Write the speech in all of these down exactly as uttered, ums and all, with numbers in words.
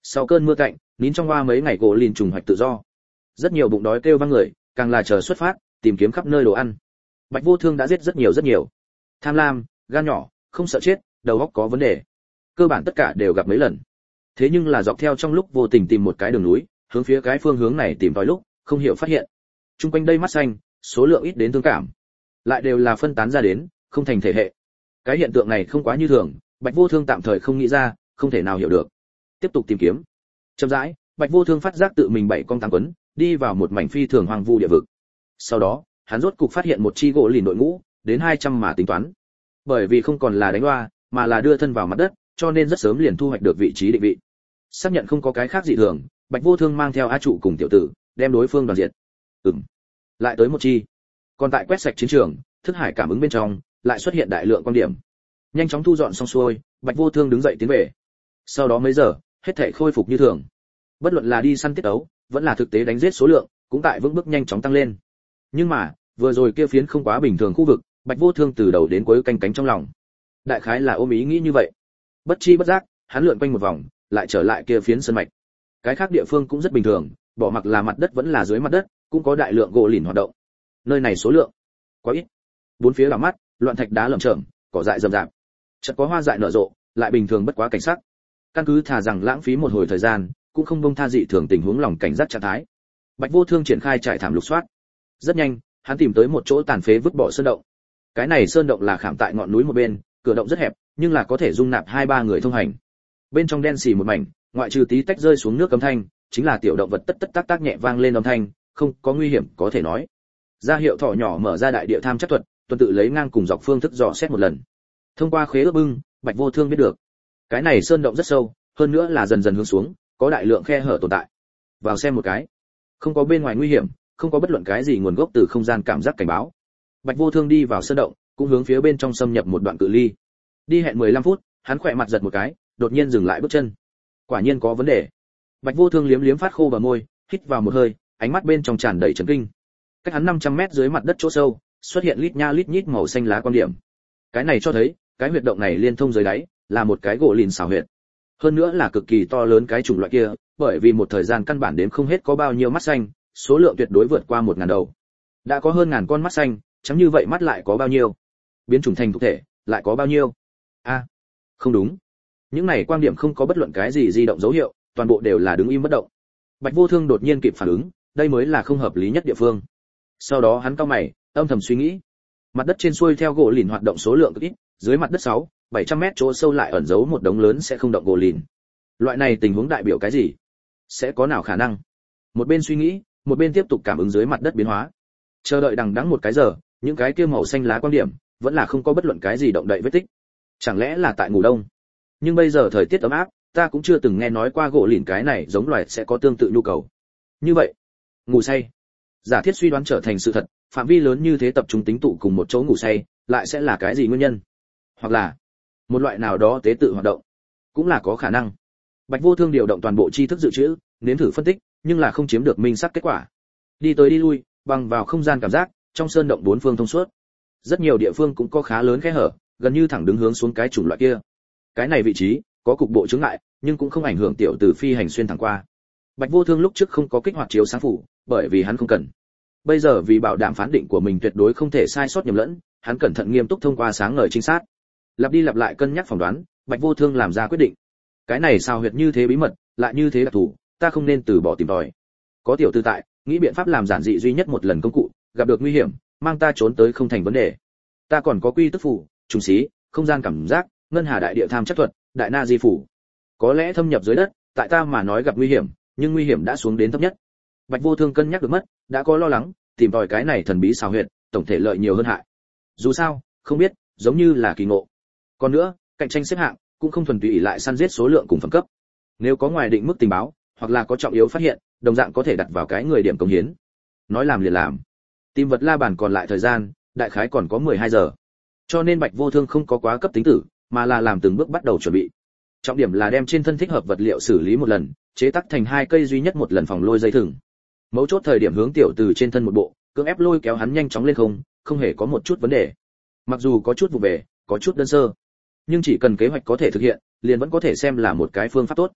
Sau cơn mưa cạnh, nín trong hoa mấy ngày gỗ lìn trùng hoạch tự do. Rất nhiều bụng đói kêu vang người, càng là chờ xuất phát, tìm kiếm khắp nơi đồ ăn. Bạch Vô Thương đã giết rất nhiều rất nhiều. Tham lam, gan nhỏ, không sợ chết, đầu óc có vấn đề. Cơ bản tất cả đều gặp mấy lần. Thế nhưng là dọc theo trong lúc vô tình tìm một cái đường núi, hướng phía cái phương hướng này tìm tòi lúc, không hiểu phát hiện. Trung quanh đây mắt xanh, số lượng ít đến thương cảm, lại đều là phân tán ra đến, không thành thể hệ. Cái hiện tượng này không quá như thường, Bạch Vô Thương tạm thời không nghĩ ra, không thể nào hiểu được. Tiếp tục tìm kiếm. Chậm rãi, Bạch Vô Thương phát giác tự mình bảy con tám quấn, đi vào một mảnh phi thường hoang vu địa vực. Sau đó, hắn rốt cục phát hiện một chi gỗ lìn đội ngũ, đến hai trăm mà tính toán. Bởi vì không còn là đánh loa, mà là đưa thân vào mặt đất, cho nên rất sớm liền thu hoạch được vị trí định vị. Xác nhận không có cái khác dị thường, Bạch Vô Thương mang theo A trụ cùng tiểu tử, đem đối phương đoàn diệt. Ừm. Lại tới một chi. Còn tại quét sạch chiến trường, thức hải cảm ứng bên trong, lại xuất hiện đại lượng quan điểm. Nhanh chóng thu dọn xong xuôi, Bạch Vô Thương đứng dậy tiến về. Sau đó mấy giờ, hết thảy khôi phục như thường. Bất luận là đi săn tiết ấu, vẫn là thực tế đánh giết số lượng, cũng tại vững bước nhanh chóng tăng lên. Nhưng mà, vừa rồi kia phiến không quá bình thường khu vực, Bạch Vô Thương từ đầu đến cuối canh cánh trong lòng. Đại khái là ôm ý nghĩ như vậy. Bất chi bất giác, hắn lượn quanh một vòng, lại trở lại kia phiến sơn mạch. Cái khác địa phương cũng rất bình thường, bỏ mặc là mặt đất vẫn là dưới mặt đất, cũng có đại lượng gỗ lìn hoạt động. Nơi này số lượng quá ít. Bốn phía là mắt, loạn thạch đá lởm chởm, cỏ dại rậm rạp. Chợt có hoa dại nở rộ, lại bình thường bất quá cảnh sắc. Căn cứ thà rằng lãng phí một hồi thời gian, cũng không bông tha dị thường tình huống lòng cảnh giác trạng thái. Bạch Vô Thương triển khai trải thảm lục soát. Rất nhanh, hắn tìm tới một chỗ tàn phế vứt bỏ sơn động. Cái này sơn động là khảm tại ngọn núi một bên, cửa động rất hẹp, nhưng là có thể dung nạp hai ba người thông hành. Bên trong đen xì một mảnh, ngoại trừ tí tách rơi xuống nước âm thanh, chính là tiểu động vật tất tất tác tác nhẹ vang lên âm thanh, không có nguy hiểm có thể nói. Ra hiệu thỏ nhỏ mở ra đại địa tham chắc thuật, tuần tự lấy ngang cùng dọc phương thức dò xét một lần. Thông qua khế ước bưng, Bạch Vô Thương biết được, cái này sơn động rất sâu, hơn nữa là dần dần hướng xuống, có đại lượng khe hở tồn tại. Vào xem một cái, không có bên ngoài nguy hiểm, không có bất luận cái gì nguồn gốc từ không gian cảm giác cảnh báo. Bạch Vô Thương đi vào sơn động, cũng hướng phía bên trong xâm nhập một đoạn cự ly. Đi hẹn mười lăm phút, hắn khỏe mặt giật một cái, đột nhiên dừng lại bước chân. Quả nhiên có vấn đề. Bạch Vô Thương liếm liếm phát khô bờ môi, hít vào một hơi, ánh mắt bên trong tràn đầy chấn kinh. Cách hắn năm trăm mét dưới mặt đất chỗ sâu, xuất hiện lít nha lít nhít màu xanh lá quan điểm. Cái này cho thấy, cái huyệt động này liên thông dưới đáy, là một cái gỗ lìn xào huyệt. Hơn nữa là cực kỳ to lớn cái chủng loại kia, bởi vì một thời gian căn bản đếm không hết có bao nhiêu mắt xanh, số lượng tuyệt đối vượt qua một ngàn đầu. Đã có hơn ngàn con mắt xanh, chẳng như vậy mắt lại có bao nhiêu? Biến chủng thành thực thể, lại có bao nhiêu? A, à, không đúng. Những này quan điểm không có bất luận cái gì di động dấu hiệu, toàn bộ đều là đứng im bất động. Bạch Vô Thương đột nhiên kịp phản ứng, đây mới là không hợp lý nhất địa phương. Sau đó hắn cau mày, âm thầm suy nghĩ. Mặt đất trên xuôi theo gỗ lìn hoạt động số lượng cực ít, dưới mặt đất sáu, bảy trăm mét chỗ sâu lại ẩn giấu một đống lớn sẽ không động gỗ lìn. Loại này tình huống đại biểu cái gì? Sẽ có nào khả năng? Một bên suy nghĩ, một bên tiếp tục cảm ứng dưới mặt đất biến hóa. Chờ đợi đằng đẵng một cái giờ, những cái kia màu xanh lá quan điểm vẫn là không có bất luận cái gì động đậy vết tích. Chẳng lẽ là tại ngủ đông? Nhưng bây giờ thời tiết ấm áp, ta cũng chưa từng nghe nói qua gỗ lìn cái này giống loài sẽ có tương tự nhu cầu. Như vậy, ngủ say. Giả thiết suy đoán trở thành sự thật, phạm vi lớn như thế tập trung tính tụ cùng một chỗ ngủ say, lại sẽ là cái gì nguyên nhân? Hoặc là một loại nào đó tế tự hoạt động, cũng là có khả năng. Bạch Vô Thương điều động toàn bộ tri thức dự trữ, nếm thử phân tích, nhưng là không chiếm được minh xác kết quả. Đi tới đi lui, bằng vào không gian cảm giác, trong sơn động bốn phương thông suốt. Rất nhiều địa phương cũng có khá lớn khe hở, gần như thẳng đứng hướng xuống cái chủng loại kia. Cái này vị trí có cục bộ chướng ngại, nhưng cũng không ảnh hưởng tiểu tử phi hành xuyên thẳng qua. Bạch Vô Thương lúc trước không có kích hoạt chiếu sáng phủ, bởi vì hắn không cần. Bây giờ vì bảo đảm phán định của mình tuyệt đối không thể sai sót nhầm lẫn, hắn cẩn thận nghiêm túc thông qua sáng ngời chính xác. Lặp đi lặp lại cân nhắc phỏng đoán, Bạch Vô Thương làm ra quyết định. Cái này sao huyệt như thế bí mật, lại như thế đặc thù, ta không nên từ bỏ tìm tòi. Có tiểu tư tại, nghĩ biện pháp làm giản dị duy nhất một lần công cụ, gặp được nguy hiểm, mang ta trốn tới không thành vấn đề. Ta còn có quy tức phủ, trùng xí, không gian cảm giác, ngân hà đại địa tham chắc thuật, đại na di phủ. Có lẽ thâm nhập dưới đất, tại ta mà nói gặp nguy hiểm, nhưng nguy hiểm đã xuống đến thấp nhất. Bạch Vô Thương cân nhắc được mất, đã có lo lắng, tìm tòi cái này thần bí xào huyệt, tổng thể lợi nhiều hơn hại. Dù sao, không biết, giống như là kỳ ngộ. Còn nữa, cạnh tranh xếp hạng cũng không thuần túy ỷ lại săn giết số lượng cùng phẩm cấp. Nếu có ngoài định mức tình báo, hoặc là có trọng yếu phát hiện, đồng dạng có thể đặt vào cái người điểm công hiến. Nói làm liền làm. Tìm vật la bàn còn lại thời gian, đại khái còn có mười hai giờ. Cho nên Bạch Vô Thương không có quá cấp tính tử, mà là làm từng bước bắt đầu chuẩn bị. Trọng điểm là đem trên thân thích hợp vật liệu xử lý một lần, chế tác thành hai cây duy nhất một lần phòng lôi dây thừng. Mấu chốt thời điểm hướng tiểu từ trên thân một bộ, cưỡng ép lôi kéo hắn nhanh chóng lên không, không hề có một chút vấn đề. Mặc dù có chút vụ về, có chút đơn sơ, nhưng chỉ cần kế hoạch có thể thực hiện, liền vẫn có thể xem là một cái phương pháp tốt.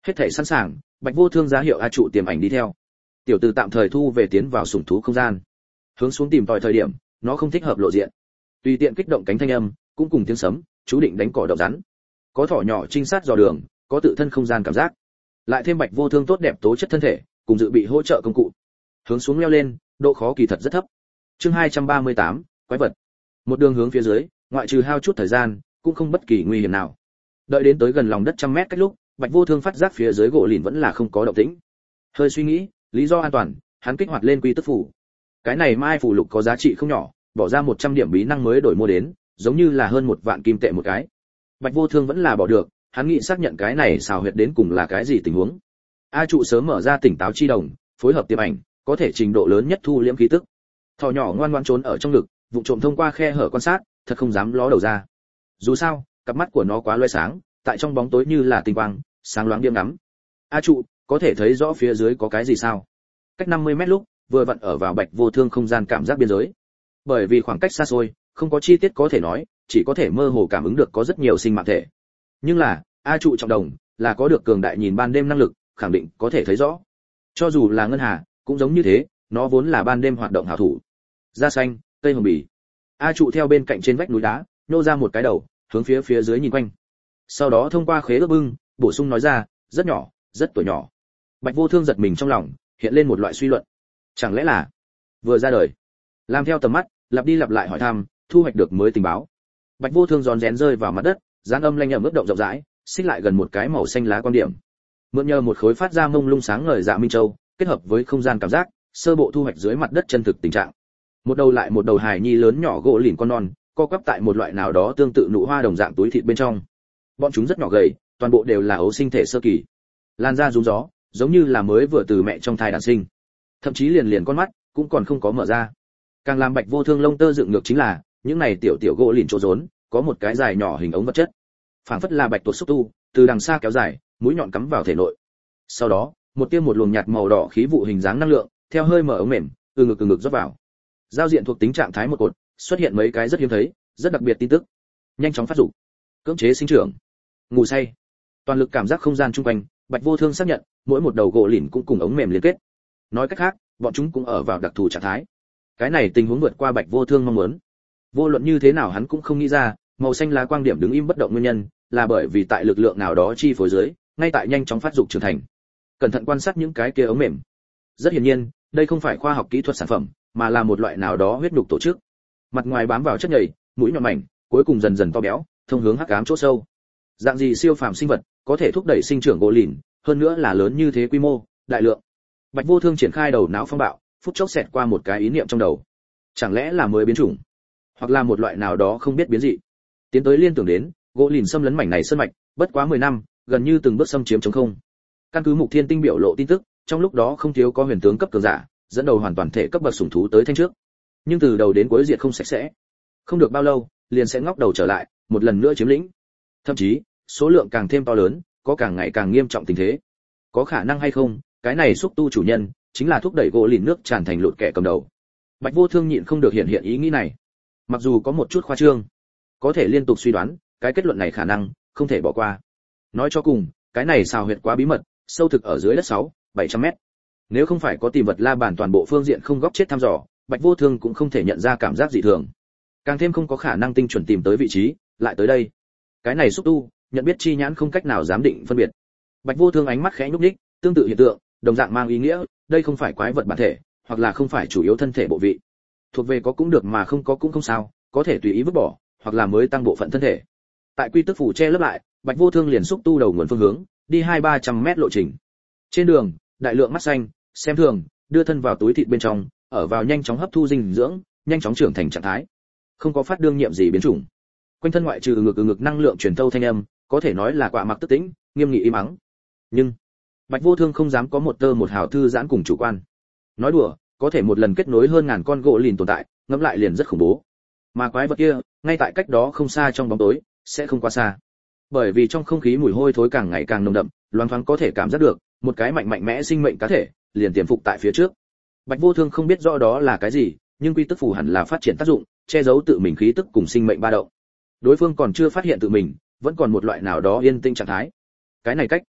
Hết thảy sẵn sàng, Bạch Vô Thương ra hiệu A trụ tiềm ảnh đi theo. Tiểu tử tạm thời thu về tiến vào sủng thú không gian. Hướng xuống tìm tòi thời điểm, nó không thích hợp lộ diện. Tùy tiện kích động cánh thanh âm, cũng cùng tiếng sấm, chú định đánh cỏ độc rắn. Có thỏ nhỏ trinh sát dò đường, có tự thân không gian cảm giác. Lại thêm Bạch Vô Thương tốt đẹp tố chất thân thể, cùng dự bị hỗ trợ công cụ. Hướng xuống leo lên, độ khó kỳ thật rất thấp. Chương hai trăm ba mươi tám, quái vật. Một đường hướng phía dưới, ngoại trừ hao chút thời gian, cũng không bất kỳ nguy hiểm nào. Đợi đến tới gần lòng đất trăm mét cách lúc, Bạch Vô Thương phát giác phía dưới gỗ lìn vẫn là không có động tĩnh. Hơi suy nghĩ, lý do an toàn, hắn kích hoạt lên quy tức phủ. Cái này mai phù lục có giá trị không nhỏ, bỏ ra một trăm điểm bí năng mới đổi mua đến, giống như là hơn một vạn kim tệ một cái. Bạch Vô Thương vẫn là bỏ được, hắn nghĩ xác nhận cái này xào huyệt đến cùng là cái gì tình huống. A trụ sớm mở ra tỉnh táo chi đồng, phối hợp tiềm ảnh, có thể trình độ lớn nhất thu liễm khí tức. Thỏ nhỏ ngoan ngoãn trốn ở trong ngực, vụ trộm thông qua khe hở quan sát, thật không dám ló đầu ra. Dù sao, cặp mắt của nó quá loé sáng, tại trong bóng tối như là tinh quang, sáng loáng điềm ngắm. A trụ, có thể thấy rõ phía dưới có cái gì sao? Cách năm mươi mét lúc, vừa vặn ở vào Bạch Vô Thương không gian cảm giác biên giới. Bởi vì khoảng cách xa xôi, không có chi tiết có thể nói, chỉ có thể mơ hồ cảm ứng được có rất nhiều sinh mạng thể. Nhưng là, A trụ trọng đồng, là có được cường đại nhìn ban đêm năng lực, khẳng định có thể thấy rõ. Cho dù là ngân hà, cũng giống như thế, nó vốn là ban đêm hoạt động hảo thủ. Da xanh, cây hồng bì. A trụ theo bên cạnh trên vách núi đá, nhô ra một cái đầu, hướng phía phía dưới nhìn quanh. Sau đó thông qua khế ước bưng, bổ sung nói ra, rất nhỏ, rất tuổi nhỏ. Bạch Vô Thương giật mình trong lòng, hiện lên một loại suy luận. Chẳng lẽ là vừa ra đời? Làm theo tầm mắt, lặp đi lặp lại hỏi thăm, thu hoạch được mới tình báo. Bạch Vô Thương giòn rén rơi vào mặt đất, dáng âm lanh ẩm ướt động rộng rãi, xích lại gần một cái màu xanh lá quan điểm. Mượn nhờ một khối phát ra mông lung sáng ngời dạ minh châu, kết hợp với không gian cảm giác, sơ bộ thu hoạch dưới mặt đất chân thực tình trạng. Một đầu lại một đầu hài nhi lớn nhỏ gỗ lìn con non, co quắp tại một loại nào đó tương tự nụ hoa đồng dạng túi thịt bên trong. Bọn chúng rất nhỏ gầy, toàn bộ đều là ấu sinh thể sơ kỳ. Lan ra rúng gió, giống như là mới vừa từ mẹ trong thai đản sinh. Thậm chí liền liền con mắt cũng còn không có mở ra. Càng làm Bạch Vô Thương lông tơ dựng ngược chính là, những này tiểu tiểu gỗ lìn chỗ rốn, có một cái dài nhỏ hình ống vật chất. Phảng phất là bạch tuộc xúc tu, từ đằng xa kéo dài, mũi nhọn cắm vào thể nội. Sau đó, một tia một luồng nhạt màu đỏ khí vụ hình dáng năng lượng, theo hơi mở ống mềm, từ ngực từ ngực rót vào. Giao diện thuộc tính trạng thái một cột, xuất hiện mấy cái rất hiếm thấy, rất đặc biệt tin tức. Nhanh chóng phát dục, cưỡng chế sinh trưởng, ngủ say. Toàn lực cảm giác không gian chung quanh, Bạch Vô Thương xác nhận, mỗi một đầu gỗ lìn cũng cùng ống mềm liên kết. Nói cách khác, bọn chúng cũng ở vào đặc thù trạng thái. Cái này tình huống vượt qua Bạch Vô Thương mong muốn. Vô luận như thế nào hắn cũng không nghĩ ra, màu xanh lá quang điểm đứng im bất động nguyên nhân, là bởi vì tại lực lượng nào đó chi phối dưới, ngay tại nhanh chóng phát dục trưởng thành. Cẩn thận quan sát những cái kia ống mềm. Rất hiển nhiên, đây không phải khoa học kỹ thuật sản phẩm, mà là một loại nào đó huyết nhục tổ chức. Mặt ngoài bám vào chất nhầy, mũi nhọn mảnh, cuối cùng dần dần to béo, thông hướng hắc ám chỗ sâu. Dạng gì siêu phàm sinh vật, có thể thúc đẩy sinh trưởng gỗ lìn, hơn nữa là lớn như thế quy mô, đại lượng. Bạch Vô Thương triển khai đầu não phong bạo, phút chốc xẹt qua một cái ý niệm trong đầu. Chẳng lẽ là mới biến chủng, hoặc là một loại nào đó không biết biến dị. Tiến tới liên tưởng đến, gỗ lìn xâm lấn mảnh này sơn mạch, bất quá mười năm, gần như từng bước xâm chiếm trống không. Căn cứ Mục Thiên Tinh biểu lộ tin tức, trong lúc đó không thiếu có huyền tướng cấp cường giả, dẫn đầu hoàn toàn thể cấp bậc sủng thú tới thanh trước. Nhưng từ đầu đến cuối diệt không sạch sẽ. Không được bao lâu, liền sẽ ngóc đầu trở lại, một lần nữa chiếm lĩnh. Thậm chí, số lượng càng thêm to lớn, có càng ngày càng nghiêm trọng tình thế. Có khả năng hay không, cái này xúc tu chủ nhân chính là thúc đẩy gỗ lìn nước tràn thành lụt kẻ cầm đầu. Bạch Vô Thương nhịn không được hiện hiện ý nghĩ này. Mặc dù có một chút khoa trương, có thể liên tục suy đoán, cái kết luận này khả năng không thể bỏ qua. Nói cho cùng, cái này xào huyệt quá bí mật, sâu thực ở dưới đất sáu, bảy trăm mét. Nếu không phải có tìm vật la bàn toàn bộ phương diện không góc chết thăm dò, Bạch Vô Thương cũng không thể nhận ra cảm giác dị thường. Càng thêm không có khả năng tinh chuẩn tìm tới vị trí, lại tới đây. Cái này xúc tu, nhận biết chi nhãn không cách nào giám định phân biệt. Bạch Vô Thương ánh mắt khẽ nhúc nhích, tương tự hiện tượng, đồng dạng mang ý nghĩa, đây không phải quái vật bản thể, hoặc là không phải chủ yếu thân thể bộ vị. Thuộc về có cũng được mà không có cũng không sao, có thể tùy ý vứt bỏ, hoặc là mới tăng bộ phận thân thể. Tại quy tức phủ che lấp lại, Bạch Vô Thương liền xúc tu đầu nguồn phương hướng, đi hai ba trăm mét lộ trình. Trên đường, đại lượng mắt xanh, xem thường, đưa thân vào túi thịt bên trong, ở vào nhanh chóng hấp thu dinh dưỡng, nhanh chóng trưởng thành trạng thái. Không có phát đương nhiệm gì biến chủng. Quanh thân ngoại trừ ngực ngực năng lượng truyền thâu thanh âm, có thể nói là quạ mặc tức tĩnh, nghiêm nghị im ắng. Nhưng Bạch Vô Thương không dám có một tơ một hào thư giãn cùng chủ quan. Nói đùa, có thể một lần kết nối hơn ngàn con gỗ lìn tồn tại, ngẫm lại liền rất khủng bố. Mà quái vật kia, ngay tại cách đó không xa trong bóng tối, sẽ không quá xa. Bởi vì trong không khí mùi hôi thối càng ngày càng nồng đậm, loáng thoáng có thể cảm giác được, một cái mạnh mạnh mẽ sinh mệnh cá thể, liền tiềm phục tại phía trước. Bạch Vô Thương không biết rõ đó là cái gì, nhưng quy tức phù hẳn là phát triển tác dụng, che giấu tự mình khí tức cùng sinh mệnh ba động. Đối phương còn chưa phát hiện tự mình, vẫn còn một loại nào đó yên tĩnh trạng thái. Cái này cách,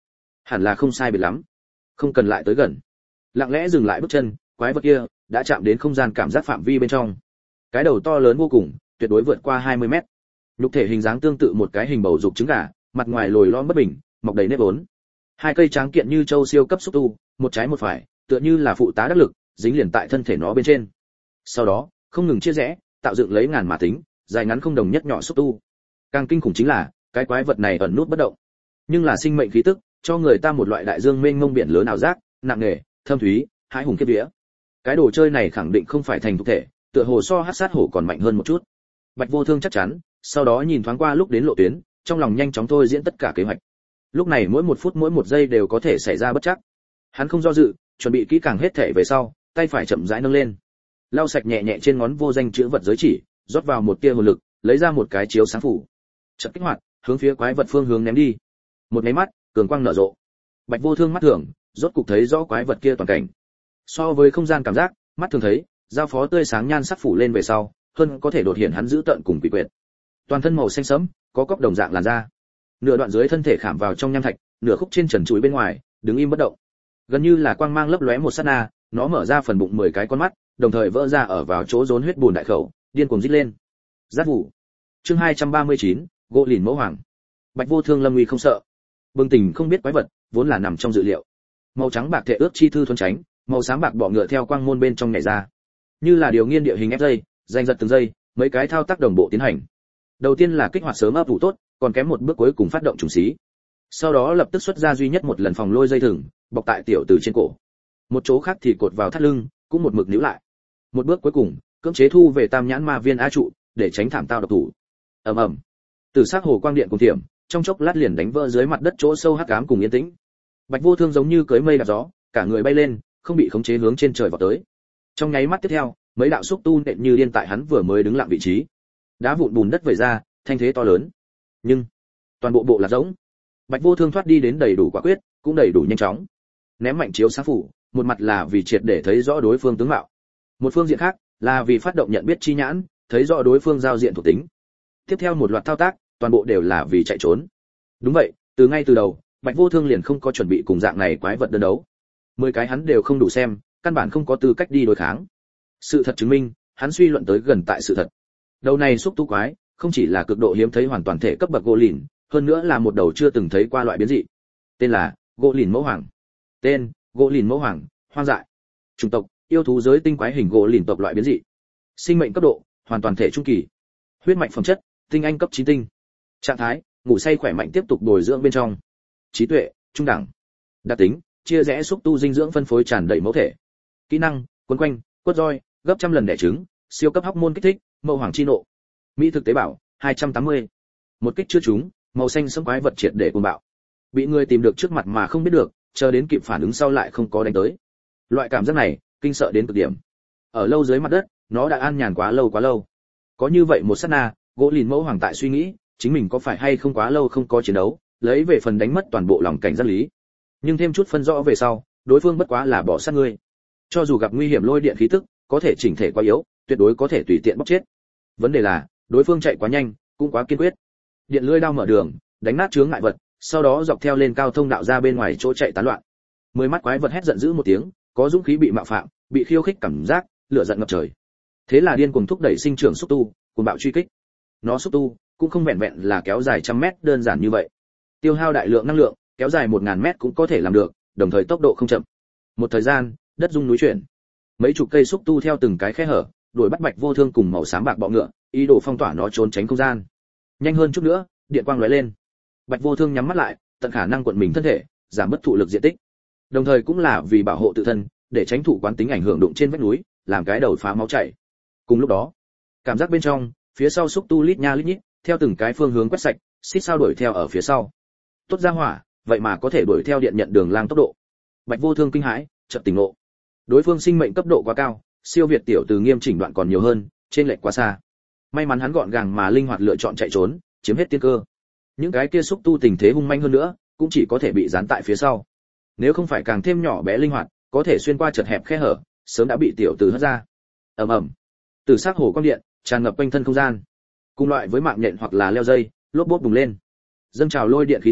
hẳn là không sai biệt lắm, không cần lại tới gần. Lặng lẽ dừng lại bước chân, quái vật kia đã chạm đến không gian cảm giác phạm vi bên trong. Cái đầu to lớn vô cùng, tuyệt đối vượt qua hai mươi mét. Nhục thể hình dáng tương tự một cái hình bầu dục trứng gà, mặt ngoài lồi lõm bất bình, mọc đầy nếp vốn. Hai cây tráng kiện như châu siêu cấp xúc tu, một trái một phải, tựa như là phụ tá đắc lực, dính liền tại thân thể nó bên trên. Sau đó, không ngừng chia rẽ, tạo dựng lấy ngàn mà tính, dài ngắn không đồng nhất nhỏ xúc tu. Càng kinh khủng chính là, cái quái vật này ẩn nút bất động, nhưng là sinh mệnh khí tức, cho người ta một loại đại dương mênh mông biển lớn ảo giác, nặng nề, thâm thúy, hãi hùng khiếp vía. Cái đồ chơi này khẳng định không phải thành thực thể, tựa hồ so hắc sát hổ còn mạnh hơn một chút. Bạch Vô Thương chắc chắn, sau đó nhìn thoáng qua lúc đến lộ tuyến, trong lòng nhanh chóng thôi diễn tất cả kế hoạch. Lúc này mỗi một phút mỗi một giây đều có thể xảy ra bất trắc. Hắn không do dự, chuẩn bị kỹ càng hết thể về sau, tay phải chậm rãi nâng lên, lau sạch nhẹ nhẹ trên ngón vô danh chữ vật giới chỉ, rót vào một tia hồn lực, lấy ra một cái chiếu sáng phủ, chợt kích hoạt, hướng phía quái vật phương hướng ném đi. Một cái mắt, cường quang nở rộ. Bạch Vô Thương mắt thường, rốt cục thấy rõ quái vật kia toàn cảnh. So với không gian cảm giác, mắt thường thấy, giao phó tươi sáng nhan sắc phủ lên về sau, hơn có thể đột hiện hắn giữ tận cùng quỷ quyệt. Toàn thân màu xanh sẫm, có cốc đồng dạng làn da. Nửa đoạn dưới thân thể khảm vào trong nham thạch, nửa khúc trên trần trụi bên ngoài, đứng im bất động. Gần như là quang mang lấp lóe một sát na, nó mở ra phần bụng mười cái con mắt, đồng thời vỡ ra ở vào chỗ rốn huyết bùn đại khẩu, điên cuồng rít lên. Giác vụ. Chương hai trăm ba mươi chín, gỗ lìn mẫu hoàng. Bạch Vô Thương lâm nguy không sợ. Bừng tỉnh không biết quái vật, vốn là nằm trong dự liệu. Màu trắng bạc thể ước chi thư thuần tránh, màu xám bạc bọ ngựa theo quang môn bên trong nhảy ra. Như là điều nghiên địa hình ép dây, giành giật từng giây, mấy cái thao tác đồng bộ tiến hành. Đầu tiên là kích hoạt sớm ấp ủ tốt, còn kém một bước cuối cùng phát động trùng xí. Sau đó lập tức xuất ra duy nhất một lần phòng lôi dây thừng, bọc tại tiểu tử trên cổ. Một chỗ khác thì cột vào thắt lưng, cũng một mực níu lại. Một bước cuối cùng, cưỡng chế thu về tam nhãn ma viên a trụ, để tránh thảm tao độc thủ. Ầm ầm. Từ sắc hồ quang điện cùng tiệm, trong chốc lát liền đánh vỡ dưới mặt đất chỗ sâu hắc ám cùng yên tĩnh. Bạch Vô Thương giống như cưỡi mây đạp gió, cả người bay lên, không bị khống chế hướng trên trời vọt tới. Trong nháy mắt tiếp theo, mấy đạo xúc tu nện như điên tại hắn vừa mới đứng lặng vị trí. Đá vụn bùn đất vẩy ra, thanh thế to lớn. Nhưng toàn bộ bộ là rỗng. Bạch Vô Thương thoát đi đến đầy đủ quả quyết, cũng đầy đủ nhanh chóng. Ném mạnh chiếu sáng phủ, một mặt là vì triệt để thấy rõ đối phương tướng mạo, một phương diện khác là vì phát động nhận biết chi nhãn, thấy rõ đối phương giao diện thuộc tính. Tiếp theo một loạt thao tác, toàn bộ đều là vì chạy trốn. Đúng vậy, từ ngay từ đầu, Bạch Vô Thương liền không có chuẩn bị cùng dạng này quái vật đơn đấu. Mười cái hắn đều không đủ xem, căn bản không có tư cách đi đối kháng. Sự thật chứng minh, hắn suy luận tới gần tại sự thật. Đầu này xúc tu quái, không chỉ là cực độ hiếm thấy hoàn toàn thể cấp bậc gỗ lìn, hơn nữa là một đầu chưa từng thấy qua loại biến dị. Tên là gỗ lìn mẫu hoàng. Tên gỗ lìn mẫu hoàng, hoang dại. Chủng tộc yêu thú giới tinh quái hình gỗ lìn tộc loại biến dị. Sinh mệnh cấp độ hoàn toàn thể trung kỳ. Huyết mạch phẩm chất tinh anh cấp chín tinh. Trạng thái ngủ say khỏe mạnh tiếp tục bồi dưỡng bên trong. Trí tuệ trung đẳng. Đặc tính chia rẽ xúc tu dinh dưỡng phân phối tràn đầy mẫu thể. Kỹ năng quấn quanh quất roi gấp trăm lần đẻ trứng, siêu cấp hóc môn kích thích mẫu hoàng chi nộ. Mỹ thực tế bảo hai trăm tám mươi. Một kích chưa trúng, màu xanh sẫm quái vật triệt để cuồng bạo. Bị người tìm được trước mặt mà không biết được, chờ đến kịp phản ứng sau lại không có đánh tới. Loại cảm giác này, kinh sợ đến cực điểm. Ở lâu dưới mặt đất, nó đã an nhàn quá lâu quá lâu. Có như vậy một sát na, gỗ lìn mẫu hoàng tại suy nghĩ, chính mình có phải hay không quá lâu không có chiến đấu, lấy về phần đánh mất toàn bộ lòng cảnh giác lý. Nhưng thêm chút phân rõ về sau, đối phương bất quá là bỏ sát ngươi. Cho dù gặp nguy hiểm lôi điện khí tức, có thể chỉnh thể quá yếu, tuyệt đối có thể tùy tiện bóc chết. Vấn đề là, đối phương chạy quá nhanh, cũng quá kiên quyết. Điện lưỡi đao mở đường, đánh nát chướng ngại vật, sau đó dọc theo lên cao thông đạo ra bên ngoài chỗ chạy tán loạn. Mười mắt quái vật hét giận dữ một tiếng, có dũng khí bị mạo phạm, bị khiêu khích cảm giác, lửa giận ngập trời. Thế là điên cuồng thúc đẩy sinh trưởng xúc tu, cuồng bạo truy kích. Nó xúc tu cũng không vẹn vẹn là kéo dài trăm mét đơn giản như vậy. Tiêu hao đại lượng năng lượng, kéo dài một ngàn mét cũng có thể làm được, đồng thời tốc độ không chậm. Một thời gian, đất rung núi chuyển. Mấy chục cây xúc tu theo từng cái khe hở, đuổi bắt Bạch Vô Thương cùng màu xám bạc bọ ngựa, ý đồ phong tỏa nó trốn tránh không gian. Nhanh hơn chút nữa, điện quang lóe lên. Bạch Vô Thương nhắm mắt lại, tận khả năng cuộn mình thân thể, giảm bất thụ lực diện tích. Đồng thời cũng là vì bảo hộ tự thân, để tránh thụ quán tính ảnh hưởng đụng trên vách núi, làm cái đầu phá máu chảy. Cùng lúc đó, cảm giác bên trong, phía sau xúc tu lít nha lít nhít, theo từng cái phương hướng quét sạch, xít sao đuổi theo ở phía sau. Tốt ra hỏa, vậy mà có thể đuổi theo điện nhận đường lang tốc độ. Bạch Vô Thương kinh hãi, chợt tỉnh ngộ. Đối phương sinh mệnh cấp độ quá cao, siêu việt tiểu từ nghiêm chỉnh đoạn còn nhiều hơn, trên lệch quá xa. May mắn hắn gọn gàng mà linh hoạt lựa chọn chạy trốn, chiếm hết tiên cơ. Những cái kia xúc tu tình thế hung manh hơn nữa, cũng chỉ có thể bị dán tại phía sau. Nếu không phải càng thêm nhỏ bé linh hoạt, có thể xuyên qua chật hẹp khe hở, sớm đã bị tiểu tử hất ra. Ầm ầm. Từ sắc hồ quang điện tràn ngập quanh thân không gian. Cùng loại với mạng nhện hoặc là leo dây, lốp bốp bùng lên. Dâng trào lôi điện khí tức,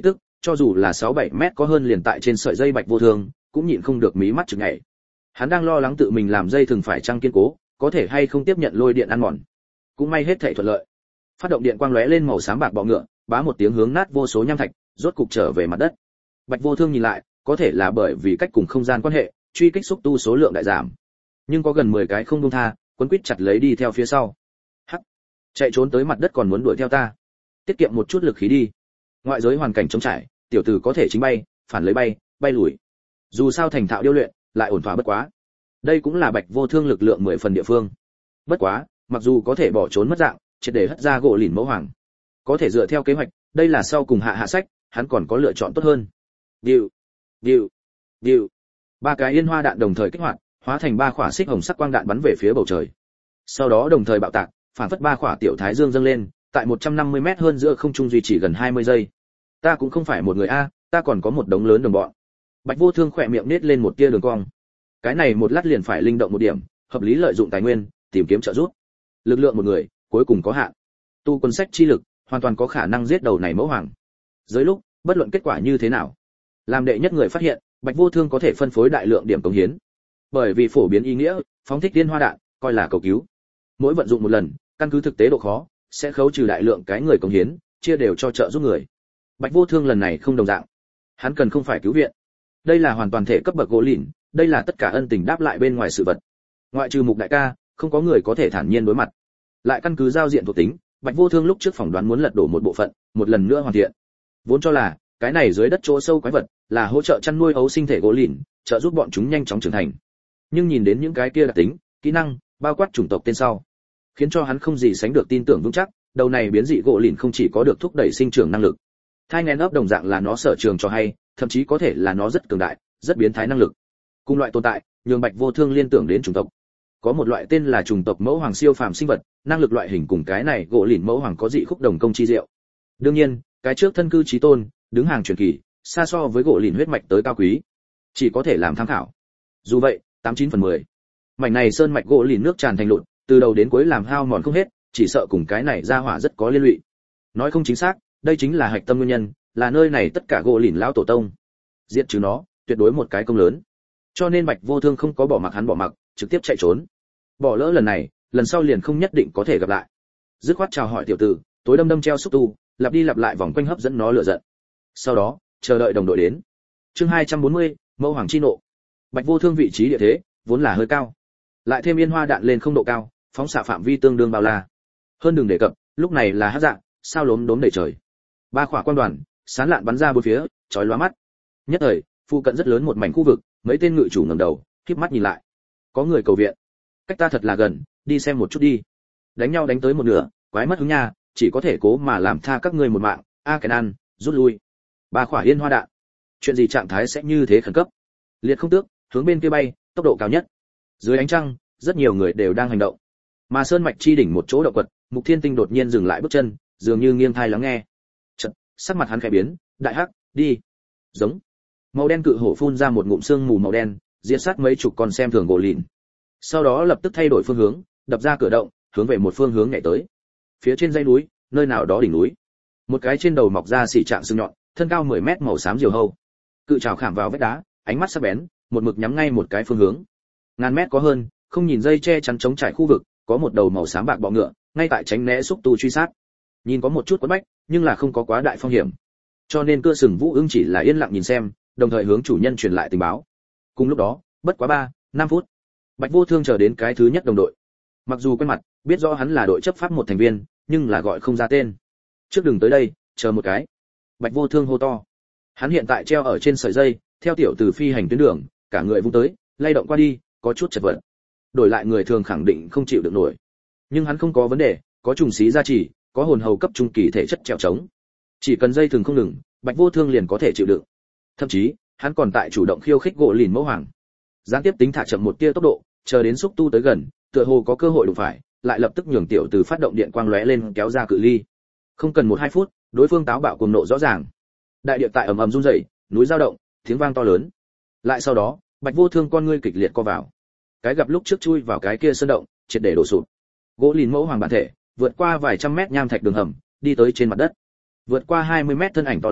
cho dù là sáu bảy mét có hơn liền tại trên sợi dây Bạch Vô Thương, cũng nhịn không được mí mắt chực nhảy. Hắn đang lo lắng tự mình làm dây thường phải chăng kiên cố, có thể hay không tiếp nhận lôi điện ăn mòn. Cũng may hết thảy thuận lợi. Phát động điện quang lóe lên màu xám bạc bọ ngựa, bá một tiếng hướng nát vô số nham thạch, rốt cục trở về mặt đất. Bạch Vô Thương nhìn lại, có thể là bởi vì cách cùng không gian quan hệ, truy kích xúc tu số lượng đại giảm. Nhưng có gần mười cái không buông tha, quấn quýt chặt lấy đi theo phía sau. Hắc, chạy trốn tới mặt đất còn muốn đuổi theo ta. Tiết kiệm một chút lực khí đi. Ngoại giới hoàn cảnh trống trải, tiểu tử có thể chính bay, phản lấy bay, bay lùi. Dù sao thành thạo điêu luyện, lại ổn thỏa bất quá. Đây cũng là Bạch Vô Thương lực lượng mười phần địa phương. Bất quá, mặc dù có thể bỏ trốn mất dạng, triệt để hất ra gỗ lìn mẫu hoàng, có thể dựa theo kế hoạch, đây là sau cùng hạ hạ sách, hắn còn có lựa chọn tốt hơn. Điệu, điệu, điệu. Ba cái yên hoa đạn đồng thời kích hoạt, hóa thành ba quả xích hồng sắc quang đạn bắn về phía bầu trời. Sau đó đồng thời bạo tạc, phản phất ba quả tiểu thái dương dâng lên, tại một trăm năm mươi mét hơn giữa không trung duy trì gần hai mươi giây. Ta cũng không phải một người a, ta còn có một đống lớn đồng bọn. Bạch Vô Thương khỏe miệng nết lên một tia đường cong. Cái này một lát liền phải linh động một điểm, hợp lý lợi dụng tài nguyên, tìm kiếm trợ giúp. Lực lượng một người, cuối cùng có hạn. Tu quân sách chi lực, hoàn toàn có khả năng giết đầu này mẫu hoàng. Dưới lúc, bất luận kết quả như thế nào, làm đệ nhất người phát hiện, Bạch Vô Thương có thể phân phối đại lượng điểm cống hiến. Bởi vì phổ biến ý nghĩa, phóng thích liên hoa đạn, coi là cầu cứu. Mỗi vận dụng một lần, căn cứ thực tế độ khó, sẽ khấu trừ đại lượng cái người cống hiến, chia đều cho trợ giúp người. Bạch Vô Thương lần này không đồng dạng. Hắn cần không phải cứu viện. Đây là hoàn toàn thể cấp bậc gỗ lìn, đây là tất cả ân tình đáp lại bên ngoài sự vật. Ngoại trừ Mục đại ca, không có người có thể thản nhiên đối mặt. Lại căn cứ giao diện thuộc tính, Bạch Vô Thương lúc trước phỏng đoán muốn lật đổ một bộ phận, một lần nữa hoàn thiện. Vốn cho là, cái này dưới đất chỗ sâu quái vật, là hỗ trợ chăn nuôi ấu sinh thể gỗ lìn, trợ giúp bọn chúng nhanh chóng trưởng thành. Nhưng nhìn đến những cái kia đặc tính, kỹ năng, bao quát chủng tộc tên sau, khiến cho hắn không gì sánh được tin tưởng vững chắc, đầu này biến dị gỗ lìn không chỉ có được thúc đẩy sinh trưởng năng lực, thai nghén ấp đồng dạng là nó sở trường cho hay, thậm chí có thể là nó rất cường đại, rất biến thái năng lực. Cùng loại tồn tại, nhường Bạch Vô Thương liên tưởng đến chủng tộc. Có một loại tên là chủng tộc mẫu hoàng siêu phàm sinh vật, năng lực loại hình cùng cái này gỗ lìn mẫu hoàng có dị khúc đồng công chi diệu. Đương nhiên, cái trước thân cư chí tôn, đứng hàng truyền kỳ, xa so với gỗ lìn huyết mạch tới cao quý, chỉ có thể làm tham khảo. Dù vậy, tám chín phần mười, mảnh này sơn mạch gỗ lìn nước tràn thành lụt, từ đầu đến cuối làm hao mòn không hết, chỉ sợ cùng cái này ra hỏa rất có liên lụy. Nói không chính xác, đây chính là hạch tâm nguyên nhân, là nơi này tất cả gỗ lìn lão tổ tông. Diệt trừ nó, tuyệt đối một cái công lớn. Cho nên Bạch Vô Thương không có bỏ mặc hắn bỏ mặc, trực tiếp chạy trốn. Bỏ lỡ lần này, lần sau liền không nhất định có thể gặp lại. Dứt khoát chào hỏi tiểu tử, tối đâm đâm treo xúc tu, lặp đi lặp lại vòng quanh hấp dẫn nó lửa giận. Sau đó, chờ đợi đồng đội đến. Chương hai trăm bốn mươi, Mẫu Hoàng chi nộ. Bạch Vô Thương vị trí địa thế vốn là hơi cao, lại thêm yên hoa đạn lên không độ cao, phóng xạ phạm vi tương đương bao la. Hơn đừng đề cập, lúc này là hắc dạng, sao lốm đốm đầy trời. Ba khỏa quan đoàn, sán lạn bắn ra bốn phía, chói lóa mắt. Nhất thời, phụ cận rất lớn một mảnh khu vực, mấy tên ngự chủ ngẩng đầu, khép mắt nhìn lại. Có người cầu viện. Cách ta thật là gần, đi xem một chút đi. Đánh nhau đánh tới một nửa, quái mất hứng nha, chỉ có thể cố mà làm tha các ngươi một mạng. A cái ăn, rút lui. Ba khỏa yên hoa đạn. Chuyện gì trạng thái sẽ như thế khẩn cấp? Liệt không tước, hướng bên kia bay, tốc độ cao nhất. Dưới ánh trăng, rất nhiều người đều đang hành động. Mà sơn mạch chi đỉnh một chỗ động quật, Mục Thiên Tinh đột nhiên dừng lại bước chân, dường như nghiêng tai lắng nghe. Chợt, sắc mặt hắn khẽ biến, đại hắc, đi. Giống. Màu đen cự hổ phun ra một ngụm sương mù màu đen, diệt sát mấy chục con xem thường gỗ lìn. Sau đó lập tức thay đổi phương hướng, đập ra cửa động, hướng về một phương hướng nhảy tới. Phía trên dãy núi, nơi nào đó đỉnh núi, một cái trên đầu mọc ra xỉ trạng sừng nhọn, thân cao mười mét màu xám diều hâu. Cự trảo khảm vào vách đá, ánh mắt sắc bén, một mực nhắm ngay một cái phương hướng. Ngàn mét có hơn, không nhìn dây che chắn chống trải khu vực, có một đầu màu xám bạc bọ ngựa, ngay tại tránh né xúc tu truy sát. Nhìn có một chút quấn bách, nhưng là không có quá đại phong hiểm. Cho nên cưa sừng Vũ Ưng chỉ là yên lặng nhìn xem, đồng thời hướng chủ nhân truyền lại tình báo. Cùng lúc đó, bất quá ba, năm phút, Bạch Vô Thương chờ đến cái thứ nhất đồng đội. Mặc dù quen mặt, biết rõ hắn là đội chấp pháp một thành viên, nhưng là gọi không ra tên. Trước đừng tới đây, chờ một cái. Bạch Vô Thương hô to. Hắn hiện tại treo ở trên sợi dây, theo tiểu từ phi hành tuyến đường, cả người vung tới, lay động qua đi, có chút chật vật. Đổi lại người thường khẳng định không chịu được nổi. Nhưng hắn không có vấn đề, có trùng xí gia trì, có hồn hầu cấp trung kỳ thể chất trèo trống. Chỉ cần dây thường không ngừng, Bạch Vô Thương liền có thể chịu đựng. Thậm chí, hắn còn tại chủ động khiêu khích gỗ lìn mẫu hoàng. Gián tiếp tính thả chậm một tia tốc độ, chờ đến xúc tu tới gần, tựa hồ có cơ hội đụng phải, lại lập tức nhường tiểu từ phát động điện quang lóe lên kéo ra cự ly. Không cần một hai phút, đối phương táo bạo cuồng nộ rõ ràng. Đại địa tại ầm ầm rung rẩy, núi dao động, tiếng vang to lớn. Lại sau đó, Bạch Vô Thương con ngươi kịch liệt co vào. Cái gặp lúc trước chui vào cái kia sơn động, triệt để đổ sụp. Gỗ lìn mẫu hoàng bản thể, vượt qua vài trăm mét nham thạch đường hầm, đi tới trên mặt đất. Vượt qua hai mươi mét thân ảnh to lớn,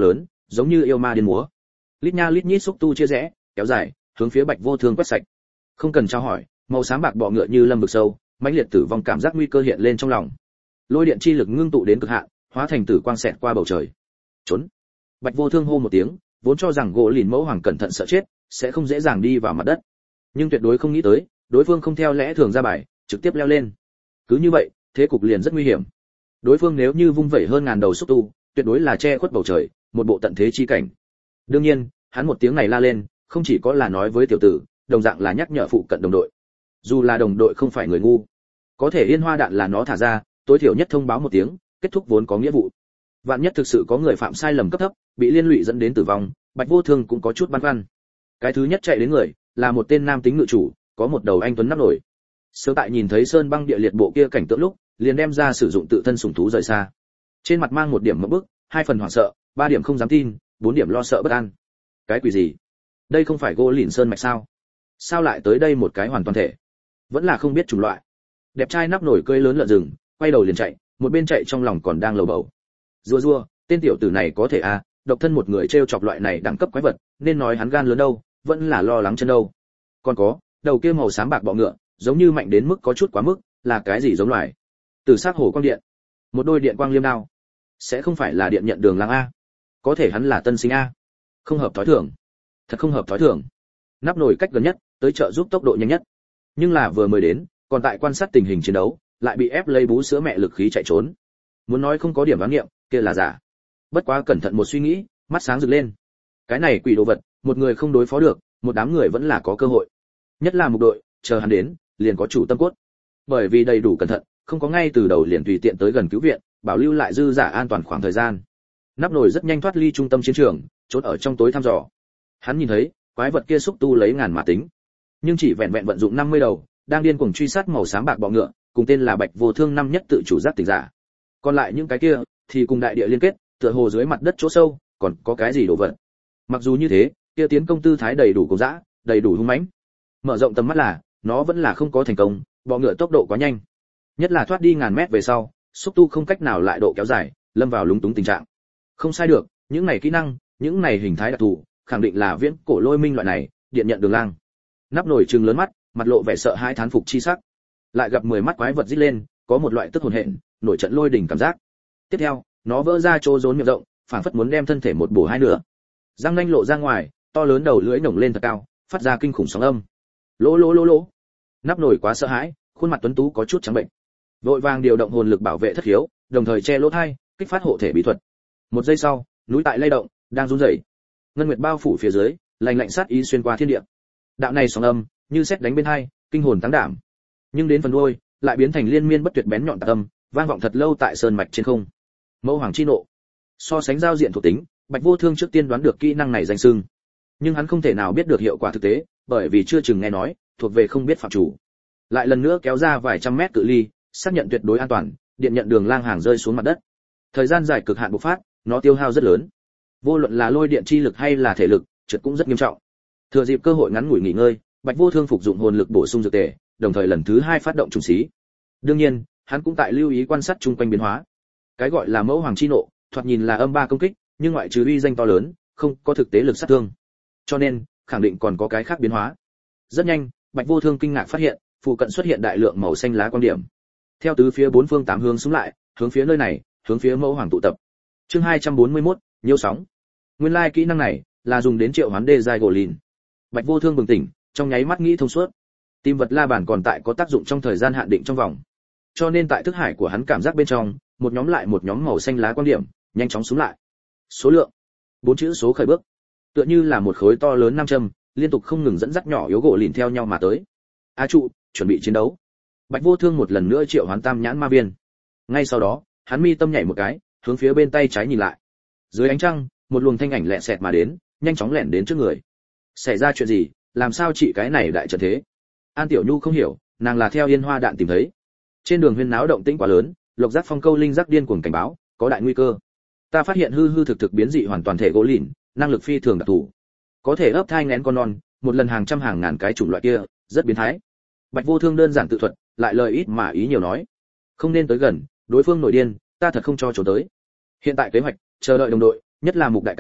giống như yêu ma điên múa. Lít nha lít nhít xúc tu chia rẽ, kéo dài, hướng phía Bạch Vô Thương quét sạch. Không cần trao hỏi, màu xám bạc bọ ngựa như lâm vực sâu, mãnh liệt tử vong cảm giác nguy cơ hiện lên trong lòng. Lôi điện chi lực ngưng tụ đến cực hạn, hóa thành tử quang xẹt qua bầu trời. Trốn. Bạch Vô Thương hô một tiếng, vốn cho rằng gỗ lìn mẫu hoàng cẩn thận sợ chết, sẽ không dễ dàng đi vào mặt đất. Nhưng tuyệt đối không nghĩ tới, đối phương không theo lẽ thường ra bài, trực tiếp leo lên. Cứ như vậy, thế cục liền rất nguy hiểm. Đối phương nếu như vung vẩy hơn ngàn đầu xúc tu, tuyệt đối là che khuất bầu trời, một bộ tận thế chi cảnh. Đương nhiên, hắn một tiếng này la lên, không chỉ có là nói với tiểu tử, đồng dạng là nhắc nhở phụ cận đồng đội. Dù là đồng đội không phải người ngu, có thể yên hoa đạn là nó thả ra, tối thiểu nhất thông báo một tiếng, kết thúc vốn có nghĩa vụ. Vạn nhất thực sự có người phạm sai lầm cấp thấp, bị liên lụy dẫn đến tử vong, Bạch Vô Thương cũng có chút băn khoăn. Cái thứ nhất chạy đến người, là một tên nam tính ngự chủ, có một đầu anh tuấn nắp nổi. Sớm tại nhìn thấy sơn băng địa liệt bộ kia cảnh tượng lúc, liền đem ra sử dụng tự thân sủng thú rời xa. Trên mặt mang một điểm ngộp bức, hai phần hoảng sợ, ba điểm không dám tin, bốn điểm lo sợ bất an. Cái quỷ gì? Đây không phải gỗ lìn sơn mạch sao? Sao lại tới đây một cái hoàn toàn thể? Vẫn là không biết chủng loại. Đẹp trai nắp nổi cơi lớn lợn rừng, quay đầu liền chạy, một bên chạy trong lòng còn đang lầu bầu. Rùa rùa, tên tiểu tử này có thể à, độc thân một người trêu chọc loại này đẳng cấp quái vật, nên nói hắn gan lớn đâu, vẫn là lo lắng chân đâu. Còn có, đầu kia màu xám bạc bọ ngựa, giống như mạnh đến mức có chút quá mức, là cái gì giống loài? Tử sắc hổ quang điện, một đôi điện quang liêm đao, sẽ không phải là điện nhận đường lang a? Có thể hắn là tân sinh a? Không hợp thói thường, thật không hợp thói thường. Nắp nổi cách gần nhất, tới trợ giúp tốc độ nhanh nhất, nhưng là vừa mới đến, còn tại quan sát tình hình chiến đấu, lại bị ép lấy bú sữa mẹ lực khí chạy trốn. Muốn nói không có điểm đoán nghiệm, kia là giả. Bất quá cẩn thận một suy nghĩ, mắt sáng rực lên. Cái này quỷ đồ vật, một người không đối phó được, một đám người vẫn là có cơ hội. Nhất là một đội, chờ hắn đến, liền có chủ tâm cốt. Bởi vì đầy đủ cẩn thận, không có ngay từ đầu liền tùy tiện tới gần cứu viện, bảo lưu lại dư giả an toàn khoảng thời gian. Nắp nổi rất nhanh thoát ly trung tâm chiến trường, trốn ở trong tối thăm dò. Hắn nhìn thấy, quái vật kia xúc tu lấy ngàn mà tính, nhưng chỉ vẹn vẹn vận dụng năm mươi đầu, đang điên cuồng truy sát màu xám bạc bọ ngựa, cùng tên là Bạch Vô Thương năm nhất tự chủ giác tỉnh giả. Còn lại những cái kia thì cùng đại địa liên kết, tựa hồ dưới mặt đất chỗ sâu, còn có cái gì đồ vật. Mặc dù như thế, kia tiến công tư thái đầy đủ cố dã, đầy đủ hung mãnh. Mở rộng tầm mắt là, nó vẫn là không có thành công, bọ ngựa tốc độ quá nhanh. Nhất là thoát đi ngàn mét về sau, xúc tu không cách nào lại độ kéo dài, lâm vào lúng túng tình trạng. Không sai được, những này kỹ năng, những này hình thái đặc thù, khẳng định là viễn cổ lôi minh loại này, điện nhận đường lang. Nắp nổi trừng lớn mắt, mặt lộ vẻ sợ hãi thán phục chi sắc. Lại gặp mười mắt quái vật rít lên, có một loại tức hồn hện, nổi trận lôi đỉnh cảm giác. Tiếp theo, nó vỡ ra chỗ rốn miệng rộng, phảng phất muốn đem thân thể một bổ hai nửa. Răng nanh lộ ra ngoài, to lớn đầu lưỡi nổng lên thật cao, phát ra kinh khủng sóng âm. Lỗ lỗ lỗ lỗ. Nắp nổi quá sợ hãi, khuôn mặt tuấn tú có chút trắng bệnh. Vội vàng điều động hồn lực bảo vệ thất hiếu, đồng thời che lỗ tai, kích phát hộ thể bí thuật. Một giây sau, núi tại lay động, đang run rẩy. Ngân nguyệt bao phủ phía dưới, lạnh lạnh sát ý xuyên qua thiên địa. Đạo này sóng âm, như sét đánh bên hai, kinh hồn tăng đảm. Nhưng đến phần đuôi, lại biến thành liên miên bất tuyệt bén nhọn tạc âm, vang vọng thật lâu tại sơn mạch trên không. Mẫu hoàng chi nộ. So sánh giao diện thuộc tính, Bạch Vô Thương trước tiên đoán được kỹ năng này danh xưng. Nhưng hắn không thể nào biết được hiệu quả thực tế, bởi vì chưa từng nghe nói, thuộc về không biết phạm chủ. Lại lần nữa kéo ra vài trăm mét cự ly, xác nhận tuyệt đối an toàn, điện nhận đường lang hàng rơi xuống mặt đất. Thời gian dài cực hạn bộc phát, nó tiêu hao rất lớn. Vô luận là lôi điện chi lực hay là thể lực, trượt cũng rất nghiêm trọng. Thừa dịp cơ hội ngắn ngủi nghỉ ngơi, Bạch Vô Thương phục dụng hồn lực bổ sung dược tề, đồng thời lần thứ hai phát động trùng xí. Đương nhiên, hắn cũng tại lưu ý quan sát chung quanh biến hóa. Cái gọi là mẫu hoàng chi nộ, thoạt nhìn là âm ba công kích, nhưng ngoại trừ uy danh to lớn, không có thực tế lực sát thương. Cho nên, khẳng định còn có cái khác biến hóa. Rất nhanh, Bạch Vô Thương kinh ngạc phát hiện, phụ cận xuất hiện đại lượng màu xanh lá quang điểm. Theo tứ phía bốn phương tám hướng xuống lại, hướng phía nơi này, hướng phía mẫu hoàng tụ tập. Chương hai trăm bốn mươi mốt, nhiễu sóng. Nguyên lai like kỹ năng này là dùng đến triệu hoán đê giai gỗ lìn. Bạch Vô Thương bừng tỉnh, trong nháy mắt nghĩ thông suốt. Tìm vật la bàn còn tại có tác dụng trong thời gian hạn định trong vòng. Cho nên tại thức hải của hắn cảm giác bên trong, một nhóm lại một nhóm màu xanh lá quang điểm, nhanh chóng xuống lại. Số lượng, bốn chữ số khởi bước. Tựa như là một khối to lớn nam châm, liên tục không ngừng dẫn dắt nhỏ yếu gỗ lìn theo nhau mà tới. A trụ, chuẩn bị chiến đấu. Bạch Vô Thương một lần nữa triệu hoán tam nhãn ma viên. Ngay sau đó, hắn mi tâm nhảy một cái, hướng phía bên tay trái nhìn lại. Dưới ánh trăng, một luồng thanh ảnh lẹ sẹt mà đến, nhanh chóng lẻn đến trước người. Xảy ra chuyện gì, làm sao chị cái này đại trận thế? An Tiểu Nhu không hiểu, nàng là theo yên hoa đạn tìm thấy. Trên đường huyên náo động tĩnh quá lớn, Lộc Giác Phong câu linh giác điên cuồng cảnh báo, có đại nguy cơ. Ta phát hiện hư hư thực thực biến dị hoàn toàn thể gỗ lìn, năng lực phi thường đặc thù. Có thể ấp thai nghén con non, một lần hàng trăm hàng ngàn cái chủng loại kia, rất biến thái. Bạch Vô Thương đơn giản tự thuật, lại lời ít mà ý nhiều nói. Không nên tới gần, đối phương nổi điên, ta thật không cho trốn tới. Hiện tại kế hoạch, chờ đợi đồng đội, nhất là Mục đại ca,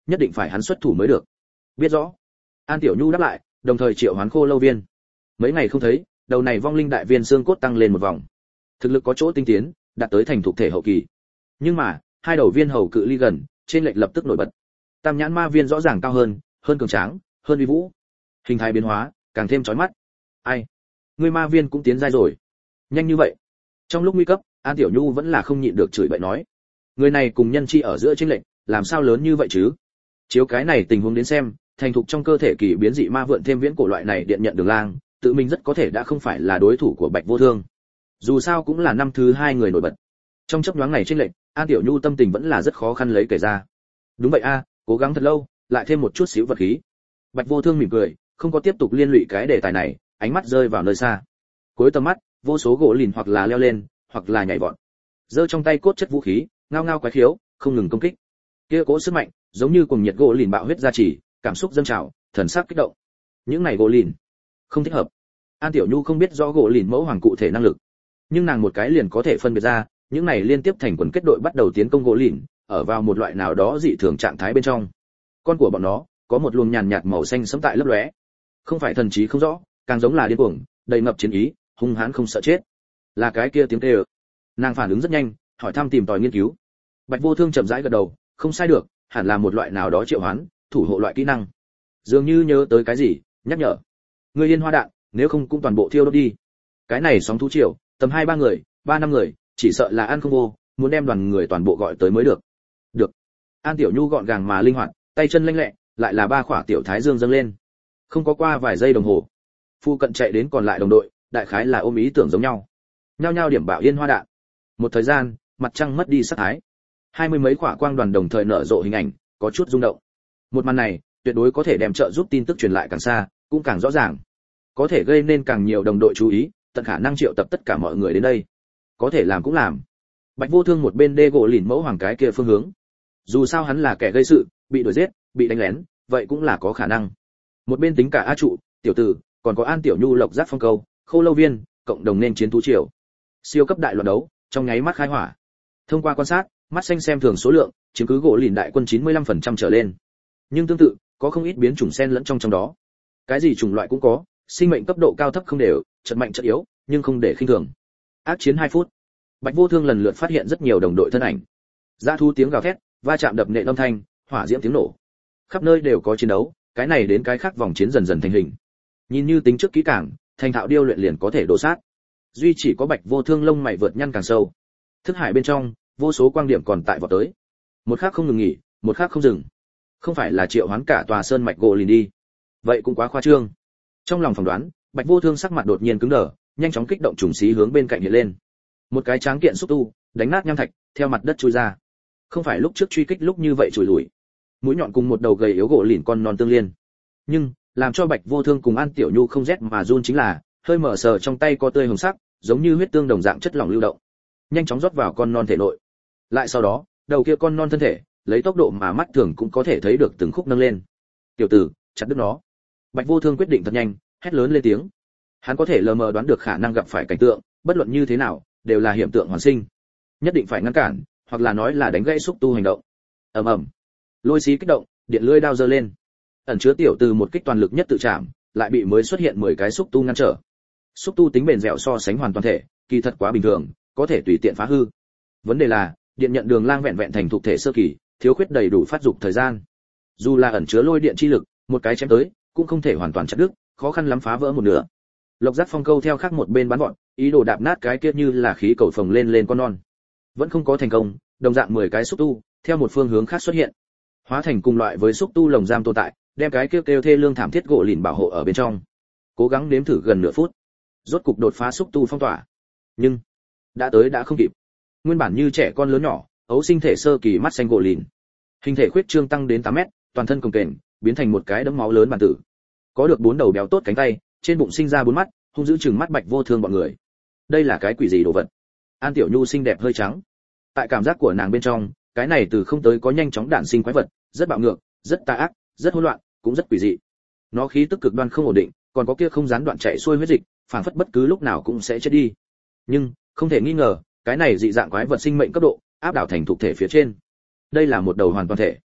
nhất định phải hắn xuất thủ mới được. Biết rõ. An Tiểu Nhu đáp lại, đồng thời triệu hoán Khô Lâu Viên. Mấy ngày không thấy, đầu này vong linh đại viên xương cốt tăng lên một vòng. Thực lực có chỗ tinh tiến, đạt tới thành thuộc thể hậu kỳ. Nhưng mà, hai đầu viên hầu cự ly gần, trên lệch lập tức nổi bật. Tam nhãn ma viên rõ ràng cao hơn, hơn cường tráng, hơn uy vũ. Hình thái biến hóa, càng thêm chói mắt. Ai? Ngươi ma viên cũng tiến giai rồi. Nhanh như vậy? Trong lúc nguy cấp, An Tiểu Nhu vẫn là không nhịn được chửi bậy nói. Người này cùng nhân chi ở giữa chênh lệch, làm sao lớn như vậy chứ? Chiếu cái này tình huống đến xem, thành thục trong cơ thể kỳ biến dị ma vượn thêm viễn cổ loại này điện nhận đường lang, tự mình rất có thể đã không phải là đối thủ của Bạch Vô Thương. Dù sao cũng là năm thứ hai người nổi bật. Trong chốc nhoáng này chênh lệch, An Tiểu Nhu tâm tình vẫn là rất khó khăn lấy kể ra. Đúng vậy a, cố gắng thật lâu, lại thêm một chút xíu vật khí. Bạch Vô Thương mỉm cười, không có tiếp tục liên lụy cái đề tài này, ánh mắt rơi vào nơi xa. Cuối tầm mắt, vô số gỗ lìn hoặc là leo lên, hoặc là nhảy vọt. Giơ trong tay cốt chất vũ khí, ngao ngao quái khiếu, không ngừng công kích. Kia cỗ sức mạnh, giống như cuồng nhiệt gỗ lìn bạo huyết gia trì, cảm xúc dâng trào, thần sắc kích động. Những này gỗ lìn, không thích hợp. An Tiểu Nhu không biết rõ gỗ lìn mẫu hoàng cụ thể năng lực, nhưng nàng một cái liền có thể phân biệt ra, những này liên tiếp thành quần kết đội bắt đầu tiến công gỗ lìn, ở vào một loại nào đó dị thường trạng thái bên trong. Con của bọn nó có một luồng nhàn nhạt màu xanh sẫm tại lấp lóe, không phải thần trí không rõ, càng giống là điên cuồng, đầy ngập chiến ý, hung hãn không sợ chết. Là cái kia tiếng kêu. Nàng phản ứng rất nhanh, hỏi thăm tìm tòi nghiên cứu. Bạch Vô Thương chậm rãi gật đầu, không sai được, hẳn là một loại nào đó triệu hoán, thủ hộ loại kỹ năng. Dường như nhớ tới cái gì, nhắc nhở. Người yên hoa đạn, nếu không cũng toàn bộ thiêu đốt đi. Cái này sóng thú triều, tầm hai ba người, ba năm người, chỉ sợ là ăn không vô, muốn đem đoàn người toàn bộ gọi tới mới được. Được. An Tiểu Nhu gọn gàng mà linh hoạt, tay chân lanh lẹ, lại là ba khỏa tiểu thái dương dâng lên. Không có qua vài giây đồng hồ, phu cận chạy đến còn lại đồng đội, đại khái là ôm ý tưởng giống nhau. Nhao nhao điểm bạo yên hoa đạn. Một thời gian, mặt trăng mất đi sắc thái. Hai mươi mấy quả quang đoàn đồng thời nở rộ hình ảnh, có chút rung động. Một màn này, tuyệt đối có thể đem trợ giúp tin tức truyền lại càng xa, cũng càng rõ ràng. Có thể gây nên càng nhiều đồng đội chú ý, tận khả năng triệu tập tất cả mọi người đến đây. Có thể làm cũng làm. Bạch Vô Thương một bên đê gỗ lìn mẫu hoàng cái kia phương hướng. Dù sao hắn là kẻ gây sự, bị đuổi giết, bị đánh lén, vậy cũng là có khả năng. Một bên tính cả A trụ, tiểu tử, còn có An Tiểu Nhu lộc giác phong câu, Khô Lâu Viên, cộng đồng nên chiến thú triều. Siêu cấp đại loạn đấu, trong nháy mắt khai hỏa. Thông qua quan sát, mắt xanh xem thường số lượng, chiếm cứ gỗ lìn đại quân chín mươi lăm phần trăm trở lên. Nhưng tương tự, có không ít biến chủng xen lẫn trong trong đó. Cái gì chủng loại cũng có, sinh mệnh cấp độ cao thấp không đều, chật mạnh chật yếu, nhưng không để khinh thường. Ác chiến hai phút. Bạch Vô Thương lần lượt phát hiện rất nhiều đồng đội thân ảnh. Dã thú tiếng gào thét, va chạm đập nện âm thanh, hỏa diễm tiếng nổ. Khắp nơi đều có chiến đấu, cái này đến cái khác vòng chiến dần dần thành hình. Nhìn như tính trước kỹ càng, thành thạo điêu luyện liền có thể đổ sát. Duy chỉ có Bạch Vô Thương lông mày vượt nhăn càng sâu. Thức hải bên trong, vô số quang điểm còn tại vọt tới. Một khắc không ngừng nghỉ, một khắc không dừng. Không phải là triệu hoán cả tòa sơn mạch gỗ lìn đi. Vậy cũng quá khoa trương. Trong lòng phỏng đoán, Bạch Vô Thương sắc mặt đột nhiên cứng đờ, nhanh chóng kích động trùng xí hướng bên cạnh hiện lên. Một cái tráng kiện xúc tu, đánh nát nham thạch, theo mặt đất chui ra. Không phải lúc trước truy kích lúc như vậy chùi lùi. Mũi nhọn cùng một đầu gầy yếu gỗ lìn con non tương liên. Nhưng, làm cho Bạch Vô Thương cùng An Tiểu Nhu không rét mà run chính là, hơi mở sờ trong tay có tươi hồng sắc, giống như huyết tương đồng dạng chất lỏng lưu động, nhanh chóng rót vào con non thể nội. Lại sau đó, đầu kia con non thân thể, lấy tốc độ mà mắt thường cũng có thể thấy được từng khúc nâng lên. Tiểu tử, chặt đứt nó. Bạch Vô Thương quyết định thật nhanh, hét lớn lên tiếng. Hắn có thể lờ mờ đoán được khả năng gặp phải cảnh tượng, bất luận như thế nào, đều là hiện tượng hoàn sinh. Nhất định phải ngăn cản, hoặc là nói là đánh gãy xúc tu hành động. Ầm ầm. Lôi xí kích động, điện lưỡi đao giơ lên. Ẩn chứa tiểu từ một kích toàn lực nhất tự chạm, lại bị mới xuất hiện mười cái xúc tu ngăn trở. Xúc tu tính bền dẻo so sánh hoàn toàn thể, kỳ thật quá bình thường, có thể tùy tiện phá hư. Vấn đề là, điện nhận đường lang vẹn vẹn thành thuộc thể sơ kỳ, thiếu khuyết đầy đủ phát dục thời gian. Dù là ẩn chứa lôi điện chi lực, một cái chém tới, cũng không thể hoàn toàn chặt đứt, khó khăn lắm phá vỡ một nửa. Lộc giác phong câu theo khác một bên bắn gọn, ý đồ đạp nát cái kia như là khí cầu phồng lên lên con non. Vẫn không có thành công, đồng dạng mười cái xúc tu, theo một phương hướng khác xuất hiện. Hóa thành cùng loại với xúc tu lồng giam tồn tại, đem cái kêu kêu thê lương thảm thiết gỗ lìn bảo hộ ở bên trong. Cố gắng nếm thử gần nửa phút, rốt cục đột phá xúc tu phong tỏa. Nhưng đã tới đã không kịp. Nguyên bản như trẻ con lớn nhỏ, ấu sinh thể sơ kỳ mắt xanh gỗ lìn, hình thể khuyết trương tăng đến tám mét, toàn thân cồng kềnh, biến thành một cái đấm máu lớn bản tử. Có được bốn đầu béo tốt cánh tay, trên bụng sinh ra bốn mắt, hung dữ chừng mắt Bạch Vô Thương bọn người. Đây là cái quỷ gì đồ vật? An Tiểu Nhu xinh đẹp hơi trắng. Tại cảm giác của nàng bên trong, cái này từ không tới có nhanh chóng đản sinh quái vật, rất bạo ngược, rất tà ác, rất hỗn loạn, cũng rất quỷ dị. Nó khí tức cực đoan không ổn định, còn có kia không gián đoạn chạy xuôi huyết dịch, phảng phất bất cứ lúc nào cũng sẽ chết đi. Nhưng, không thể nghi ngờ, cái này dị dạng quái vật sinh mệnh cấp độ áp đảo thành thuộc thể phía trên. Đây là một đầu hoàn toàn thể.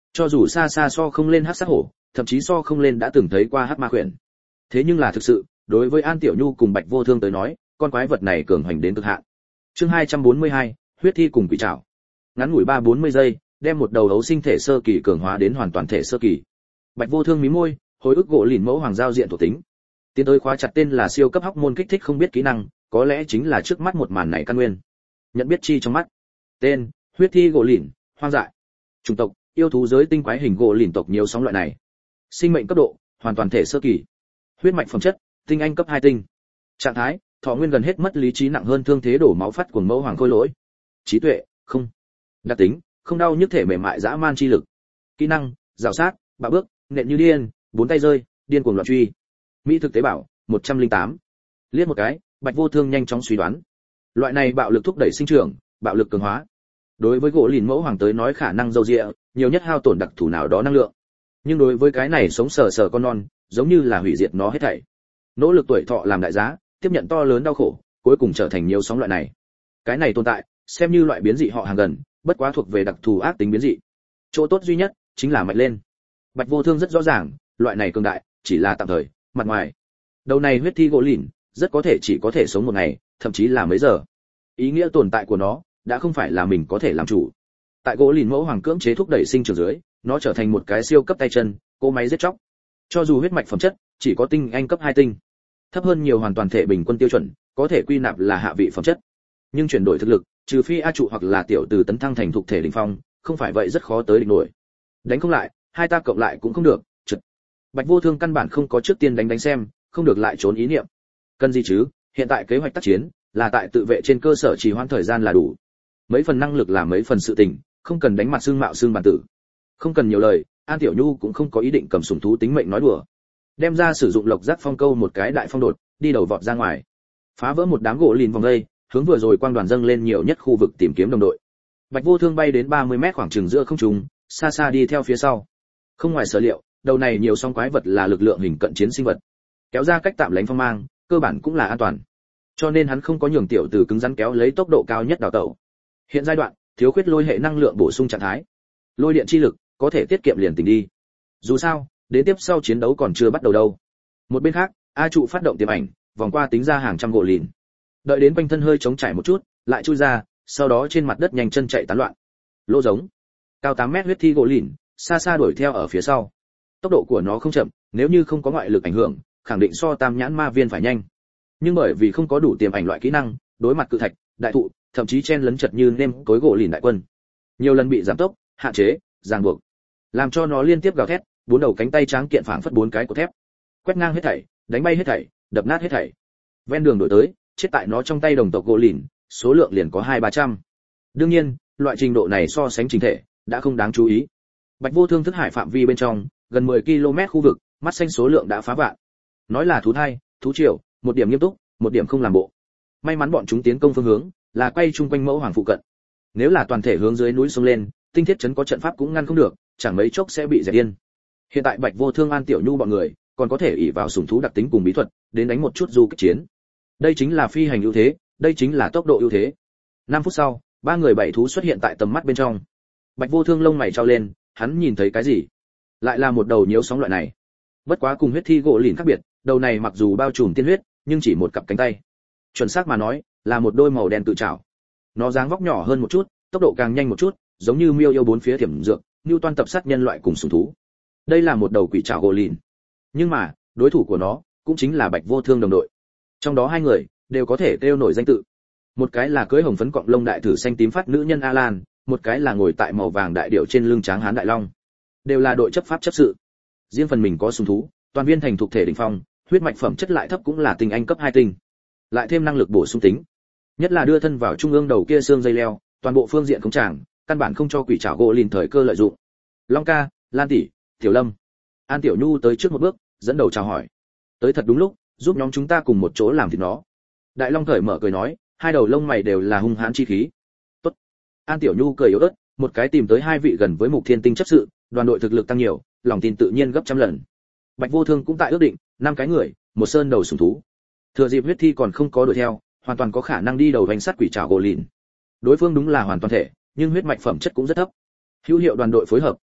Cho dù xa xa so không lên hắc sát hổ, thậm chí so không lên đã từng thấy qua hắc ma khuyển. Thế nhưng là thực sự, đối với An Tiểu Nhu cùng Bạch Vô Thương tới nói, con quái vật này cường hành đến cực hạn. Chương hai trăm bốn mươi hai, huyết thi cùng quỷ trảo. Ngắn ngủi ba bốn mươi giây, đem một đầu đấu sinh thể sơ kỳ cường hóa đến hoàn toàn thể sơ kỳ. Bạch Vô Thương mí môi, hồi ức gỗ lìn mẫu hoàng giao diện thuộc tính. Tiến tới khóa chặt tên là siêu cấp hóc môn kích thích không biết kỹ năng, có lẽ chính là trước mắt một màn này căn nguyên. Nhận biết chi trong mắt. Tên: huyết thi gỗ lìn, hoang dại. Chủng tộc: yêu thú giới tinh quái hình gỗ lìn tộc nhiều sóng loại này. Sinh mệnh cấp độ: hoàn toàn thể sơ kỳ. Huyết mạch phẩm chất: tinh anh cấp hai tinh. Trạng thái: thọ nguyên gần hết mất lý trí nặng hơn thương thế đổ máu phát cuồng mẫu hoàng khôi lỗi. Trí tuệ: không. Đặc tính: không đau nhức thể mềm mại dã man chi lực. Kỹ năng: rào sát, bạo bước, nện như điên, bốn tay rơi, điên cuồng loạn truy. Mỹ thực tế bảo một trăm lẻ tám. Liếc một cái, Bạch Vô Thương nhanh chóng suy đoán. Loại này bạo lực thúc đẩy sinh trưởng, bạo lực cường hóa. Đối với gỗ lìn mẫu hoàng tới nói khả năng dâu dịa, nhiều nhất hao tổn đặc thù nào đó năng lượng. Nhưng đối với cái này sống sờ sờ con non, giống như là hủy diệt nó hết thảy. Nỗ lực tuổi thọ làm đại giá, tiếp nhận to lớn đau khổ, cuối cùng trở thành nhiều sóng loại này. Cái này tồn tại, xem như loại biến dị họ hàng gần, bất quá thuộc về đặc thù ác tính biến dị. Chỗ tốt duy nhất chính là mạnh lên. Bạch Vô Thương rất rõ ràng, loại này cường đại chỉ là tạm thời, mặt ngoài. Đầu này huyết thi gỗ lìn, rất có thể chỉ có thể sống một ngày, thậm chí là mấy giờ. Ý nghĩa tồn tại của nó đã không phải là mình có thể làm chủ. Tại gỗ lìn mẫu hoàng cưỡng chế thúc đẩy sinh trưởng dưới, nó trở thành một cái siêu cấp tay chân, cỗ máy giết chóc. Cho dù huyết mạch phẩm chất chỉ có tinh anh cấp hai tinh, thấp hơn nhiều hoàn toàn thể bình quân tiêu chuẩn, có thể quy nạp là hạ vị phẩm chất. Nhưng chuyển đổi thực lực, trừ phi A trụ hoặc là tiểu từ tấn thăng thành thuộc thể đỉnh phong, không phải vậy rất khó tới địch nổi. Đánh không lại, hai ta cộng lại cũng không được, trượt. Bạch Vô Thương căn bản không có trước tiên đánh đánh xem, không được lại trốn ý niệm. Cần gì chứ, hiện tại kế hoạch tác chiến là tại tự vệ trên cơ sở trì hoãn thời gian là đủ. Mấy phần năng lực là mấy phần sự tình, không cần đánh mặt xương mạo xương bản tử. Không cần nhiều lời, An Tiểu Nhu cũng không có ý định cầm sủng thú tính mệnh nói đùa. Đem ra sử dụng lộc giác phong câu một cái đại phong đột, đi đầu vọt ra ngoài. Phá vỡ một đám gỗ lìn vòng dây, hướng vừa rồi quang đoàn dâng lên nhiều nhất khu vực tìm kiếm đồng đội. Bạch Vô Thương bay đến ba mươi mét khoảng chừng giữa không trung, xa xa đi theo phía sau. Không ngoài sở liệu, đầu này nhiều song quái vật là lực lượng hình cận chiến sinh vật. Kéo ra cách tạm lánh phong mang, cơ bản cũng là an toàn. Cho nên hắn không có nhường tiểu tử cứng rắn kéo lấy tốc độ cao nhất đào tẩu. Hiện giai đoạn, thiếu khuyết lôi hệ năng lượng bổ sung trạng thái. Lôi điện chi lực có thể tiết kiệm liền tình đi. Dù sao, đến tiếp sau chiến đấu còn chưa bắt đầu đâu. Một bên khác, A trụ phát động tiềm ảnh, vòng qua tính ra hàng trăm gỗ lìn. Đợi đến quanh thân hơi chống trải một chút, lại chui ra, sau đó trên mặt đất nhanh chân chạy tán loạn. Lỗ giống. Cao tám mét huyết thi gỗ lìn, xa xa đuổi theo ở phía sau. Tốc độ của nó không chậm, nếu như không có ngoại lực ảnh hưởng, khẳng định so tam nhãn ma viên phải nhanh. Nhưng bởi vì không có đủ tiềm ảnh loại kỹ năng, đối mặt cự thạch, đại thụ, thậm chí chen lấn chật như nêm cối gỗ lìn đại quân, nhiều lần bị giảm tốc, hạn chế, ràng buộc, làm cho nó liên tiếp gào thét, bốn đầu cánh tay tráng kiện phảng phất bốn cái của thép, quét ngang hết thảy, đánh bay hết thảy, đập nát hết thảy. Ven đường đổi tới, chết tại nó trong tay đồng tộc gỗ lìn, số lượng liền có hai ba trăm. Đương nhiên, loại trình độ này so sánh trình thể đã không đáng chú ý. Bạch Vô Thương thức hải phạm vi bên trong, gần mười ki lô mét khu vực, mắt xanh số lượng đã phá vạn. Nói là thú thai, thú triều, một điểm nghiêm túc, một điểm không làm bộ. May mắn bọn chúng tiến công phương hướng là quay chung quanh mẫu hoàng phụ cận. Nếu là toàn thể hướng dưới núi xông lên, tinh thiết trấn có trận pháp cũng ngăn không được, chẳng mấy chốc sẽ bị dẹp yên. Hiện tại Bạch Vô Thương An Tiểu Nhu bọn người, còn có thể ỷ vào sủng thú đặc tính cùng bí thuật, đến đánh một chút du kích chiến. Đây chính là phi hành ưu thế, đây chính là tốc độ ưu thế. năm phút sau, ba người bảy thú xuất hiện tại tầm mắt bên trong. Bạch Vô Thương lông mày trao lên, hắn nhìn thấy cái gì? Lại là một đầu nhiễu sóng loại này. Bất quá cùng huyết thi gỗ lìn khác biệt, đầu này mặc dù bao trùm tiên huyết, nhưng chỉ một cặp cánh tay. Chuẩn xác mà nói, là một đôi màu đen tự trảo. Nó dáng vóc nhỏ hơn một chút, tốc độ càng nhanh một chút, giống như miêu yêu bốn phía thiểm dược, Newton tập sát nhân loại cùng sủng thú. Đây là một đầu quỷ trảo gỗ lìn. Nhưng mà, đối thủ của nó cũng chính là Bạch Vô Thương đồng đội. Trong đó hai người đều có thể kêu nổi danh tự. Một cái là cưỡi hồng phấn cọng lông đại thử xanh tím phát nữ nhân Alan, một cái là ngồi tại màu vàng đại điểu trên lưng tráng hán đại long. Đều là đội chấp pháp chấp sự. Riêng phần mình có sủng thú, toàn viên thành thuộc thể đỉnh phong, huyết mạch phẩm chất lại thấp cũng là tinh anh cấp hai tinh. Lại thêm năng lực bổ sung tính. Nhất là đưa thân vào trung ương đầu kia xương dây leo, toàn bộ phương diện không tràng, căn bản không cho quỷ trảo gỗ lìn thời cơ lợi dụng. Long ca, Lan tỷ, Tiểu Lâm. An Tiểu Nhu tới trước một bước, dẫn đầu chào hỏi. Tới thật đúng lúc, giúp nhóm chúng ta cùng một chỗ làm thịt nó. Đại Long cởi mở cười nói, hai đầu lông mày đều là hung hãn chi khí. Tốt. An Tiểu Nhu cười yếu ớt, một cái tìm tới hai vị gần với Mục Thiên Tinh chấp sự, đoàn đội thực lực tăng nhiều, lòng tin tự nhiên gấp trăm lần. Bạch Vô Thương cũng tại ước định, năm cái người, một sơn đầu sủng thú. Thừa dịp huyết thi còn không có đuổi theo, hoàn toàn có khả năng đi đầu đánh sát quỷ trảo gỗ lìn. Đối phương đúng là hoàn toàn thể, nhưng huyết mạch phẩm chất cũng rất thấp. Hữu hiệu đoàn đội phối hợp,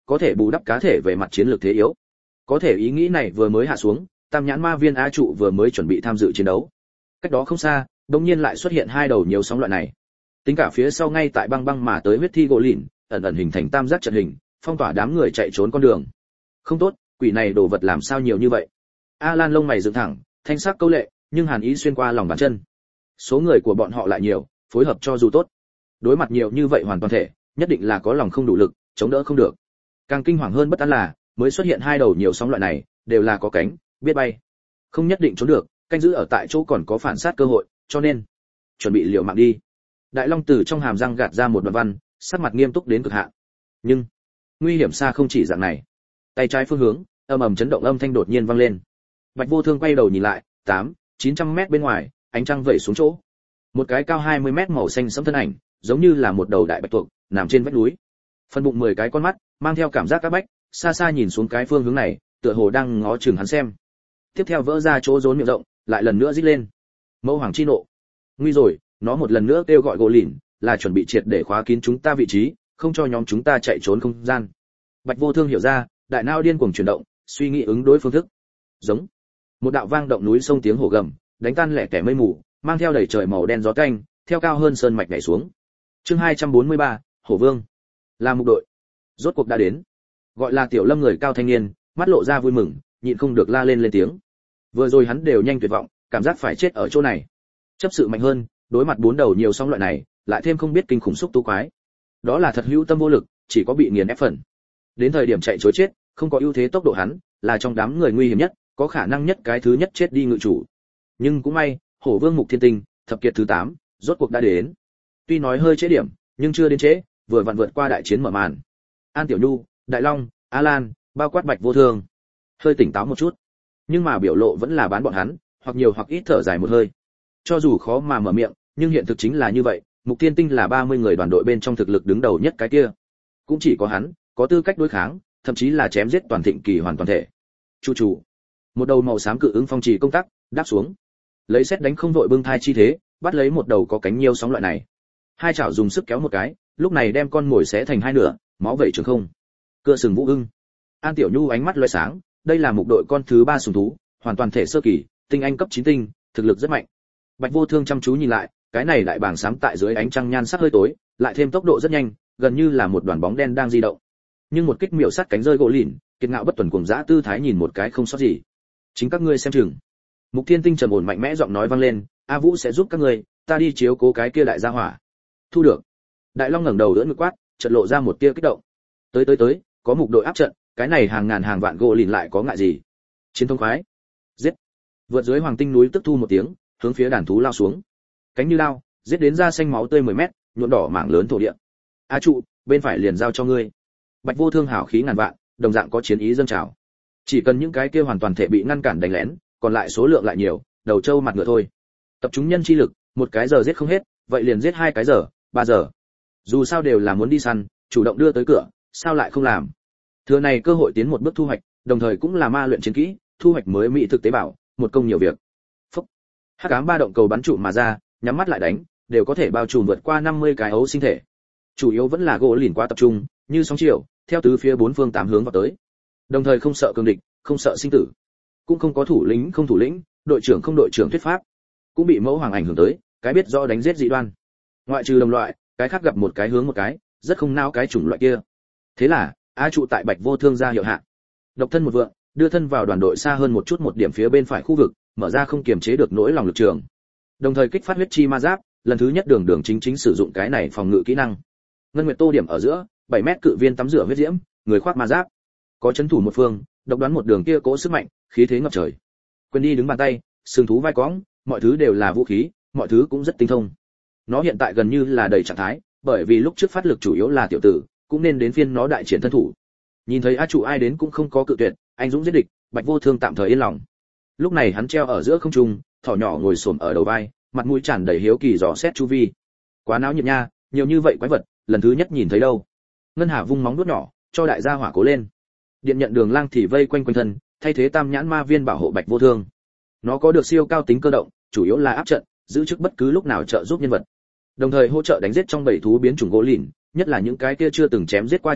có thể bù đắp cá thể về mặt chiến lược thế yếu. Có thể ý nghĩ này vừa mới hạ xuống, tam nhãn ma viên A trụ vừa mới chuẩn bị tham dự chiến đấu. Cách đó không xa, đột nhiên lại xuất hiện hai đầu nhiều sóng loại này. Tính cả phía sau ngay tại băng băng mà tới huyết thi gỗ lìn, ẩn ẩn hình thành tam giác trận hình, phong tỏa đám người chạy trốn con đường. Không tốt, quỷ này đồ vật làm sao nhiều như vậy? Alan lông mày dựng thẳng, thanh sắc câu lệ, nhưng hàn ý xuyên qua lòng bàn chân. Số người của bọn họ lại nhiều, phối hợp cho dù tốt. Đối mặt nhiều như vậy hoàn toàn thể, nhất định là có lòng không đủ lực, chống đỡ không được. Càng kinh hoàng hơn bất an là, mới xuất hiện hai đầu nhiều sóng loại này, đều là có cánh, biết bay. Không nhất định trốn được, canh giữ ở tại chỗ còn có phản sát cơ hội, cho nên chuẩn bị liều mạng đi. Đại Long từ trong hàm răng gạt ra một đoạn văn, sắc mặt nghiêm túc đến cực hạn. Nhưng nguy hiểm xa không chỉ dạng này. Tay trái phương hướng, ầm ầm chấn động âm thanh đột nhiên vang lên. Bạch Vô Thương quay đầu nhìn lại, tám, chín trăm mét bên ngoài, ánh trăng vẩy xuống chỗ. Một cái cao hai mươi mét màu xanh sẫm thân ảnh, giống như là một đầu đại bạch tuộc, nằm trên vách núi. Phần bụng mười cái con mắt, mang theo cảm giác các bách, xa xa nhìn xuống cái phương hướng này, tựa hồ đang ngó chừng hắn xem. Tiếp theo vỡ ra chỗ rốn miệng rộng, lại lần nữa rít lên. Mẫu hoàng chi nộ. Nguy rồi, nó một lần nữa kêu gọi gỗ lìn, là chuẩn bị triệt để khóa kín chúng ta vị trí, không cho nhóm chúng ta chạy trốn không gian. Bạch Vô Thương hiểu ra, đại não điên cuồng chuyển động, suy nghĩ ứng đối phương thức. Giống. Một đạo vang động núi sông tiếng hổ gầm, đánh tan lẻ tẻ mây mù, mang theo đầy trời màu đen gió canh, theo cao hơn sơn mạch nhảy xuống. Chương hai trăm bốn mươi ba, Hổ Vương. Là mục đội. Rốt cuộc đã đến. Gọi là Tiểu Lâm người cao thanh niên, mắt lộ ra vui mừng, nhịn không được la lên lên tiếng. Vừa rồi hắn đều nhanh tuyệt vọng, cảm giác phải chết ở chỗ này. Chấp sự mạnh hơn, đối mặt bốn đầu nhiều sóng loại này, lại thêm không biết kinh khủng xúc tu quái. Đó là thật hữu tâm vô lực, chỉ có bị nghiền ép phần. Đến thời điểm chạy trối chết, không có ưu thế tốc độ hắn, là trong đám người nguy hiểm nhất, có khả năng nhất cái thứ nhất chết đi ngự chủ. Nhưng cũng may, Hổ Vương Mục Thiên Tinh, thập kiệt thứ tám, rốt cuộc đã đến. Tuy nói hơi trễ điểm, nhưng chưa đến trễ, vừa vặn vượt qua đại chiến mở màn. An Tiểu Nhu, Đại Long, Alan, bao quát Bạch Vô Thương, hơi tỉnh táo một chút, nhưng mà biểu lộ vẫn là bán bọn hắn, hoặc nhiều hoặc ít thở dài một hơi. Cho dù khó mà mở miệng, nhưng hiện thực chính là như vậy, Mục Thiên Tinh là ba mươi người đoàn đội bên trong thực lực đứng đầu nhất cái kia. Cũng chỉ có hắn có tư cách đối kháng, thậm chí là chém giết toàn thịnh kỳ hoàn toàn thể. Chu chủ, một đầu màu xám cự ứng phong trì công tác, đáp xuống. Lấy xét đánh không vội bưng thai chi thế, bắt lấy một đầu có cánh nhiều sóng loại này. Hai chảo dùng sức kéo một cái, lúc này đem con mồi xé thành hai nửa, máu vẩy trường không. Cưa sừng vũ ưng. An Tiểu Nhu ánh mắt lóe sáng, đây là mục đội con thứ ba sùng thú, hoàn toàn thể sơ kỳ, tinh anh cấp chín tinh, thực lực rất mạnh. Bạch Vô Thương chăm chú nhìn lại, cái này đại bảng xám tại dưới ánh trăng nhan sắc hơi tối, lại thêm tốc độ rất nhanh, gần như là một đoàn bóng đen đang di động. Nhưng một kích miểu sát cánh rơi gỗ lìn, kiệt ngạo bất tuần cuồng dã tư thái nhìn một cái không sót gì. Chính các ngươi xem chừng. Mục Thiên Tinh trầm ổn mạnh mẽ giọng nói vang lên, A Vũ sẽ giúp các ngươi, ta đi chiếu cố cái kia đại gia hỏa. Thu được. Đại Long ngẩng đầu đỡ ngực quát, chợt lộ ra một tia kích động. Tới tới tới, có mục đội áp trận, cái này hàng ngàn hàng vạn gỗ lìn lại có ngại gì? Chiến thông khoái. Giết. Vượt dưới hoàng tinh núi tức thu một tiếng, hướng phía đàn thú lao xuống. Cánh như lao, giết đến da xanh máu tươi mười mét, nhuộm đỏ mảng lớn thổ địa. A trụ, bên phải liền giao cho ngươi. Bạch Vô Thương hảo khí ngàn vạn, đồng dạng có chiến ý dâng trào. Chỉ cần những cái kia hoàn toàn thể bị ngăn cản đánh lén, còn lại số lượng lại nhiều, đầu trâu mặt ngựa thôi. Tập trung nhân chi lực, một cái giờ giết không hết, vậy liền giết hai cái giờ, ba giờ. Dù sao đều là muốn đi săn, chủ động đưa tới cửa, sao lại không làm? Thừa này cơ hội tiến một bước thu hoạch, đồng thời cũng là ma luyện chiến kỹ, thu hoạch mới mỹ thực tế bảo, một công nhiều việc. Phúc. Hắc ám ba động cầu bắn trụ mà ra, nhắm mắt lại đánh, đều có thể bao trùm vượt qua năm mươi cái ấu sinh thể. Chủ yếu vẫn là gỗ lìn quá tập trung, như sóng chiều, theo tứ phía bốn phương tám hướng vào tới. Đồng thời không sợ cường địch, không sợ sinh tử, cũng không có thủ lĩnh không thủ lĩnh, đội trưởng không đội trưởng thuyết pháp, cũng bị mẫu hoàng ảnh hưởng tới, cái biết rõ đánh giết dị đoan. Ngoại trừ đồng loại, cái khác gặp một cái hướng một cái, rất không nao cái chủng loại kia. Thế là, A trụ tại Bạch Vô Thương ra hiệu hạ, độc thân một vượng, đưa thân vào đoàn đội xa hơn một chút một điểm phía bên phải khu vực, mở ra không kiềm chế được nỗi lòng lực trường. Đồng thời kích phát huyết chi ma giáp, lần thứ nhất đường đường chính chính sử dụng cái này phòng ngự kỹ năng. Ngân Nguyệt Tô điểm ở giữa, bảy mét cự viên tắm rửa huyết diễm, người khoác ma giáp, có chấn thủ một phương, độc đoán một đường kia cỗ sức mạnh, khí thế ngập trời. Quên đi đứng bàn tay, sừng thú vai cõng, mọi thứ đều là vũ khí, mọi thứ cũng rất tinh thông. Nó hiện tại gần như là đầy trạng thái, bởi vì lúc trước phát lực chủ yếu là tiểu tử, cũng nên đến phiên nó đại triển thân thủ. Nhìn thấy A trụ ai đến cũng không có cự tuyệt, anh dũng giết địch, Bạch Vô Thương tạm thời yên lòng. Lúc này hắn treo ở giữa không trung, thỏ nhỏ ngồi xổm ở đầu vai, mặt mũi tràn đầy hiếu kỳ dò xét chu vi. Quá náo nhiệt nha, nhiều như vậy quái vật, lần thứ nhất nhìn thấy đâu. Ngân Hà vung móng vuốt nhỏ, cho đại gia hỏa cố lên. Điện nhận đường lang thì vây quanh quanh thân, thay thế tam nhãn ma viên bảo hộ Bạch Vô Thương. Nó có được siêu cao tính cơ động, chủ yếu là áp trận, giữ chức bất cứ lúc nào trợ giúp nhân vật. Đồng thời hỗ trợ đánh giết trong bầy thú biến chủng gỗ lìn, nhất là những cái kia chưa từng chém giết qua chủng tộc,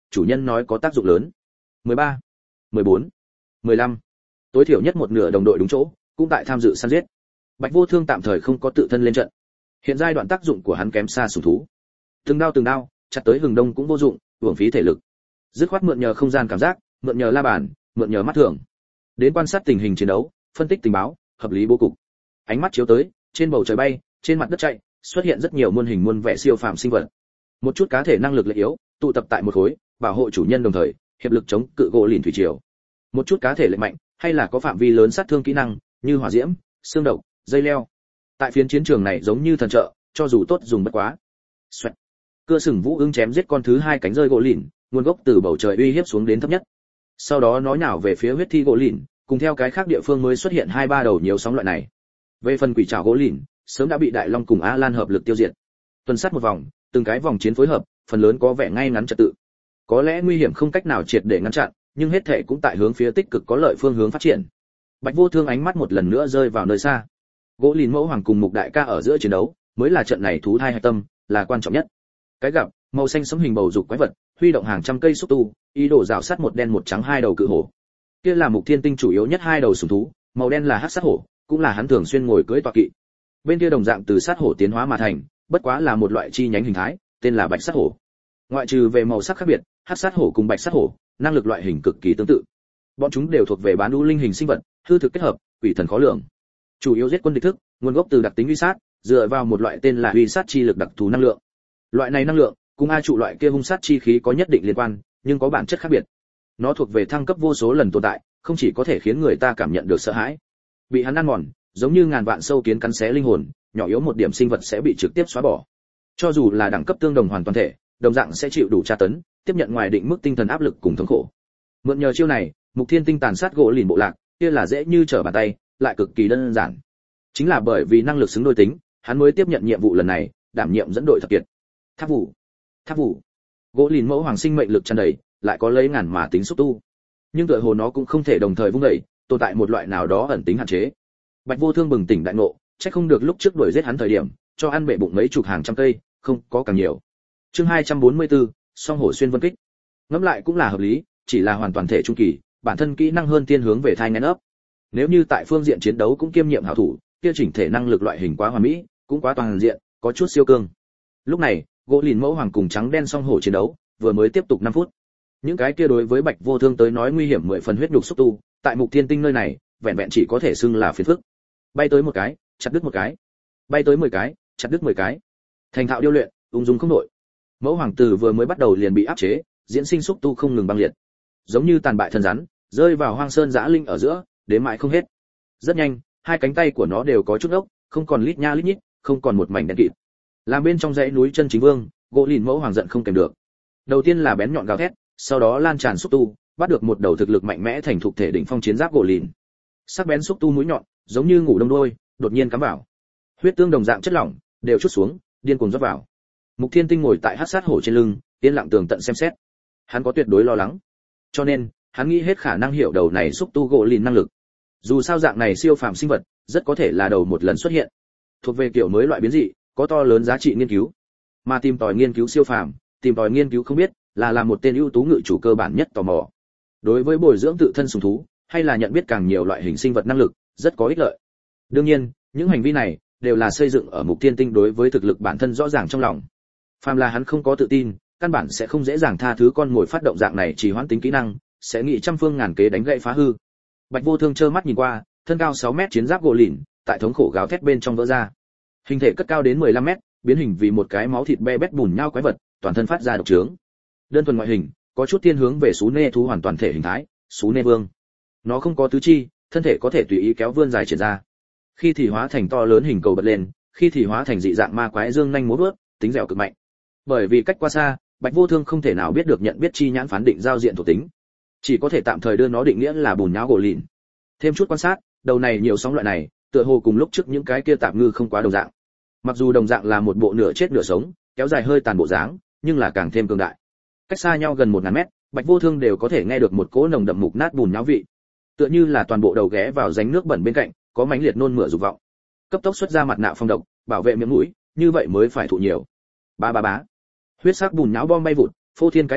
chủ nhân nói có tác dụng lớn. mười ba, mười bốn, mười lăm. Tối thiểu nhất một nửa đồng đội đúng chỗ, cũng tại tham dự săn giết. Bạch Vô Thương tạm thời không có tự thân lên trận. Hiện giai đoạn tác dụng của hắn kém xa sủng thú. Từng đao từng đao, chặt tới hừng đông cũng vô dụng, uổng phí thể lực. Dứt khoát mượn nhờ không gian cảm giác, mượn nhờ la bàn, mượn nhờ mắt thường. Đến quan sát tình hình chiến đấu, phân tích tình báo, hợp lý bố cục. Ánh mắt chiếu tới, trên bầu trời bay, trên mặt đất chạy, xuất hiện rất nhiều muôn hình muôn vẻ siêu phàm sinh vật. Một chút cá thể năng lực lệ yếu, tụ tập tại một khối, bảo hộ chủ nhân đồng thời, hiệp lực chống cự gỗ lìn thủy triều. Một chút cá thể lệ mạnh, hay là có phạm vi lớn sát thương kỹ năng, như hỏa diễm, xương độc, dây leo. Tại phiến chiến trường này giống như thần trợ, cho dù tốt dùng bất quá. Xoẹt. Cưa sừng vũ ưng chém giết con thứ hai cánh rơi gỗ lìn, nguồn gốc từ bầu trời uy hiếp xuống đến thấp nhất. Sau đó nó nhào về phía huyết thi gỗ lìn, cùng theo cái khác địa phương mới xuất hiện hai ba đầu nhiều sóng loại này. Về phần quỷ trảo gỗ lìn, sớm đã bị Đại Long cùng A Lan hợp lực tiêu diệt. Tuần sát một vòng, từng cái vòng chiến phối hợp, phần lớn có vẻ ngay ngắn trật tự. Có lẽ nguy hiểm không cách nào triệt để ngăn chặn, nhưng hết thể cũng tại hướng phía tích cực có lợi phương hướng phát triển. Bạch Vô Thương ánh mắt một lần nữa rơi vào nơi xa. Gỗ lìn mẫu hoàng cùng Mục Đại Ca ở giữa chiến đấu, mới là trận này thú thai hạch tâm, là quan trọng nhất. Cái gặp, màu xanh sẫm hình bầu dục quái vật, huy động hàng trăm cây xúc tu, ý đồ rào sát một đen một trắng hai đầu cự hổ. Kia là Mục Thiên Tinh chủ yếu nhất hai đầu sủng thú, màu đen là hắc sát hổ, cũng là hắn thường xuyên ngồi cưỡi tọa kỵ. Bên kia đồng dạng từ sát hổ tiến hóa mà thành, bất quá là một loại chi nhánh hình thái, tên là bạch sát hổ. Ngoại trừ về màu sắc khác biệt, hắc sát hổ cùng bạch sát hổ, năng lực loại hình cực kỳ tương tự. Bọn chúng đều thuộc về bán đu linh hình sinh vật, hư thực kết hợp, quỷ thần khó lường. Chủ yếu giết quân địch thức, nguồn gốc từ đặc tính uy sát, dựa vào một loại tên là uy sát chi lực đặc thù năng lượng. Loại này năng lượng, cùng a trụ loại kia hung sát chi khí có nhất định liên quan, nhưng có bản chất khác biệt. Nó thuộc về thăng cấp vô số lần tồn tại, không chỉ có thể khiến người ta cảm nhận được sợ hãi, bị hắn ăn mòn, giống như ngàn vạn sâu kiến cắn xé linh hồn, nhỏ yếu một điểm sinh vật sẽ bị trực tiếp xóa bỏ. Cho dù là đẳng cấp tương đồng hoàn toàn thể, đồng dạng sẽ chịu đủ tra tấn, tiếp nhận ngoài định mức tinh thần áp lực cùng thống khổ. Mượn nhờ chiêu này, Mục Thiên Tinh tàn sát gỗ lìn bộ lạc, kia là dễ như trở bàn tay, lại cực kỳ đơn giản. Chính là bởi vì năng lực xứng đôi tính, hắn mới tiếp nhận nhiệm vụ lần này, đảm nhiệm dẫn đội thập kiệt. Tháp vụ, tháp vụ. Gỗ lìn mẫu hoàng sinh mệnh lực tràn đầy, lại có lấy ngàn mà tính xúc tu. Nhưng tựa hồ nó cũng không thể đồng thời vung dậy, tồn tại một loại nào đó ẩn tính hạn chế. Bạch Vô Thương bừng tỉnh đại ngộ, chắc không được lúc trước đuổi giết hắn thời điểm, cho ăn bể bụng mấy chục hàng trăm cây, không, có càng nhiều. Chương hai trăm bốn mươi tư, song hổ xuyên vân kích. Ngẫm lại cũng là hợp lý, chỉ là hoàn toàn thể trung kỳ, bản thân kỹ năng hơn tiên hướng về thai ngén ấp. Nếu như tại phương diện chiến đấu cũng kiêm nhiệm hảo thủ, kia chỉnh thể năng lực loại hình quá hoàn mỹ, cũng quá toàn diện, có chút siêu cương. Lúc này, gỗ lìn mẫu hoàng cùng trắng đen song hổ chiến đấu, vừa mới tiếp tục năm phút. Những cái kia đối với Bạch Vô Thương tới nói nguy hiểm mười phần huyết nhục xúc tu, tại Mục Thiên Tinh nơi này, vẹn vẹn chỉ có thể xưng là phiền phức. Bay tới một cái, chặt đứt một cái. Bay tới mười cái, chặt đứt mười cái. Thành thạo điêu luyện, ung dung không đổi. Mẫu hoàng tử vừa mới bắt đầu liền bị áp chế, diễn sinh xúc tu không ngừng băng liệt. Giống như tàn bại thân rắn, rơi vào hoang sơn dã linh ở giữa, đến mãi không hết. Rất nhanh, hai cánh tay của nó đều có chút ốc, không còn lít nha lít nhít, không còn một mảnh đen kịt. Làm bên trong dãy núi chân chính vương, gỗ lìn mẫu hoàng giận không kèm được. Đầu tiên là bén nhọn gào thét, sau đó lan tràn xúc tu, bắt được một đầu thực lực mạnh mẽ thành thuộc thể đỉnh phong chiến giáp gỗ lìn. Sắc bén xúc tu mũi nhọn, giống như ngủ đông đôi, đột nhiên cắm vào. Huyết tương đồng dạng chất lỏng, đều chút xuống, điên cuồng rót vào. Mục Thiên Tinh ngồi tại hắc sát hổ trên lưng, yên lặng tường tận xem xét. Hắn có tuyệt đối lo lắng, cho nên hắn nghĩ hết khả năng hiểu đầu này xúc tu gỗ lìn năng lực. Dù sao dạng này siêu phàm sinh vật, rất có thể là đầu một lần xuất hiện, thuộc về kiểu mới loại biến dị, có to lớn giá trị nghiên cứu. Mà tìm tòi nghiên cứu siêu phàm, tìm tòi nghiên cứu không biết, là làm một tên ưu tú ngự chủ cơ bản nhất tò mò. Đối với bồi dưỡng tự thân sùng thú, hay là nhận biết càng nhiều loại hình sinh vật năng lực, rất có ích lợi. Đương nhiên, những hành vi này đều là xây dựng ở Mục Thiên Tinh đối với thực lực bản thân rõ ràng trong lòng. Phàm là hắn không có tự tin, căn bản sẽ không dễ dàng tha thứ con ngồi phát động dạng này chỉ hoãn tính kỹ năng, sẽ nghĩ trăm phương ngàn kế đánh gậy phá hư. Bạch Vô Thương trơ mắt nhìn qua, thân cao sáu mét chiến giáp gỗ lìn, tại thống khổ gào thét bên trong vỡ ra. Hình thể cất cao đến mười lăm mét, biến hình vì một cái máu thịt be bét bùn nhau quái vật, toàn thân phát ra độc trướng. Đơn thuần ngoại hình, có chút thiên hướng về sú nê thú hoàn toàn thể hình thái, sú nê vương. Nó không có tứ chi, thân thể có thể tùy ý kéo vươn dài triển ra. Khi thì hóa thành to lớn hình cầu bật lên, khi thì hóa thành dị dạng ma quái dương nhanh múa vớt, tính dẻo cực mạnh. Bởi vì cách qua xa, Bạch Vô Thương không thể nào biết được nhận biết chi nhãn phán định giao diện thuộc tính, chỉ có thể tạm thời đưa nó định nghĩa là bùn nhão gỗ lìn. Thêm chút quan sát, đầu này nhiều sóng loại này, tựa hồ cùng lúc trước những cái kia tạm ngư không quá đồng dạng. Mặc dù đồng dạng là một bộ nửa chết nửa sống, kéo dài hơi tàn bộ dáng, nhưng là càng thêm cường đại. Cách xa nhau gần một ngàn mét, Bạch Vô Thương đều có thể nghe được một cỗ nồng đậm mục nát bùn nhão vị, tựa như là toàn bộ đầu ghé vào rãnh nước bẩn bên cạnh, có mãnh liệt nôn mửa dục vọng. Cấp tốc xuất ra mặt nạ phòng độc, bảo vệ miệng mũi, như vậy mới phải thụ nhiều. Ba ba bá. Huyết sắc bùn nhão bom bay vụt, phô thiên cái địa,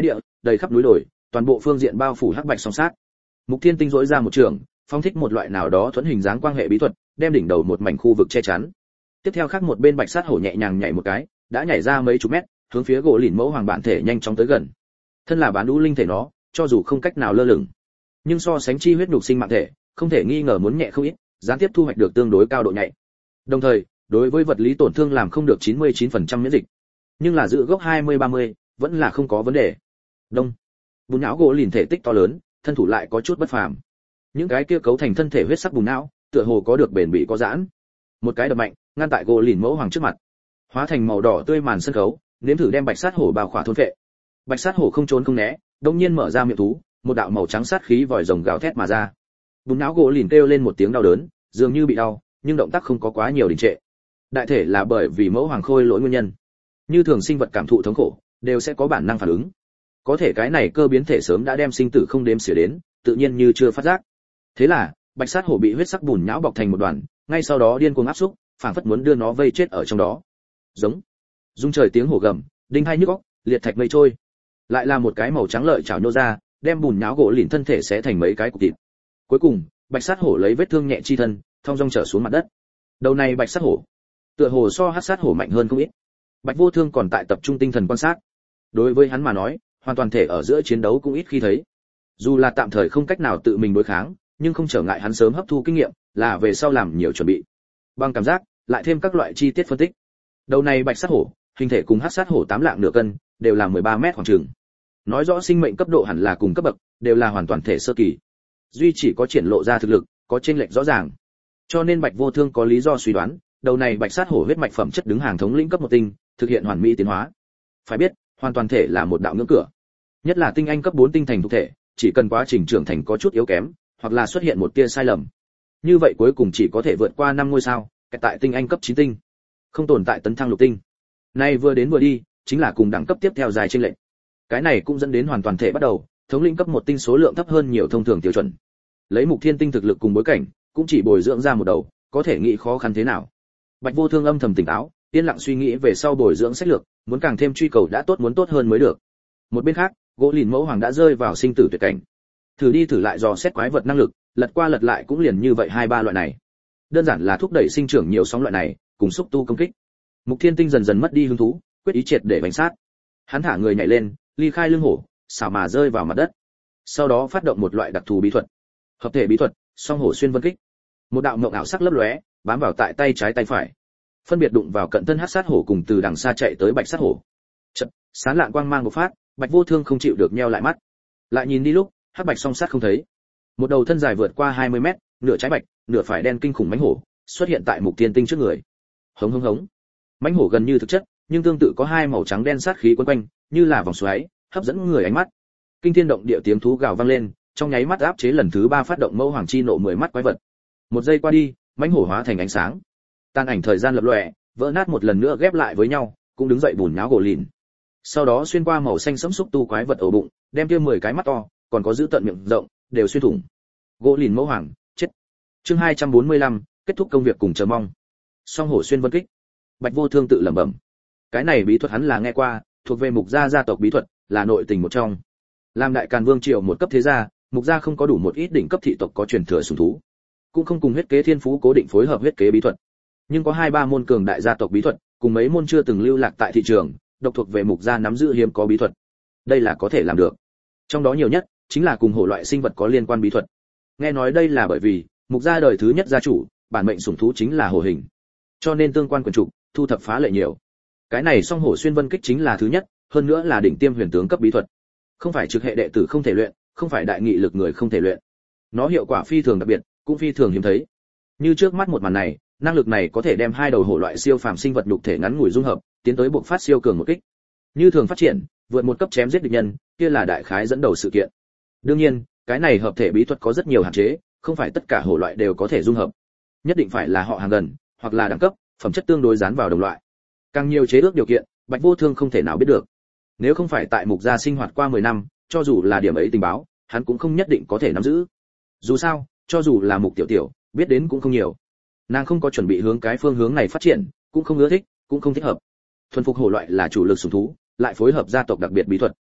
đầy khắp núi đồi, toàn bộ phương diện bao phủ hắc bạch song sát. Mục Thiên Tinh rỗi ra một trường, phóng thích một loại nào đó thuẫn hình dáng quang hệ bí thuật, đem đỉnh đầu một mảnh khu vực che chắn. Tiếp theo khác một bên bạch sát hổ nhẹ nhàng nhảy một cái, đã nhảy ra mấy chục mét, hướng phía gỗ lìn mẫu hoàng bản thể nhanh chóng tới gần. Thân là bán đũ linh thể nó, cho dù không cách nào lơ lửng, nhưng so sánh chi huyết nhục sinh mạng thể, không thể nghi ngờ muốn nhẹ không ít, gián tiếp thu hoạch được tương đối cao độ nhạy. Đồng thời, đối với vật lý tổn thương làm không được chín mươi chín phần trăm miễn dịch, nhưng là giữ gốc hai mươi ba mươi, vẫn là không có vấn đề. Đông. Bùn não gỗ lìn thể tích to lớn, thân thủ lại có chút bất phàm. Những cái kia cấu thành thân thể huyết sắc bùn não, tựa hồ có được bền bỉ có giãn. Một cái đập mạnh, ngăn tại gỗ lìn mẫu hoàng trước mặt, hóa thành màu đỏ tươi màn sân khấu, nếm thử đem bạch sát hổ bao khỏa thôn phệ. Bạch sát hổ không trốn không né, đột nhiên mở ra miệng thú, một đạo màu trắng sát khí vòi rồng gào thét mà ra. Bùn não gỗ lìn kêu lên một tiếng đau đớn, dường như bị đau, nhưng động tác không có quá nhiều đình trệ. Đại thể là bởi vì mẫu hoàng khôi lỗi nguyên nhân. Như thường sinh vật cảm thụ thống khổ, đều sẽ có bản năng phản ứng. Có thể cái này cơ biến thể sớm đã đem sinh tử không đếm xỉa đến, tự nhiên như chưa phát giác. Thế là, bạch sát hổ bị huyết sắc bùn nhão bọc thành một đoàn, ngay sau đó điên cuồng áp xúc, phảng phất muốn đưa nó vây chết ở trong đó. Giống. Rung trời tiếng hổ gầm, đinh hai nhức óc, liệt thạch mây trôi. Lại là một cái màu trắng lợi chảo nhô ra, đem bùn nhão gỗ lìn thân thể xé thành mấy cái cục thịt. Cuối cùng, bạch sát hổ lấy vết thương nhẹ chi thân, thong dong trở xuống mặt đất. Đầu này bạch sát hổ, tựa hồ so hắc sát hổ mạnh hơn không ít. Bạch Vô Thương còn tại tập trung tinh thần quan sát. Đối với hắn mà nói, hoàn toàn thể ở giữa chiến đấu cũng ít khi thấy. Dù là tạm thời không cách nào tự mình đối kháng, nhưng không trở ngại hắn sớm hấp thu kinh nghiệm, là về sau làm nhiều chuẩn bị. Bằng cảm giác, lại thêm các loại chi tiết phân tích. Đầu này bạch sát hổ, hình thể cùng hắc sát hổ tám lạng nửa cân, đều là mười ba mét khoảng chừng. Nói rõ sinh mệnh cấp độ hẳn là cùng cấp bậc, đều là hoàn toàn thể sơ kỳ. Duy chỉ có triển lộ ra thực lực, có chênh lệch rõ ràng. Cho nên Bạch Vô Thương có lý do suy đoán, đầu này bạch sát hổ huyết mạch phẩm chất đứng hàng thống lĩnh cấp một tinh, thực hiện hoàn mỹ tiến hóa. Phải biết, hoàn toàn thể là một đạo ngưỡng cửa. Nhất là tinh anh cấp bốn tinh thành thuộc thể, chỉ cần quá trình trưởng thành có chút yếu kém, hoặc là xuất hiện một tia sai lầm. Như vậy cuối cùng chỉ có thể vượt qua năm ngôi sao, kẹt tại tinh anh cấp chín tinh. Không tồn tại tấn thăng lục tinh. Nay vừa đến vừa đi, chính là cùng đẳng cấp tiếp theo dài chênh lệch. Cái này cũng dẫn đến hoàn toàn thể bắt đầu, thống lĩnh cấp một tinh số lượng thấp hơn nhiều thông thường tiêu chuẩn. Lấy Mục Thiên Tinh thực lực cùng bối cảnh, cũng chỉ bồi dưỡng ra một đầu, có thể nghĩ khó khăn thế nào. Bạch Vô Thương âm thầm tỉnh táo, yên lặng suy nghĩ về sau bồi dưỡng sách lược, muốn càng thêm truy cầu đã tốt muốn tốt hơn mới được. Một bên khác, gỗ lìn mẫu hoàng đã rơi vào sinh tử tuyệt cảnh. Thử đi thử lại dò xét quái vật năng lực, lật qua lật lại cũng liền như vậy hai ba loại này. Đơn giản là thúc đẩy sinh trưởng nhiều sóng loại này, cùng xúc tu công kích. Mục Thiên Tinh dần dần mất đi hứng thú, quyết ý triệt để bánh sát. Hắn thả người nhảy lên, ly khai lưng hổ, xảo mà rơi vào mặt đất. Sau đó phát động một loại đặc thù bí thuật. Hợp thể bí thuật, song hổ xuyên vân kích. Một đạo mộng ảo sắc lấp lóe, bám vào tại tay trái tay phải. Phân biệt đụng vào cận thân hắc sát hổ cùng từ đằng xa chạy tới bạch sát hổ. Chợt, sáng lạng quang mang bộc phát, Bạch Vô Thương không chịu được nheo lại mắt. Lại nhìn đi lúc, hắc bạch song sát không thấy. Một đầu thân dài vượt qua hai mươi mét, nửa trái bạch, nửa phải đen kinh khủng mãnh hổ, xuất hiện tại Mục Thiên Tinh trước người. Hống hống hống. Mãnh hổ gần như thực chất, nhưng tương tự có hai màu trắng đen sát khí quấn quanh, như là vòng xoáy, hấp dẫn người ánh mắt. Kinh thiên động địa tiếng thú gào vang lên, trong nháy mắt áp chế lần thứ ba phát động mẫu hoàng chi nộ mười mắt quái vật. Một giây qua đi, mãnh hổ hóa thành ánh sáng. Tan ảnh thời gian lập lòe, vỡ nát một lần nữa ghép lại với nhau, cũng đứng dậy bùn nháo gỗ lìn. Sau đó xuyên qua màu xanh sẫm xúc tu quái vật ổ bụng, đem kia mười cái mắt to, còn có giữ tận miệng rộng, đều xuyên thủng. Gỗ lìn mẫu hoàng, chết. Chương hai trăm bốn mươi lăm, kết thúc công việc cùng chờ mong. Song hổ xuyên vân kích. Bạch Vô Thương tự lẩm bẩm. Cái này bí thuật hắn là nghe qua, thuộc về Mục gia gia tộc bí thuật, là nội tình một trong. Làm đại càn vương triều một cấp thế gia, Mục gia không có đủ một ít đỉnh cấp thị tộc có truyền thừa sủng thú, cũng không cùng huyết kế thiên phú cố định phối hợp huyết kế bí thuật, nhưng có hai ba môn cường đại gia tộc bí thuật, cùng mấy môn chưa từng lưu lạc tại thị trường, độc thuộc về Mục gia nắm giữ hiếm có bí thuật. Đây là có thể làm được. Trong đó nhiều nhất chính là cùng hổ loại sinh vật có liên quan bí thuật. Nghe nói đây là bởi vì Mục gia đời thứ nhất gia chủ, bản mệnh sủng thú chính là hổ hình, cho nên tương quan quyền trục thu thập phá lệ nhiều. Cái này song hổ xuyên vân kích chính là thứ nhất, hơn nữa là đỉnh tiêm huyền tướng cấp bí thuật. Không phải trực hệ đệ tử không thể luyện, không phải đại nghị lực người không thể luyện. Nó hiệu quả phi thường đặc biệt, cũng phi thường hiếm thấy. Như trước mắt một màn này, năng lực này có thể đem hai đầu hổ loại siêu phàm sinh vật nhục thể ngắn ngủi dung hợp, tiến tới buộc phát siêu cường một kích. Như thường phát triển, vượt một cấp chém giết địch nhân, kia là đại khái dẫn đầu sự kiện. Đương nhiên, cái này hợp thể bí thuật có rất nhiều hạn chế, không phải tất cả hổ loại đều có thể dung hợp. Nhất định phải là họ hàng gần, hoặc là đẳng cấp, phẩm chất tương đối dán vào đồng loại. Càng nhiều chế ước điều kiện, Bạch Vô Thương không thể nào biết được. Nếu không phải tại Mục gia sinh hoạt qua mười năm, cho dù là điểm ấy tình báo, hắn cũng không nhất định có thể nắm giữ. Dù sao, cho dù là Mục tiểu tiểu, biết đến cũng không nhiều. Nàng không có chuẩn bị hướng cái phương hướng này phát triển, cũng không ưa thích, cũng không thích hợp. Thuần phục hổ loại là chủ lực sủng thú, lại phối hợp gia tộc đặc biệt bí thuật.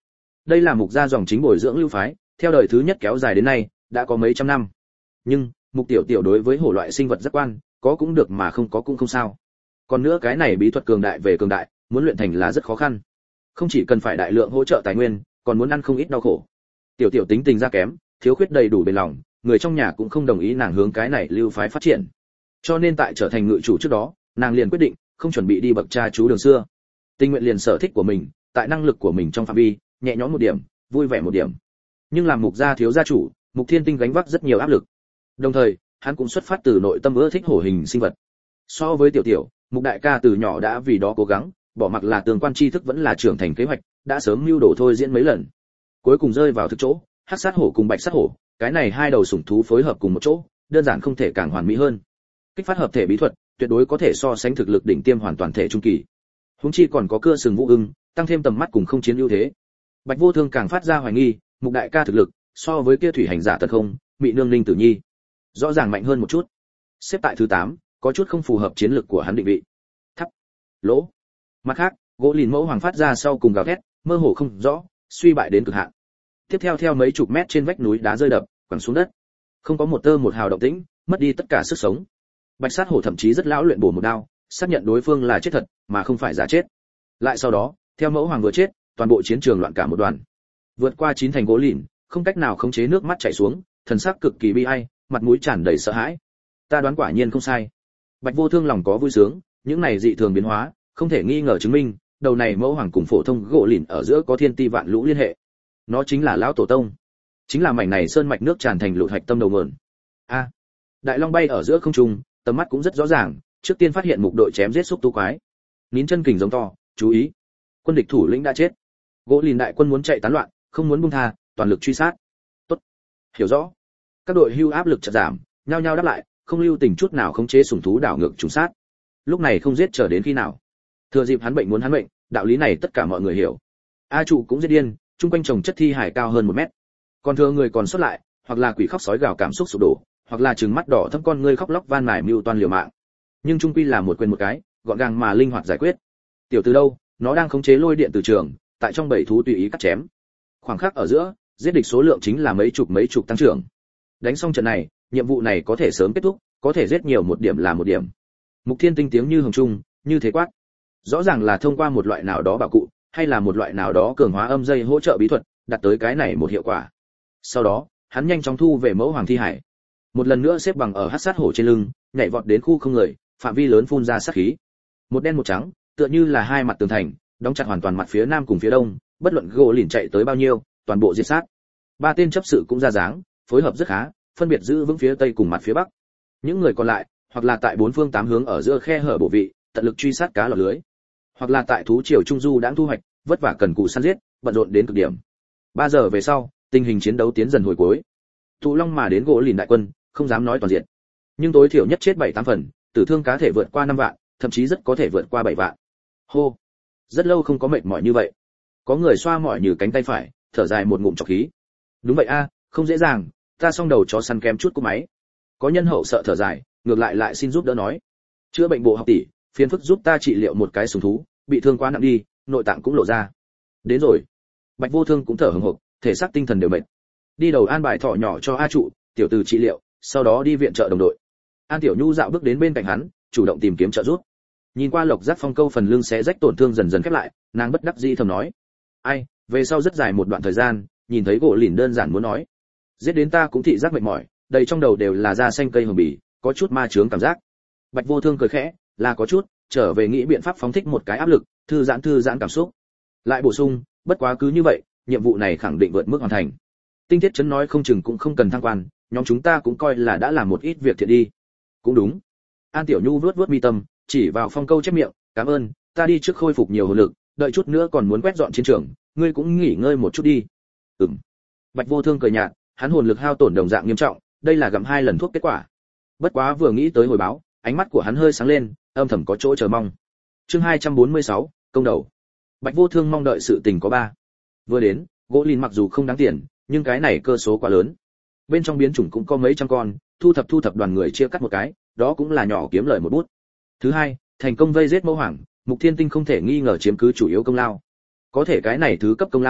Đây là mục gia dòng chính bồi dưỡng lưu phái, theo đời thứ nhất kéo dài đến nay, đã có mấy trăm năm. Nhưng, mục tiểu tiểu đối với hổ loại sinh vật giác quan, có cũng được mà không có cũng không sao. Còn nữa cái này bí thuật cường đại về cường đại, muốn luyện thành là rất khó khăn. Không chỉ cần phải đại lượng hỗ trợ tài nguyên, còn muốn ăn không ít đau khổ. Tiểu tiểu tính tình ra kém, thiếu khuyết đầy đủ bền lòng, người trong nhà cũng không đồng ý nàng hướng cái này lưu phái phát triển. Cho nên tại trở thành ngự chủ trước đó, nàng liền quyết định không chuẩn bị đi bậc cha chú đường xưa. Tình nguyện liền sở thích của mình, tại năng lực của mình trong phạm vi, nhẹ nhõm một điểm, vui vẻ một điểm. Nhưng làm mục gia thiếu gia chủ, Mục Thiên Tinh gánh vác rất nhiều áp lực. Đồng thời, hắn cũng xuất phát từ nội tâm ưa thích hổ hình sinh vật. So với tiểu tiểu, Mục đại ca từ nhỏ đã vì đó cố gắng, bỏ mặc là tương quan tri thức vẫn là trưởng thành kế hoạch, đã sớm mưu đồ thôi diễn mấy lần. Cuối cùng rơi vào thực chỗ, hắc sát hổ cùng bạch sát hổ, cái này hai đầu sủng thú phối hợp cùng một chỗ, đơn giản không thể càng hoàn mỹ hơn. Kích phát hợp thể bí thuật, tuyệt đối có thể so sánh thực lực đỉnh tiêm hoàn toàn thể trung kỳ. Huống chi còn có cưa sừng vũ ưng, tăng thêm tầm mắt cùng không chiến ưu thế. Bạch Vô Thương càng phát ra hoài nghi, Mục đại ca thực lực so với kia thủy hành giả tật không, Mị Nương Linh Tử Nhi, rõ ràng mạnh hơn một chút. Xếp tại thứ tám, có chút không phù hợp chiến lược của hắn định vị. Thấp, lỗ. Mặt khác, gỗ lìn mẫu hoàng phát ra sau cùng gào thét, mơ hồ không rõ, suy bại đến cực hạn. Tiếp theo theo mấy chục mét trên vách núi đá rơi đập, quẳng xuống đất. Không có một tơ một hào động tĩnh, mất đi tất cả sức sống. Bạch sát hổ thậm chí rất lão luyện bổ một đao, xác nhận đối phương là chết thật, mà không phải giả chết. Lại sau đó, theo mẫu hoàng vừa chết, toàn bộ chiến trường loạn cả một đoàn. Vượt qua chín thành gỗ lìn, không cách nào khống chế nước mắt chảy xuống, thần sắc cực kỳ bi ai, mặt mũi tràn đầy sợ hãi. Ta đoán quả nhiên không sai. Bạch Vô Thương lòng có vui sướng, những này dị thường biến hóa, không thể nghi ngờ chứng minh, đầu này mẫu hoàng cùng phổ thông gỗ lìn ở giữa có thiên ti vạn lũ liên hệ. Nó chính là lão tổ tông, chính là mảnh này sơn mạch nước tràn thành lũ hạch tâm đầu nguồn. A, đại long bay ở giữa không trung, tầm mắt cũng rất rõ ràng, trước tiên phát hiện mục đội chém giết xúc tu quái. Nín chân kình giống to, chú ý, quân địch thủ lĩnh đã chết. Gỗ lìn đại quân muốn chạy tán loạn, không muốn buông tha, toàn lực truy sát. Tốt, hiểu rõ. Các đội hưu áp lực chợt giảm, nhao nhao đáp lại, không lưu tình chút nào khống chế sủng thú đảo ngược trùng sát. Lúc này không giết chờ đến khi nào? Thừa dịp hắn bệnh muốn hắn bệnh, đạo lý này tất cả mọi người hiểu. A trụ cũng giết điên, chung quanh chồng chất thi hải cao hơn một mét. Còn thừa người còn sót lại, hoặc là quỷ khóc sói gào cảm xúc sụp đổ, hoặc là trừng mắt đỏ thâm con ngươi khóc lóc van nài mưu toan liều mạng. Nhưng chung quy là một quyền một cái, gọn gàng mà linh hoạt giải quyết. Tiểu từ đâu, nó đang khống chế lôi điện từ trường, tại trong bảy thú tùy ý cắt chém. Khoảng khắc ở giữa, giết địch số lượng chính là mấy chục mấy chục tăng trưởng. Đánh xong trận này, nhiệm vụ này có thể sớm kết thúc, có thể giết nhiều một điểm là một điểm. Mục Thiên Tinh tiếng như hồng trung, như thế quát. Rõ ràng là thông qua một loại nào đó bảo cụ, hay là một loại nào đó cường hóa âm dây hỗ trợ bí thuật, đạt tới cái này một hiệu quả. Sau đó, hắn nhanh chóng thu về mẫu hoàng thi hải. Một lần nữa xếp bằng ở hắc sát hổ trên lưng, nhảy vọt đến khu không người, phạm vi lớn phun ra sát khí. Một đen một trắng, tựa như là hai mặt tường thành, đóng chặt hoàn toàn mặt phía nam cùng phía đông, bất luận gỗ lìn chạy tới bao nhiêu, toàn bộ diệt sát. Ba tên chấp sự cũng ra dáng, phối hợp rất khá, phân biệt giữ vững phía tây cùng mặt phía bắc. Những người còn lại, hoặc là tại bốn phương tám hướng ở giữa khe hở bộ vị, tận lực truy sát cá lọt lưới, hoặc là tại thú triều trung du đãng thu hoạch, vất vả cần cù săn giết, bận rộn đến cực điểm. Ba giờ về sau, tình hình chiến đấu tiến dần hồi cuối. Tụ Long mà đến gỗ lìn đại quân, không dám nói toàn diện, nhưng tối thiểu nhất chết bảy tám phần, tử thương cá thể vượt qua năm vạn, thậm chí rất có thể vượt qua bảy vạn. Hô, rất lâu không có mệt mỏi như vậy. Có người xoa mỏi như cánh tay phải, thở dài một ngụm trọc khí. Đúng vậy a, không dễ dàng, ta xong đầu chó săn kém chút cú máy. Có nhân hậu sợ thở dài, ngược lại lại xin giúp đỡ nói, chữa bệnh bộ học tỷ, phiền phức giúp ta trị liệu một cái sủng thú, bị thương quá nặng đi, nội tạng cũng lộ ra. Đến rồi. Bạch Vô Thương cũng thở hổn hộc, thể xác tinh thần đều mệt. Đi đầu an bài thọ nhỏ cho A trụ, tiểu từ trị liệu, sau đó đi viện trợ đồng đội. An Tiểu Nhu dạo bước đến bên cạnh hắn, chủ động tìm kiếm trợ giúp. Nhìn qua Lộc Giác Phong câu phần lưng xé rách tổn thương dần dần khép lại, nàng bất đắc dĩ thầm nói, ai, về sau rất dài một đoạn thời gian, nhìn thấy gỗ lìn đơn giản muốn nói, giết đến ta cũng thị giác mệt mỏi, đầy trong đầu đều là da xanh cây hồng bì, có chút ma chướng cảm giác. Bạch Vô Thương cười khẽ, là có chút, trở về nghĩ biện pháp phóng thích một cái áp lực, thư giãn thư giãn cảm xúc. Lại bổ sung, bất quá cứ như vậy, nhiệm vụ này khẳng định vượt mức hoàn thành. Tinh Thiết Chấn nói không chừng cũng không cần thăng quan, nhóm chúng ta cũng coi là đã làm một ít việc thiện đi. Cũng đúng. An Tiểu Nhu vuốt vuốt mi tâm, chỉ vào Phong Câu chép miệng, cảm ơn, ta đi trước khôi phục nhiều hồn lực, đợi chút nữa còn muốn quét dọn chiến trường, ngươi cũng nghỉ ngơi một chút đi. Ừm. Bạch Vô Thương cười nhạt, hắn hồn lực hao tổn đồng dạng nghiêm trọng, đây là gặm hai lần thuốc kết quả. Bất quá vừa nghĩ tới hồi báo, ánh mắt của hắn hơi sáng lên, âm thầm có chỗ chờ mong. Chương hai trăm bốn mươi sáu, công đầu. Bạch Vô Thương mong đợi sự tình có ba. Vừa đến, gỗ lìn mặc dù không đáng tiền, nhưng cái này cơ số quá lớn. Bên trong biến chủng cũng có mấy trăm con, thu thập thu thập đoàn người chia cắt một cái, đó cũng là nhỏ kiếm lời một bút. Thứ hai, thành công vây giết mẫu hoàng, Mục Thiên Tinh không thể nghi ngờ chiếm cứ chủ yếu công lao. Có thể cái này thứ cấp công lao,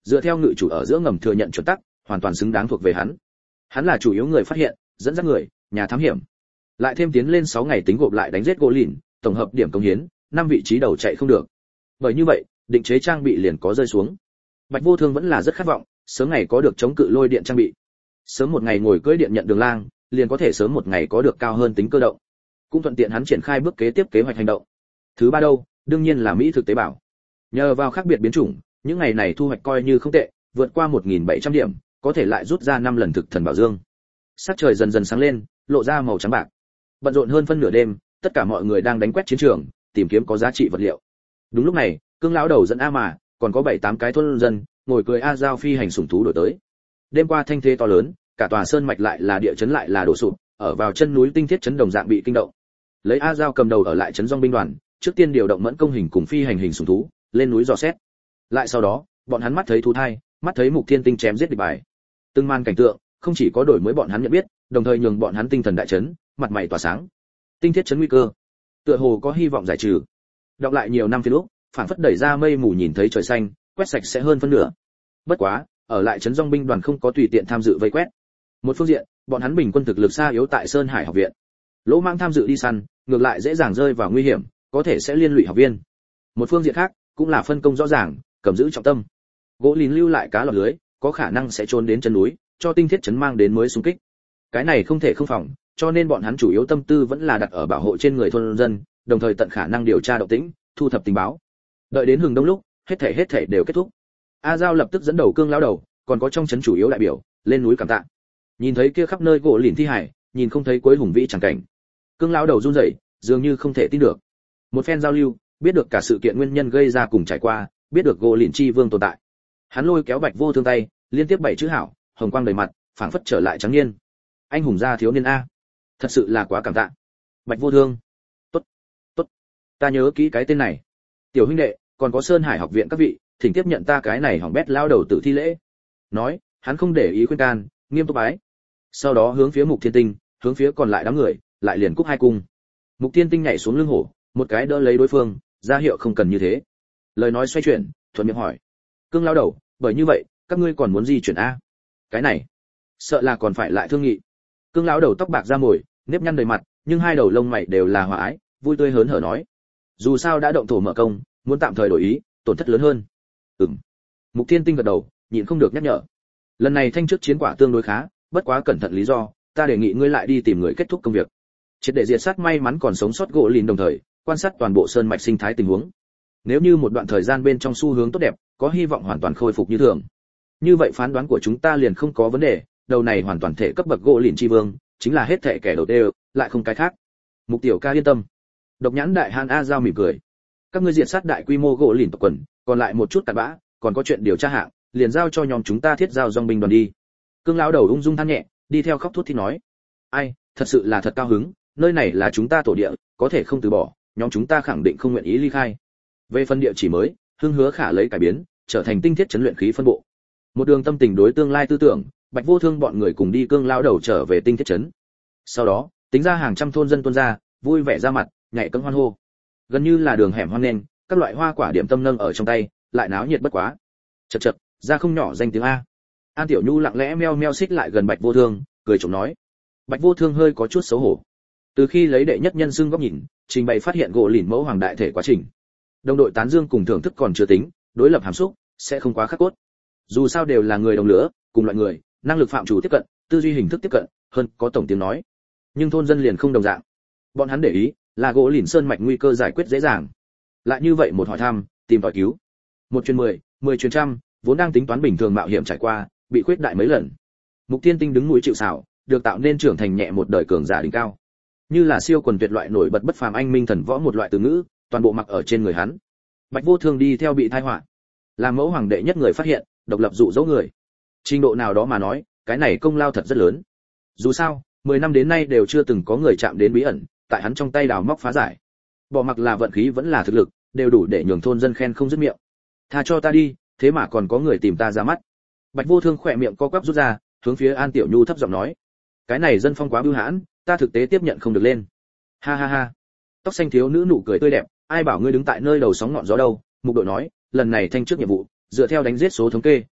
Dựa theo ngự chủ ở giữa ngầm thừa nhận chuẩn tắc, hoàn toàn xứng đáng thuộc về hắn. Hắn là chủ yếu người phát hiện, dẫn dắt người, nhà thám hiểm. Lại thêm tiến lên sáu ngày tính gộp lại đánh giết gỗ lìn, tổng hợp điểm công hiến, năm vị trí đầu chạy không được. Bởi như vậy, định chế trang bị liền có rơi xuống. Bạch Vô Thương vẫn là rất khát vọng, sớm ngày có được chống cự lôi điện trang bị. Sớm một ngày ngồi cưỡi điện nhận đường lang, liền có thể sớm một ngày có được cao hơn tính cơ động. Cũng thuận tiện hắn triển khai bước kế tiếp kế hoạch hành động. Thứ ba đâu, đương nhiên là Mỹ thực tế bảo. Nhờ vào khác biệt biến chủng, những ngày này thu hoạch coi như không tệ, vượt qua một nghìn bảy trăm điểm, có thể lại rút ra năm lần thực thần bảo dương. Sắc trời dần dần sáng lên, lộ ra màu trắng bạc. Bận rộn hơn phân nửa đêm, tất cả mọi người đang đánh quét chiến trường, tìm kiếm có giá trị vật liệu. Đúng lúc này, Cương lão đầu dẫn A mà, còn có bảy tám cái thôn dân, ngồi cười A giao phi hành sủng thú đổi tới. Đêm qua thanh thế to lớn, cả tòa sơn mạch lại là địa chấn lại là đổ sụp, ở vào chân núi tinh thiết chấn đồng dạng bị kinh động. Lấy A giao cầm đầu ở lại chấn dòng binh đoàn, trước tiên điều động mẫn công hình cùng phi hành hình sủng thú, lên núi dò xét. Lại sau đó, bọn hắn mắt thấy thú thai, mắt thấy Mục Thiên Tinh chém giết địch bài. Từng màn cảnh tượng, không chỉ có đổi mới bọn hắn nhận biết, đồng thời nhường bọn hắn tinh thần đại chấn, mặt mày tỏa sáng. Tinh thiết chấn nguy cơ, tựa hồ có hy vọng giải trừ. Đọc lại nhiều năm phiên lúc, phản phất đẩy ra mây mù nhìn thấy trời xanh, quét sạch sẽ hơn phân nửa. Bất quá, ở lại chấn dòng binh đoàn không có tùy tiện tham dự vây quét. Một phương diện, bọn hắn bình quân thực lực xa yếu tại Sơn Hải học viện. Lỗ Mang tham dự đi săn, ngược lại dễ dàng rơi vào nguy hiểm, có thể sẽ liên lụy học viên. Một phương diện khác, cũng là phân công rõ ràng, cầm giữ trọng tâm. Gỗ lìn lưu lại cá lọt lưới, có khả năng sẽ trốn đến chân núi, cho tinh thiết chấn mang đến mới xung kích. Cái này không thể không phòng, cho nên bọn hắn chủ yếu tâm tư vẫn là đặt ở bảo hộ trên người thôn dân, đồng thời tận khả năng điều tra động tĩnh, thu thập tình báo. Đợi đến hừng đông lúc, hết thảy hết thảy đều kết thúc. A Giao lập tức dẫn đầu Cương lão đầu, còn có trong chấn chủ yếu đại biểu, lên núi cảm tạ. Nhìn thấy kia khắp nơi gỗ lìn thi hải, nhìn không thấy cuối hùng vĩ chẳng cảnh. Cương lão đầu run rẩy, dường như không thể tin được. Một phen giao lưu, biết được cả sự kiện nguyên nhân gây ra cùng trải qua, biết được gỗ lìn chi vương tồn tại. Hắn lôi kéo Bạch Vô Thương tay, liên tiếp bảy chữ hảo, hồng quang đầy mặt, phảng phất trở lại trắng niên. Anh hùng gia thiếu niên a, thật sự là quá cảm tạ. Bạch Vô Thương, tốt, tốt, ta nhớ kỹ cái tên này. Tiểu huynh đệ, còn có Sơn Hải học viện các vị, thỉnh tiếp nhận ta cái này hỏng bét lao đầu tử thi lễ. Nói, hắn không để ý khuyên can, nghiêm túc bái. Sau đó hướng phía Mục Thiên Tinh, hướng phía còn lại đám người, lại liền cúc hai cung. Mục Thiên Tinh nhảy xuống lưng hổ, một cái đỡ lấy đối phương, ra hiệu không cần như thế. Lời nói xoay chuyển, thuận miệng hỏi. Cương lao đầu, bởi như vậy, các ngươi còn muốn gì chuyển a? Cái này, sợ là còn phải lại thương nghị. Cương lão đầu tóc bạc ra mồi, nếp nhăn đầy mặt, nhưng hai đầu lông mày đều là hòa ái, vui tươi hớn hở nói. Dù sao đã động thổ mở công, muốn tạm thời đổi ý, tổn thất lớn hơn. Ừm. Mục Thiên Tinh gật đầu, nhịn không được nhắc nhở. Lần này thanh trước chiến quả tương đối khá, bất quá cẩn thận lý do, ta đề nghị ngươi lại đi tìm người kết thúc công việc. Triệt để diệt sát may mắn còn sống sót gỗ lìn đồng thời, quan sát toàn bộ sơn mạch sinh thái tình huống. Nếu như một đoạn thời gian bên trong xu hướng tốt đẹp, có hy vọng hoàn toàn khôi phục như thường. Như vậy phán đoán của chúng ta liền không có vấn đề, đầu này hoàn toàn thể cấp bậc gỗ lìn chi vương, chính là hết thể kẻ đầu đều, lại không cái khác. Mục tiểu ca yên tâm. Độc nhãn đại hàn A Giao mỉm cười. Các ngươi diệt sát đại quy mô gỗ lìn tộc quần, còn lại một chút tàn bã, còn có chuyện điều tra hạng, liền giao cho nhóm chúng ta thiết giao dòng binh đoàn đi. Cương lão đầu ung dung than nhẹ, đi theo khóc thút thít nói. Ai, thật sự là thật cao hứng, nơi này là chúng ta tổ địa, có thể không từ bỏ, nhóm chúng ta khẳng định không nguyện ý ly khai. Về phần địa chỉ mới, hưng hứa khả lấy cải biến, trở thành tinh thiết chấn luyện khí phân bộ. Một đường tâm tình đối tương lai tư tưởng, Bạch Vô Thương bọn người cùng đi Cương lão đầu trở về tinh thiết chấn. Sau đó, tính ra hàng trăm thôn dân tuôn ra, vui vẻ ra mặt, nhảy cẫng hoan hô. Gần như là đường hẻm hoang nên, các loại hoa quả điểm tâm nâng ở trong tay, lại náo nhiệt bất quá. Chậc chậc, ra không nhỏ danh tiếng a. An Tiểu Nhu lặng lẽ meo meo xích lại gần Bạch Vô Thương, cười trộm nói. Bạch Vô Thương hơi có chút xấu hổ. Từ khi lấy đệ nhất nhân xưng góc nhìn, trình bày phát hiện gỗ lìn mẫu hoàng đại thể quá trình. Đồng đội tán dương cùng thưởng thức còn chưa tính, đối lập hàm xúc sẽ không quá khắc cốt. Dù sao đều là người đồng lứa, cùng loại người, năng lực phạm chủ tiếp cận, tư duy hình thức tiếp cận, hơn có tổng tiếng nói. Nhưng thôn dân liền không đồng dạng. Bọn hắn để ý, là gỗ lìn sơn mạch nguy cơ giải quyết dễ dàng. Lại như vậy một hỏi thăm, tìm tòi cứu. Một chuyến mười, mười chuyến trăm, vốn đang tính toán bình thường mạo hiểm trải qua, bị khuyết đại mấy lần. Mục Thiên Tinh đứng mũi chịu sào, được tạo nên trưởng thành nhẹ một đời cường giả đỉnh cao. Như là siêu quần tuyệt loại nổi bật bất phàm anh minh thần võ một loại từ ngữ, toàn bộ mặc ở trên người hắn. Bạch Vô Thương đi theo bị tai họa, làm mẫu hoàng đệ nhất người phát hiện, độc lập dụ dỗ người. Trình độ nào đó mà nói, cái này công lao thật rất lớn. Dù sao, mười năm đến nay đều chưa từng có người chạm đến bí ẩn, tại hắn trong tay đào móc phá giải. Bỏ mặc là vận khí vẫn là thực lực, đều đủ để nhường thôn dân khen không dứt miệng. Tha cho ta đi, thế mà còn có người tìm ta ra mắt. Bạch Vô Thương khỏe miệng co quắp rút ra, hướng phía An Tiểu Nhu thấp giọng nói: "Cái này dân phong quá bưu hãn, ta thực tế tiếp nhận không được lên." Ha ha ha. Tóc xanh thiếu nữ nụ cười tươi đẹp, ai bảo ngươi đứng tại nơi đầu sóng ngọn gió đâu? Mục đội nói, lần này thanh trước nhiệm vụ, dựa theo đánh giết số thống kê,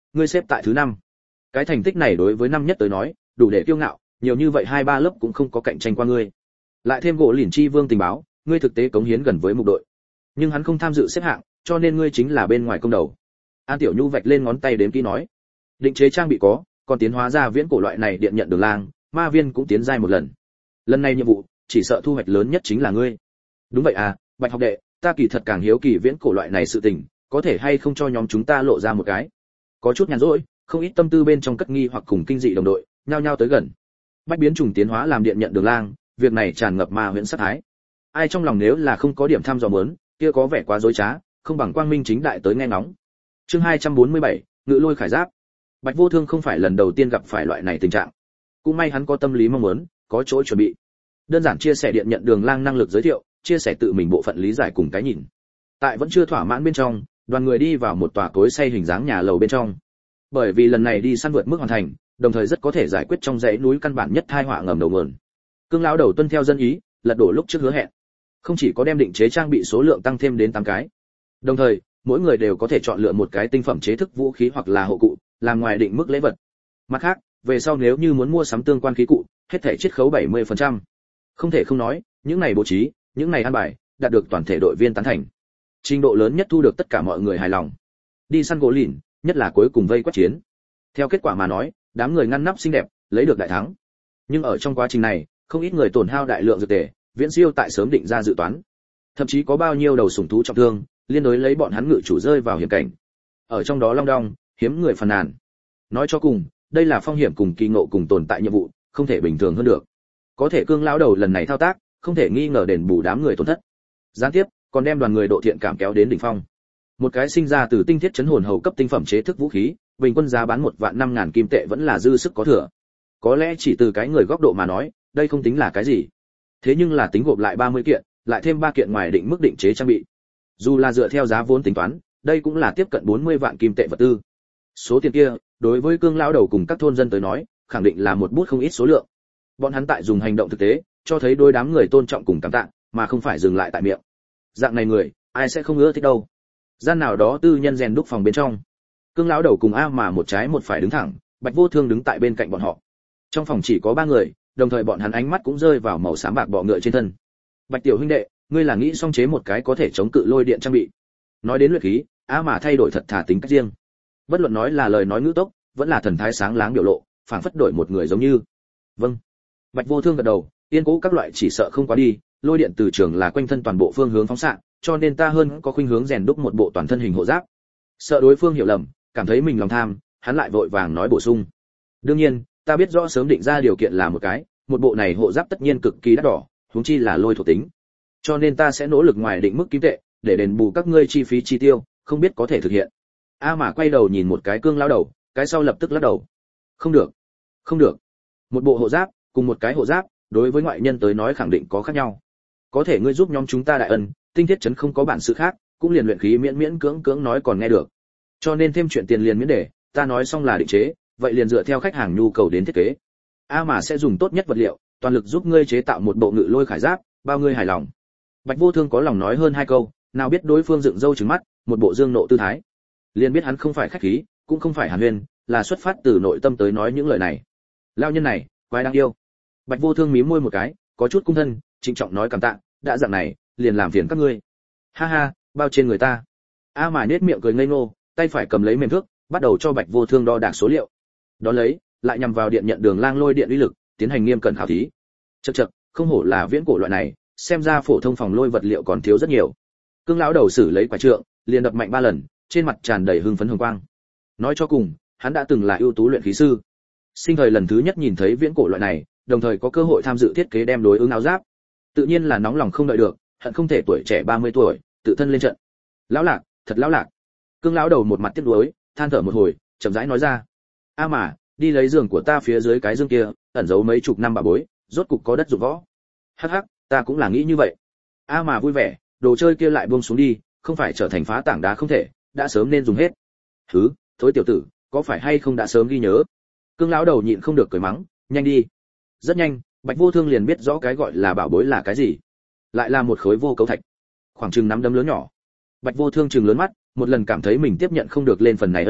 ngươi xếp tại thứ năm. Cái thành tích này đối với năm nhất tới nói, đủ để kiêu ngạo, nhiều như vậy hai ba lớp cũng không có cạnh tranh qua ngươi. Lại thêm gỗ lìn chi vương tình báo, ngươi thực tế cống hiến gần với mục đội. Nhưng hắn không tham dự xếp hạng, cho nên ngươi chính là bên ngoài công đầu. An Tiểu Nhu vạch lên ngón tay đếm kỹ nói, định chế trang bị có, còn tiến hóa ra viễn cổ loại này điện nhận đường lang, ma viên cũng tiến giai một lần. Lần này nhiệm vụ, chỉ sợ thu hoạch lớn nhất chính là ngươi. Đúng vậy à, Bạch học đệ, ta kỳ thật càng hiếu kỳ viễn cổ loại này sự tình, có thể hay không cho nhóm chúng ta lộ ra một cái. Có chút nhàn rỗi, không ít tâm tư bên trong cất nghi hoặc cùng kinh dị đồng đội, nhao nhao tới gần. Bách biến trùng tiến hóa làm điện nhận đường lang, việc này tràn ngập ma huyễn sát thái. Ai trong lòng nếu là không có điểm thăm dò muốn, kia có vẻ quá dối trá, không bằng quang minh chính đại tới nghe ngóng. Chương hai trăm bốn mươi bảy, ngự lôi khải giáp. Bạch Vô Thương không phải lần đầu tiên gặp phải loại này tình trạng. Cũng may hắn có tâm lý mong muốn, có chỗ chuẩn bị. Đơn giản chia sẻ điện nhận đường lang năng lực giới thiệu, chia sẻ tự mình bộ phận lý giải cùng cái nhìn. Tại vẫn chưa thỏa mãn bên trong, đoàn người đi vào một tòa cối xay hình dáng nhà lầu bên trong. Bởi vì lần này đi săn vượt mức hoàn thành, đồng thời rất có thể giải quyết trong dãy núi căn bản nhất tai họa ngầm đầu nguồn. Cương lão đầu tuân theo dân ý, lật đổ lúc trước hứa hẹn. Không chỉ có đem định chế trang bị số lượng tăng thêm đến tám cái, đồng thời, mỗi người đều có thể chọn lựa một cái tinh phẩm chế thức vũ khí hoặc là hộ cụ, làm ngoài định mức lễ vật. Mặt khác, về sau nếu như muốn mua sắm tương quan khí cụ, hết thảy chiết khấu bảy mươi phần trăm. Không thể không nói, những này bố trí, những này ăn bài, đạt được toàn thể đội viên tán thành. Trình độ lớn nhất thu được tất cả mọi người hài lòng. Đi săn gỗ lìn, nhất là cuối cùng vây quét chiến. Theo kết quả mà nói, đám người ngăn nắp xinh đẹp, lấy được đại thắng. Nhưng ở trong quá trình này, không ít người tổn hao đại lượng dược tề, viễn siêu tại sớm định ra dự toán. Thậm chí có bao nhiêu đầu sủng thú trọng thương, liên đối lấy bọn hắn ngự chủ rơi vào hiểm cảnh. Ở trong đó long đong, hiếm người phàn nàn. Nói cho cùng, đây là phong hiểm cùng kỳ ngộ cùng tồn tại nhiệm vụ, không thể bình thường hơn được. Có thể Cương lão đầu lần này thao tác, không thể nghi ngờ đền bù đám người tổn thất. Gián tiếp, còn đem đoàn người độ thiện cảm kéo đến đỉnh phong. Một cái sinh ra từ tinh thiết chấn hồn hầu cấp tinh phẩm chế thức vũ khí, bình quân giá bán một vạn năm ngàn kim tệ vẫn là dư sức có thừa. Có lẽ chỉ từ cái người góc độ mà nói, đây không tính là cái gì. Thế nhưng là tính gộp lại ba mươi kiện, lại thêm ba kiện ngoài định mức định chế trang bị. Dù là dựa theo giá vốn tính toán, đây cũng là tiếp cận bốn mươi vạn kim tệ vật tư. Số tiền kia, đối với Cương lão đầu cùng các thôn dân tới nói, khẳng định là một bút không ít số lượng. Bọn hắn tại dùng hành động thực tế, cho thấy đôi đám người tôn trọng cùng cảm tạ, mà không phải dừng lại tại miệng. Dạng này người, ai sẽ không ưa thích đâu. Gian nào đó tư nhân rèn đúc phòng bên trong. Cương lão đầu cùng A mà một trái một phải đứng thẳng, Bạch Vô Thương đứng tại bên cạnh bọn họ. Trong phòng chỉ có ba người, đồng thời bọn hắn ánh mắt cũng rơi vào màu xám bạc bọ ngựa trên thân. Bạch tiểu huynh đệ, ngươi là nghĩ song chế một cái có thể chống cự lôi điện trang bị. Nói đến luyện khí, A mà thay đổi thật thà tính cách riêng. Bất luận nói là lời nói ngữ tốc, vẫn là thần thái sáng láng biểu lộ, phảng phất đổi một người giống như. Vâng. Bạch Vô Thương gật đầu, yên cố các loại chỉ sợ không quá đi, lôi điện từ trường là quanh thân toàn bộ phương hướng phóng xạ, cho nên ta hơn có khuynh hướng rèn đúc một bộ toàn thân hình hộ giáp. Sợ đối phương hiểu lầm, cảm thấy mình lòng tham, hắn lại vội vàng nói bổ sung. Đương nhiên, ta biết rõ sớm định ra điều kiện là một cái, một bộ này hộ giáp tất nhiên cực kỳ đắt đỏ, huống chi là lôi thuộc tính. Cho nên ta sẽ nỗ lực ngoài định mức kim tệ, để đền bù các ngươi chi phí chi tiêu, không biết có thể thực hiện. A mà quay đầu nhìn một cái Cương lão đầu, cái sau lập tức lắc đầu. Không được, không được. Một bộ hộ giáp, cùng một cái hộ giáp, đối với ngoại nhân tới nói khẳng định có khác nhau. Có thể ngươi giúp nhóm chúng ta đại ân, tinh thiết chấn không có bản sự khác, cũng liền luyện khí miễn miễn cưỡng cưỡng nói còn nghe được. Cho nên thêm chuyện tiền liền miễn để, ta nói xong là định chế, vậy liền dựa theo khách hàng nhu cầu đến thiết kế. A mà sẽ dùng tốt nhất vật liệu, toàn lực giúp ngươi chế tạo một bộ ngự lôi khải giáp, bao ngươi hài lòng. Bạch Vô Thương có lòng nói hơn hai câu, nào biết đối phương dựng râu trừng mắt, một bộ dương nộ tư thái. Liền biết hắn không phải khách khí, cũng không phải hàn huyên, là xuất phát từ nội tâm tới nói những lời này. Lao nhân này, quái đáng yêu. Bạch Vô Thương mím môi một cái, có chút cung thân, trịnh trọng nói cảm tạ, đã dạng này, liền làm phiền các ngươi. Ha ha, bao trên người ta. A mà nhếch miệng cười ngây ngô, tay phải cầm lấy mềm thước, bắt đầu cho Bạch Vô Thương đo đạc số liệu. Đó lấy, lại nhằm vào điện nhận đường lang lôi điện uy lực, tiến hành nghiêm cẩn khảo thí. Chậc chậc, không hổ là viễn cổ loại này, xem ra phổ thông phòng lôi vật liệu còn thiếu rất nhiều. Cương lão đầu sử lấy quả trượng, liền đập mạnh ba lần, trên mặt tràn đầy hưng phấn hồng quang. Nói cho cùng, hắn đã từng là ưu tú luyện khí sư. Sinh thời lần thứ nhất nhìn thấy viễn cổ loại này, đồng thời có cơ hội tham dự thiết kế đem đối ứng áo giáp. Tự nhiên là nóng lòng không đợi được, hận không thể tuổi trẻ ba mươi tuổi, tự thân lên trận. Lão Lạc, thật lão Lạc. Cương lão đầu một mặt tiếc nuối, than thở một hồi, chậm rãi nói ra: "A mà, đi lấy giường của ta phía dưới cái giường kia, ẩn giấu mấy chục năm bà bối, rốt cục có đất dụng võ." Hắc hắc, ta cũng là nghĩ như vậy. A mà vui vẻ, đồ chơi kia lại buông xuống đi, không phải trở thành phá tảng đá không thể, đã sớm nên dùng hết. Hứ, thối tiểu tử, có phải hay không đã sớm ghi nhớ? Cương lão đầu nhịn không được cười mắng, nhanh đi. Rất nhanh, Bạch Vô Thương liền biết rõ cái gọi là bảo bối là cái gì. Lại là một khối vô cấu thạch, khoảng chừng nắm đấm lớn nhỏ. Bạch Vô Thương trừng lớn mắt, một lần cảm thấy mình tiếp nhận không được lên phần này ân huệ,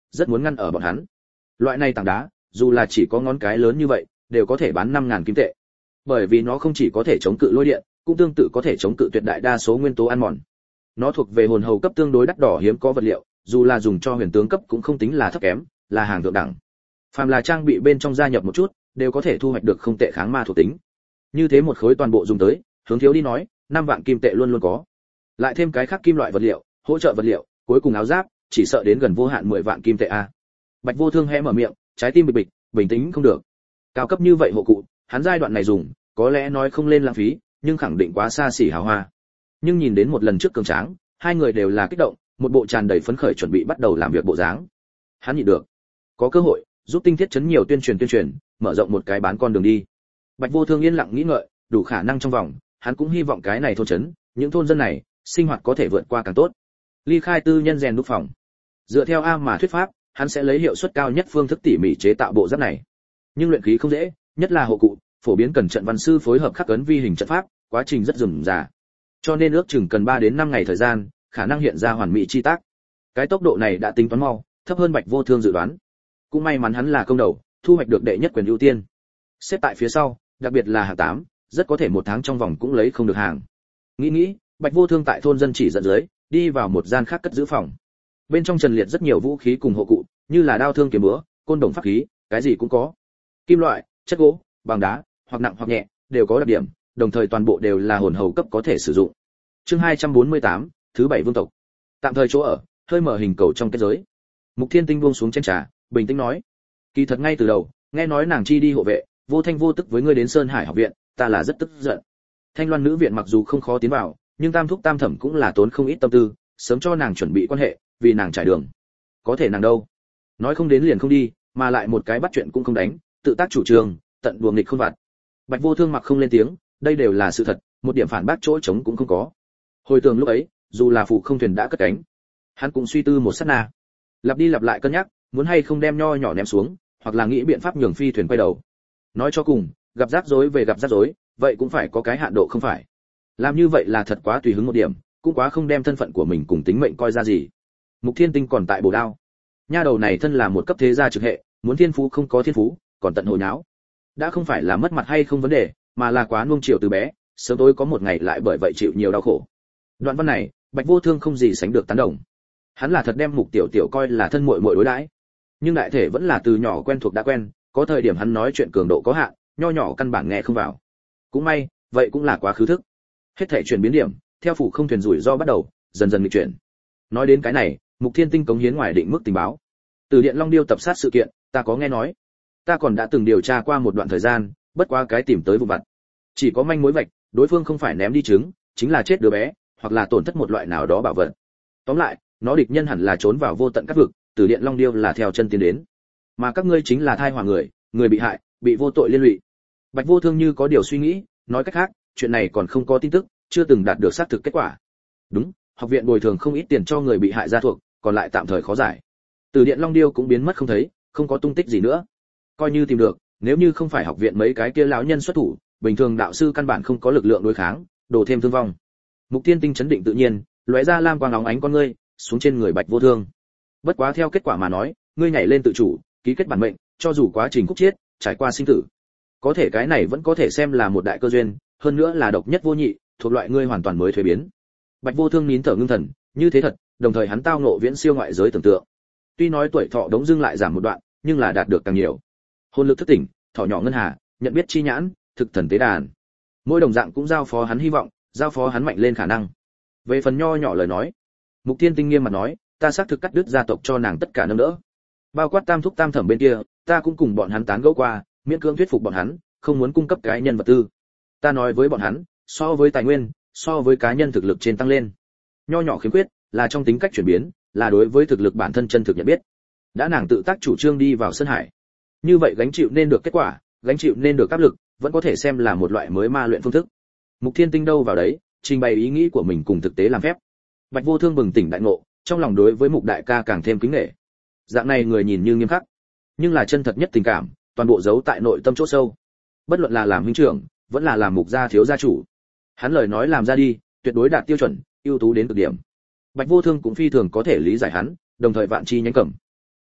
rất muốn ngăn ở bọn hắn. Loại này tảng đá, dù là chỉ có ngón cái lớn như vậy, đều có thể bán năm ngàn kim tệ. Bởi vì nó không chỉ có thể chống cự lôi điện, cũng tương tự có thể chống cự tuyệt đại đa số nguyên tố ăn mòn. Nó thuộc về hồn hầu cấp tương đối đắt đỏ hiếm có vật liệu, dù là dùng cho huyền tướng cấp cũng không tính là thấp kém, là hàng thượng đẳng. Phàm là trang bị bên trong gia nhập một chút, đều có thể thu hoạch được không tệ kháng ma thuộc tính. Như thế một khối toàn bộ dùng tới, hướng thiếu đi nói, năm vạn kim tệ luôn luôn có. Lại thêm cái khác kim loại vật liệu, hỗ trợ vật liệu, cuối cùng áo giáp, chỉ sợ đến gần vô hạn mười vạn kim tệ a. Bạch Vô Thương hé mở miệng, trái tim bịch bịch, bình tĩnh không được. Cao cấp như vậy hộ cụ, hắn giai đoạn này dùng, có lẽ nói không lên lãng phí, nhưng khẳng định quá xa xỉ hào hoa. Nhưng nhìn đến một lần trước cường tráng, hai người đều là kích động, một bộ tràn đầy phấn khởi chuẩn bị bắt đầu làm việc bộ dáng. Hắn nhịn được, có cơ hội, giúp tinh thiết chấn nhiều tuyên truyền tuyên truyền, mở rộng một cái bán con đường đi. Bạch Vô Thương yên lặng nghĩ ngợi, đủ khả năng trong vòng, hắn cũng hy vọng cái này thôn chấn, những thôn dân này, sinh hoạt có thể vượt qua càng tốt. Ly khai tư nhân rèn đúc phòng. Dựa theo A mà thuyết pháp, hắn sẽ lấy hiệu suất cao nhất phương thức tỉ mỉ chế tạo bộ giáp này. Nhưng luyện khí không dễ, nhất là hộ cụ, phổ biến cần trận văn sư phối hợp khắc ấn vi hình trận pháp, quá trình rất rườm rà. Cho nên ước chừng cần ba đến năm ngày thời gian, khả năng hiện ra hoàn mỹ chi tác. Cái tốc độ này đã tính toán mau, thấp hơn Bạch Vô Thương dự đoán. Cũng may mắn hắn là công đầu, thu hoạch được đệ nhất quyền ưu tiên. Xếp tại phía sau, đặc biệt là hạng tám, rất có thể một tháng trong vòng cũng lấy không được hàng. Nghĩ nghĩ, Bạch Vô Thương tại thôn dân chỉ dẫn dưới, đi vào một gian khác cất giữ phòng. Bên trong trần liệt rất nhiều vũ khí cùng hộ cụ, như là đao thương kiếm búa, côn đồng pháp khí, cái gì cũng có. Kim loại, chất gỗ, bằng đá, hoặc nặng hoặc nhẹ, đều có đặc điểm, đồng thời toàn bộ đều là hồn hầu cấp có thể sử dụng. Chương hai trăm bốn mươi tám, thứ bảy vương tộc. Tạm thời chỗ ở, hơi mở hình cầu trong kết giới. Mục Thiên Tinh buông xuống chén trà, bình tĩnh nói: "Kỳ thật ngay từ đầu, nghe nói nàng chi đi hộ vệ, vô thanh vô tức với ngươi đến Sơn Hải học viện, ta là rất tức giận. Thanh Loan nữ viện mặc dù không khó tiến vào, nhưng tam thúc tam thẩm cũng là tốn không ít tâm tư, sớm cho nàng chuẩn bị quan hệ, vì nàng trải đường. Có thể nàng đâu? Nói không đến liền không đi, mà lại một cái bắt chuyện cũng không đánh, tự tác chủ trương, tận đùa nghịch không vặt." Bạch Vô Thương mặc không lên tiếng, đây đều là sự thật, một điểm phản bác chỗ trống cũng không có. Hồi tưởng lúc ấy, dù là phụ không thuyền đã cất cánh, hắn cũng suy tư một sát na, lặp đi lặp lại cân nhắc, muốn hay không đem nho nhỏ ném xuống, hoặc là nghĩ biện pháp nhường phi thuyền quay đầu. Nói cho cùng, gặp rắc rối về gặp rắc rối, vậy cũng phải có cái hạn độ không phải. Làm như vậy là thật quá tùy hứng một điểm, cũng quá không đem thân phận của mình cùng tính mệnh coi ra gì. Mục Thiên Tinh còn tại bổ đao. Nha đầu này thân là một cấp thế gia trực hệ, muốn thiên phú không có thiên phú, còn tận hồi nháo. Đã không phải là mất mặt hay không vấn đề, mà là quá nuông chiều từ bé, sớm tối có một ngày lại bởi vậy chịu nhiều đau khổ. Đoạn văn này, Bạch Vô Thương không gì sánh được tán đồng. Hắn là thật đem Mục Tiểu Tiểu coi là thân muội muội đối đãi, nhưng đại thể vẫn là từ nhỏ quen thuộc đã quen, có thời điểm hắn nói chuyện cường độ có hạn, nho nhỏ căn bản nghe không vào. Cũng may, vậy cũng là quá khứ thức. Hết thảy chuyển biến điểm, theo phủ không thuyền rủi ro bắt đầu, dần dần nghịch chuyển. Nói đến cái này, Mục Thiên Tinh cống hiến ngoài định mức tình báo. Từ Điện Long Điêu tập sát sự kiện, ta có nghe nói. Ta còn đã từng điều tra qua một đoạn thời gian, bất quá cái tìm tới vụ vặt. Chỉ có manh mối vạch, đối phương không phải ném đi trứng, chính là chết đứa bé, hoặc là tổn thất một loại nào đó bảo vật. Tóm lại, nó địch nhân hẳn là trốn vào vô tận các vực, Từ Điện Long Điêu là theo chân tiến đến. Mà các ngươi chính là thai họa người, người bị hại, bị vô tội liên lụy. Bạch Vô Thương như có điều suy nghĩ, nói cách khác, chuyện này còn không có tin tức, chưa từng đạt được xác thực kết quả. Đúng, học viện bồi thường không ít tiền cho người bị hại gia thuộc, còn lại tạm thời khó giải. Từ Điện Long Điêu cũng biến mất không thấy, không có tung tích gì nữa. Coi như tìm được, nếu như không phải học viện mấy cái kia lão nhân xuất thủ, bình thường đạo sư căn bản không có lực lượng đối kháng, đổ thêm thương vong. Mục Thiên Tinh chấn định tự nhiên, lóe ra lam quang óng ánh con ngươi, xuống trên người Bạch Vô Thương. Bất quá theo kết quả mà nói, ngươi nhảy lên tự chủ, ký kết bản mệnh, cho dù quá trình khúc chiết, trải qua sinh tử, có thể cái này vẫn có thể xem là một đại cơ duyên, hơn nữa là độc nhất vô nhị, thuộc loại ngươi hoàn toàn mới thuế biến. Bạch Vô Thương nín thở ngưng thần, như thế thật, đồng thời hắn tao ngộ viễn siêu ngoại giới tưởng tượng. Tuy nói tuổi thọ đống dưng lại giảm một đoạn, nhưng là đạt được càng nhiều. Hồn lực thức tỉnh, thỏ nhỏ ngân hà, nhận biết chi nhãn, thực thần tế đàn. Mỗi đồng dạng cũng giao phó hắn hy vọng, giao phó hắn mạnh lên khả năng. Về phần nho nhỏ lời nói, Mục Thiên Tinh nghiêm mặt nói, ta xác thực cắt đứt gia tộc cho nàng tất cả nâng đỡ. Bao quát tam thúc tam thẩm bên kia, ta cũng cùng bọn hắn tán gẫu qua, miễn cưỡng thuyết phục bọn hắn, không muốn cung cấp cái nhân vật tư. Ta nói với bọn hắn, so với tài nguyên, so với cá nhân thực lực trên tăng lên, nho nhỏ khiếm khuyết là trong tính cách chuyển biến, là đối với thực lực bản thân chân thực nhận biết. Đã nàng tự tác chủ trương đi vào Sơn Hải, như vậy gánh chịu nên được kết quả, gánh chịu nên được áp lực, vẫn có thể xem là một loại mới ma luyện phương thức. Mục Thiên Tinh đâu vào đấy, trình bày ý nghĩ của mình cùng thực tế làm phép. Bạch Vô Thương bừng tỉnh đại ngộ, trong lòng đối với Mục đại ca càng thêm kính nể. Dạng này người nhìn như nghiêm khắc, nhưng là chân thật nhất tình cảm, toàn bộ giấu tại nội tâm chỗ sâu. Bất luận là làm huynh trưởng, vẫn là làm Mục gia thiếu gia chủ, hắn lời nói làm ra đi, tuyệt đối đạt tiêu chuẩn, ưu tú đến cực điểm. Bạch Vô Thương cũng phi thường có thể lý giải hắn, đồng thời vạn chi nhánh cẩm.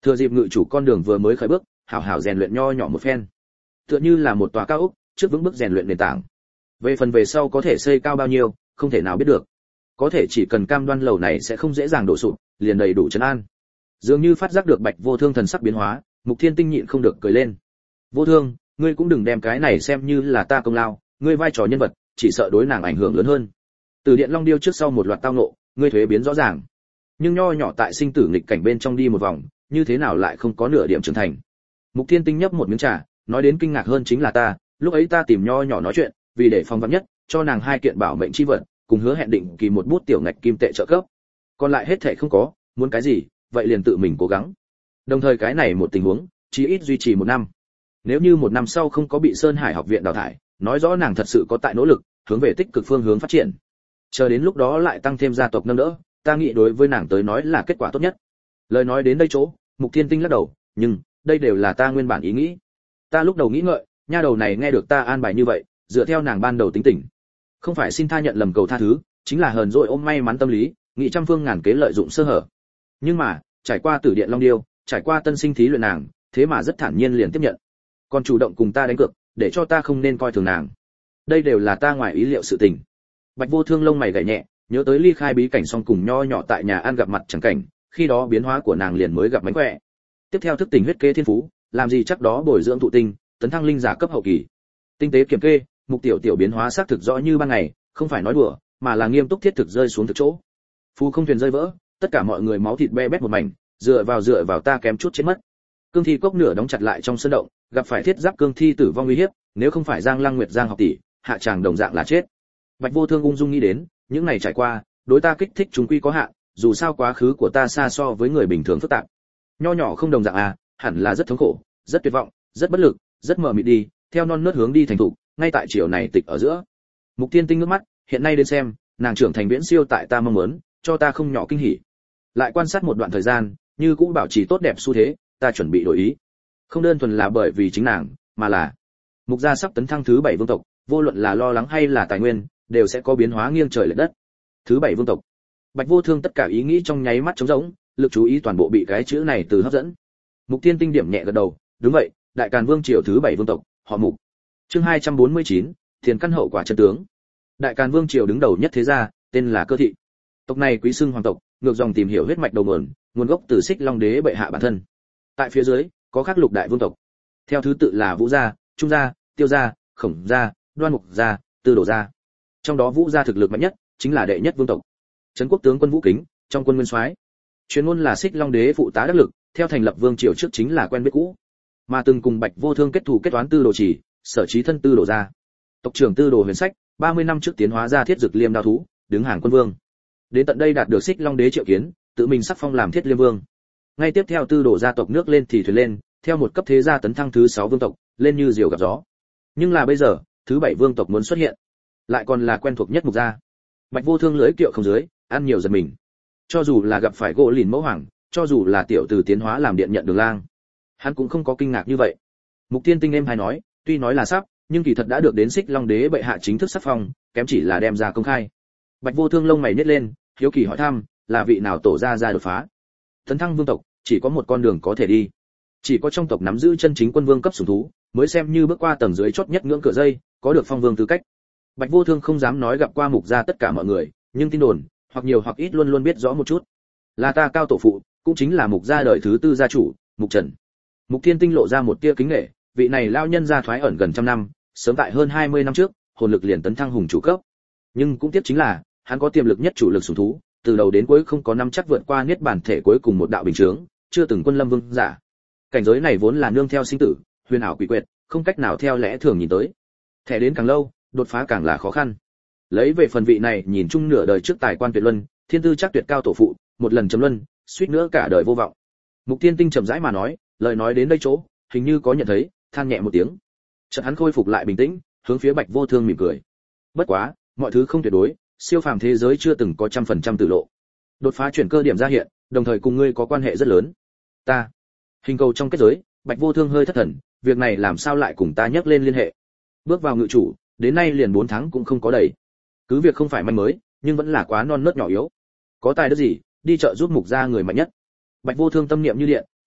Thừa dịp ngự chủ con đường vừa mới khởi bước, hảo hảo rèn luyện nho nhỏ một phen. Tựa như là một tòa cao ốc, trước vững bước rèn luyện nền tảng. Về phần về sau có thể xây cao bao nhiêu, không thể nào biết được. Có thể chỉ cần cam đoan lầu này sẽ không dễ dàng đổ sụp, liền đầy đủ trấn an. Dường như phát giác được Bạch Vô Thương thần sắc biến hóa, Mục Thiên Tinh nhịn không được cười lên. Vô Thương, ngươi cũng đừng đem cái này xem như là ta công lao, ngươi vai trò nhân vật, chỉ sợ đối nàng ảnh hưởng lớn hơn. Từ Điện Long Điêu trước sau một loạt tao ngộ, ngươi thuế biến rõ ràng. Nhưng nho nhỏ tại sinh tử nghịch cảnh bên trong đi một vòng, như thế nào lại không có nửa điểm trưởng thành. Mục Thiên Tinh nhấp một miếng trà, nói đến kinh ngạc hơn chính là ta, lúc ấy ta tìm nho nhỏ nói chuyện, vì để phòng vắn nhất, cho nàng hai kiện bảo mệnh chi vật, cùng hứa hẹn định kỳ một bút tiểu ngạch kim tệ trợ cấp. Còn lại hết thảy không có, muốn cái gì, vậy liền tự mình cố gắng. Đồng thời cái này một tình huống, chí ít duy trì một năm. Nếu như một năm sau không có bị Sơn Hải học viện đào thải, nói rõ nàng thật sự có tại nỗ lực, hướng về tích cực phương hướng phát triển. Chờ đến lúc đó lại tăng thêm gia tộc nâng đỡ, ta nghĩ đối với nàng tới nói là kết quả tốt nhất. Lời nói đến đây chỗ, Mục Thiên Tinh lắc đầu, nhưng đây đều là ta nguyên bản ý nghĩ. Ta lúc đầu nghĩ ngợi, nha đầu này nghe được ta an bài như vậy, dựa theo nàng ban đầu tính tình, không phải xin tha nhận lầm cầu tha thứ, chính là hờn dỗi ôm may mắn tâm lý, nghĩ trăm phương ngàn kế lợi dụng sơ hở. Nhưng mà, trải qua Tử Điện Long Điêu, trải qua tân sinh thí luyện nàng, thế mà rất thản nhiên liền tiếp nhận, còn chủ động cùng ta đánh cược, để cho ta không nên coi thường nàng. Đây đều là ta ngoài ý liệu sự tình. Bạch Vô Thương lông mày gảy nhẹ, nhớ tới ly khai bí cảnh xong cùng nho nhỏ tại nhà ăn gặp mặt chẳng cảnh, khi đó biến hóa của nàng liền mới gặp mánh khỏe. Tiếp theo thức tỉnh huyết kế thiên phú, làm gì chắc đó bồi dưỡng thụ tinh, tấn thăng linh giả cấp hậu kỳ. Tinh tế kiểm kê, mục tiểu tiểu biến hóa xác thực rõ như ban ngày, không phải nói đùa, mà là nghiêm túc thiết thực rơi xuống thực chỗ. Phù không thuyền rơi vỡ, tất cả mọi người máu thịt be bét một mảnh, dựa vào dựa vào ta kém chút chết mất. Cương thi cốc nửa đóng chặt lại trong sân động, gặp phải thiết giáp cương thi tử vong uy hiếp, nếu không phải Giang Lăng Nguyệt Giang học tỷ, hạ chàng đồng dạng là chết. Bạch Vô Thương ung dung nghĩ đến, những này trải qua, đối ta kích thích chúng quy có hạn, dù sao quá khứ của ta xa so với người bình thường phức tạp. Nho nhỏ không đồng dạng à, hẳn là rất thống khổ, rất tuyệt vọng, rất bất lực, rất mờ mịt đi, theo non nớt hướng đi thành thục, ngay tại chiều này tịch ở giữa. Mục Thiên Tinh nước mắt, hiện nay đến xem, nàng trưởng thành viễn siêu tại ta mong muốn, cho ta không nhỏ kinh hỉ. Lại quan sát một đoạn thời gian, như cũng bảo trì tốt đẹp xu thế, ta chuẩn bị đổi ý. Không đơn thuần là bởi vì chính nàng, mà là Mục gia sắp tấn thăng thứ bảy vương tộc, vô luận là lo lắng hay là tài nguyên, đều sẽ có biến hóa nghiêng trời lệch đất. Thứ bảy vương tộc. Bạch Vô Thương tất cả ý nghĩ trong nháy mắt trống rỗng, lực chú ý toàn bộ bị cái chữ này từ hấp dẫn. Mục Thiên Tinh điểm nhẹ gật đầu, đúng vậy, Đại Càn Vương triều thứ bảy vương tộc, họ Mục. Chương hai trăm bốn mươi chín, Thiền căn hậu quả chân tướng. Đại Càn Vương triều đứng đầu nhất thế gia, tên là Cơ thị. Tộc này quý xưng hoàng tộc, ngược dòng tìm hiểu huyết mạch đầu nguồn, nguồn gốc từ Xích Long đế bệ hạ bản thân. Tại phía dưới, có các lục đại vương tộc. Theo thứ tự là Vũ gia, Trung gia, Tiêu gia, Khổng gia, Đoan Mục gia, Tư Đồ gia. Trong đó Vũ gia thực lực mạnh nhất, chính là đệ nhất vương tộc. Trấn quốc tướng quân Vũ Kính, trong quân nguyên soái. Truyền ngôn là Xích Long đế phụ tá đắc lực, theo thành lập vương triều trước chính là quen biết cũ, mà từng cùng Bạch Vô Thương kết thù kết toán Tư Đồ chỉ, sở chí thân Tư Đồ gia. Tộc trưởng Tư Đồ Huyền Sách, ba mươi năm trước tiến hóa ra Thiết Dực Liêm đao thú, đứng hàng quân vương. Đến tận đây đạt được Xích Long đế triệu kiến, tự mình sắc phong làm Thiết Liêm vương. Ngay tiếp theo Tư Đồ gia tộc nước lên thì thuyền lên, theo một cấp thế gia tấn thăng thứ sáu vương tộc, lên như diều gặp gió. Nhưng là bây giờ, thứ bảy vương tộc muốn xuất hiện, lại còn là quen thuộc nhất Mục gia. Bạch Vô Thương lưỡi kiệu không dưới, ăn nhiều giật mình. Cho dù là gặp phải gỗ lìn mẫu hoàng, cho dù là tiểu tử tiến hóa làm điện nhận đường lang, hắn cũng không có kinh ngạc như vậy. Mục Thiên Tinh em hay nói, tuy nói là sắp, nhưng kỳ thật đã được đến Xích Long đế bệ hạ chính thức sắc phong, kém chỉ là đem ra công khai. Bạch Vô Thương lông mày nhếch lên, hiếu kỳ hỏi thăm, là vị nào tổ ra ra đột phá? Tấn thăng vương tộc, chỉ có một con đường có thể đi. Chỉ có trong tộc nắm giữ chân chính quân vương cấp sủng thú, mới xem như bước qua tầng dưới chót nhất ngưỡng cửa dây, có được phong vương tư cách. Bạch Vô Thương không dám nói gặp qua Mục gia tất cả mọi người, nhưng tin đồn, hoặc nhiều hoặc ít luôn luôn biết rõ một chút. Là ta cao tổ phụ, cũng chính là Mục gia đời thứ tư gia chủ, Mục Trần. Mục Thiên Tinh lộ ra một tia kính nể, vị này lao nhân gia thoái ẩn gần trăm năm, sớm tại hơn hai mươi năm trước, hồn lực liền tấn thăng hùng chủ cấp. Nhưng cũng tiếc chính là, hắn có tiềm lực nhất chủ lực sủng thú, từ đầu đến cuối không có năm chắc vượt qua niết bản thể cuối cùng một đạo bình chướng, chưa từng quân lâm vương giả. Cảnh giới này vốn là nương theo sinh tử, huyền ảo quỷ quyệt, không cách nào theo lẽ thường nhìn tới. Thẻ đến càng lâu, đột phá càng là khó khăn. Lấy về phần vị này nhìn chung nửa đời trước tài quan tuyệt luân, thiên tư chắc tuyệt cao tổ phụ, một lần chấm luân, suýt nữa cả đời vô vọng. Mục Thiên Tinh chậm rãi mà nói, lời nói đến đây chỗ, hình như có nhận thấy, than nhẹ một tiếng. Chợt hắn khôi phục lại bình tĩnh, hướng phía Bạch Vô Thương mỉm cười. Bất quá, mọi thứ không tuyệt đối, siêu phàm thế giới chưa từng có trăm phần trăm tự lộ. Đột phá chuyển cơ điểm ra hiện, đồng thời cùng ngươi có quan hệ rất lớn. Ta, hình cầu trong kết giới, Bạch Vô Thương hơi thất thần, việc này làm sao lại cùng ta nhắc lên liên hệ? Bước vào ngự chủ, đến nay liền bốn tháng cũng không có đầy. Cứ việc không phải manh mới, nhưng vẫn là quá non nớt nhỏ yếu. Có tài đức gì, đi chợ giúp Mục gia người mạnh nhất. Bạch Vô Thương tâm niệm như điện,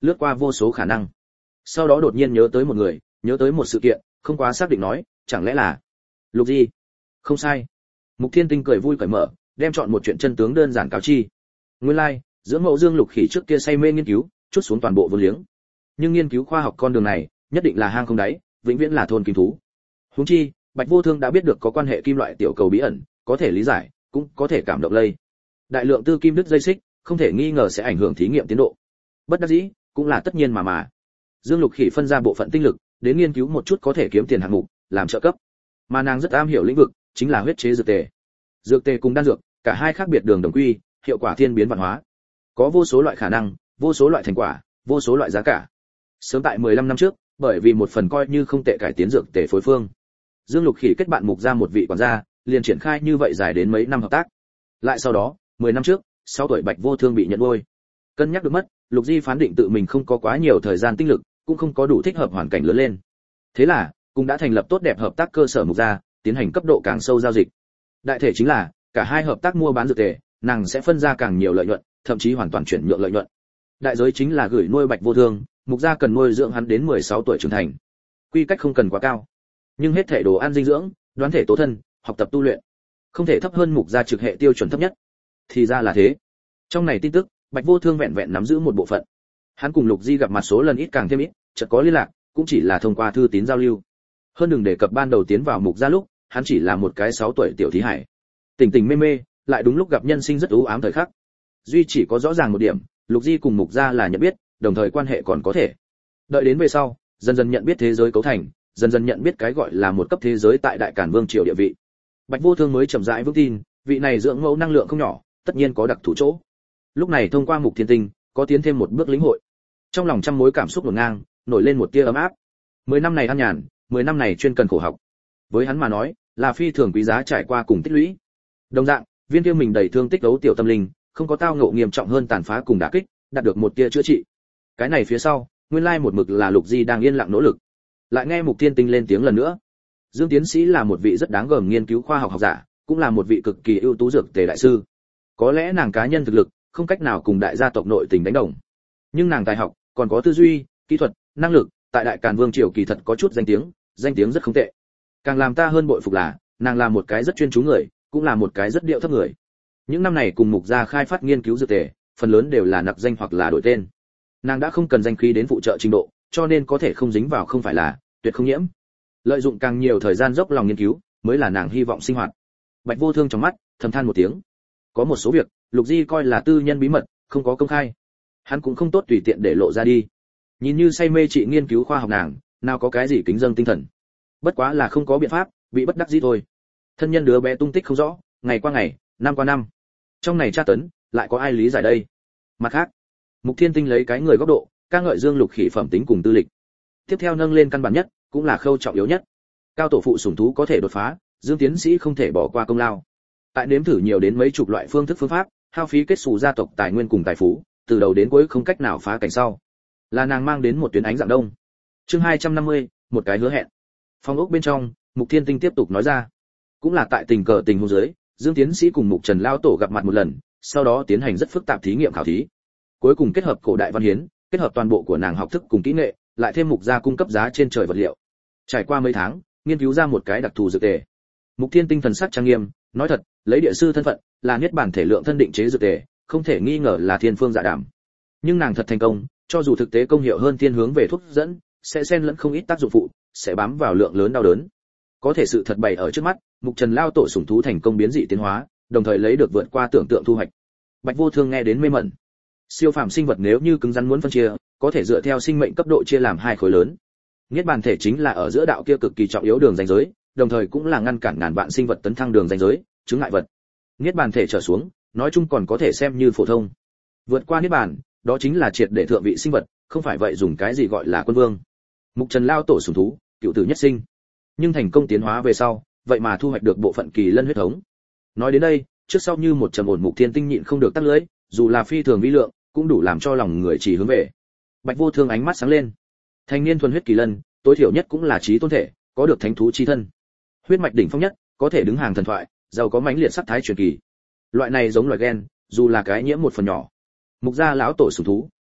lướt qua vô số khả năng. Sau đó đột nhiên nhớ tới một người, nhớ tới một sự kiện, không quá xác định nói, chẳng lẽ là Lục Di? Không sai. Mục Thiên Tinh cười vui cởi mở, đem chọn một chuyện chân tướng đơn giản cáo chi. Nguyên lai, like, dưỡng mẫu Dương Lục Khỉ trước kia say mê nghiên cứu, chút xuống toàn bộ vốn liếng. Nhưng nghiên cứu khoa học con đường này, nhất định là hang không đáy, vĩnh viễn là thôn kim thú. Huống chi, Bạch Vô Thương đã biết được có quan hệ kim loại tiểu cầu bí ẩn, có thể lý giải, cũng có thể cảm động lây. Đại lượng tư kim đứt dây xích, không thể nghi ngờ sẽ ảnh hưởng thí nghiệm tiến độ. Bất đắc dĩ, cũng là tất nhiên mà mà. Dương Lục Khỉ phân ra bộ phận tinh lực, đến nghiên cứu một chút có thể kiếm tiền hạng mục, làm trợ cấp. Mà nàng rất am hiểu lĩnh vực, chính là huyết chế dược tề. Dược tề cùng đan dược, cả hai khác biệt đường đồng quy, hiệu quả thiên biến vạn hóa. Có vô số loại khả năng, vô số loại thành quả, vô số loại giá cả. Sớm tại mười lăm năm trước, bởi vì một phần coi như không tệ cải tiến dược tề phối phương, Dương Lục Khỉ kết bạn mục ra một vị quản gia, liền triển khai như vậy dài đến mấy năm hợp tác. Lại sau đó, mười năm trước, sáu tuổi Bạch Vô Thương bị nhận nuôi. Cân nhắc được mất, Lục Di phán định tự mình không có quá nhiều thời gian tinh lực, cũng không có đủ thích hợp hoàn cảnh lớn lên. Thế là, cũng đã thành lập tốt đẹp hợp tác cơ sở mục gia, tiến hành cấp độ càng sâu giao dịch. Đại thể chính là, cả hai hợp tác mua bán dược tề, nàng sẽ phân ra càng nhiều lợi nhuận, thậm chí hoàn toàn chuyển nhượng lợi nhuận. Đại giới chính là gửi nuôi Bạch Vô Thương, mục gia cần nuôi dưỡng hắn đến mười sáu tuổi trưởng thành. Quy cách không cần quá cao, nhưng hết thể đồ ăn dinh dưỡng, đoán thể tố thân, học tập tu luyện, không thể thấp hơn mục gia trực hệ tiêu chuẩn thấp nhất. Thì ra là thế. Trong này tin tức, Bạch Vô Thương vẹn vẹn nắm giữ một bộ phận. Hắn cùng Lục Di gặp mặt số lần ít càng thêm ít, chợt có liên lạc, cũng chỉ là thông qua thư tín giao lưu. Hơn đừng đề cập ban đầu tiến vào mục gia lúc, hắn chỉ là một cái sáu tuổi tiểu thí hải. Tỉnh tỉnh mê mê, lại đúng lúc gặp nhân sinh rất u ám thời khắc. Duy chỉ có rõ ràng một điểm, Lục Di cùng mục gia là nhận biết, đồng thời quan hệ còn có thể. Đợi đến về sau, dần dần nhận biết thế giới cấu thành, dần dần nhận biết cái gọi là một cấp thế giới tại Đại Càn Vương triều địa vị. Bạch Vô Thương mới chậm rãi vững tin, vị này dưỡng mẫu năng lượng không nhỏ, tất nhiên có đặc thù chỗ. Lúc này thông qua Mục Thiên Tinh, có tiến thêm một bước lĩnh hội. Trong lòng trăm mối cảm xúc hỗn ngang, nổi lên một tia ấm áp. Mười năm này an nhàn, mười năm này chuyên cần khổ học. Với hắn mà nói, là phi thường quý giá trải qua cùng tích lũy. Đồng dạng, viên kia mình đầy thương tích đấu tiểu tâm linh, không có tao ngộ nghiêm trọng hơn tàn phá cùng đả kích, đạt được một tia chữa trị. Cái này phía sau, nguyên lai một mực là Lục Di đang yên lặng nỗ lực. Lại nghe Mục Thiên Tinh lên tiếng lần nữa. Dương tiến sĩ là một vị rất đáng gờm nghiên cứu khoa học học giả, cũng là một vị cực kỳ ưu tú dược tề đại sư. Có lẽ nàng cá nhân thực lực không cách nào cùng đại gia tộc nội tình đánh đồng, nhưng nàng tài học, còn có tư duy, kỹ thuật, năng lực, tại Đại Càn Vương triều kỳ thật có chút danh tiếng, danh tiếng rất không tệ. Càng làm ta hơn bội phục là, nàng là một cái rất chuyên chú người, cũng là một cái rất điệu thấp người. Những năm này cùng Mục gia khai phát nghiên cứu dược tề, phần lớn đều là nặc danh hoặc là đổi tên. Nàng đã không cần danh khí đến phụ trợ trình độ, cho nên có thể không dính vào không phải là tuyệt không nhiễm. Lợi dụng càng nhiều thời gian dốc lòng nghiên cứu, mới là nàng hy vọng sinh hoạt. Bạch Vô Thương trong mắt thầm than một tiếng. Có một số việc, Lục Di coi là tư nhân bí mật, không có công khai. Hắn cũng không tốt tùy tiện để lộ ra đi. Nhìn như say mê trị nghiên cứu khoa học nàng, nào có cái gì kính dâng tinh thần. Bất quá là không có biện pháp, bị bất đắc dĩ thôi. Thân nhân đứa bé tung tích không rõ, ngày qua ngày, năm qua năm. Trong này tra tấn, lại có ai lý giải đây? Mặt khác, Mục Thiên Tinh lấy cái người góc độ, ca ngợi Dương Lục Khỉ phẩm tính cùng tư lịch. Tiếp theo nâng lên căn bản nhất, cũng là khâu trọng yếu nhất. Cao tổ phụ sủng thú có thể đột phá, Dương tiến sĩ không thể bỏ qua công lao. Tại nếm thử nhiều đến mấy chục loại phương thức phương pháp, hao phí kết xù gia tộc tài nguyên cùng tài phú, từ đầu đến cuối không cách nào phá cảnh sau. Là nàng mang đến một tuyến ánh dạng đông. Chương hai trăm năm mươi, một cái hứa hẹn. Phòng ốc bên trong, Mục Thiên Tinh tiếp tục nói ra. Cũng là tại tình cờ tình huống dưới, Dương tiến sĩ cùng Mục Trần lao tổ gặp mặt một lần, sau đó tiến hành rất phức tạp thí nghiệm khảo thí. Cuối cùng kết hợp cổ đại văn hiến, kết hợp toàn bộ của nàng học thức cùng kỹ nghệ, lại thêm Mục gia cung cấp giá trên trời vật liệu. Trải qua mấy tháng, nghiên cứu ra một cái đặc thù dược tề. Mục Thiên Tinh thần sắc trang nghiêm, nói thật, lấy địa sư thân phận, là niết bản thể lượng thân định chế dược tề, không thể nghi ngờ là thiên phương dạ đảm. Nhưng nàng thật thành công, cho dù thực tế công hiệu hơn thiên hướng về thuốc dẫn, sẽ xen lẫn không ít tác dụng phụ, sẽ bám vào lượng lớn đau đớn. Có thể sự thật bày ở trước mắt, Mục Trần lao tổ sủng thú thành công biến dị tiến hóa, đồng thời lấy được vượt qua tưởng tượng thu hoạch. Bạch Vô Thương nghe đến mê mẩn. Siêu phàm sinh vật nếu như cứng rắn muốn phân chia, có thể dựa theo sinh mệnh cấp độ chia làm hai khối lớn. Niết bàn thể chính là ở giữa đạo kia cực kỳ trọng yếu đường ranh giới, đồng thời cũng là ngăn cản ngàn vạn sinh vật tấn thăng đường ranh giới, chứng ngại vật. Niết bàn thể trở xuống, nói chung còn có thể xem như phổ thông. Vượt qua niết bàn, đó chính là triệt để thượng vị sinh vật, không phải vậy dùng cái gì gọi là quân vương. Mục Trần lao tổ sủng thú, cựu tử nhất sinh. Nhưng thành công tiến hóa về sau, vậy mà thu hoạch được bộ phận kỳ lân huyết thống. Nói đến đây, trước sau như một trầm ổn Mục Thiên Tinh nhịn không được tắt lưỡi, dù là phi thường vi lượng, cũng đủ làm cho lòng người chỉ hướng về. Bạch Vô Thương ánh mắt sáng lên. Thành niên thuần huyết kỳ lân, tối thiểu nhất cũng là trí tôn thể, có được thánh thú chi thân. Huyết mạch đỉnh phong nhất, có thể đứng hàng thần thoại, giàu có mãnh liệt sắc thái truyền kỳ. Loại này giống loài gen, dù là cái nhiễm một phần nhỏ. Mục gia lão tổ sủng thú,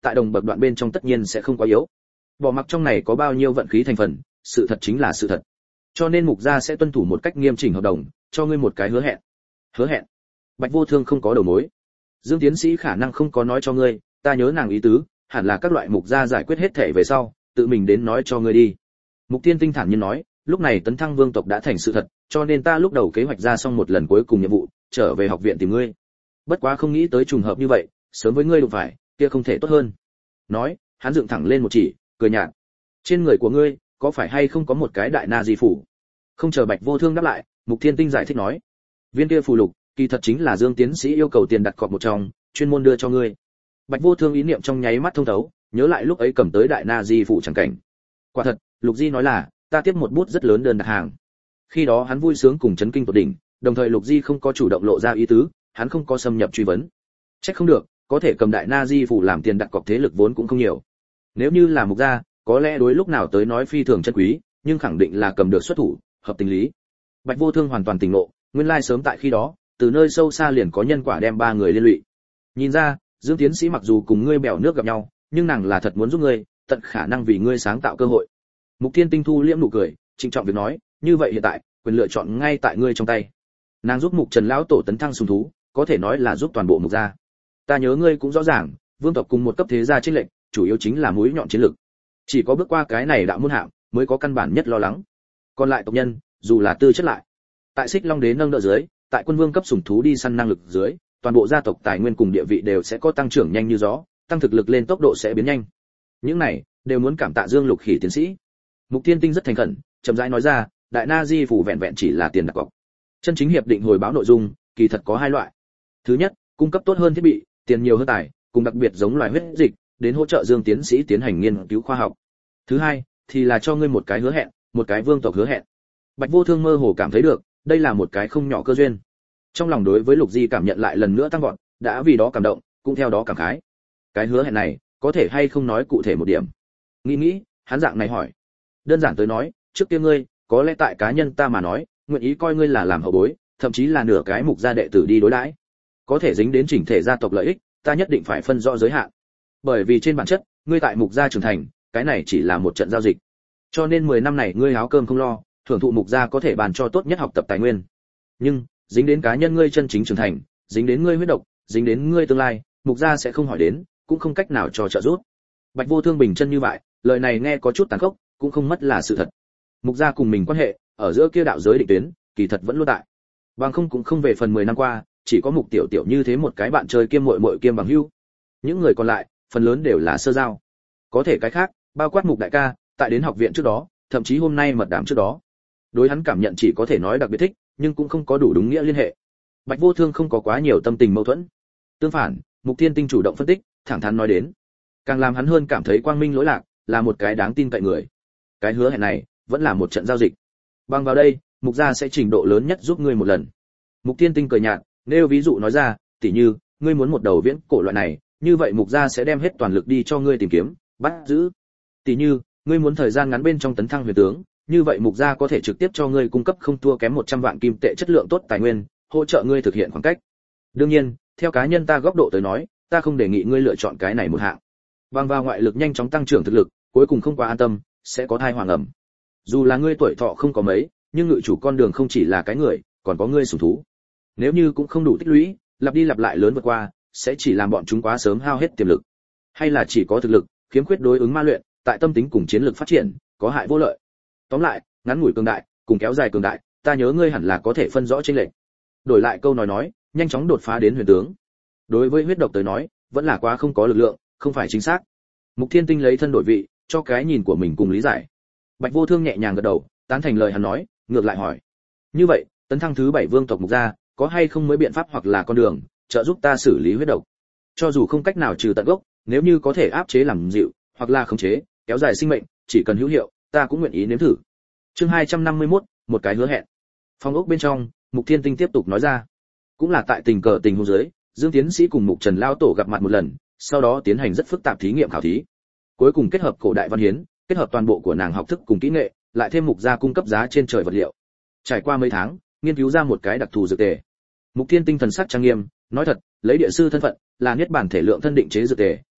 tại đồng bậc đoạn bên trong tất nhiên sẽ không quá yếu. Bỏ mặc trong này có bao nhiêu vận khí thành phần, sự thật chính là sự thật. Cho nên mục gia sẽ tuân thủ một cách nghiêm chỉnh hợp đồng, cho ngươi một cái hứa hẹn. Hứa hẹn? Bạch Vô Thương không có đầu mối. Dương tiến sĩ khả năng không có nói cho ngươi, ta nhớ nàng ý tứ, hẳn là các loại mục gia giải quyết hết thể về sau, tự mình đến nói cho ngươi đi. Mục Tiên Tinh thản nhiên nói, lúc này tấn thăng vương tộc đã thành sự thật, cho nên ta lúc đầu kế hoạch ra xong một lần cuối cùng nhiệm vụ, trở về học viện tìm ngươi. Bất quá không nghĩ tới trùng hợp như vậy, sớm với ngươi đụng phải, kia không thể tốt hơn. Nói, hắn dựng thẳng lên một chỉ, cười nhạt. Trên người của ngươi, có phải hay không có một cái đại na di phủ? Không chờ Bạch Vô Thương đáp lại, Mục Thiên Tinh giải thích nói, viên kia phù lục, kỳ thật chính là Dương tiến sĩ yêu cầu tiền đặt cọc một trong, chuyên môn đưa cho ngươi. Bạch Vô Thương ý niệm trong nháy mắt thông thấu, nhớ lại lúc ấy cầm tới đại na di phủ chẳng cảnh. Quả thật, Lục Di nói là, ta tiếp một bút rất lớn đơn đặt hàng. Khi đó hắn vui sướng cùng chấn kinh tột đỉnh, đồng thời Lục Di không có chủ động lộ ra ý tứ, hắn không có xâm nhập truy vấn. Chắc không được, có thể cầm đại na di phủ làm tiền đặt cọc thế lực vốn cũng không nhiều. Nếu như là Mục gia, có lẽ đối lúc nào tới nói phi thường chân quý, nhưng khẳng định là cầm được xuất thủ, hợp tình lý. Bạch Vô Thương hoàn toàn tỉnh ngộ, nguyên lai sớm tại khi đó, từ nơi sâu xa liền có nhân quả đem ba người liên lụy. Nhìn ra, Dương tiến sĩ mặc dù cùng ngươi bèo nước gặp nhau, nhưng nàng là thật muốn giúp ngươi, tận khả năng vì ngươi sáng tạo cơ hội. Mục Thiên Tinh thu liễm nụ cười, trịnh trọng việc nói, như vậy hiện tại, quyền lựa chọn ngay tại ngươi trong tay. Nàng giúp Mục Trần lão tổ tấn thăng sùng thú, có thể nói là giúp toàn bộ Mục gia. Ta nhớ ngươi cũng rõ ràng, vương tộc cùng một cấp thế gia chênh lệch, chủ yếu chính là mũi nhọn chiến lực. Chỉ có bước qua cái này đạo môn hạng, mới có căn bản nhất lo lắng. Còn lại tộc nhân, dù là tư chất lại, tại Xích Long Đế nâng đỡ dưới, tại quân vương cấp sủng thú đi săn năng lực dưới, toàn bộ gia tộc tài nguyên cùng địa vị đều sẽ có tăng trưởng nhanh như gió, tăng thực lực lên tốc độ sẽ biến nhanh. Những này đều muốn cảm tạ Dương Lục Khỉ tiến sĩ. Mục Thiên Tinh rất thành khẩn, chậm rãi nói ra, đại na di phủ vẹn vẹn chỉ là tiền đặt cọc. Chân chính hiệp định hồi báo nội dung, kỳ thật có hai loại. Thứ nhất, cung cấp tốt hơn thiết bị, tiền nhiều hơn tài, cùng đặc biệt giống loài huyết dịch, đến hỗ trợ Dương tiến sĩ tiến hành nghiên cứu khoa học. Thứ hai, thì là cho ngươi một cái hứa hẹn, một cái vương tộc hứa hẹn. Bạch Vô Thương mơ hồ cảm thấy được, đây là một cái không nhỏ cơ duyên. Trong lòng đối với Lục Di cảm nhận lại lần nữa tăng vọt, đã vì đó cảm động, cũng theo đó cảm khái. Cái hứa hẹn này, có thể hay không nói cụ thể một điểm? Nghĩ nghĩ, hắn dạng này hỏi. Đơn giản tới nói, trước kia ngươi, có lẽ tại cá nhân ta mà nói, nguyện ý coi ngươi là làm hậu bối, thậm chí là nửa cái Mục gia đệ tử đi đối đãi. Có thể dính đến chỉnh thể gia tộc lợi ích, ta nhất định phải phân rõ giới hạn. Bởi vì trên bản chất, ngươi tại Mục gia trưởng thành, cái này chỉ là một trận giao dịch. Cho nên mười năm này ngươi áo cơm không lo, thưởng thụ Mục gia có thể bàn cho tốt nhất học tập tài nguyên. Nhưng, dính đến cá nhân ngươi chân chính trưởng thành, dính đến ngươi huyết độc, dính đến ngươi tương lai, Mục gia sẽ không hỏi đến, cũng không cách nào cho trợ giúp. Bạch Vô Thương bình chân như vậy, lời này nghe có chút tàn khốc, cũng không mất là sự thật. Mục gia cùng mình quan hệ, ở giữa kia đạo giới định tuyến, kỳ thật vẫn luôn tại. Bằng không cũng không về phần mười năm qua, chỉ có Mục tiểu tiểu như thế một cái bạn chơi kiêm muội muội kiêm bằng hữu. Những người còn lại, phần lớn đều là sơ giao. Có thể cái khác, bao quát Mục đại ca, tại đến học viện trước đó, thậm chí hôm nay mật đàm trước đó. Đối hắn cảm nhận chỉ có thể nói đặc biệt thích, nhưng cũng không có đủ đúng nghĩa liên hệ. Bạch Vô Thương không có quá nhiều tâm tình mâu thuẫn. Tương phản, Mục Thiên Tinh chủ động phân tích, thẳng thắn nói đến, càng làm hắn hơn cảm thấy quang minh lỗi lạc, là một cái đáng tin cậy người. Cái hứa hẹn này, vẫn là một trận giao dịch. Bằng vào đây, Mục gia sẽ trình độ lớn nhất giúp ngươi một lần. Mục Thiên Tinh cười nhạt, nêu ví dụ nói ra, tỉ như, ngươi muốn một đầu viễn cổ loại này, như vậy Mục gia sẽ đem hết toàn lực đi cho ngươi tìm kiếm, bắt giữ. Tỉ như, ngươi muốn thời gian ngắn bên trong tấn thăng huyền tướng, như vậy Mục gia có thể trực tiếp cho ngươi cung cấp không thua kém một trăm vạn kim tệ chất lượng tốt tài nguyên, hỗ trợ ngươi thực hiện khoảng cách. Đương nhiên, theo cá nhân ta góc độ tới nói, ta không đề nghị ngươi lựa chọn cái này một hạng. Bằng vào ngoại lực nhanh chóng tăng trưởng thực lực, cuối cùng không quá an tâm, sẽ có thai hoàng ẩm. Dù là ngươi tuổi thọ không có mấy, nhưng ngự chủ con đường không chỉ là cái người, còn có ngươi sủng thú. Nếu như cũng không đủ tích lũy, lặp đi lặp lại lớn vượt qua, sẽ chỉ làm bọn chúng quá sớm hao hết tiềm lực. Hay là chỉ có thực lực, khiếm khuyết đối ứng ma luyện, tại tâm tính cùng chiến lược phát triển, có hại vô lợi. Tóm lại, ngắn ngủi cường đại, cùng kéo dài cường đại, ta nhớ ngươi hẳn là có thể phân rõ chênh lệch. Đổi lại câu nói nói, nhanh chóng đột phá đến huyền tướng. Đối với huyết độc tới nói, vẫn là quá không có lực lượng, không phải chính xác. Mục Thiên Tinh lấy thân đổi vị, cho cái nhìn của mình cùng lý giải. Bạch Vô Thương nhẹ nhàng gật đầu, tán thành lời hắn nói, ngược lại hỏi: như vậy, tấn thăng thứ bảy vương tộc Mục gia, có hay không mới biện pháp hoặc là con đường, trợ giúp ta xử lý huyết độc? Cho dù không cách nào trừ tận gốc, nếu như có thể áp chế làm dịu, hoặc là khống chế, kéo dài sinh mệnh, chỉ cần hữu hiệu, ta cũng nguyện ý nếm thử. Chương hai trăm năm mươi mốt, một cái hứa hẹn. Phòng ốc bên trong, Mục Thiên Tinh tiếp tục nói ra, cũng là tại tình cờ tình huống dưới, Dương tiến sĩ cùng Mục Trần lao tổ gặp mặt một lần, sau đó tiến hành rất phức tạp thí nghiệm khảo thí. Cuối cùng kết hợp cổ đại văn hiến, kết hợp toàn bộ của nàng học thức cùng kỹ nghệ, lại thêm Mục gia cung cấp giá trên trời vật liệu. Trải qua mấy tháng, nghiên cứu ra một cái đặc thù dược tề. Mục Thiên Tinh thần sắc trang nghiêm, nói thật, lấy địa sư thân phận, là niết bản thể lượng thân định chế dược tề,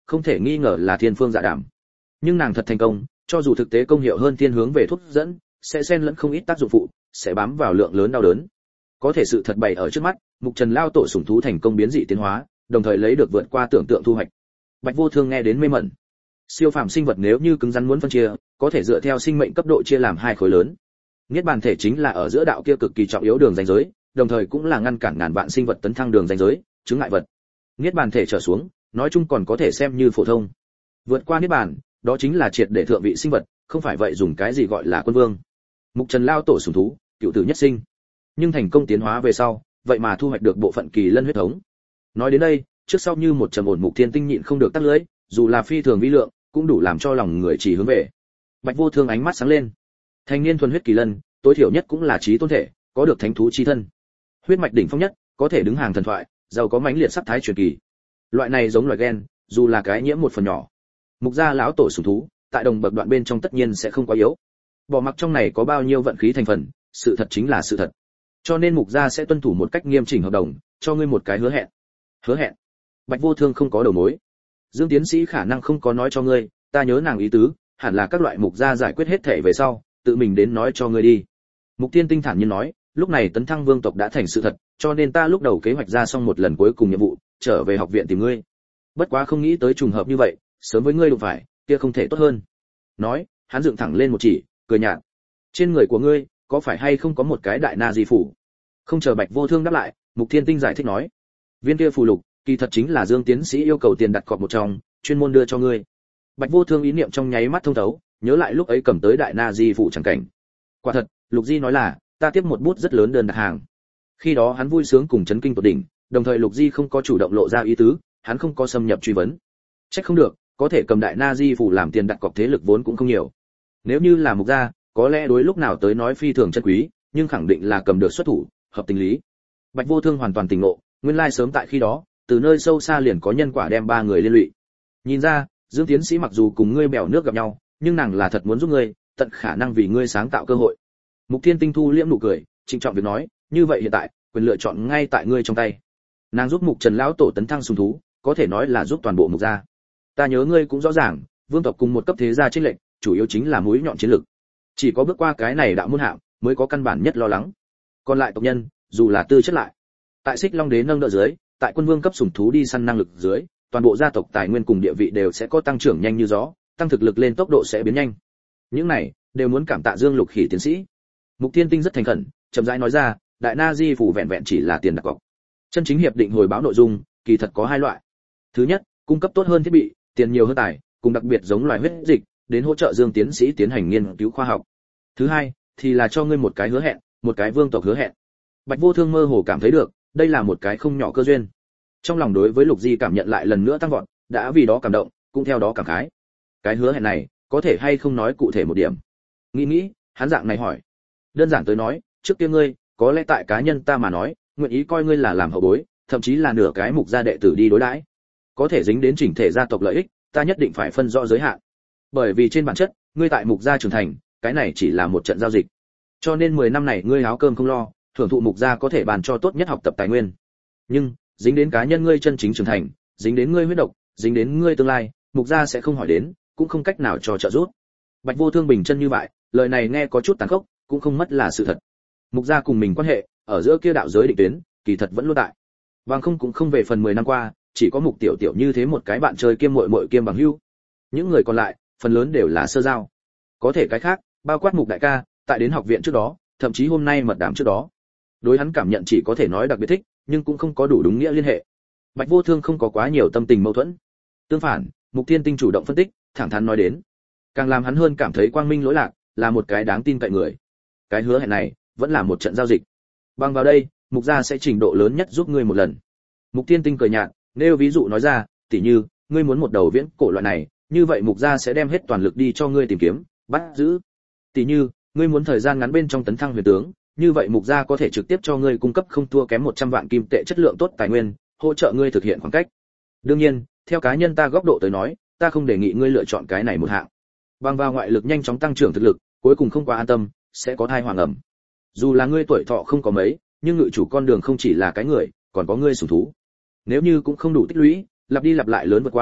không thể nghi ngờ là thiên phương dạ đảm. Nhưng nàng thật thành công, cho dù thực tế công hiệu hơn thiên hướng về thuốc dẫn, sẽ xen lẫn không ít tác dụng phụ, sẽ bám vào lượng lớn đau đớn. Có thể sự thật bày ở trước mắt, Mục Trần lao tổ sủng thú thành công biến dị tiến hóa, đồng thời lấy được vượt qua tưởng tượng thu hoạch. Bạch Vô Thương nghe đến mê mẩn. Siêu phàm sinh vật nếu như cứng rắn muốn phân chia, có thể dựa theo sinh mệnh cấp độ chia làm hai khối lớn. Niết bàn thể chính là ở giữa đạo kia cực kỳ trọng yếu đường ranh giới, đồng thời cũng là ngăn cản ngàn vạn sinh vật tấn thăng đường ranh giới, chứng ngại vật. Niết bàn thể trở xuống, nói chung còn có thể xem như phổ thông. Vượt qua niết bàn, đó chính là triệt để thượng vị sinh vật, không phải vậy dùng cái gì gọi là quân vương. Mục Trần lao tổ sủng thú, cựu tử nhất sinh. Nhưng thành công tiến hóa về sau, vậy mà thu hoạch được bộ phận kỳ lân huyết thống. Nói đến đây, trước sau như một trầm ổn Mục Thiên Tinh nhịn không được tắt lưỡi, dù là phi thường vi lượng, cũng đủ làm cho lòng người chỉ hướng về. Bạch Vô Thương ánh mắt sáng lên. Thanh niên thuần huyết kỳ lân, tối thiểu nhất cũng là trí tôn thể, có được thánh thú chi thân. Huyết mạch đỉnh phong nhất, có thể đứng hàng thần thoại, giàu có mãnh liệt sắc thái truyền kỳ. Loại này giống loài gen, dù là cái nhiễm một phần nhỏ. Mục gia lão tổ sủng thú, tại đồng bậc đoạn bên trong tất nhiên sẽ không quá yếu. Bỏ mặc trong này có bao nhiêu vận khí thành phần, sự thật chính là sự thật. Cho nên Mục gia sẽ tuân thủ một cách nghiêm chỉnh hợp đồng, cho ngươi một cái hứa hẹn. Hứa hẹn? Bạch Vô Thương không có đầu mối. Dương tiến sĩ khả năng không có nói cho ngươi, ta nhớ nàng ý tứ, hẳn là các loại Mục gia giải quyết hết thể về sau, tự mình đến nói cho ngươi đi. Mục Tiên Tinh thản nhiên nói, lúc này tấn thăng vương tộc đã thành sự thật, cho nên ta lúc đầu kế hoạch ra xong một lần cuối cùng nhiệm vụ, trở về học viện tìm ngươi. Bất quá không nghĩ tới trùng hợp như vậy, sớm với ngươi đụng phải, kia không thể tốt hơn. Nói, hắn dựng thẳng lên một chỉ, cười nhạt. Trên người của ngươi, có phải hay không có một cái đại na di phủ? Không chờ Bạch Vô Thương đáp lại, Mục Thiên Tinh giải thích nói, viên kia phù lục, kỳ thật chính là Dương tiến sĩ yêu cầu tiền đặt cọc một trong, chuyên môn đưa cho ngươi. Bạch Vô Thương ý niệm trong nháy mắt thông thấu, nhớ lại lúc ấy cầm tới đại na di phủ chẳng cảnh. Quả thật, Lục Di nói là, ta tiếp một bút rất lớn đơn đặt hàng. Khi đó hắn vui sướng cùng chấn kinh tột đỉnh, đồng thời Lục Di không có chủ động lộ ra ý tứ, hắn không có xâm nhập truy vấn. Chắc không được, có thể cầm đại na di phủ làm tiền đặt cọc thế lực vốn cũng không nhiều. Nếu như là Mục gia, có lẽ đối lúc nào tới nói phi thường chân quý, nhưng khẳng định là cầm được xuất thủ, hợp tình lý. Bạch Vô Thương hoàn toàn tỉnh ngộ, nguyên lai sớm tại khi đó, từ nơi sâu xa liền có nhân quả đem ba người liên lụy. Nhìn ra, Dương tiến sĩ mặc dù cùng ngươi bèo nước gặp nhau, nhưng nàng là thật muốn giúp ngươi, tận khả năng vì ngươi sáng tạo cơ hội. Mục Thiên Tinh thu liễm nụ cười, trịnh trọng việc nói, như vậy hiện tại, quyền lựa chọn ngay tại ngươi trong tay. Nàng giúp Mục Trần lão tổ tấn thăng sùng thú, có thể nói là giúp toàn bộ Mục gia. Ta nhớ ngươi cũng rõ ràng, vương tộc cùng một cấp thế gia chiến lệnh, chủ yếu chính là mũi nhọn chiến lực. Chỉ có bước qua cái này đạo môn hạng, mới có căn bản nhất lo lắng. Còn lại tộc nhân, dù là tư chất lại, tại Xích Long Đế nâng đỡ dưới, tại quân vương cấp sủng thú đi săn năng lực dưới, toàn bộ gia tộc tài nguyên cùng địa vị đều sẽ có tăng trưởng nhanh như gió, tăng thực lực lên tốc độ sẽ biến nhanh. Những này đều muốn cảm tạ Dương Lục Khỉ tiến sĩ. Mục Thiên Tinh rất thành khẩn, chậm rãi nói ra, đại na di phủ vẹn vẹn chỉ là tiền đặt cọc. Chân chính hiệp định hồi báo nội dung, kỳ thật có hai loại. Thứ nhất, cung cấp tốt hơn thiết bị, tiền nhiều hơn tài, cùng đặc biệt giống loài huyết dịch, đến hỗ trợ Dương tiến sĩ tiến hành nghiên cứu khoa học. Thứ hai, thì là cho ngươi một cái hứa hẹn, một cái vương tộc hứa hẹn. Bạch Vô Thương mơ hồ cảm thấy được, đây là một cái không nhỏ cơ duyên. Trong lòng đối với Lục Di cảm nhận lại lần nữa tăng vọt, đã vì đó cảm động, cũng theo đó cảm khái. Cái hứa hẹn này, có thể hay không nói cụ thể một điểm? Nghĩ nghĩ, hắn dạng này hỏi. Đơn giản tới nói, trước kia ngươi, có lẽ tại cá nhân ta mà nói, nguyện ý coi ngươi là làm hậu bối, thậm chí là nửa cái Mục gia đệ tử đi đối đãi. Có thể dính đến chỉnh thể gia tộc lợi ích, ta nhất định phải phân rõ giới hạn. Bởi vì trên bản chất, ngươi tại Mục gia trưởng thành, cái này chỉ là một trận giao dịch. Cho nên mười năm này ngươi áo cơm không lo, thưởng thụ Mục gia có thể bàn cho tốt nhất học tập tài nguyên. Nhưng, dính đến cá nhân ngươi chân chính trưởng thành, dính đến ngươi huyết độc, dính đến ngươi tương lai, Mục gia sẽ không hỏi đến, cũng không cách nào cho trợ giúp. Bạch Vô Thương bình chân như vậy, lời này nghe có chút tàn khốc, cũng không mất là sự thật. Mục gia cùng mình quan hệ, ở giữa kia đạo giới định tuyến, kỳ thật vẫn luôn tại. Vàng không cũng không về phần mười năm qua, chỉ có Mục tiểu tiểu như thế một cái bạn chơi kiêm muội muội kiêm bằng hữu. Những người còn lại, phần lớn đều là sơ giao. Có thể cái khác, bao quát Mục đại ca, tại đến học viện trước đó, thậm chí hôm nay mật đàm trước đó. Đối hắn cảm nhận chỉ có thể nói đặc biệt thích, nhưng cũng không có đủ đúng nghĩa liên hệ. Bạch Vô Thương không có quá nhiều tâm tình mâu thuẫn. Tương phản, Mục Thiên Tinh chủ động phân tích, thẳng thắn nói đến. Càng làm hắn hơn cảm thấy quang minh lỗi lạc, là một cái đáng tin cậy người. Cái hứa hẹn này, vẫn là một trận giao dịch. Bằng vào đây, Mục gia sẽ trình độ lớn nhất giúp ngươi một lần. Mục Thiên Tinh cười nhạt, nêu ví dụ nói ra, tỉ như, ngươi muốn một đầu viễn cổ loại này, như vậy Mục gia sẽ đem hết toàn lực đi cho ngươi tìm kiếm, bắt giữ. Tỉ như, ngươi muốn thời gian ngắn bên trong tấn thăng huyền tướng, như vậy Mục gia có thể trực tiếp cho ngươi cung cấp không thua kém một trăm vạn kim tệ chất lượng tốt tài nguyên, hỗ trợ ngươi thực hiện khoảng cách. Đương nhiên, theo cá nhân ta góc độ tới nói, ta không đề nghị ngươi lựa chọn cái này một hạng. Bằng vào ngoại lực nhanh chóng tăng trưởng thực lực, cuối cùng không quá an tâm, sẽ có thai hoàng ẩm. Dù là ngươi tuổi thọ không có mấy, nhưng ngự chủ con đường không chỉ là cái người, còn có ngươi sủng thú. Nếu như cũng không đủ tích lũy, lặp đi lặp lại lớn vượt qua,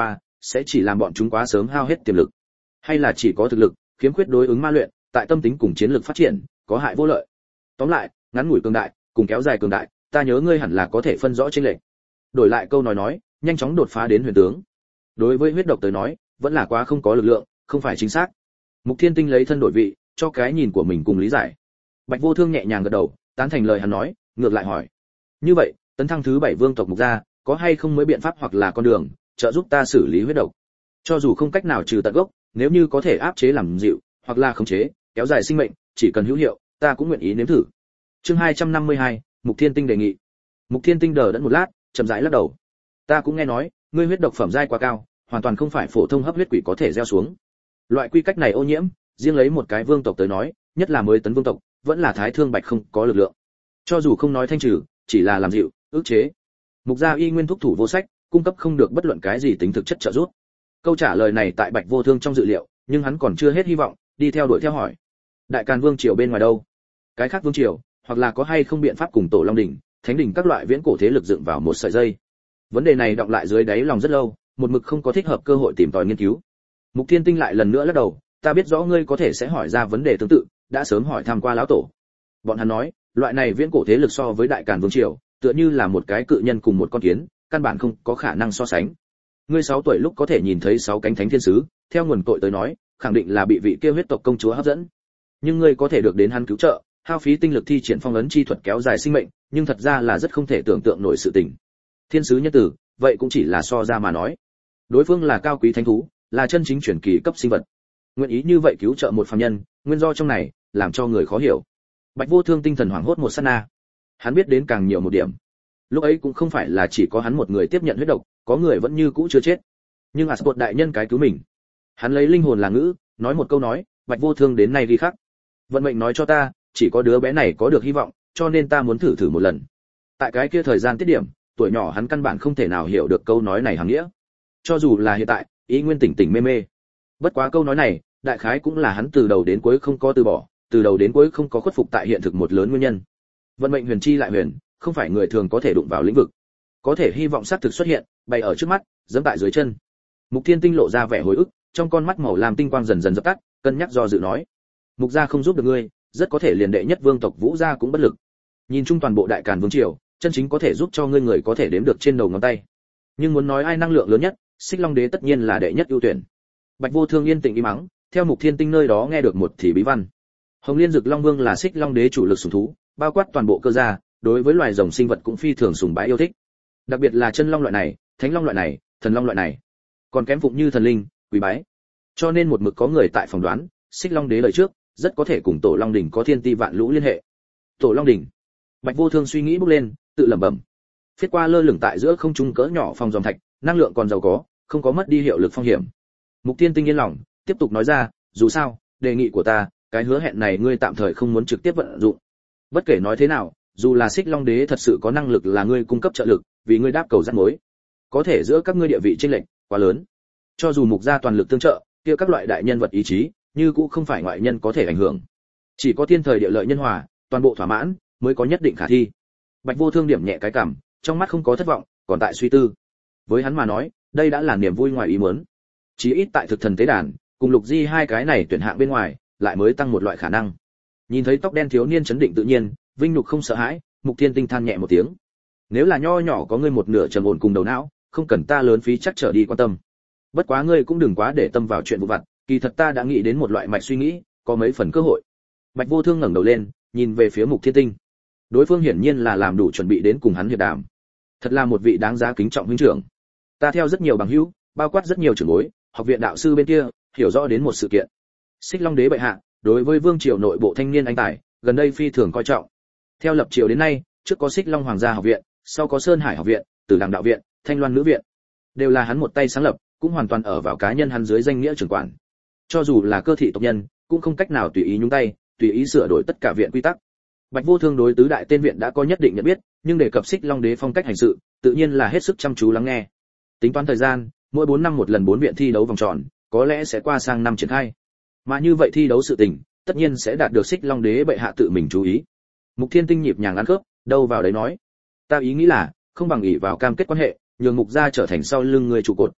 sẽ chỉ làm bọn chúng quá sớm hao hết tiềm lực, hay là chỉ có thực lực, khiếm khuyết đối ứng ma luyện, tại tâm tính cùng chiến lược phát triển, có hại vô lợi. Tóm lại, ngắn ngủi cường đại, cùng kéo dài cường đại, ta nhớ ngươi hẳn là có thể phân rõ chênh lệch. Đổi lại câu nói nói, nhanh chóng đột phá đến huyền tướng. Đối với huyết độc tới nói, vẫn là quá không có lực lượng, không phải chính xác. Mục Thiên Tinh lấy thân đổi vị, cho cái nhìn của mình cùng lý giải. Bạch Vô Thương nhẹ nhàng gật đầu, tán thành lời hắn nói, ngược lại hỏi: "Như vậy, tấn thăng thứ bảy vương tộc Mục gia, có hay không mới biện pháp hoặc là con đường, trợ giúp ta xử lý huyết độc? Cho dù không cách nào trừ tận gốc, nếu như có thể áp chế làm dịu, hoặc là khống chế, kéo dài sinh mệnh, chỉ cần hữu hiệu, ta cũng nguyện ý nếm thử." Chương hai trăm năm mươi hai, Mục Thiên Tinh đề nghị. Mục Thiên Tinh đờ đẫn một lát, chậm rãi lắc đầu. "Ta cũng nghe nói, ngươi huyết độc phẩm giai quá cao, hoàn toàn không phải phổ thông hấp huyết quỷ có thể gieo xuống. Loại quy cách này ô nhiễm, riêng lấy một cái vương tộc tới nói, nhất là mới tấn vương tộc, vẫn là thái thương bạch không có lực lượng. Cho dù không nói thanh trừ, chỉ là làm dịu, ức chế. Mục gia y nguyên thúc thủ vô sách, cung cấp không được bất luận cái gì tính thực chất trợ giúp." Câu trả lời này tại Bạch Vô Thương trong dự liệu, nhưng hắn còn chưa hết hy vọng, đi theo đuổi theo hỏi: "Đại Càn Vương triều bên ngoài đâu? Cái khác vương triều, hoặc là có hay không biện pháp cùng Tổ Long đỉnh, Thánh đỉnh các loại viễn cổ thế lực dựng vào một sợi dây?" Vấn đề này đọng lại dưới đáy lòng rất lâu, một mực không có thích hợp cơ hội tìm tòi nghiên cứu. Mục Thiên Tinh lại lần nữa lắc đầu: "Ta biết rõ ngươi có thể sẽ hỏi ra vấn đề tương tự, đã sớm hỏi thăm qua lão tổ. Bọn hắn nói, loại này viễn cổ thế lực so với Đại Càn Vương triều, tựa như là một cái cự nhân cùng một con kiến, căn bản không có khả năng so sánh. Ngươi sáu tuổi lúc có thể nhìn thấy sáu cánh thánh thiên sứ, theo nguồn cội tới nói, khẳng định là bị vị kia huyết tộc công chúa hấp dẫn. Nhưng ngươi có thể được đến hắn cứu trợ, hao phí tinh lực thi triển phong ấn chi thuật kéo dài sinh mệnh, nhưng thật ra là rất không thể tưởng tượng nổi sự tình. Thiên sứ nhân tử, vậy cũng chỉ là so ra mà nói. Đối phương là cao quý thánh thú, là chân chính truyền kỳ cấp sinh vật. Nguyện ý như vậy cứu trợ một phàm nhân, nguyên do trong này, làm cho người khó hiểu." Bạch Vô Thương tinh thần hoảng hốt một sát na. Hắn biết đến càng nhiều một điểm. Lúc ấy cũng không phải là chỉ có hắn một người tiếp nhận huyết độc, có người vẫn như cũ chưa chết. Nhưng Asbot đại nhân cái cứu mình. Hắn lấy linh hồn là ngữ, nói một câu nói, Bạch Vô Thương đến nay ghi khắc. "Vận mệnh nói cho ta, chỉ có đứa bé này có được hy vọng, cho nên ta muốn thử thử một lần." Tại cái kia thời gian tiết điểm, tuổi nhỏ hắn căn bản không thể nào hiểu được câu nói này hàm nghĩa. Cho dù là hiện tại, ý nguyên tỉnh tỉnh mê mê. Bất quá câu nói này, đại khái cũng là hắn từ đầu đến cuối không có từ bỏ, từ đầu đến cuối không có khuất phục tại hiện thực một lớn nguyên nhân. Vận mệnh huyền chi lại huyền, không phải người thường có thể đụng vào lĩnh vực. Có thể hy vọng xác thực xuất hiện, bày ở trước mắt, giẫm tại dưới chân. Mục Thiên Tinh lộ ra vẻ hồi ức, trong con mắt màu lam tinh quang dần dần dập tắt, cân nhắc do dự nói: "Mục gia không giúp được ngươi, rất có thể liền đệ nhất vương tộc Vũ gia cũng bất lực. Nhìn chung toàn bộ Đại Càn vương triều, chân chính có thể giúp cho ngươi người có thể đếm được trên đầu ngón tay. Nhưng muốn nói ai năng lượng lớn nhất, Xích Long Đế tất nhiên là đệ nhất ưu tuyển." Bạch Vô Thương yên tĩnh im mắng, theo Mục Thiên Tinh nơi đó nghe được một thì bí văn. Hồng Liên Dực Long Vương là Xích Long Đế chủ lực sủng thú, bao quát toàn bộ cơ gia, đối với loài rồng sinh vật cũng phi thường sùng bái yêu thích. Đặc biệt là chân long loại này, thánh long loại này, thần long loại này, còn kém phụng như thần linh, quý bái. Cho nên một mực có người tại phỏng đoán, Xích Long Đế lời trước, rất có thể cùng Tổ Long đỉnh có thiên ti vạn lũ liên hệ. Tổ Long đỉnh. Bạch Vô Thương suy nghĩ bốc lên, tự lẩm bẩm. Phiết qua lơ lửng tại giữa không trung cỡ nhỏ phòng dòng thạch, năng lượng còn giàu có, không có mất đi hiệu lực phong hiểm. Mục Tiên Tinh yên lòng, tiếp tục nói ra, dù sao, đề nghị của ta, cái hứa hẹn này ngươi tạm thời không muốn trực tiếp vận dụng. Bất kể nói thế nào, dù là Xích Long Đế thật sự có năng lực là ngươi cung cấp trợ lực, vì ngươi đáp cầu rắc mối, có thể giữa các ngươi địa vị chênh lệch quá lớn. Cho dù Mục gia toàn lực tương trợ, kia các loại đại nhân vật ý chí, như cũng không phải ngoại nhân có thể ảnh hưởng. Chỉ có thiên thời địa lợi nhân hòa, toàn bộ thỏa mãn, mới có nhất định khả thi. Bạch Vô Thương điểm nhẹ cái cằm, trong mắt không có thất vọng, còn tại suy tư. Với hắn mà nói, đây đã là niềm vui ngoài ý muốn. Chí ít tại thực thần tế đàn, cùng Lục Di hai cái này tuyển hạng bên ngoài, lại mới tăng một loại khả năng. Nhìn thấy tóc đen thiếu niên chấn định tự nhiên, vinh nhục không sợ hãi, Mục Thiên Tinh than nhẹ một tiếng. Nếu là nho nhỏ có ngươi một nửa trầm ổn cùng đầu não, không cần ta lớn phí chắc trở đi quan tâm. Bất quá ngươi cũng đừng quá để tâm vào chuyện vụ vặt, kỳ thật ta đã nghĩ đến một loại mạch suy nghĩ, có mấy phần cơ hội. Bạch Vô Thương ngẩng đầu lên, nhìn về phía Mục Thiên Tinh. Đối phương hiển nhiên là làm đủ chuẩn bị đến cùng hắn hiệp đàm. Thật là một vị đáng giá kính trọng huynh trưởng. Ta theo rất nhiều bằng hữu, bao quát rất nhiều trưởng bối, học viện đạo sư bên kia, hiểu rõ đến một sự kiện. Xích Long Đế bệ hạ, đối với vương triều nội bộ thanh niên anh tài, gần đây phi thường coi trọng. Theo lập triều đến nay, trước có Xích Long Hoàng gia học viện, sau có Sơn Hải học viện, Tử Đằng đạo viện, Thanh Loan nữ viện, đều là hắn một tay sáng lập, cũng hoàn toàn ở vào cá nhân hắn dưới danh nghĩa trưởng quản. Cho dù là cơ thị tộc nhân, cũng không cách nào tùy ý nhúng tay, tùy ý sửa đổi tất cả viện quy tắc. Bạch Vô Thương đối tứ đại tên viện đã có nhất định nhận biết, nhưng đề cập Xích Long Đế phong cách hành sự, tự nhiên là hết sức chăm chú lắng nghe. Tính toán thời gian, mỗi bốn năm một lần bốn viện thi đấu vòng tròn, có lẽ sẽ qua sang năm triển khai. Mà như vậy thi đấu sự tình, tất nhiên sẽ đạt được Xích Long Đế bệ hạ tự mình chú ý. Mục Thiên Tinh nhịp nhàng ăn khớp, đâu vào đấy nói, ta ý nghĩ là, không bằng ỷ vào cam kết quan hệ, nhường Mục gia trở thành sau lưng người trụ cột.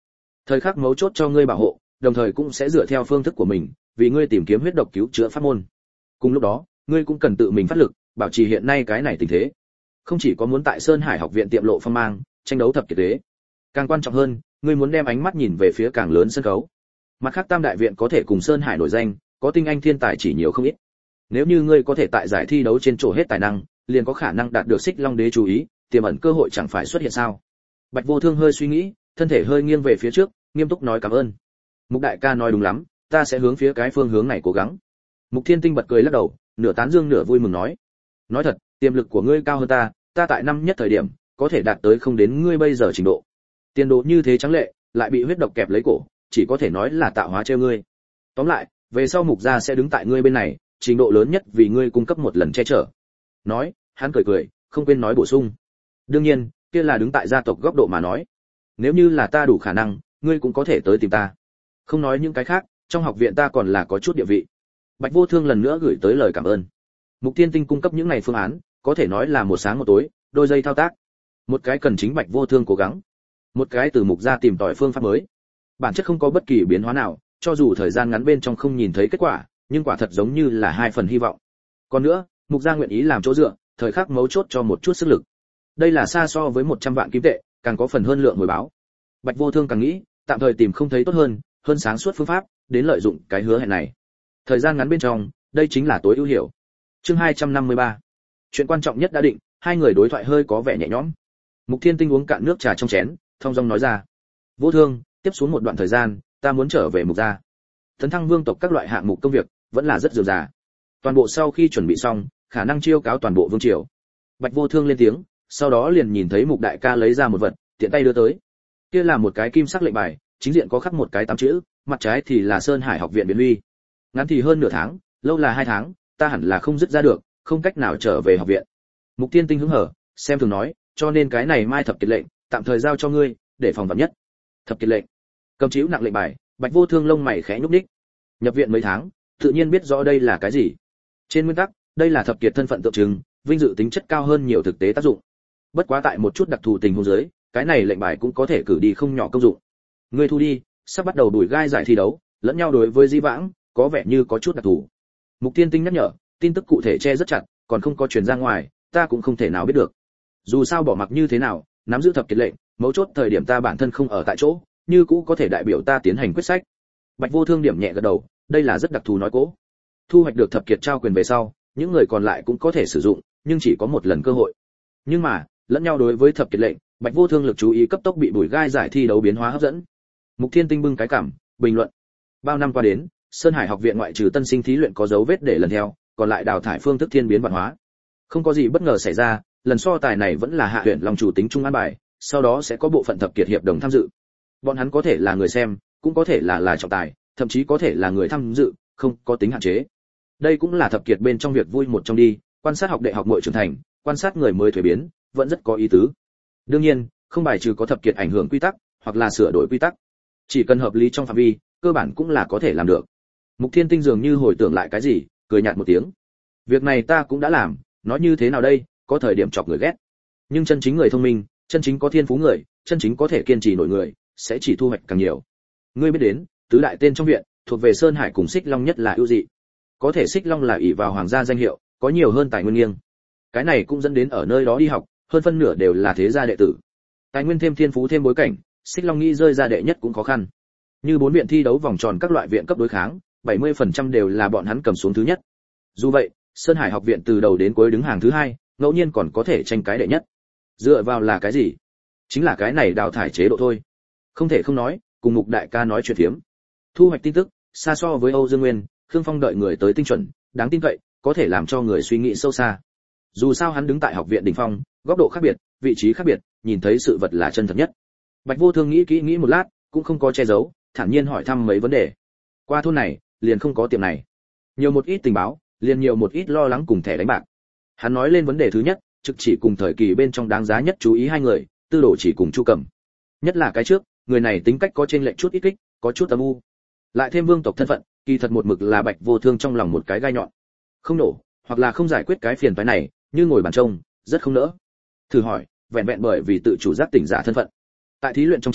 Thời khắc mấu chốt cho ngươi bảo hộ, đồng thời cũng sẽ dựa theo phương thức của mình, vì ngươi tìm kiếm huyết độc cứu chữa pháp môn. Cùng lúc đó, ngươi cũng cần tự mình phát lực, bảo trì hiện nay cái này tình thế. Không chỉ có muốn tại Sơn Hải học viện tiệm lộ phong mang, tranh đấu thập kiệt đế, càng quan trọng hơn, ngươi muốn đem ánh mắt nhìn về phía càng lớn sân khấu. Mặt khác Tam đại viện có thể cùng Sơn Hải nổi danh, có tinh anh thiên tài chỉ nhiều không ít. Nếu như ngươi có thể tại giải thi đấu trên chỗ hết tài năng, liền có khả năng đạt được Xích Long đế chú ý, tiềm ẩn cơ hội chẳng phải xuất hiện sao? Bạch Vô Thương hơi suy nghĩ, thân thể hơi nghiêng về phía trước, nghiêm túc nói cảm ơn. Mục đại ca nói đúng lắm, ta sẽ hướng phía cái phương hướng này cố gắng. Mục Thiên Tinh bật cười lắc đầu, nửa tán dương nửa vui mừng nói: nói thật, tiềm lực của ngươi cao hơn ta, ta tại năm nhất thời điểm có thể đạt tới không đến ngươi bây giờ trình độ. Tiền đồ như thế trắng lệ, lại bị huyết độc kẹp lấy cổ, chỉ có thể nói là tạo hóa treo ngươi. Tóm lại, về sau Mục gia sẽ đứng tại ngươi bên này, trình độ lớn nhất vì ngươi cung cấp một lần che chở. Nói, hắn cười cười, không quên nói bổ sung: đương nhiên, kia là đứng tại gia tộc góc độ mà nói. Nếu như là ta đủ khả năng, ngươi cũng có thể tới tìm ta. Không nói những cái khác, trong học viện ta còn là có chút địa vị. Bạch Vô Thương lần nữa gửi tới lời cảm ơn. Mục Thiên Tinh cung cấp những này phương án, có thể nói là một sáng một tối, đôi giây thao tác. Một cái cần chính Bạch Vô Thương cố gắng, một cái từ Mục gia tìm tòi phương pháp mới. Bản chất không có bất kỳ biến hóa nào, cho dù thời gian ngắn bên trong không nhìn thấy kết quả, nhưng quả thật giống như là hai phần hy vọng. Còn nữa, Mục gia nguyện ý làm chỗ dựa, thời khắc mấu chốt cho một chút sức lực. Đây là xa so với một trăm vạn kim tệ, càng có phần hơn lượng hồi báo. Bạch Vô Thương càng nghĩ, tạm thời tìm không thấy tốt hơn, hơn sáng suốt phương pháp, đến lợi dụng cái hứa hẹn này. Thời gian ngắn bên trong, đây chính là tối ưu hiệu. Chương hai trăm năm mươi ba. Chuyện quan trọng nhất đã định, hai người đối thoại hơi có vẻ nhẹ nhõm. Mục Thiên Tinh uống cạn nước trà trong chén, thong dong nói ra: "Vô Thương, tiếp xuống một đoạn thời gian, ta muốn trở về Mục gia. Tấn thăng vương tộc các loại hạng mục công việc vẫn là rất dườm rà. Toàn bộ sau khi chuẩn bị xong, khả năng chiêu cáo toàn bộ vương triều." Bạch Vô Thương lên tiếng, sau đó liền nhìn thấy Mục đại ca lấy ra một vật, tiện tay đưa tới. Kia là một cái kim sắc lệnh bài, chính diện có khắc một cái tám chữ, mặt trái thì là Sơn Hải học viện biến uy. Ngắn thì hơn nửa tháng, lâu là hai tháng, ta hẳn là không dứt ra được, không cách nào trở về học viện. Mục Tiên Tinh hứng hở, xem thường nói, cho nên cái này mai thập kiệt lệnh, tạm thời giao cho ngươi, để phòng vạn nhất. Thập kiệt lệnh. Cầm chiếu nặng lệnh bài, Bạch Vô Thương lông mày khẽ nhúc nhích. Nhập viện mấy tháng, tự nhiên biết rõ đây là cái gì. Trên nguyên tắc, đây là thập kiệt thân phận tượng trưng, vinh dự tính chất cao hơn nhiều thực tế tác dụng. Bất quá tại một chút đặc thù tình huống dưới, cái này lệnh bài cũng có thể cử đi không nhỏ công dụng. Ngươi thu đi, sắp bắt đầu đuổi gai giải thi đấu, lẫn nhau đối với Di Vãng, có vẻ như có chút đặc thù. Mục Tiên Tinh nhắc nhở, tin tức cụ thể che rất chặt, còn không có truyền ra ngoài, ta cũng không thể nào biết được. Dù sao bỏ mặc như thế nào, nắm giữ thập kiệt lệnh, mấu chốt thời điểm ta bản thân không ở tại chỗ, như cũ có thể đại biểu ta tiến hành quyết sách. Bạch Vô Thương điểm nhẹ gật đầu, đây là rất đặc thù nói cố. Thu hoạch được thập kiệt trao quyền về sau, những người còn lại cũng có thể sử dụng, nhưng chỉ có một lần cơ hội. Nhưng mà, lẫn nhau đối với thập kiệt lệnh, Bạch Vô Thương lực chú ý cấp tốc bị bùi gai giải thi đấu biến hóa hấp dẫn. Mục Thiên Tinh bưng cái cảm, bình luận: bao năm qua đến, Sơn Hải học viện ngoại trừ tân sinh thí luyện có dấu vết để lần theo, còn lại đào thải phương thức thiên biến vạn hóa. Không có gì bất ngờ xảy ra, lần so tài này vẫn là hạ huyện lòng chủ tính trung an bài, sau đó sẽ có bộ phận thập kiệt hiệp đồng tham dự. Bọn hắn có thể là người xem, cũng có thể là là trọng tài, thậm chí có thể là người tham dự, không có tính hạn chế. Đây cũng là thập kiệt bên trong việc vui một trong đi, quan sát học đệ học muội trưởng thành, quan sát người mới thuế biến, vẫn rất có ý tứ. Đương nhiên, không bài trừ có thập kiệt ảnh hưởng quy tắc, hoặc là sửa đổi quy tắc. Chỉ cần hợp lý trong phạm vi, cơ bản cũng là có thể làm được. Mục Thiên Tinh dường như hồi tưởng lại cái gì, cười nhạt một tiếng. Việc này ta cũng đã làm, nói như thế nào đây, có thời điểm chọc người ghét. Nhưng chân chính người thông minh, chân chính có thiên phú người, chân chính có thể kiên trì nổi người, sẽ chỉ thu hoạch càng nhiều. Ngươi biết đến, tứ đại tên trong viện, thuộc về Sơn Hải cùng Xích Long nhất là ưu dị. Có thể Xích Long là ỷ vào hoàng gia danh hiệu, có nhiều hơn tài nguyên nghiêng. Cái này cũng dẫn đến ở nơi đó đi học, hơn phân nửa đều là thế gia đệ tử. Tài nguyên thêm thiên phú thêm bối cảnh, Xích Long nghĩ rơi ra đệ nhất cũng khó khăn. Như bốn viện thi đấu vòng tròn các loại viện cấp đối kháng, bảy mươi phần trăm đều là bọn hắn cầm xuống thứ nhất. Dù vậy, Sơn Hải học viện từ đầu đến cuối đứng hàng thứ hai, ngẫu nhiên còn có thể tranh cái đệ nhất. Dựa vào là cái gì? Chính là cái này đào thải chế độ thôi. Không thể không nói, cùng Mục đại ca nói chuyện phiếm. Thu hoạch tin tức, xa so với Âu Dương Nguyên, Khương Phong đợi người tới tinh chuẩn, đáng tin cậy, có thể làm cho người suy nghĩ sâu xa. Dù sao hắn đứng tại học viện đỉnh phong, góc độ khác biệt, vị trí khác biệt, nhìn thấy sự vật là chân thật nhất. Bạch Vô Thương nghĩ kỹ nghĩ một lát, cũng không có che giấu, thản nhiên hỏi thăm mấy vấn đề. Qua thôn này, liền không có tiệm này. Nhiều một ít tình báo, liền nhiều một ít lo lắng cùng thẻ đánh bạc. Hắn nói lên vấn đề thứ nhất, trực chỉ cùng thời kỳ bên trong đáng giá nhất chú ý hai người, Tư Đồ chỉ cùng Chu Cẩm. Nhất là cái trước, người này tính cách có trên lệch chút ít kích, có chút âm u. Lại thêm vương tộc thân phận, kỳ thật một mực là Bạch Vô Thương trong lòng một cái gai nhọn. Không nổ, hoặc là không giải quyết cái phiền toái này, như ngồi bàn trông, rất không nỡ. Thử hỏi, vẹn vẹn bởi vì tự chủ giác tỉnh giả thân phận. Tại thí luyện trong tràng,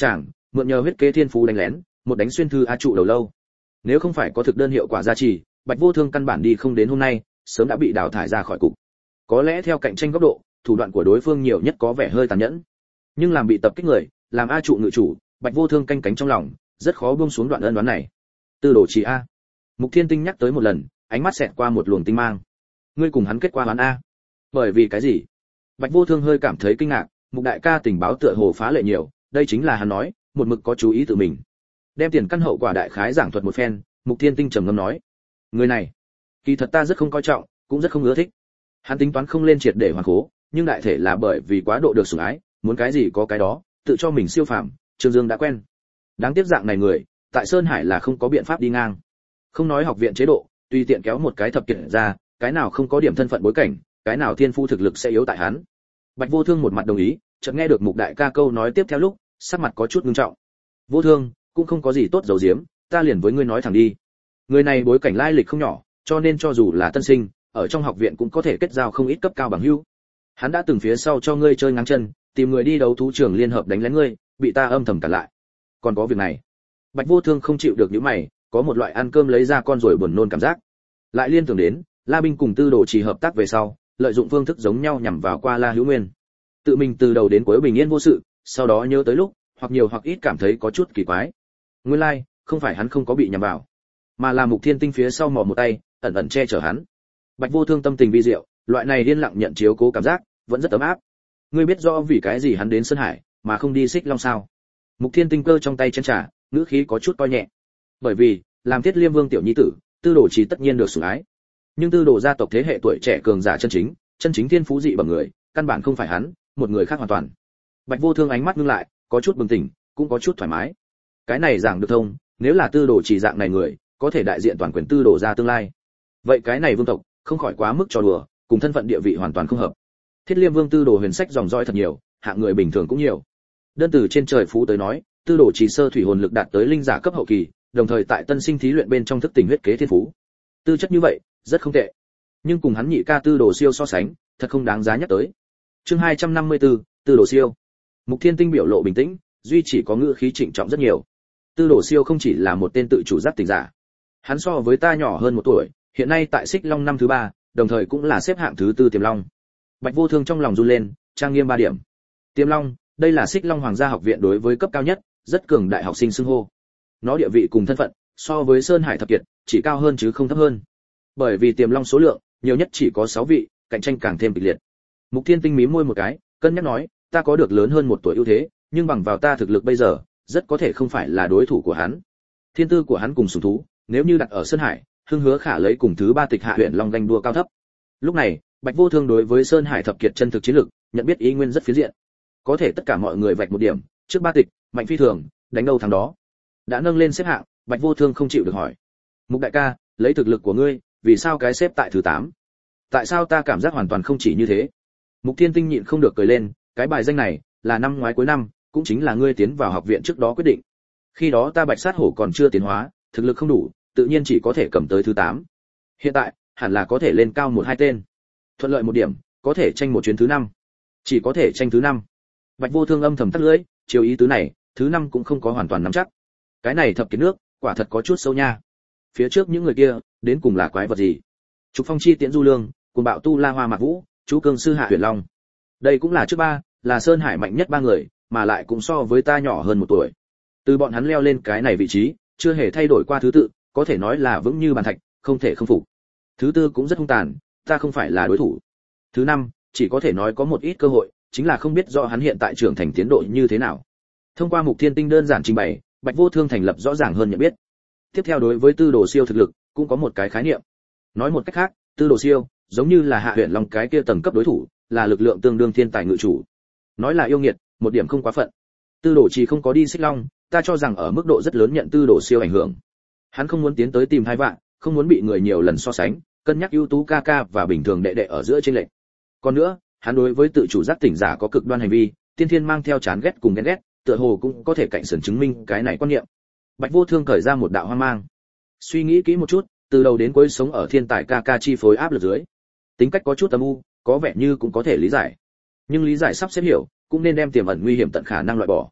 mượn nhờ huyết kế thiên phú đánh lén, một đánh xuyên thư a trụ đầu lâu. Nếu không phải có thực đơn hiệu quả gia trì, Bạch Vô Thương căn bản đi không đến hôm nay, sớm đã bị đào thải ra khỏi cục. Có lẽ theo cạnh tranh góc độ, thủ đoạn của đối phương nhiều nhất có vẻ hơi tàn nhẫn, nhưng làm bị tập kích người, làm a trụ ngự chủ, Bạch Vô Thương canh cánh trong lòng, rất khó buông xuống đoạn ân đoán này. Tư đồ chỉ a. Mục Thiên Tinh nhắc tới một lần, ánh mắt xẹt qua một luồng tinh mang. Ngươi cùng hắn kết quả đoán a? Bởi vì cái gì? Bạch Vô Thương hơi cảm thấy kinh ngạc, Mục đại ca tình báo tựa hồ phá lệ nhiều, đây chính là hắn nói, một mực có chú ý tự mình. Đem tiền căn hậu quả đại khái giảng thuật một phen, Mục Thiên Tinh trầm ngâm nói: người này, kỳ thật ta rất không coi trọng, cũng rất không ưa thích. Hắn tính toán không lên triệt để hoàn khố, nhưng đại thể là bởi vì quá độ được sủng ái, muốn cái gì có cái đó, tự cho mình siêu phàm, Trương Dương đã quen. Đáng tiếc dạng này người, tại Sơn Hải là không có biện pháp đi ngang. Không nói học viện chế độ, tùy tiện kéo một cái thập kiệt ra, cái nào không có điểm thân phận bối cảnh, cái nào thiên phu thực lực sẽ yếu tại hắn. Bạch Vô Thương một mặt đồng ý, chợt nghe được Mục đại ca câu nói tiếp theo lúc, sắc mặt có chút nghiêm trọng. Vô Thương, cũng không có gì tốt giấu giếm, ta liền với ngươi nói thẳng đi. Người này bối cảnh lai lịch không nhỏ, cho nên cho dù là tân sinh, ở trong học viện cũng có thể kết giao không ít cấp cao bằng hữu. Hắn đã từng phía sau cho ngươi chơi ngang chân, tìm người đi đấu thú trường liên hợp đánh lén ngươi, bị ta âm thầm cản lại. Còn có việc này. Bạch Vô Thương không chịu được những mày, có một loại ăn cơm lấy ra con rồi buồn nôn cảm giác. Lại liên tưởng đến, La Binh cùng Tư Đồ Chỉ hợp tác về sau, lợi dụng phương thức giống nhau nhằm vào qua La Hữu Nguyên. Tự mình từ đầu đến cuối bình yên vô sự, sau đó nhớ tới lúc, hoặc nhiều hoặc ít cảm thấy có chút kỳ quái. Nguyên lai, like, không phải hắn không có bị nhằm vào, mà là Mục Thiên Tinh phía sau mò một tay, ẩn ẩn che chở hắn. Bạch Vô Thương tâm tình vi diệu, loại này điên lặng nhận chiếu cố cảm giác, vẫn rất ấm áp. Ngươi biết rõ vì cái gì hắn đến Sơn Hải, mà không đi Xích Long sao? Mục Thiên Tinh cơ trong tay chén trà, ngữ khí có chút coi nhẹ. Bởi vì, làm Thiết Liêm Vương tiểu nhi tử, Tư Đồ Chỉ tất nhiên được sủng ái. Nhưng Tư Đồ gia tộc thế hệ tuổi trẻ cường giả chân chính, chân chính thiên phú dị bẩm người, căn bản không phải hắn, một người khác hoàn toàn. Bạch Vô Thương ánh mắt ngưng lại, có chút bừng tỉnh, cũng có chút thoải mái. Cái này giảng được thông, nếu là Tư Đồ Chỉ dạng này người, có thể đại diện toàn quyền Tư Đồ gia tương lai. Vậy cái này vương tộc, không khỏi quá mức trò đùa, cùng thân phận địa vị hoàn toàn không hợp. Thiết Liêm Vương Tư Đồ huyền sách dòng dõi thật nhiều, hạng người bình thường cũng nhiều. Đơn từ trên trời phú tới nói, Tư Đồ Chỉ sơ thủy hồn lực đạt tới linh giả cấp hậu kỳ, đồng thời tại tân sinh thí luyện bên trong thức tỉnh huyết kế thiên phú. Tư chất như vậy, rất không tệ. Nhưng cùng hắn nhị ca Tư Đồ Siêu so sánh, thật không đáng giá nhắc tới. Chương hai trăm năm mươi tư, Tư Đồ Siêu. Mục Thiên Tinh biểu lộ bình tĩnh, duy chỉ có ngữ khí trịnh trọng rất nhiều. Tư Đồ Siêu không chỉ là một tên tự chủ giác tỉnh giả, hắn so với ta nhỏ hơn một tuổi, hiện nay tại Xích Long năm thứ ba, đồng thời cũng là xếp hạng thứ tư Tiềm Long. Bạch Vô Thương trong lòng run lên, trang nghiêm ba điểm. Tiềm Long, đây là Xích Long Hoàng gia học viện đối với cấp cao nhất, rất cường đại học sinh xưng hô. Nó địa vị cùng thân phận, so với Sơn Hải thập kiệt, chỉ cao hơn chứ không thấp hơn. Bởi vì Tiềm Long số lượng, nhiều nhất chỉ có sáu vị, cạnh tranh càng thêm kịch liệt. Mục Thiên Tinh mím môi một cái, cân nhắc nói, ta có được lớn hơn một tuổi ưu thế, nhưng bằng vào ta thực lực bây giờ, rất có thể không phải là đối thủ của hắn. Thiên tư của hắn cùng sủng thú, nếu như đặt ở Sơn Hải, Hưng Hứa Khả lấy cùng thứ ba tịch hạ huyện Long ganh đua cao thấp. Lúc này, Bạch Vô Thương đối với Sơn Hải thập kiệt chân thực chiến lực, nhận biết ý nguyên rất phiến diện. Có thể tất cả mọi người vạch một điểm, trước ba tịch, mạnh phi thường, đánh đâu thắng đó. Đã nâng lên xếp hạng, Bạch Vô Thương không chịu được hỏi. Mục đại ca, lấy thực lực của ngươi, vì sao cái xếp tại thứ tám? Tại sao ta cảm giác hoàn toàn không chỉ như thế? Mục Thiên Tinh nhịn không được cười lên, cái bài danh này là năm ngoái cuối năm, cũng chính là ngươi tiến vào học viện trước đó quyết định. Khi đó ta Bạch Sát Hổ còn chưa tiến hóa, thực lực không đủ, tự nhiên chỉ có thể cầm tới thứ tám. Hiện tại, hẳn là có thể lên cao một hai tên. Thuận lợi một điểm, có thể tranh một chuyến thứ năm. Chỉ có thể tranh thứ năm. Bạch Vô Thương âm thầm tắt lưỡi, chiều ý tứ này, thứ năm cũng không có hoàn toàn nắm chắc. Cái này thập kiệt nước, quả thật có chút sâu nha. Phía trước những người kia, đến cùng là quái vật gì? Trục Phong Chi Tiễn Du Lương, cùng Bạo Tu La Hoa Mạc Vũ, Chú Cương Sư Hạ Huyền Long. Đây cũng là trước ba, là Sơn Hải mạnh nhất ba người, mà lại cũng so với ta nhỏ hơn một tuổi. Từ bọn hắn leo lên cái này vị trí, chưa hề thay đổi qua thứ tự, có thể nói là vững như bàn thạch, không thể không phục. Thứ tư cũng rất hung tàn, ta không phải là đối thủ. Thứ năm, chỉ có thể nói có một ít cơ hội, chính là không biết rõ hắn hiện tại trưởng thành tiến độ như thế nào. Thông qua Mục Thiên Tinh đơn giản trình bày, Bạch Vô Thương thành lập rõ ràng hơn nhận biết. Tiếp theo đối với Tư Đồ Siêu thực lực, cũng có một cái khái niệm. Nói một cách khác, Tư Đồ Siêu giống như là Hạ Huyền Long cái kia tầng cấp đối thủ, là lực lượng tương đương thiên tài ngự chủ. Nói là yêu nghiệt, một điểm không quá phận. Tư Đồ Chỉ không có đi Xích Long, ta cho rằng ở mức độ rất lớn nhận Tư Đồ Siêu ảnh hưởng. Hắn không muốn tiến tới tìm hai vạn, không muốn bị người nhiều lần so sánh, cân nhắc ưu tú ca ca và bình thường đệ đệ ở giữa chênh lệch. Còn nữa, hắn đối với tự chủ giác tỉnh giả có cực đoan hành vi, tiên thiên mang theo chán ghét cùng ghen ghét, tựa hồ cũng có thể cạnh sườn chứng minh cái này quan niệm. Bạch Vô Thương cởi ra một đạo hoang mang. Suy nghĩ kỹ một chút, từ đầu đến cuối sống ở thiên tài ca ca chi phối áp lực dưới, tính cách có chút âm u, có vẻ như cũng có thể lý giải. Nhưng lý giải sắp xếp hiểu, cũng nên đem tiềm ẩn nguy hiểm tận khả năng loại bỏ.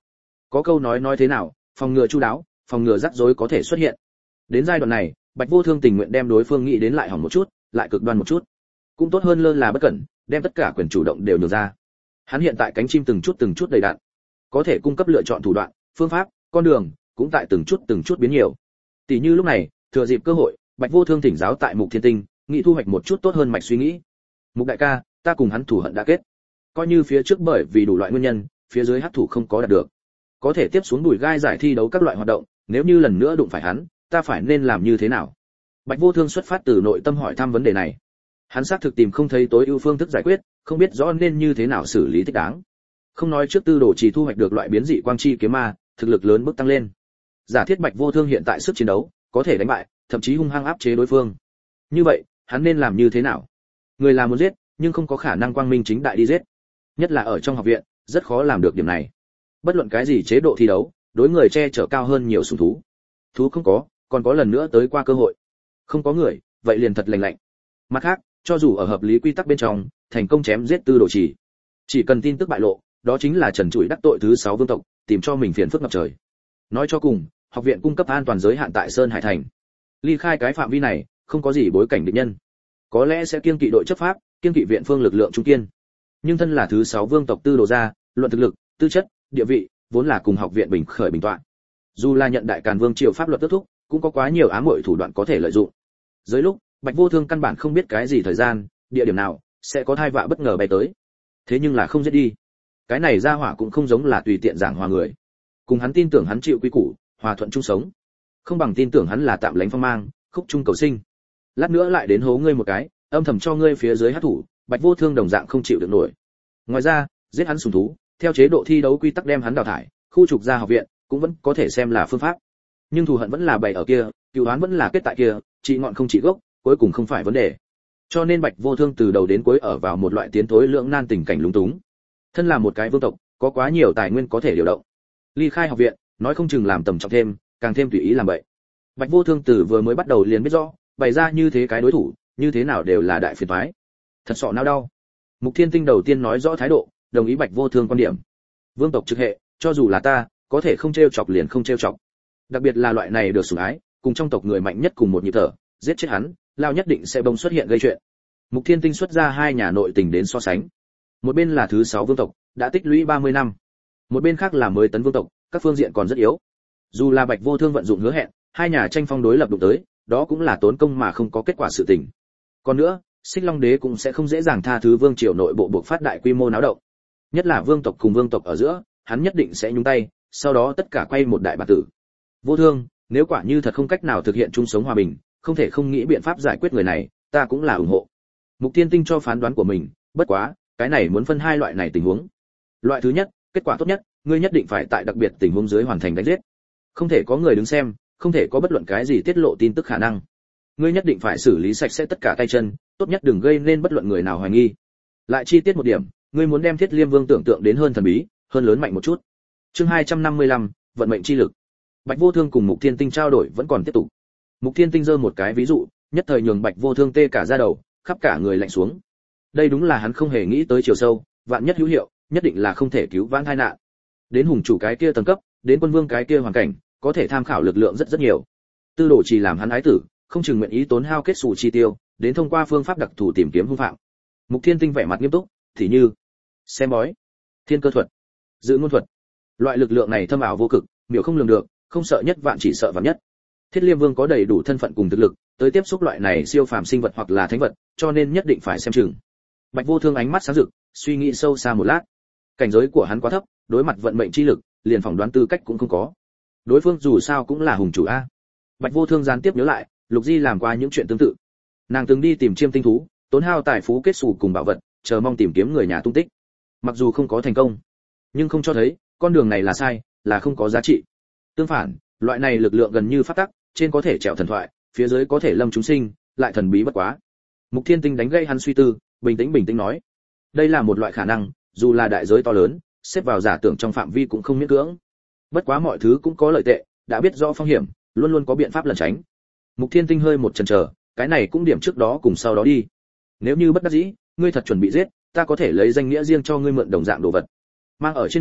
Có câu nói nói thế nào, phòng ngừa chu đáo, phòng ngừa rắc rối có thể xuất hiện. Đến giai đoạn này, Bạch Vô Thương tình nguyện đem đối phương nghĩ đến lại hỏng một chút, lại cực đoan một chút, cũng tốt hơn lơ là bất cẩn, đem tất cả quyền chủ động đều nhường ra. Hắn hiện tại cánh chim từng chút từng chút đầy đặn, có thể cung cấp lựa chọn thủ đoạn, phương pháp, con đường, cũng tại từng chút từng chút biến nhiều. Tỷ như lúc này, thừa dịp cơ hội, Bạch Vô Thương thỉnh giáo tại Mục Thiên Tinh, nghĩ thu hoạch một chút tốt hơn mạch suy nghĩ. Mục đại ca, ta cùng hắn thủ hận đã kết. Coi như phía trước bởi vì đủ loại nguyên nhân, phía dưới hắc thủ không có đạt được, có thể tiếp xuống đùi gai giải thi đấu các loại hoạt động, nếu như lần nữa đụng phải hắn, ta phải nên làm như thế nào? Bạch Vô Thương xuất phát từ nội tâm hỏi thăm vấn đề này. Hắn xác thực tìm không thấy tối ưu phương thức giải quyết, không biết rõ nên như thế nào xử lý thích đáng. Không nói trước tư đồ chỉ thu hoạch được loại biến dị quang chi kiếm ma, thực lực lớn bước tăng lên. Giả thiết Bạch Vô Thương hiện tại sức chiến đấu có thể đánh bại, thậm chí hung hăng áp chế đối phương. Như vậy, hắn nên làm như thế nào? Người là muốn giết, nhưng không có khả năng quang minh chính đại đi giết. Nhất là ở trong học viện, rất khó làm được điểm này. Bất luận cái gì chế độ thi đấu, đối người che chở cao hơn nhiều sủng thú. Thú không có, còn có lần nữa tới qua cơ hội. Không có người, vậy liền thật lành lạnh. Mặt khác, cho dù ở hợp lý quy tắc bên trong, thành công chém giết tư đồ chỉ, chỉ cần tin tức bại lộ, đó chính là trần trụi đắc tội thứ sáu vương tộc, tìm cho mình phiền phức ngập trời. Nói cho cùng, học viện cung cấp an toàn giới hạn tại Sơn Hải thành. Ly khai cái phạm vi này, không có gì bối cảnh địch nhân. Có lẽ sẽ kiêng kỵ đội chấp pháp, kiêng kỵ viện phương lực lượng trung kiên. Nhưng thân là thứ sáu vương tộc tư đồ gia, luận thực lực, tư chất, địa vị, vốn là cùng học viện bình khởi bình tọa. Dù là nhận đại càn vương triều pháp luật tước thúc, cũng có quá nhiều ám muội thủ đoạn có thể lợi dụng. Dưới lúc, Bạch Vô Thương căn bản không biết cái gì thời gian, địa điểm nào sẽ có thai vạ bất ngờ bay tới. Thế nhưng là không giết đi. Cái này ra hỏa cũng không giống là tùy tiện giảng hòa người. Cùng hắn tin tưởng hắn chịu quy củ, hòa thuận chung sống. Không bằng tin tưởng hắn là tạm lánh phong mang, khúc chung cầu sinh. Lát nữa lại đến hố ngươi một cái, âm thầm cho ngươi phía dưới hắc thủ, Bạch Vô Thương đồng dạng không chịu được nổi. Ngoài ra, giết hắn sủng thú, theo chế độ thi đấu quy tắc đem hắn đào thải, khu trục ra học viện, cũng vẫn có thể xem là phương pháp. Nhưng thù hận vẫn là bày ở kia, cừu oán vẫn là kết tại kia, trị ngọn không trị gốc, cuối cùng không phải vấn đề. Cho nên Bạch Vô Thương từ đầu đến cuối ở vào một loại tiến thối lưỡng nan tình cảnh lúng túng. Thân là một cái vương tộc, có quá nhiều tài nguyên có thể điều động. Ly khai học viện, nói không chừng làm tầm trọng thêm, càng thêm tùy ý làm vậy. Bạch Vô Thương từ vừa mới bắt đầu liền biết rõ, bày ra như thế cái đối thủ, như thế nào đều là đại phiền toái. Thật sọ não đau. Mục Thiên Tinh đầu tiên nói rõ thái độ, đồng ý Bạch Vô Thương quan điểm. Vương tộc trực hệ, cho dù là ta, có thể không trêu chọc liền không trêu chọc. Đặc biệt là loại này được sủng ái, cùng trong tộc người mạnh nhất cùng một nhịp thở, giết chết hắn, lao nhất định sẽ bông xuất hiện gây chuyện. Mục Thiên Tinh xuất ra hai nhà nội tình đến so sánh. Một bên là thứ sáu vương tộc, đã tích lũy ba mươi năm. Một bên khác là mới tấn vương tộc, các phương diện còn rất yếu. Dù là Bạch Vô Thương vận dụng hứa hẹn, hai nhà tranh phong đối lập đụng tới, đó cũng là tốn công mà không có kết quả sự tình. Còn nữa, Xích Long Đế cũng sẽ không dễ dàng tha thứ vương triều nội bộ buộc phát đại quy mô náo động. Nhất là vương tộc cùng vương tộc ở giữa, hắn nhất định sẽ nhúng tay, sau đó tất cả quay một đại bản tử. Vô Thương, nếu quả như thật không cách nào thực hiện chung sống hòa bình, không thể không nghĩ biện pháp giải quyết người này, ta cũng là ủng hộ. Mục Tiên Tinh cho phán đoán của mình, bất quá, cái này muốn phân hai loại này tình huống. Loại thứ nhất, kết quả tốt nhất, ngươi nhất định phải tại đặc biệt tình huống dưới hoàn thành đánh giết. Không thể có người đứng xem, không thể có bất luận cái gì tiết lộ tin tức khả năng. Ngươi nhất định phải xử lý sạch sẽ tất cả tay chân, tốt nhất đừng gây nên bất luận người nào hoài nghi. Lại chi tiết một điểm, ngươi muốn đem Thiết Liêm Vương tưởng tượng đến hơn thần bí, hơn lớn mạnh một chút. Chương hai trăm năm mươi lăm, vận mệnh chi lực. Bạch Vô Thương cùng Mục Thiên Tinh trao đổi vẫn còn tiếp tục. Mục Thiên Tinh giơ một cái ví dụ, nhất thời nhường Bạch Vô Thương tê cả da đầu, khắp cả người lạnh xuống. Đây đúng là hắn không hề nghĩ tới chiều sâu, vạn nhất hữu hiệu, nhất định là không thể cứu vãn tai nạn. Đến hùng chủ cái kia tầng cấp, đến quân vương cái kia hoàn cảnh, có thể tham khảo lực lượng rất rất nhiều. Tư đồ chỉ làm hắn ái tử, không chừng nguyện ý tốn hao kết sủ chi tiêu, đến thông qua phương pháp đặc thù tìm kiếm hung phạm. Mục Thiên Tinh vẻ mặt nghiêm túc, thì như xem bói, thiên cơ thuật, dự ngôn thuật. Loại lực lượng này thâm ảo vô cực, miểu không lường được, không sợ nhất vạn chỉ sợ vạn nhất. Thiết Liêm Vương có đầy đủ thân phận cùng thực lực, tới tiếp xúc loại này siêu phàm sinh vật hoặc là thánh vật, cho nên nhất định phải xem chừng. Bạch Vô Thương ánh mắt sáng rực, suy nghĩ sâu xa một lát. Cảnh giới của hắn quá thấp, đối mặt vận mệnh chi lực, liền phỏng đoán tư cách cũng không có. Đối phương dù sao cũng là hùng chủ a. Bạch Vô Thương gián tiếp nhớ lại, Lục Di làm qua những chuyện tương tự. Nàng từng đi tìm chiêm tinh thú, tốn hao tài phú kết sủ cùng bảo vật, chờ mong tìm kiếm người nhà tung tích. Mặc dù không có thành công, nhưng không cho thấy con đường này là sai, là không có giá trị. Tương phản, loại này lực lượng gần như pháp tắc, trên có thể trèo thần thoại, phía dưới có thể lâm chúng sinh, lại thần bí bất quá. Mục Thiên Tinh đánh gây hắn suy tư, bình tĩnh bình tĩnh nói, đây là một loại khả năng, dù là đại giới to lớn, xếp vào giả tưởng trong phạm vi cũng không miễn cưỡng. Bất quá mọi thứ cũng có lợi tệ, đã biết rõ phong hiểm, luôn luôn có biện pháp lẩn tránh. Mục Thiên Tinh hơi một chần chờ, cái này cũng điểm trước đó cùng sau đó đi. Nếu như bất đắc dĩ, ngươi thật chuẩn bị giết, ta có thể lấy danh nghĩa riêng cho ngươi mượn đồng dạng đồ vật. Mang ở trên người,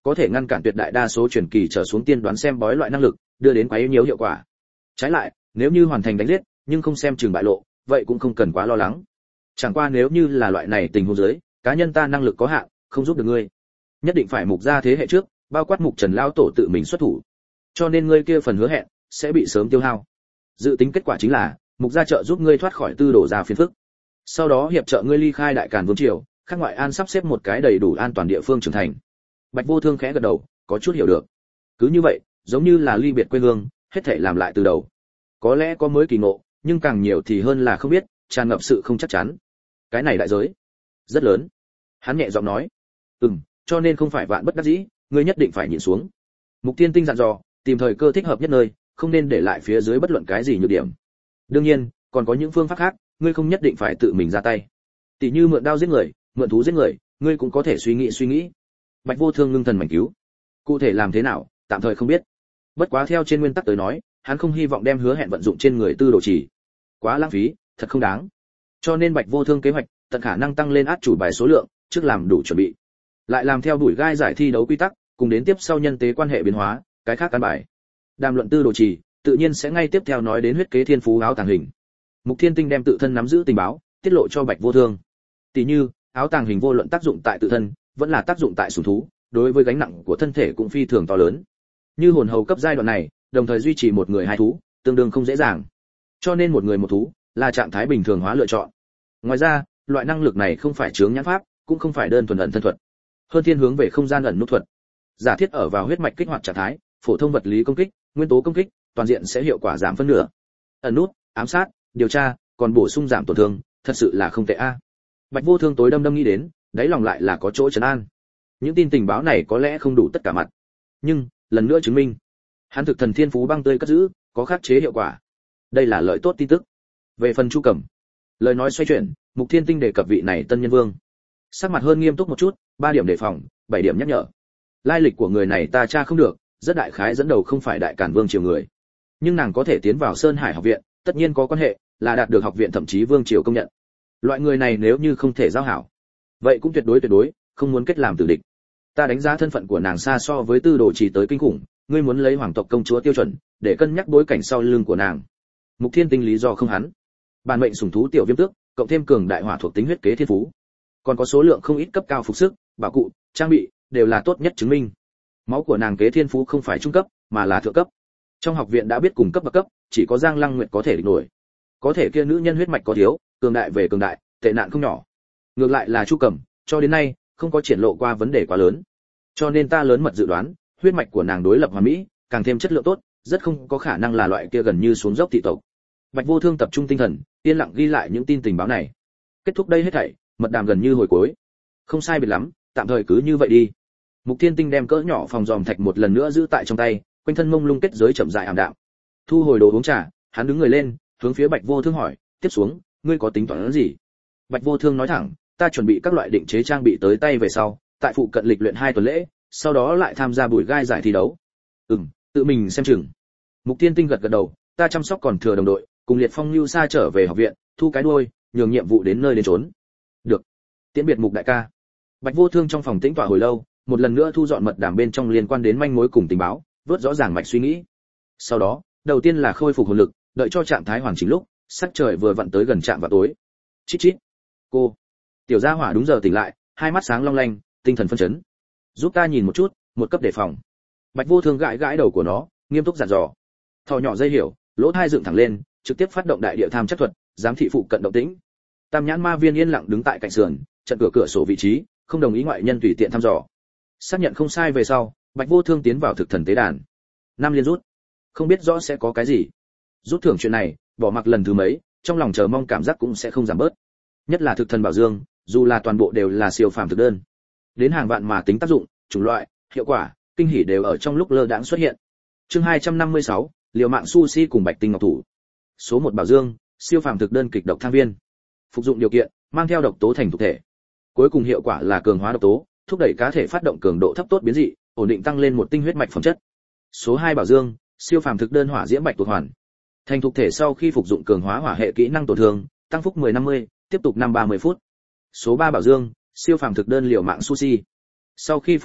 có thể ngăn cản tuyệt đại đa số truyền kỳ trở xuống tiên đoán xem bói loại năng lực, đưa đến quá yếu nhiều hiệu quả. Trái lại, nếu như hoàn thành đánh giết, nhưng không xem chừng bại lộ, vậy cũng không cần quá lo lắng. Chẳng qua nếu như là loại này tình huống dưới, cá nhân ta năng lực có hạn, không giúp được ngươi. Nhất định phải mục gia thế hệ trước, bao quát mục Trần lão tổ tự mình xuất thủ. Cho nên ngươi kia phần hứa hẹn sẽ bị sớm tiêu hao. Dự tính kết quả chính là, mục gia trợ giúp ngươi thoát khỏi tư đổ ra phiền phức. Sau đó hiệp trợ ngươi ly khai Đại Càn vương triều, khác ngoại an sắp xếp một cái đầy đủ an toàn địa phương trưởng thành. Bạch Vô Thương khẽ gật đầu, có chút hiểu được. Cứ như vậy, giống như là ly biệt quê hương, hết thảy làm lại từ đầu. Có lẽ có mới kỳ ngộ, nhưng càng nhiều thì hơn là không biết, tràn ngập sự không chắc chắn. Cái này đại giới rất lớn. Hắn nhẹ giọng nói, "Ừm, cho nên không phải vạn bất đắc dĩ, ngươi nhất định phải nhịn xuống." Mục Tiên Tinh dặn dò, tìm thời cơ thích hợp nhất nơi, không nên để lại phía dưới bất luận cái gì nhược điểm. Đương nhiên, còn có những phương pháp khác, ngươi không nhất định phải tự mình ra tay. Tỷ như mượn đao giết người, mượn thú giết người, ngươi cũng có thể suy nghĩ suy nghĩ. Bạch Vô Thương ngưng thần mảnh cứu. Cụ thể làm thế nào, tạm thời không biết. Bất quá theo trên nguyên tắc tới nói, hắn không hy vọng đem hứa hẹn vận dụng trên người Tư Đồ Chỉ. Quá lãng phí, thật không đáng. Cho nên Bạch Vô Thương kế hoạch, tận khả năng tăng lên át chủ bài số lượng, trước làm đủ chuẩn bị. Lại làm theo đuổi gai giải thi đấu quy tắc, cùng đến tiếp sau nhân tế quan hệ biến hóa, cái khác căn bài. Đàm luận Tư Đồ Chỉ, tự nhiên sẽ ngay tiếp theo nói đến huyết kế thiên phú áo tàng hình. Mục Thiên Tinh đem tự thân nắm giữ tình báo, tiết lộ cho Bạch Vô Thương. Tỷ như, áo tàng hình vô luận tác dụng tại tự thân, vẫn là tác dụng tại sủng thú, đối với gánh nặng của thân thể cũng phi thường to lớn. Như hồn hầu cấp giai đoạn này, đồng thời duy trì một người hai thú, tương đương không dễ dàng. Cho nên một người một thú là trạng thái bình thường hóa lựa chọn. Ngoài ra, loại năng lực này không phải chướng nhãn pháp, cũng không phải đơn thuần ẩn thân thuật, hơn thiên hướng về không gian ẩn nút thuật. Giả thiết ở vào huyết mạch kích hoạt trạng thái, phổ thông vật lý công kích, nguyên tố công kích, toàn diện sẽ hiệu quả giảm phân nửa. Ẩn nút, ám sát, điều tra, còn bổ sung giảm tổn thương, thật sự là không tệ a. Bạch Vô Thương tối đâm đâm nghĩ đến, đáy lòng lại là có chỗ trấn an. Những tin tình báo này có lẽ không đủ tất cả mặt, nhưng lần nữa chứng minh, hắn thực thần thiên phú băng tươi cất giữ, có khắc chế hiệu quả. Đây là lợi tốt tin tức. Về phần Chu Cẩm, lời nói xoay chuyển, Mục Thiên Tinh đề cập vị này tân nhân vương, sắc mặt hơn nghiêm túc một chút, ba điểm đề phòng, bảy điểm nhắc nhở. Lai lịch của người này ta tra không được, rất đại khái dẫn đầu không phải Đại Càn vương triều người, nhưng nàng có thể tiến vào Sơn Hải học viện, tất nhiên có quan hệ, là đạt được học viện thậm chí vương triều công nhận. Loại người này nếu như không thể giao hảo, vậy cũng tuyệt đối tuyệt đối không muốn kết làm tử địch. Ta đánh giá thân phận của nàng xa so với Tư Đồ Chỉ tới kinh khủng, ngươi muốn lấy hoàng tộc công chúa tiêu chuẩn để cân nhắc bối cảnh sau lưng của nàng. Mục Thiên Tinh lý do không hắn. Bản mệnh sủng thú tiểu viêm tước, cộng thêm cường đại hỏa thuộc tính huyết kế thiên phú, còn có số lượng không ít cấp cao phục sức, bảo cụ, trang bị đều là tốt nhất chứng minh. Máu của nàng kế thiên phú không phải trung cấp, mà là thượng cấp. Trong học viện đã biết cùng cấp bậc cấp, chỉ có Giang Lăng Nguyệt có thể địch nổi. Có thể kia nữ nhân huyết mạch có thiếu, cường đại về cường đại, tệ nạn không nhỏ. Ngược lại là Chu Cẩm, cho đến nay không có triển lộ qua vấn đề quá lớn. Cho nên ta lớn mật dự đoán, huyết mạch của nàng đối lập hoàn mỹ, càng thêm chất lượng tốt, rất không có khả năng là loại kia gần như xuống dốc thị tộc. Bạch Vô Thương tập trung tinh thần, yên lặng ghi lại những tin tình báo này. Kết thúc đây hết thảy, mật đàm gần như hồi cuối. Không sai biệt lắm, tạm thời cứ như vậy đi. Mục Thiên Tinh đem cỡ nhỏ phòng giòm thạch một lần nữa giữ tại trong tay, quanh thân mông lung kết giới chậm rãi ảm đạm. Thu hồi đồ uống trà, hắn đứng người lên, hướng phía Bạch Vô Thương hỏi, tiếp xuống, ngươi có tính toán gì? Bạch Vô Thương nói thẳng, ta chuẩn bị các loại định chế trang bị tới tay về sau, tại phụ cận lịch luyện hai tuần lễ, sau đó lại tham gia buổi gai giải thi đấu. Ừm, tự mình xem chừng. Mục Thiên Tinh gật gật đầu, ta chăm sóc còn thừa đồng đội, cùng Liệt Phong Lưu Sa trở về học viện, thu cái đuôi, nhường nhiệm vụ đến nơi đến trốn. Được. Tiễn biệt Mục đại ca. Bạch Vô Thương trong phòng tĩnh tọa hồi lâu, một lần nữa thu dọn mật đàm bên trong liên quan đến manh mối cùng tình báo, vớt rõ ràng mạch suy nghĩ. Sau đó, đầu tiên là khôi phục hồn lực, đợi cho trạng thái hoàn chỉnh lúc, sắc trời vừa vặn tới gần trạm vào tối. Chít chít. Cô. Tiểu Gia Hỏa đúng giờ tỉnh lại, hai mắt sáng long lanh, tinh thần phấn chấn. Giúp ta nhìn một chút, một cấp đề phòng. Bạch Vô Thương gãi gãi đầu của nó, nghiêm túc dặn dò. Thò nhỏ dây hiểu, lỗ tai dựng thẳng lên, trực tiếp phát động đại địa tham chắc thuật, giám thị phụ cận động tĩnh. Tam nhãn ma viên yên lặng đứng tại cạnh sườn, chặn cửa cửa sổ vị trí, không đồng ý ngoại nhân tùy tiện thăm dò. Xác nhận không sai về sau, Bạch Vô Thương tiến vào thực thần tế đàn. Năm liên rút, không biết rõ sẽ có cái gì. Rút thưởng chuyện này, bỏ mặc lần thứ mấy, trong lòng chờ mong cảm giác cũng sẽ không giảm bớt. Nhất là thực thần bảo dương, dù là toàn bộ đều là siêu phàm thực đơn, đến hàng vạn mà tính tác dụng, chủng loại, hiệu quả, kinh hỉ đều ở trong lúc lơ đãng xuất hiện. Chương hai trăm năm mươi sáu, liều mạng sushi cùng Bạch Tinh Ngọc Thủ. Số một bảo dương, siêu phàm thực đơn kịch độc thang viên. Phục dụng điều kiện, mang theo độc tố thành thực thể. Cuối cùng hiệu quả là cường hóa độc tố, thúc đẩy cá thể phát động cường độ thấp tốt biến dị, ổn định tăng lên một tinh huyết mạch phẩm chất. Số hai bảo dương, siêu phàm thực đơn hỏa diễm bạch tuộc hoàn. Thành thực thể sau khi phục dụng cường hóa hỏa hệ kỹ năng tổn thương, tăng phúc mười năm mươi, tiếp tục năm ba mươi phút. Số ba bảo dương, siêu phàm thực đơn liều mạng sushi. Sau khi phục dụng,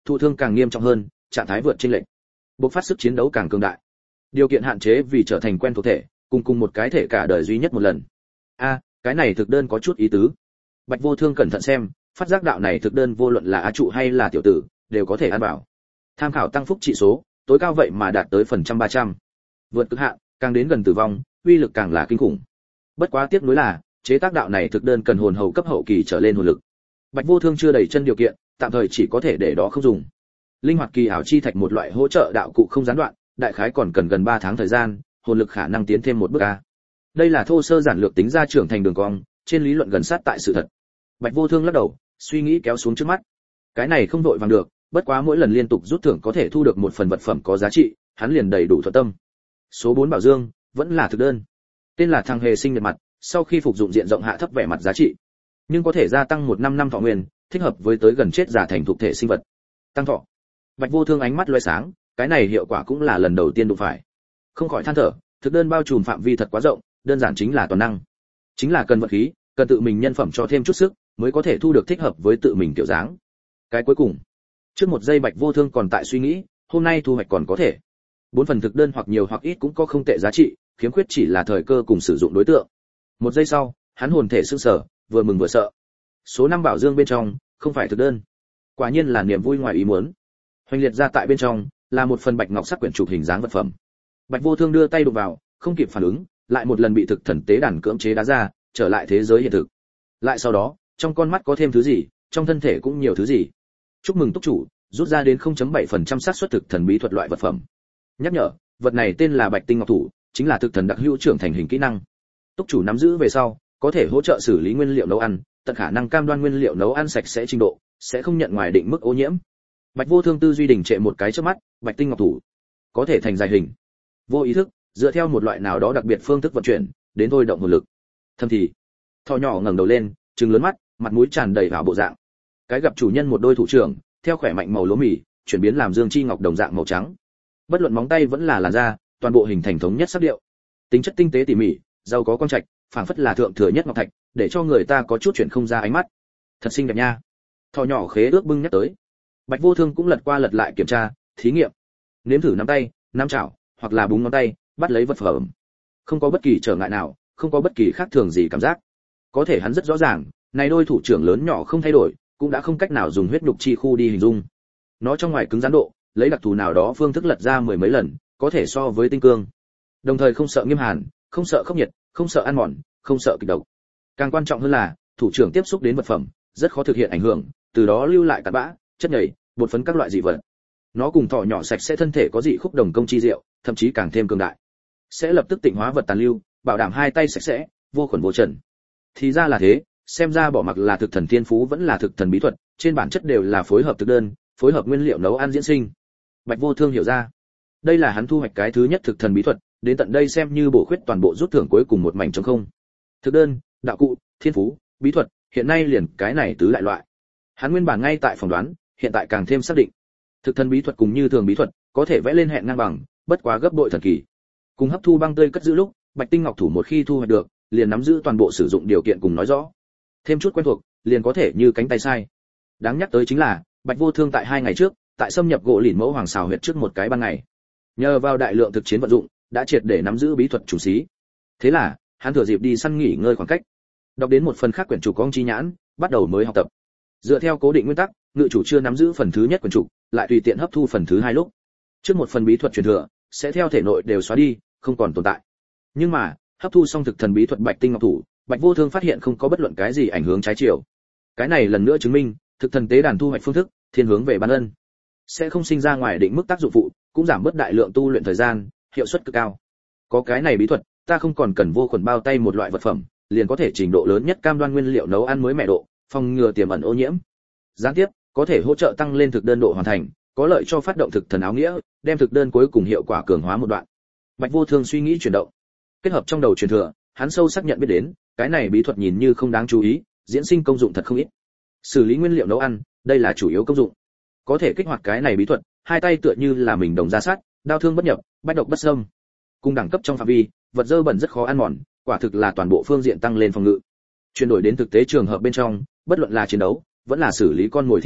thụ thương càng nghiêm trọng hơn, trạng thái vượt chênh lệch, bộc phát sức chiến đấu càng cường đại. Điều kiện hạn chế vì trở thành quen thuộc thể, cùng cùng một cái thể cả đời duy nhất một lần. A, cái này thực đơn có chút ý tứ. Bạch Vô Thương cẩn thận xem, phát giác đạo này thực đơn vô luận là á trụ hay là tiểu tử, đều có thể ăn vào. Tham khảo tăng phúc trị số, tối cao vậy mà đạt tới phần trăm ba trăm. Vượt cực hạn, càng đến gần tử vong, uy lực càng là kinh khủng. Bất quá tiếc nuối là, chế tác đạo này thực đơn cần hồn hầu cấp hậu kỳ trở lên hồn lực. Bạch Vô Thương chưa đầy chân điều kiện, tạm thời chỉ có thể để đó không dùng. Linh hoạt kỳ ảo chi thạch một loại hỗ trợ đạo cụ không gián đoạn, đại khái còn cần gần ba tháng thời gian, hồn lực khả năng tiến thêm một bước a. Đây là thô sơ giản lược tính ra trưởng thành đường cong, trên lý luận gần sát tại sự thật. Bạch Vô Thương lắc đầu, suy nghĩ kéo xuống trước mắt. Cái này không đội vàng được, bất quá mỗi lần liên tục rút thưởng có thể thu được một phần vật phẩm có giá trị, hắn liền đầy đủ thuận tâm. Số bốn bảo dương, vẫn là thực đơn. Tên là thằng hề sinh nhật mặt, sau khi phục dụng diện rộng hạ thấp vẻ mặt giá trị, nhưng có thể gia tăng một năm năm thọ nguyên, thích hợp với tới gần chết già thành thuộc thể sinh vật. Tăng thọ. Bạch Vô Thương ánh mắt lóe sáng, cái này hiệu quả cũng là lần đầu tiên đụng phải. Không khỏi than thở, thực đơn bao trùm phạm vi thật quá rộng, đơn giản chính là toàn năng. Chính là cần vật khí, cần tự mình nhân phẩm cho thêm chút sức, mới có thể thu được thích hợp với tự mình kiểu dáng. Cái cuối cùng. Trước một giây Bạch Vô Thương còn tại suy nghĩ, hôm nay thu hoạch còn có thể. Bốn phần thực đơn hoặc nhiều hoặc ít cũng có không tệ giá trị, khiếm khuyết chỉ là thời cơ cùng sử dụng đối tượng. Một giây sau, hắn hồn thể sững sờ, vừa mừng vừa sợ. Số năm bảo dương bên trong, không phải thực đơn. Quả nhiên là niềm vui ngoài ý muốn. Hoành liệt ra tại bên trong, là một phần bạch ngọc sắc quyển trục hình dáng vật phẩm. Bạch Vô Thương đưa tay đụng vào, không kịp phản ứng, lại một lần bị thực thần tế đàn cưỡng chế đá ra, trở lại thế giới hiện thực. Lại sau đó, trong con mắt có thêm thứ gì, trong thân thể cũng nhiều thứ gì. Chúc mừng túc chủ, rút ra đến không phẩy bảy phần trăm xác suất thực thần bí thuật loại vật phẩm. Nhắc nhở, vật này tên là Bạch Tinh Ngọc Thủ, chính là thực thần đặc hữu trưởng thành hình kỹ năng. Túc chủ nắm giữ về sau, có thể hỗ trợ xử lý nguyên liệu nấu ăn, tận khả năng cam đoan nguyên liệu nấu ăn sạch sẽ trình độ, sẽ không nhận ngoài định mức ô nhiễm. Bạch Vô Thương tư duy đình trệ một cái trước mắt, Bạch Tinh Ngọc Thủ có thể thành dài hình. Vô ý thức, dựa theo một loại nào đó đặc biệt phương thức vận chuyển, đến thôi động hồn lực. Thâm thì, thỏ nhỏ ngẩng đầu lên, trừng lớn mắt, mặt mũi tràn đầy vào bộ dạng. Cái gặp chủ nhân một đôi thủ trưởng, theo khỏe mạnh màu lúa mì, chuyển biến làm dương chi ngọc đồng dạng màu trắng. Bất luận móng tay vẫn là làn da, toàn bộ hình thành thống nhất sắc điệu. Tính chất tinh tế tỉ mỉ, giàu có quang trạch, phảng phất là thượng thừa nhất ngọc thạch, để cho người ta có chút chuyển không ra ánh mắt. Thật xinh đẹp nha. Thỏ nhỏ khế ước bưng nhắc tới. Bạch Vô Thương cũng lật qua lật lại kiểm tra, thí nghiệm. Nếm thử nắm tay, nắm chảo, hoặc là búng ngón tay, bắt lấy vật phẩm. Không có bất kỳ trở ngại nào, không có bất kỳ khác thường gì cảm giác. Có thể hắn rất rõ ràng, này đôi thủ trưởng lớn nhỏ không thay đổi, cũng đã không cách nào dùng huyết nhục chi khu đi hình dung. Nó trong ngoài cứng rắn độ, lấy đặc thù nào đó phương thức lật ra mười mấy lần, có thể so với tinh cương. Đồng thời không sợ nghiêm hàn, không sợ khốc nhiệt, không sợ ăn mòn, không sợ kịch độc. Càng quan trọng hơn là, thủ trưởng tiếp xúc đến vật phẩm, rất khó thực hiện ảnh hưởng, từ đó lưu lại cặn bã, chất nhầy, bột phấn các loại dị vật. Nó cùng thỏ nhỏ sạch sẽ thân thể có dị khúc đồng công chi diệu, thậm chí càng thêm cường đại. Sẽ lập tức tịnh hóa vật tàn lưu, bảo đảm hai tay sạch sẽ, vô khuẩn vô trần. Thì ra là thế, xem ra bỏ mặc là thực thần thiên phú vẫn là thực thần bí thuật, trên bản chất đều là phối hợp thực đơn, phối hợp nguyên liệu nấu ăn diễn sinh. Bạch Vô Thương hiểu ra, đây là hắn thu hoạch cái thứ nhất thực thần bí thuật, đến tận đây xem như bổ khuyết toàn bộ rút thưởng cuối cùng một mảnh trống không. Thực đơn, đạo cụ, thiên phú, bí thuật, hiện nay liền cái này tứ đại loại. Hắn nguyên bản ngay tại phỏng đoán, hiện tại càng thêm xác định. Thực thần bí thuật cùng như thường bí thuật, có thể vẽ lên hẹn ngang bằng, bất quá gấp bội thần kỳ. Cùng hấp thu băng tươi cất giữ lúc, Bạch Tinh Ngọc Thủ một khi thu hoạch được, liền nắm giữ toàn bộ sử dụng điều kiện cùng nói rõ. Thêm chút quen thuộc, liền có thể như cánh tay sai. Đáng nhắc tới chính là, Bạch Vô Thương tại hai ngày trước, tại xâm nhập gỗ lìn mẫu hoàng xào huyệt trước một cái ban ngày. Nhờ vào đại lượng thực chiến vận dụng, đã triệt để nắm giữ bí thuật chủ sĩ. Thế là, hắn thừa dịp đi săn nghỉ ngơi khoảng cách, đọc đến một phần khác quyển trục Công Chi Nhãn, bắt đầu mới học tập. Dựa theo cố định nguyên tắc, ngự chủ chưa nắm giữ phần thứ nhất quyển trục, lại tùy tiện hấp thu phần thứ hai lúc. Trước một phần bí thuật truyền thừa, sẽ theo thể nội đều xóa đi, không còn tồn tại. Nhưng mà, hấp thu xong thực thần bí thuật Bạch Tinh Ngọc Thủ, Bạch Vô Thương phát hiện không có bất luận cái gì ảnh hưởng trái chiều. Cái này lần nữa chứng minh, thực thần tế đàn thu hoạch phương thức, thiên hướng về ban ân, sẽ không sinh ra ngoài định mức tác dụng phụ, cũng giảm bớt đại lượng tu luyện thời gian, hiệu suất cực cao. Có cái này bí thuật, ta không còn cần vô khuẩn bao tay một loại vật phẩm, liền có thể trình độ lớn nhất cam đoan nguyên liệu nấu ăn mới mẻ độ, phòng ngừa tiềm ẩn ô nhiễm. Gián tiếp, có thể hỗ trợ tăng lên thực đơn độ hoàn thành, có lợi cho phát động thực thần áo nghĩa, đem thực đơn cuối cùng hiệu quả cường hóa một đoạn. Bạch Vô Thương suy nghĩ chuyển động, kết hợp trong đầu truyền thừa, hắn sâu xác nhận biết đến, cái này bí thuật nhìn như không đáng chú ý, diễn sinh công dụng thật không ít. Xử lý nguyên liệu nấu ăn, đây là chủ yếu công dụng. Có thể kích hoạt cái này bí thuật, hai tay tựa như là mình đồng ra sát, đao thương bất nhập, bách độc bất xâm. Cùng đẳng cấp trong phạm vi, vật dơ bẩn rất khó ăn mòn, quả thực là toàn bộ phương diện tăng lên phòng ngự. Chuyển đổi đến thực tế trường hợp bên trong, bất luận là chiến đấu, vẫn là xử lý con mồi thi hải,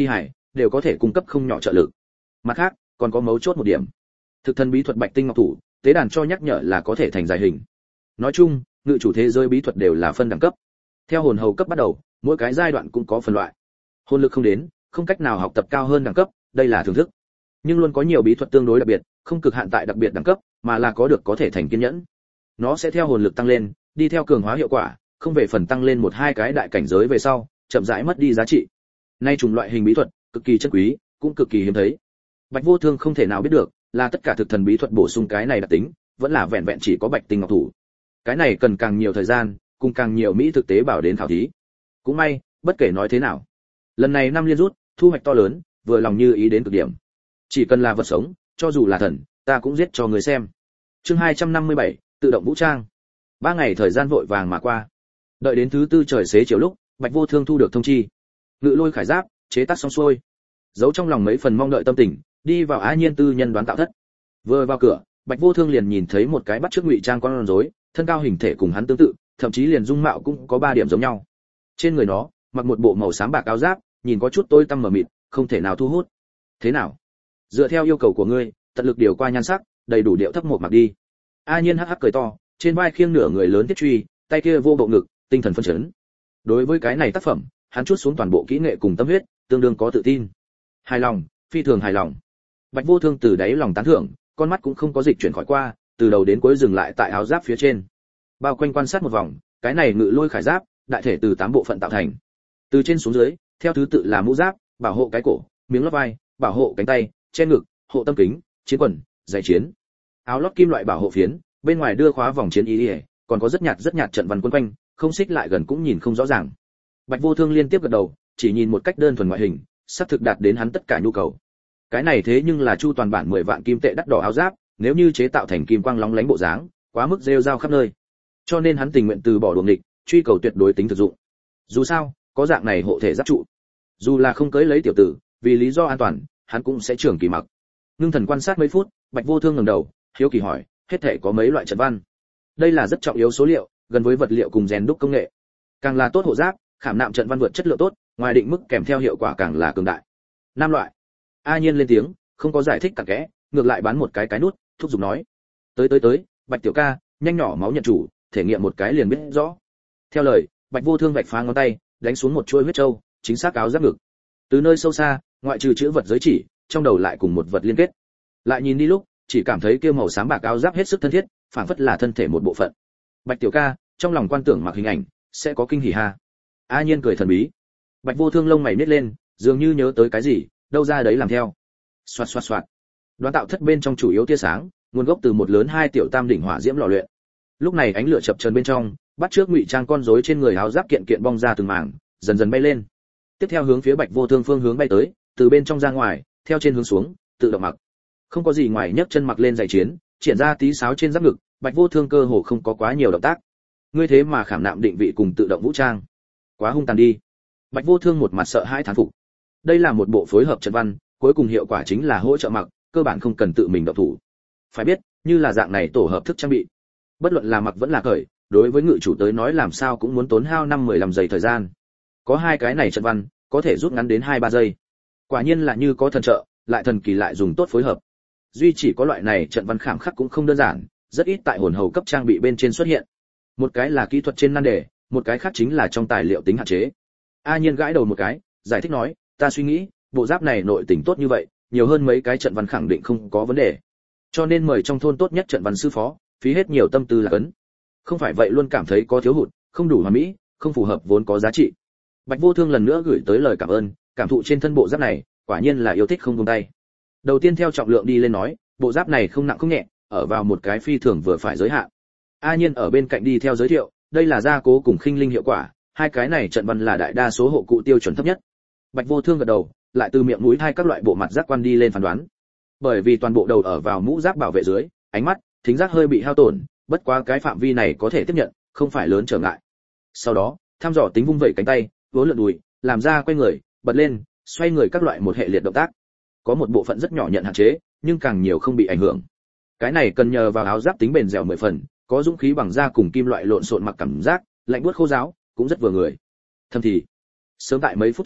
đều có thể cung cấp không nhỏ trợ lực. Mặt khác, còn có mấu chốt một điểm. Thực thần bí thuật Bạch Tinh Ngọc Thủ, tế đàn cho nhắc nhở là có thể thành dài hình. Nói chung, ngự chủ thế giới bí thuật đều là phân đẳng cấp. Theo hồn hầu cấp bắt đầu, mỗi cái giai đoạn cũng có phân loại. Hồn lực không đến, không cách nào học tập cao hơn đẳng cấp, đây là thưởng thức. Nhưng luôn có nhiều bí thuật tương đối đặc biệt, không cực hạn tại đặc biệt đẳng cấp, mà là có được có thể thành kiên nhẫn. Nó sẽ theo hồn lực tăng lên, đi theo cường hóa hiệu quả, không về phần tăng lên một hai cái đại cảnh giới về sau, chậm rãi mất đi giá trị. Nay chủng loại hình bí thuật, cực kỳ chân quý, cũng cực kỳ hiếm thấy. Bạch Vô Thương không thể nào biết được, là tất cả thực thần bí thuật bổ sung cái này đặc tính, vẫn là vẹn vẹn chỉ có Bạch Tinh Ngọc Thủ. Cái này cần càng nhiều thời gian, cùng càng nhiều mỹ thực tế bảo đến khảo thí. Cũng may, bất kể nói thế nào, lần này năm liên rút, thu hoạch to lớn, vừa lòng như ý đến cực điểm. Chỉ cần là vật sống, cho dù là thần, ta cũng giết cho người xem. Chương hai trăm năm mươi bảy, tự động vũ trang. Ba ngày thời gian vội vàng mà qua. Đợi đến thứ tư trời xế chiều lúc, Bạch Vô Thương thu được thông chi. Ngự lôi khải giáp, chế tác xong xuôi. Giấu trong lòng mấy phần mong đợi tâm tình, đi vào Á Nhiên tư nhân đoán tạo thất. Vừa vào cửa, Bạch Vô Thương liền nhìn thấy một cái bắt chước ngụy trang con rối, thân cao hình thể cùng hắn tương tự, thậm chí liền dung mạo cũng có ba điểm giống nhau. Trên người nó, mặc một bộ màu xám bạc áo giáp, nhìn có chút tối tăm mờ mịt, không thể nào thu hút. Thế nào? Dựa theo yêu cầu của ngươi, tận lực điều qua nhan sắc, đầy đủ điệu thấp một mặc đi. A Nhiên hắc hắc cười to, trên vai khiêng nửa người lớn thiết truy, tay kia vô bộ ngực, tinh thần phấn chấn. Đối với cái này tác phẩm, hắn chuốt xuống toàn bộ kỹ nghệ cùng tâm huyết, tương đương có tự tin. Hài lòng, phi thường hài lòng. Bạch Vô Thương từ đáy lòng tán thưởng, con mắt cũng không có dịch chuyển khỏi qua, từ đầu đến cuối dừng lại tại áo giáp phía trên. Bao quanh quan sát một vòng, cái này ngự lôi khải giáp, đại thể từ tám bộ phận tạo thành. Từ trên xuống dưới, theo thứ tự là mũ giáp, bảo hộ cái cổ, miếng lót vai, bảo hộ cánh tay, che ngực, hộ tâm kính, chiến quần, giày chiến. Áo lót kim loại bảo hộ phiến, bên ngoài đưa khóa vòng chiến ý, ý còn có rất nhạt rất nhạt trận văn quấn quanh, không xích lại gần cũng nhìn không rõ ràng. Bạch Vô Thương liên tiếp gật đầu, chỉ nhìn một cách đơn thuần ngoại hình, sắp thực đạt đến hắn tất cả nhu cầu. Cái này thế nhưng là chu toàn bản mười vạn kim tệ đắt đỏ áo giáp, nếu như chế tạo thành kim quang lóng lánh bộ dáng, quá mức rêu rao khắp nơi. Cho nên hắn tình nguyện từ bỏ đuồng nghịch, truy cầu tuyệt đối tính thực dụng. Dù sao, có dạng này hộ thể giáp trụ, dù là không cưới lấy tiểu tử, vì lý do an toàn, hắn cũng sẽ trưởng kỳ mặc. Ngưng thần quan sát mấy phút, Bạch Vô Thương ngẩng đầu, hiếu kỳ hỏi, hết thể có mấy loại trận văn? Đây là rất trọng yếu số liệu, gần với vật liệu cùng rèn đúc công nghệ. Càng là tốt hộ giáp, khảm nạm trận văn vượt chất lượng tốt, ngoài định mức kèm theo hiệu quả càng là cường đại. Năm loại. A Nhiên lên tiếng, không có giải thích cặn kẽ, ngược lại bán một cái cái nút, thúc giục nói: "Tới tới tới, Bạch tiểu ca, nhanh nhỏ máu nhận chủ, thể nghiệm một cái liền biết rõ." Theo lời, Bạch Vô Thương vạch phá ngón tay, đánh xuống một chuôi huyết châu, chính xác áo giáp ngực. Từ nơi sâu xa, ngoại trừ chữ vật giới chỉ, trong đầu lại cùng một vật liên kết. Lại nhìn đi lúc, chỉ cảm thấy kia màu xám bạc áo giáp hết sức thân thiết, phảng phất là thân thể một bộ phận. Bạch tiểu ca, trong lòng quan tưởng mặc hình ảnh, sẽ có kinh hỉ ha. A Nhiên cười thần bí. Bạch Vô Thương lông mày nhếch lên, dường như nhớ tới cái gì, đâu ra đấy làm theo. Xoạt xoạt xoạt. Đoán tạo thất bên trong chủ yếu tia sáng, nguồn gốc từ một lớn hai tiểu tam đỉnh hỏa diễm lò luyện. Lúc này ánh lửa chập chờn bên trong, bắt trước ngụy trang con rối trên người áo giáp kiện kiện bong ra từng mảng, dần dần bay lên. Tiếp theo hướng phía Bạch Vô Thương phương hướng bay tới, từ bên trong ra ngoài, theo trên hướng xuống, tự động mặc. Không có gì ngoài nhấc chân mặc lên giày chiến, triển ra tí sáo trên giáp ngực, Bạch Vô Thương cơ hồ không có quá nhiều động tác. Ngươi thế mà khảm nạm định vị cùng tự động vũ trang, quá hung tàn đi. Bạch Vô Thương một mặt sợ hãi thán phục. Đây là một bộ phối hợp trận văn, cuối cùng hiệu quả chính là hỗ trợ mặc, cơ bản không cần tự mình động thủ. Phải biết, như là dạng này tổ hợp thức trang bị, bất luận là mặc vẫn là cởi, đối với ngự chủ tới nói làm sao cũng muốn tốn hao năm mười lăm giây thời gian. Có hai cái này trận văn, có thể rút ngắn đến hai ba giây. Quả nhiên là như có thần trợ, lại thần kỳ lại dùng tốt phối hợp. Duy chỉ có loại này trận văn khảm khắc cũng không đơn giản, rất ít tại hồn hầu cấp trang bị bên trên xuất hiện. Một cái là kỹ thuật trên nan đề, một cái khác chính là trong tài liệu tính hạn chế. A Nhiên gãi đầu một cái, giải thích nói, ta suy nghĩ, bộ giáp này nội tình tốt như vậy, nhiều hơn mấy cái trận văn khẳng định không có vấn đề. Cho nên mời trong thôn tốt nhất trận văn sư phó, phí hết nhiều tâm tư là cấn. Không phải vậy luôn cảm thấy có thiếu hụt, không đủ hoàn mỹ, không phù hợp vốn có giá trị. Bạch Vô Thương lần nữa gửi tới lời cảm ơn, cảm thụ trên thân bộ giáp này, quả nhiên là yêu thích không buông tay. Đầu tiên theo trọng lượng đi lên nói, bộ giáp này không nặng không nhẹ, ở vào một cái phi thường vừa phải giới hạn. A Nhiên ở bên cạnh đi theo giới thiệu, đây là gia cố cùng khinh linh hiệu quả, hai cái này trận văn là đại đa số hộ cụ tiêu chuẩn thấp nhất. Bạch Vô Thương gật đầu, lại từ miệng mũi hai các loại bộ mặt giác quan đi lên phán đoán. Bởi vì toàn bộ đầu ở vào mũ giáp bảo vệ dưới, ánh mắt, thính giác hơi bị hao tổn, bất quá cái phạm vi này có thể tiếp nhận, không phải lớn trở ngại. Sau đó, thăm dò tính vung vẩy cánh tay, vỗ lượn đùi, làm ra quay người, bật lên, xoay người các loại một hệ liệt động tác. Có một bộ phận rất nhỏ nhận hạn chế, nhưng càng nhiều không bị ảnh hưởng. Cái này cần nhờ vào áo giáp tính bền dẻo mười phần, có dũng khí bằng da cùng kim loại lộn xộn mặc cảm giác, lạnh buốt khô ráo, cũng rất vừa người. Thâm thì, sớm tại mấy phút trước,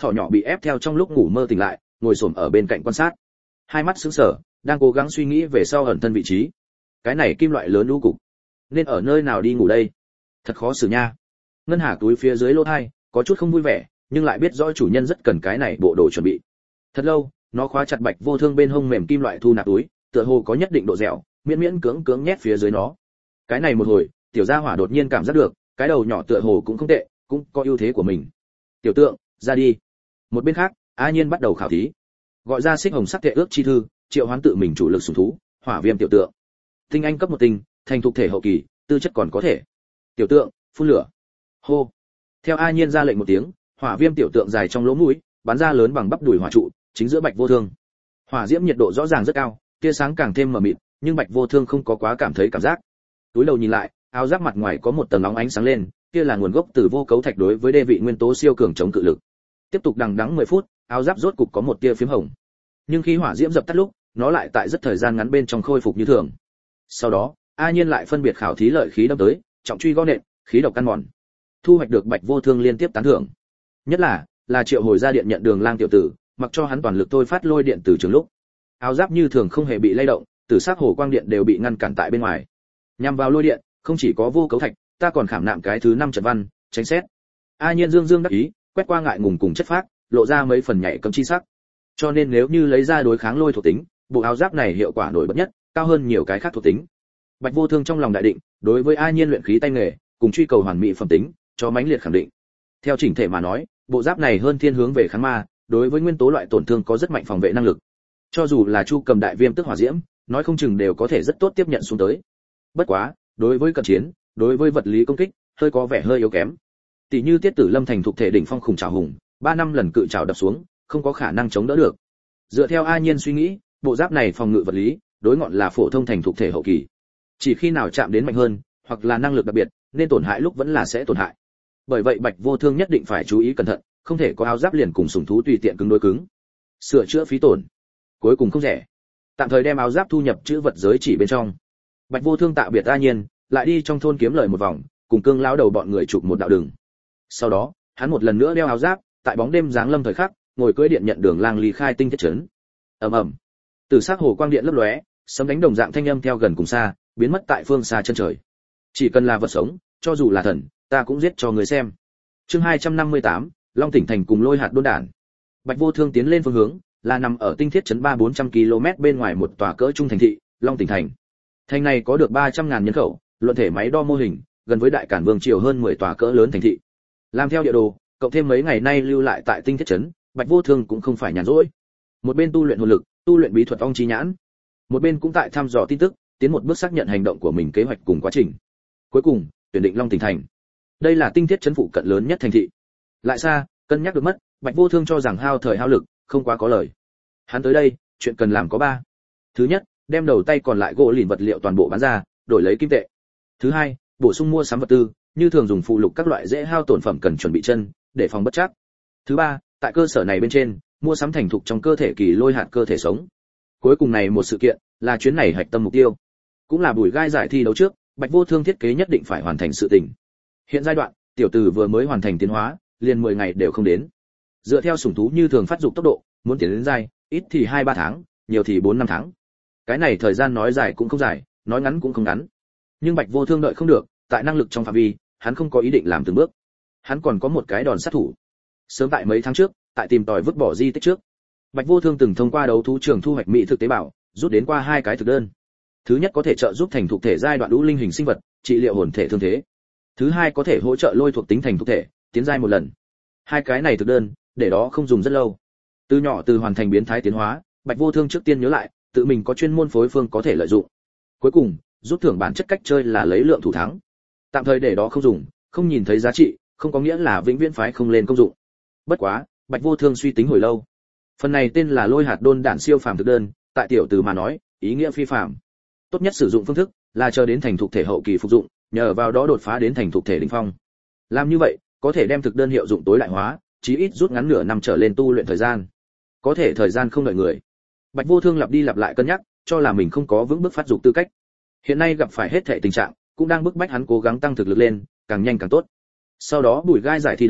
thỏ nhỏ bị ép theo trong lúc ngủ mơ tỉnh lại, ngồi xổm ở bên cạnh quan sát. Hai mắt sững sờ, đang cố gắng suy nghĩ về sau ẩn thân vị trí. Cái này kim loại lớn u cục, nên ở nơi nào đi ngủ đây? Thật khó xử nha. Ngân Hà túi phía dưới lỗ tai, có chút không vui vẻ, nhưng lại biết rõ chủ nhân rất cần cái này bộ đồ chuẩn bị. Thật lâu, nó khóa chặt Bạch Vô Thương bên hông mềm kim loại thu nạp túi, tựa hồ có nhất định độ dẻo, miễn miễn cưỡng cưỡng nhét phía dưới nó. Cái này một hồi, tiểu gia hỏa đột nhiên cảm giác được, cái đầu nhỏ tựa hồ cũng không tệ, cũng có ưu thế của mình. Tiểu tượng, ra đi. Một bên khác, A Nhiên bắt đầu khảo thí. Gọi ra xích hồng sắc tệ ước chi thư, triệu hoán tự mình chủ lực sủng thú, Hỏa Viêm tiểu tượng. Tinh anh cấp một tinh, thành thục thể hậu kỳ, tư chất còn có thể. Tiểu tượng, phun lửa. Hô. Theo A Nhiên ra lệnh một tiếng, Hỏa Viêm tiểu tượng dài trong lỗ mũi, bắn ra lớn bằng bắp đùi hỏa trụ, chính giữa Bạch Vô Thương. Hỏa diễm nhiệt độ rõ ràng rất cao, tia sáng càng thêm mờ mịt, nhưng Bạch Vô Thương không có quá cảm thấy cảm giác. Túi đầu nhìn lại, áo giáp mặt ngoài có một tầng óng ánh sáng lên, kia là nguồn gốc từ vô cấu thạch đối với đê vị nguyên tố siêu cường chống cự lực. Tiếp tục đằng đẵng mười phút, áo giáp rốt cục có một tia phím hồng. Nhưng khi hỏa diễm dập tắt lúc, nó lại tại rất thời gian ngắn bên trong khôi phục như thường. Sau đó, A Nhiên lại phân biệt khảo thí lợi khí đâm tới, trọng truy gõ nện, khí độc căn mòn. Thu hoạch được Bạch Vô Thương liên tiếp tán thưởng. Nhất là, là triệu hồi ra điện nhận Đường Lang tiểu tử, mặc cho hắn toàn lực thôi phát lôi điện từ trường lúc, áo giáp như thường không hề bị lay động, tử sắc hồ quang điện đều bị ngăn cản tại bên ngoài. Nhằm vào lôi điện, không chỉ có vô cấu thạch, ta còn khảm nạm cái thứ năm trận văn, tránh xét. A Nhiên dương dương đắc ý, quét qua ngại ngùng cùng chất phác, lộ ra mấy phần nhạy cấm chi sắc. Cho nên nếu như lấy ra đối kháng lôi thuộc tính, bộ áo giáp này hiệu quả nổi bật nhất, cao hơn nhiều cái khác thuộc tính. Bạch Vô Thương trong lòng đại định, đối với A Nhiên luyện khí tay nghề, cùng truy cầu hoàn mỹ phẩm tính, cho mãnh liệt khẳng định. Theo chỉnh thể mà nói, bộ giáp này hơn thiên hướng về kháng ma, đối với nguyên tố loại tổn thương có rất mạnh phòng vệ năng lực. Cho dù là Chu Cầm đại viêm tức hỏa diễm, nói không chừng đều có thể rất tốt tiếp nhận xuống tới. Bất quá, đối với cận chiến, đối với vật lý công kích, hơi có vẻ hơi yếu kém. Tỷ như Tiết Tử Lâm thành thuộc thể đỉnh phong khủng trảo hùng, ba năm lần cự trảo đập xuống, không có khả năng chống đỡ được. Dựa theo A Nhiên suy nghĩ, bộ giáp này phòng ngự vật lý, đối ngọn là phổ thông thành thuộc thể hậu kỳ. Chỉ khi nào chạm đến mạnh hơn, hoặc là năng lực đặc biệt, nên tổn hại lúc vẫn là sẽ tổn hại. Bởi vậy Bạch Vô Thương nhất định phải chú ý cẩn thận, không thể có áo giáp liền cùng sủng thú tùy tiện cứng đối cứng. Sửa chữa phí tổn, cuối cùng không rẻ. Tạm thời đem áo giáp thu nhập chữ vật giới chỉ bên trong. Bạch Vô Thương tạ biệt A Nhiên, lại đi trong thôn kiếm lời một vòng, cùng Cương lão đầu bọn người chụp một đạo đường. Sau đó, hắn một lần nữa đeo áo giáp, tại bóng đêm giáng lâm thời khắc, ngồi cưỡi điện nhận Đường Lang ly khai tinh thiết trấn. Ầm ầm. Từ sắc hồ quang điện lấp lóe, sấm đánh đồng dạng thanh âm theo gần cùng xa, biến mất tại phương xa chân trời. Chỉ cần là vật sống, cho dù là thần, ta cũng giết cho người xem. Chương hai trăm năm mươi tám, Long tỉnh thành cùng lôi hạt đôn đản. Bạch Vô Thương tiến lên phương hướng, là nằm ở tinh thiết trấn ba bốn trăm ki lô mét bên ngoài một tòa cỡ trung thành thị, Long tỉnh thành. Thành này có được ba trăm ngàn nhân khẩu, luận thể máy đo mô hình, gần với Đại Cản Vương triều hơn mười tòa cỡ lớn thành thị. Làm theo địa đồ, cộng thêm mấy ngày nay lưu lại tại tinh thiết trấn, Bạch Vô Thương cũng không phải nhàn rỗi. Một bên tu luyện hồn lực, tu luyện bí thuật ong chi nhãn, một bên cũng tại thăm dò tin tức, tiến một bước xác nhận hành động của mình kế hoạch cùng quá trình. Cuối cùng, tuyển định Long tỉnh thành. Đây là tinh thiết trấn phụ cận lớn nhất thành thị. Lại xa, cân nhắc được mất, Bạch Vô Thương cho rằng hao thời hao lực, không quá có lời. Hắn tới đây, chuyện cần làm có ba. Thứ nhất, đem đầu tay còn lại gỗ lìn vật liệu toàn bộ bán ra, đổi lấy kim tệ. Thứ hai, bổ sung mua sắm vật tư, như thường dùng phụ lục các loại dễ hao tổn phẩm cần chuẩn bị chân, để phòng bất trắc. Thứ ba, tại cơ sở này bên trên, mua sắm thành thục trong cơ thể kỳ lôi hạt cơ thể sống. Cuối cùng này một sự kiện, là chuyến này hạch tâm mục tiêu. Cũng là bùi gai giải thi đấu trước, Bạch Vô Thương thiết kế nhất định phải hoàn thành sự tình. Hiện giai đoạn, tiểu tử vừa mới hoàn thành tiến hóa, liền mười ngày đều không đến. Dựa theo sủng thú như thường phát dục tốc độ, muốn tiến đến giai, ít thì hai ba tháng, nhiều thì bốn năm tháng. Cái này thời gian nói dài cũng không dài, nói ngắn cũng không ngắn. Nhưng Bạch Vô Thương đợi không được, tại năng lực trong phạm vi, hắn không có ý định làm từng bước. Hắn còn có một cái đòn sát thủ. Sớm tại mấy tháng trước, tại tìm tòi vứt bỏ di tích trước, Bạch Vô Thương từng thông qua đấu thú trường thu hoạch mỹ thực tế bảo, rút đến qua hai cái thực đơn. Thứ nhất có thể trợ giúp thành thuộc thể giai đoạn đũ linh hình sinh vật, trị liệu hồn thể thương thế. Thứ hai có thể hỗ trợ lôi thuộc tính thành thuộc thể, tiến giai một lần. Hai cái này thực đơn, để đó không dùng rất lâu. Từ nhỏ từ hoàn thành biến thái tiến hóa, Bạch Vô Thương trước tiên nhớ lại, tự mình có chuyên môn phối phương có thể lợi dụng. Cuối cùng, rút thưởng bản chất cách chơi là lấy lượng thủ thắng. Tạm thời để đó không dùng, không nhìn thấy giá trị, không có nghĩa là vĩnh viễn phái không lên công dụng. Bất quá, Bạch Vô Thương suy tính hồi lâu. Phần này tên là lôi hạt đôn đản siêu phàm thực đơn, tại tiểu từ mà nói, ý nghĩa phi phàm. Tốt nhất sử dụng phương thức là chờ đến thành thuộc thể hậu kỳ phục dụng, nhờ vào đó đột phá đến thành thuộc thể đỉnh phong. Làm như vậy, có thể đem thực đơn hiệu dụng tối đại hóa, chí ít rút ngắn nửa năm trở lên tu luyện thời gian. Có thể thời gian không đợi người. Bạch Vô Thương lặp đi lặp lại cân nhắc, cho là mình không có vững bước phát dục tư cách. Hiện nay gặp phải hết thảy tình trạng, cũng đang bức bách hắn cố gắng tăng thực lực lên, càng nhanh càng tốt. Sau đó bùi gai giải thi đấu,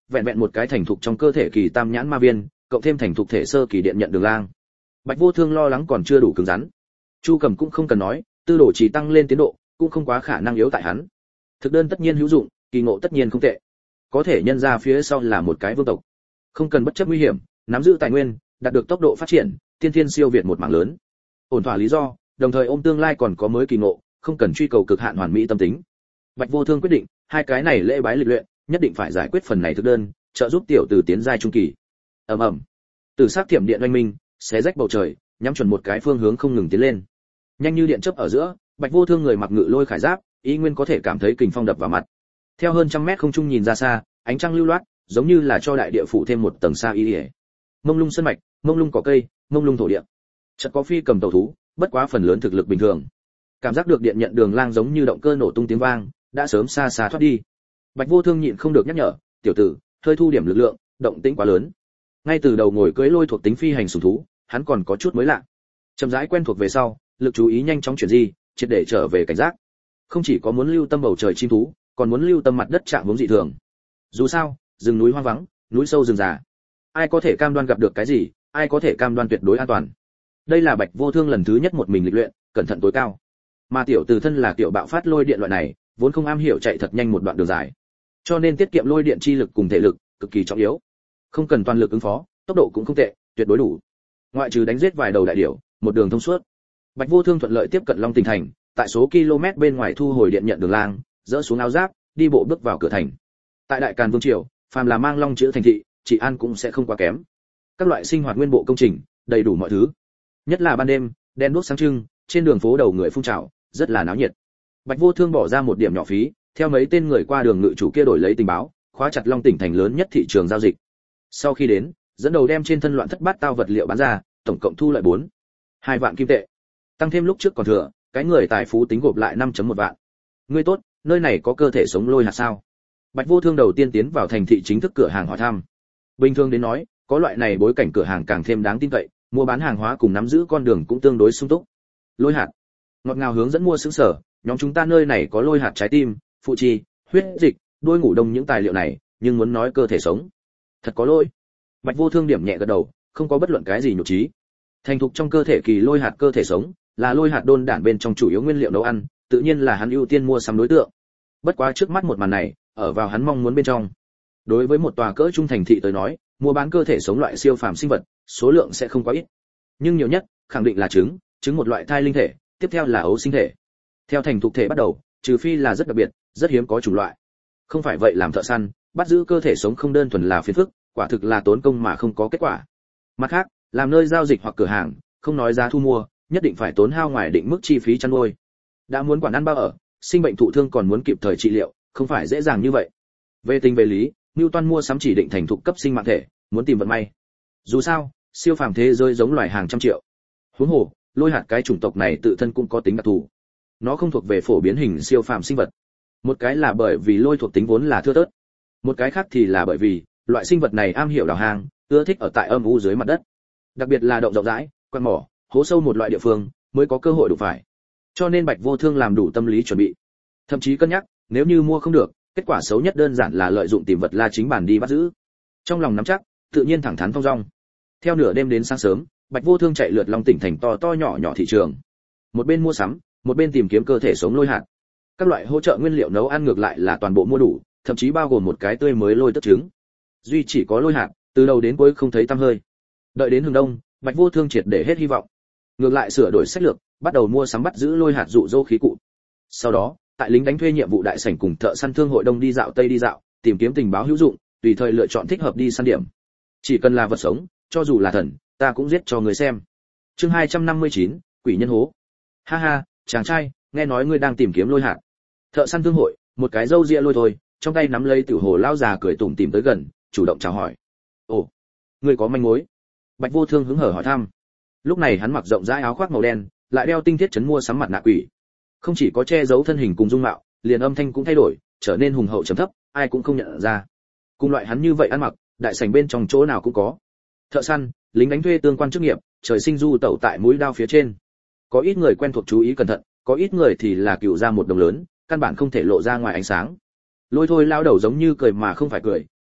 vẹn vẹn một cái thành thục trong cơ thể kỳ tam nhãn ma viên, cộng thêm thành thục thể sơ kỳ điện nhận đường lang. Bạch Vô Thương lo lắng còn chưa đủ cứng rắn. Chu Cầm cũng không cần nói, tư đồ chỉ tăng lên tiến độ, cũng không quá khả năng yếu tại hắn. Thực đơn tất nhiên hữu dụng, kỳ ngộ tất nhiên không tệ. Có thể nhân ra phía sau là một cái vương tộc, không cần bất chấp nguy hiểm, nắm giữ tài nguyên, đạt được tốc độ phát triển, tiên thiên siêu việt một mảng lớn. Ổn thỏa lý do, đồng thời ôm tương lai còn có mới kỳ ngộ, không cần truy cầu cực hạn hoàn mỹ tâm tính. Bạch Vô Thương quyết định, hai cái này lễ bái lịch luyện, nhất định phải giải quyết phần này thực đơn, trợ giúp tiểu tử tiến giai trung kỳ. Ầm ầm. Từ sát thiểm điện oanh minh, xé rách bầu trời, nhắm chuẩn một cái phương hướng không ngừng tiến lên. Nhanh như điện chớp ở giữa, Bạch Vô Thương người mặc ngự lôi khải giáp, ý nguyên có thể cảm thấy kình phong đập vào mặt. Theo hơn trăm mét không trung nhìn ra xa, ánh trăng lưu loát, giống như là cho đại địa phủ thêm một tầng sa y y. Mông lung sơn mạch, mông lung cỏ cây, mông lung thổ địa. Chợt có phi cầm tàu thú, bất quá phần lớn thực lực bình thường. Cảm giác được điện nhận đường lang giống như động cơ nổ tung tiếng vang, đã sớm xa xa thoát đi. Bạch Vô Thương nhịn không được nhắc nhở, "Tiểu tử, hơi thu điểm lực lượng, động tĩnh quá lớn." Ngay từ đầu ngồi cưỡi lôi thuộc tính phi hành sủng thú, hắn còn có chút mới lạ. Chậm rãi quen thuộc về sau, lực chú ý nhanh chóng chuyển di, triệt để trở về cảnh giác. Không chỉ có muốn lưu tâm bầu trời chim thú, còn muốn lưu tâm mặt đất trạng huống dị thường. Dù sao, rừng núi hoang vắng, núi sâu rừng già, ai có thể cam đoan gặp được cái gì, ai có thể cam đoan tuyệt đối an toàn. Đây là Bạch Vô Thương lần thứ nhất một mình lịch luyện, cẩn thận tối cao. Mà tiểu từ thân là tiểu bạo phát lôi điện loại này, vốn không am hiểu chạy thật nhanh một đoạn đường dài, cho nên tiết kiệm lôi điện chi lực cùng thể lực cực kỳ trọng yếu. Không cần toàn lực ứng phó, tốc độ cũng không tệ, tuyệt đối đủ. Ngoại trừ đánh giết vài đầu đại điểu, một đường thông suốt. Bạch Vô Thương thuận lợi tiếp cận Long Tỉnh thành, tại số km bên ngoài thu hồi điện nhận đường lang, dỡ xuống áo giáp, đi bộ bước vào cửa thành. Tại Đại Càn Vương triều, phàm là mang long chữ thành thị, trị an cũng sẽ không quá kém. Các loại sinh hoạt nguyên bộ công trình, đầy đủ mọi thứ. Nhất là ban đêm, đèn đuốc sáng trưng, trên đường phố đầu người phun trào, rất là náo nhiệt. Bạch Vô Thương bỏ ra một điểm nhỏ phí, theo mấy tên người qua đường ngự chủ kia đổi lấy tình báo, khóa chặt Long Tỉnh thành lớn nhất thị trường giao dịch. Sau khi đến, dẫn đầu đem trên thân loạn thất bát tao vật liệu bán ra, tổng cộng thu lợi bốn hai vạn kim tệ. Tăng thêm lúc trước còn thừa, cái người tài phú tính gộp lại năm phẩy một vạn. Ngươi tốt, nơi này có cơ thể sống lôi hạt sao? Bạch Vô Thương đầu tiên tiến vào thành thị chính thức cửa hàng hỏi thăm. Bình thường đến nói, có loại này bối cảnh cửa hàng càng thêm đáng tin cậy, mua bán hàng hóa cùng nắm giữ con đường cũng tương đối sung túc. Lôi hạt. Ngọt ngào hướng dẫn mua xứng sở, nhóm chúng ta nơi này có lôi hạt trái tim, phụ chi, huyết dịch, đuôi ngủ đông những tài liệu này, nhưng muốn nói cơ thể sống, thật có lỗi. Bạch Vô Thương điểm nhẹ gật đầu, không có bất luận cái gì nhục trí. Thành thục trong cơ thể kỳ lôi hạt cơ thể sống, là lôi hạt đôn đản bên trong chủ yếu nguyên liệu nấu ăn, tự nhiên là hắn ưu tiên mua sắm đối tượng. Bất quá trước mắt một màn này, ở vào hắn mong muốn bên trong. Đối với một tòa cỡ trung thành thị tới nói, mua bán cơ thể sống loại siêu phàm sinh vật, số lượng sẽ không quá ít. Nhưng nhiều nhất, khẳng định là trứng, trứng một loại thai linh thể, tiếp theo là ấu sinh thể. Theo thành thục thể bắt đầu, trừ phi là rất đặc biệt, rất hiếm có chủng loại. Không phải vậy làm thợ săn, bắt giữ cơ thể sống không đơn thuần là phiền phức, quả thực là tốn công mà không có kết quả. Mặt khác, làm nơi giao dịch hoặc cửa hàng, không nói giá thu mua, nhất định phải tốn hao ngoài định mức chi phí chăn nuôi. Đã muốn quản ăn bao ở, sinh bệnh thụ thương còn muốn kịp thời trị liệu, không phải dễ dàng như vậy. Về tình về lý, Newton mua sắm chỉ định thành thục cấp sinh mạng thể, muốn tìm vận may. Dù sao, siêu phàm thế giới giống loài hàng trăm triệu. Huống hồ, lôi hạt cái chủng tộc này tự thân cũng có tính đặc thù. Nó không thuộc về phổ biến hình siêu phàm sinh vật. Một cái là bởi vì lôi thuộc tính vốn là thưa thớt, một cái khác thì là bởi vì loại sinh vật này am hiểu đào hang, ưa thích ở tại âm u dưới mặt đất. Đặc biệt là động rộng rãi, quan mỏ, hố sâu một loại địa phương mới có cơ hội đụng phải. Cho nên Bạch Vô Thương làm đủ tâm lý chuẩn bị, thậm chí cân nhắc, nếu như mua không được, kết quả xấu nhất đơn giản là lợi dụng tìm vật la chính bản đi bắt giữ. Trong lòng nắm chắc, tự nhiên thẳng thắn thong dong. Theo nửa đêm đến sáng sớm, Bạch Vô Thương chạy lượt Long Tỉnh thành to to nhỏ nhỏ thị trường, một bên mua sắm, một bên tìm kiếm cơ thể sống lôi hạt. Các loại hỗ trợ nguyên liệu nấu ăn ngược lại là toàn bộ mua đủ, thậm chí bao gồm một cái tươi mới lôi tất trứng. Duy chỉ có lôi hạt, từ đầu đến cuối không thấy tăm hơi. Đợi đến hướng đông, Bạch Vô Thương triệt để hết hy vọng. Ngược lại sửa đổi sách lược, bắt đầu mua sắm bắt giữ lôi hạt dụ dỗ khí cụ. Sau đó, tại lính đánh thuê nhiệm vụ đại sảnh cùng thợ săn thương hội đông đi dạo tây đi dạo, tìm kiếm tình báo hữu dụng, tùy thời lựa chọn thích hợp đi săn điểm. Chỉ cần là vật sống, cho dù là thần, ta cũng giết cho người xem. Chương hai trăm năm mươi chín, quỷ nhân hố. Ha ha, chàng trai, nghe nói ngươi đang tìm kiếm lôi hạt. Thợ săn thương hội, một cái râu ria lôi thôi, trong tay nắm lấy tiểu hồ lao già cười tủm tỉm tới gần, chủ động chào hỏi. Ồ, ngươi có manh mối? Bạch Vô Thương hứng hở hỏi thăm. Lúc này hắn mặc rộng rãi áo khoác màu đen, lại đeo tinh thiết chấn mua sắm mặt nạ quỷ. Không chỉ có che giấu thân hình cùng dung mạo, liền âm thanh cũng thay đổi, trở nên hùng hậu trầm thấp, ai cũng không nhận ra. Cùng loại hắn như vậy ăn mặc, đại sảnh bên trong chỗ nào cũng có. Thợ săn, lính đánh thuê tương quan chức nghiệp, trời sinh du tẩu tại mũi đao phía trên. Có ít người quen thuộc chú ý cẩn thận, có ít người thì là cựu ra một đồng lớn, căn bản không thể lộ ra ngoài ánh sáng. Lôi thôi lao đầu giống như cười mà không phải cười,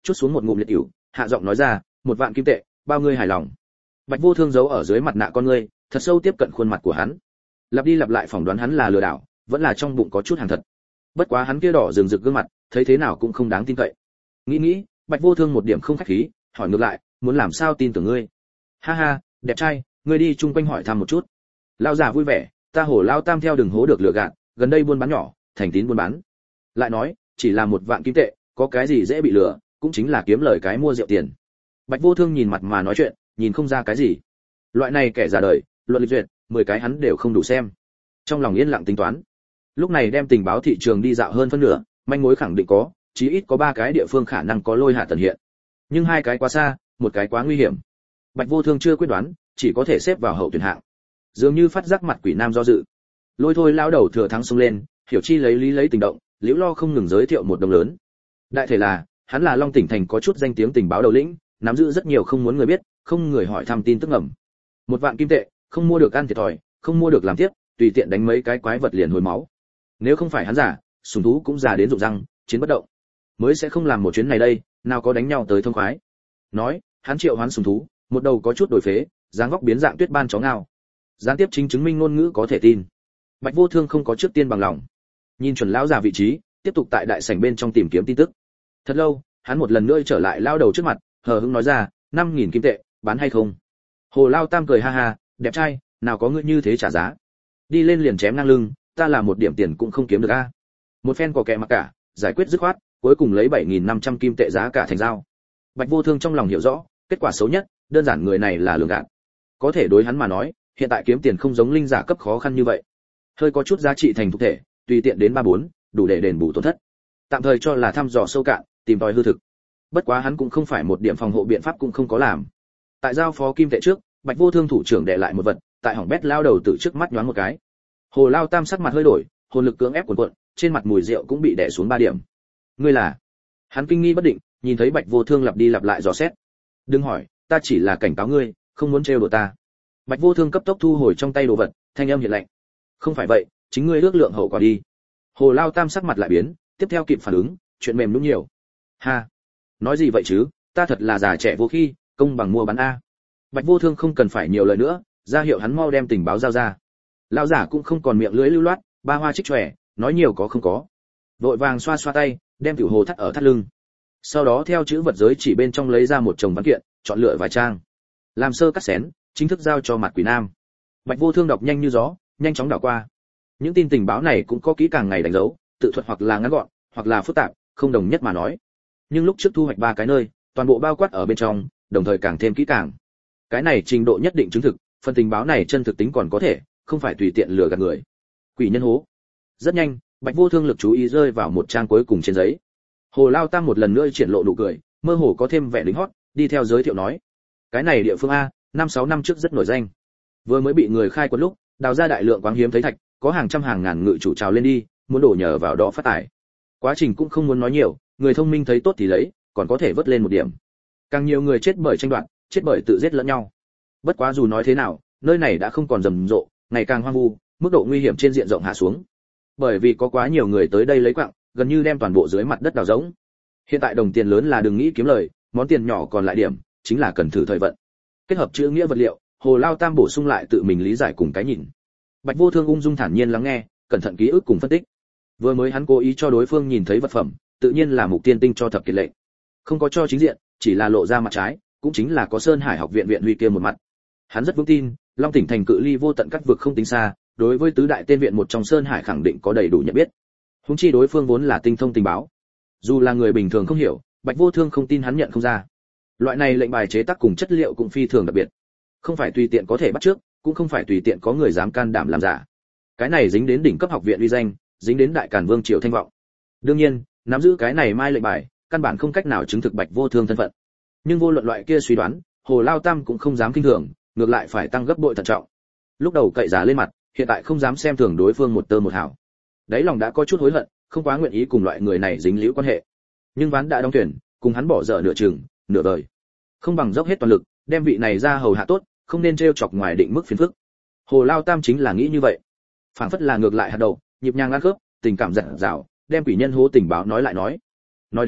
chút xuống một ngụm liệt ỉu, hạ giọng nói ra, một vạn kim tệ, bao ngươi hài lòng. Bạch Vô Thương giấu ở dưới mặt nạ con ngươi, thật sâu tiếp cận khuôn mặt của hắn. Lặp đi lặp lại phỏng đoán hắn là lừa đảo, vẫn là trong bụng có chút hàng thật. Bất quá hắn kia đỏ rừng rực gương mặt, thấy thế nào cũng không đáng tin cậy. Nghĩ nghĩ, Bạch Vô Thương một điểm không khách khí, hỏi ngược lại, muốn làm sao tin tưởng ngươi? Ha ha, đẹp trai, ngươi đi chung quanh hỏi thăm một chút. Lão già vui vẻ, ta hổ lao tam theo đừng hố được lừa gạt, gần đây buôn bán nhỏ, thành tín buôn bán. Lại nói, chỉ là một vạn kim tệ, có cái gì dễ bị lừa, cũng chính là kiếm lời cái mua rượu tiền. Bạch Vô Thương nhìn mặt mà nói chuyện, nhìn không ra cái gì. Loại này kẻ già đời, luận lịch duyệt, mười cái hắn đều không đủ xem. Trong lòng yên lặng tính toán. Lúc này đem tình báo thị trường đi dạo hơn phân nửa, manh mối khẳng định có, chí ít có ba cái địa phương khả năng có lôi hạ tần hiện. Nhưng hai cái quá xa, một cái quá nguy hiểm. Bạch Vô Thương chưa quyết đoán, chỉ có thể xếp vào hậu tuyển hạng. Dường như phát giác mặt quỷ nam do dự. Lôi thôi lao đầu thừa thắng xông lên, hiểu chi lấy lý lấy tình động, liễu lo không ngừng giới thiệu một đồng lớn. Đại thể là, hắn là Long tỉnh thành có chút danh tiếng tình báo đầu lĩnh, nắm giữ rất nhiều không muốn người biết, không người hỏi thăm tin tức ngầm. Một vạn kim tệ, không mua được ăn thiệt thòi, không mua được làm tiếp, tùy tiện đánh mấy cái quái vật liền hồi máu. Nếu không phải hắn giả, sủng thú cũng già đến rụng răng, chiến bất động. Mới sẽ không làm một chuyến này đây, nào có đánh nhau tới thông khoái. Nói, hắn triệu hoán sủng thú, một đầu có chút đổi phế, dáng vóc biến dạng tuyết ban chó ngao. Gián tiếp chính chứng minh ngôn ngữ có thể tin. Bạch Vô Thương không có trước tiên bằng lòng. Nhìn chuẩn lão già vị trí, tiếp tục tại đại sảnh bên trong tìm kiếm tin tức. Thật lâu, hắn một lần nữa trở lại lao đầu trước mặt, hờ hững nói ra, năm nghìn kim tệ, bán hay không? Hồ Lao Tam cười ha ha, đẹp trai, nào có ngươi như thế trả giá. Đi lên liền chém ngang lưng, ta là một điểm tiền cũng không kiếm được a. Một phen cò kẹ mặc cả, giải quyết dứt khoát, cuối cùng lấy bảy nghìn năm trăm kim tệ giá cả thành giao. Bạch Vô Thương trong lòng hiểu rõ, kết quả xấu nhất, đơn giản người này là lường gạt. Có thể đối hắn mà nói, hiện tại kiếm tiền không giống linh giả cấp khó khăn như vậy. Hơi có chút giá trị thành thực thể, tùy tiện đến ba bốn, đủ để đền bù tổn thất. Tạm thời cho là thăm dò sâu cạn, tìm tòi hư thực. Bất quá hắn cũng không phải một điểm phòng hộ biện pháp cũng không có làm. Tại giao phó kim tệ trước, Bạch Vô Thương thủ trưởng để lại một vật, tại hỏng bét lao đầu tự trước mắt nhoáng một cái. Hồ Lao Tam sắc mặt hơi đổi, hồn lực cưỡng ép cuộn cuộn, trên mặt mùi rượu cũng bị đè xuống ba điểm. Ngươi là? Hắn kinh nghi bất định, nhìn thấy Bạch Vô Thương lặp đi lặp lại dò xét. Đừng hỏi, ta chỉ là cảnh cáo ngươi, không muốn trêu đùa ta. Bạch Vô Thương cấp tốc thu hồi trong tay đồ vật, thanh âm hiện lạnh. Không phải vậy, chính ngươi ước lượng hậu quả đi. Hồ Lao Tam sắc mặt lại biến, tiếp theo kịp phản ứng, chuyện mềm nhũn nhiều. Ha, nói gì vậy chứ, ta thật là già trẻ vô khi, công bằng mua bán a. Bạch Vô Thương không cần phải nhiều lời nữa, ra hiệu hắn mau đem tình báo giao ra. Lão giả cũng không còn miệng lưỡi lưu loát, ba hoa trích chòe, nói nhiều có không có. Vội vàng xoa xoa tay, đem tiểu hồ thắt ở thắt lưng. Sau đó theo chữ vật giới chỉ bên trong lấy ra một chồng văn kiện, chọn lựa vài trang. Làm sơ cắt xén, chính thức giao cho mặt quỷ nam. Bạch Vô Thương đọc nhanh như gió, nhanh chóng đảo qua. Những tin tình báo này cũng có kỹ càng ngày đánh dấu, tự thuật hoặc là ngắn gọn, hoặc là phức tạp, không đồng nhất mà nói. Nhưng lúc trước thu hoạch ba cái nơi, toàn bộ bao quát ở bên trong, đồng thời càng thêm kỹ càng. Cái này trình độ nhất định chứng thực, phần tình báo này chân thực tính còn có thể, không phải tùy tiện lừa gạt người. Quỷ nhân hố. Rất nhanh, Bạch Vô Thương lực chú ý rơi vào một trang cuối cùng trên giấy. Hồ Lao Tam một lần nữa triển lộ nụ cười, mơ hồ có thêm vẻ lính hót, đi theo giới thiệu nói: cái này địa phương a, năm sáu năm trước rất nổi danh. Vừa mới bị người khai quật lúc, đào ra đại lượng quáng hiếm thấy thạch, có hàng trăm hàng ngàn ngự chủ trào lên đi, muốn đổ nhờ vào đó phát tài. Quá trình cũng không muốn nói nhiều, người thông minh thấy tốt thì lấy, còn có thể vớt lên một điểm. Càng nhiều người chết bởi tranh đoạt, chết bởi tự giết lẫn nhau. Bất quá dù nói thế nào, nơi này đã không còn rầm rộ, ngày càng hoang vu, mức độ nguy hiểm trên diện rộng hạ xuống. Bởi vì có quá nhiều người tới đây lấy quặng, gần như đem toàn bộ dưới mặt đất đào rỗng. Hiện tại đồng tiền lớn là đừng nghĩ kiếm lời, món tiền nhỏ còn lại điểm, chính là cần thử thời vận. Kết hợp chữ nghĩa vật liệu, Hồ Lao Tam bổ sung lại tự mình lý giải cùng cái nhìn. Bạch Vô Thương ung dung thản nhiên lắng nghe, cẩn thận ký ức cùng phân tích. Vừa mới hắn cố ý cho đối phương nhìn thấy vật phẩm, tự nhiên là mục tiên tinh cho thập kiệt lệnh. Không có cho chính diện, chỉ là lộ ra mặt trái, cũng chính là có Sơn Hải học viện viện huy kia một mặt. Hắn rất vững tin, Long tỉnh thành cự ly vô tận các vực không tính xa, đối với tứ đại tên viện một trong Sơn Hải khẳng định có đầy đủ nhận biết. Huống chi đối phương vốn là tinh thông tình báo. Dù là người bình thường không hiểu, Bạch Vô Thương không tin hắn nhận không ra. Loại này lệnh bài chế tác cùng chất liệu cũng phi thường đặc biệt. Không phải tùy tiện có thể bắt trước, cũng không phải tùy tiện có người dám can đảm làm giả. Cái này dính đến đỉnh cấp học viện uy danh, dính đến đại càn vương triều thanh vọng. Đương nhiên, nắm giữ cái này mai lệnh bài, căn bản không cách nào chứng thực Bạch Vô Thương thân phận. Nhưng vô luận loại kia suy đoán, Hồ Lao Tam cũng không dám kinh thường, ngược lại phải tăng gấp bội thận trọng. Lúc đầu cậy giả lên mặt, hiện tại không dám xem thường đối phương một tơ một hào. Đấy lòng đã có chút hối hận, không quá nguyện ý cùng loại người này dính líu quan hệ. Nhưng ván đã đóng thuyền, cùng hắn bỏ dở nửa chừng, nửa đời. Không bằng dốc hết toàn lực, đem vị này ra hầu hạ tốt, không nên trêu chọc ngoài định mức phiền phức. Hồ Lao Tam chính là nghĩ như vậy. Phảng phất là ngược lại hạt đầu, nhịp nhàng ăn khớp, tình cảm dặn dào, đem quỷ nhân hố tình báo nói lại nói. Nói đến,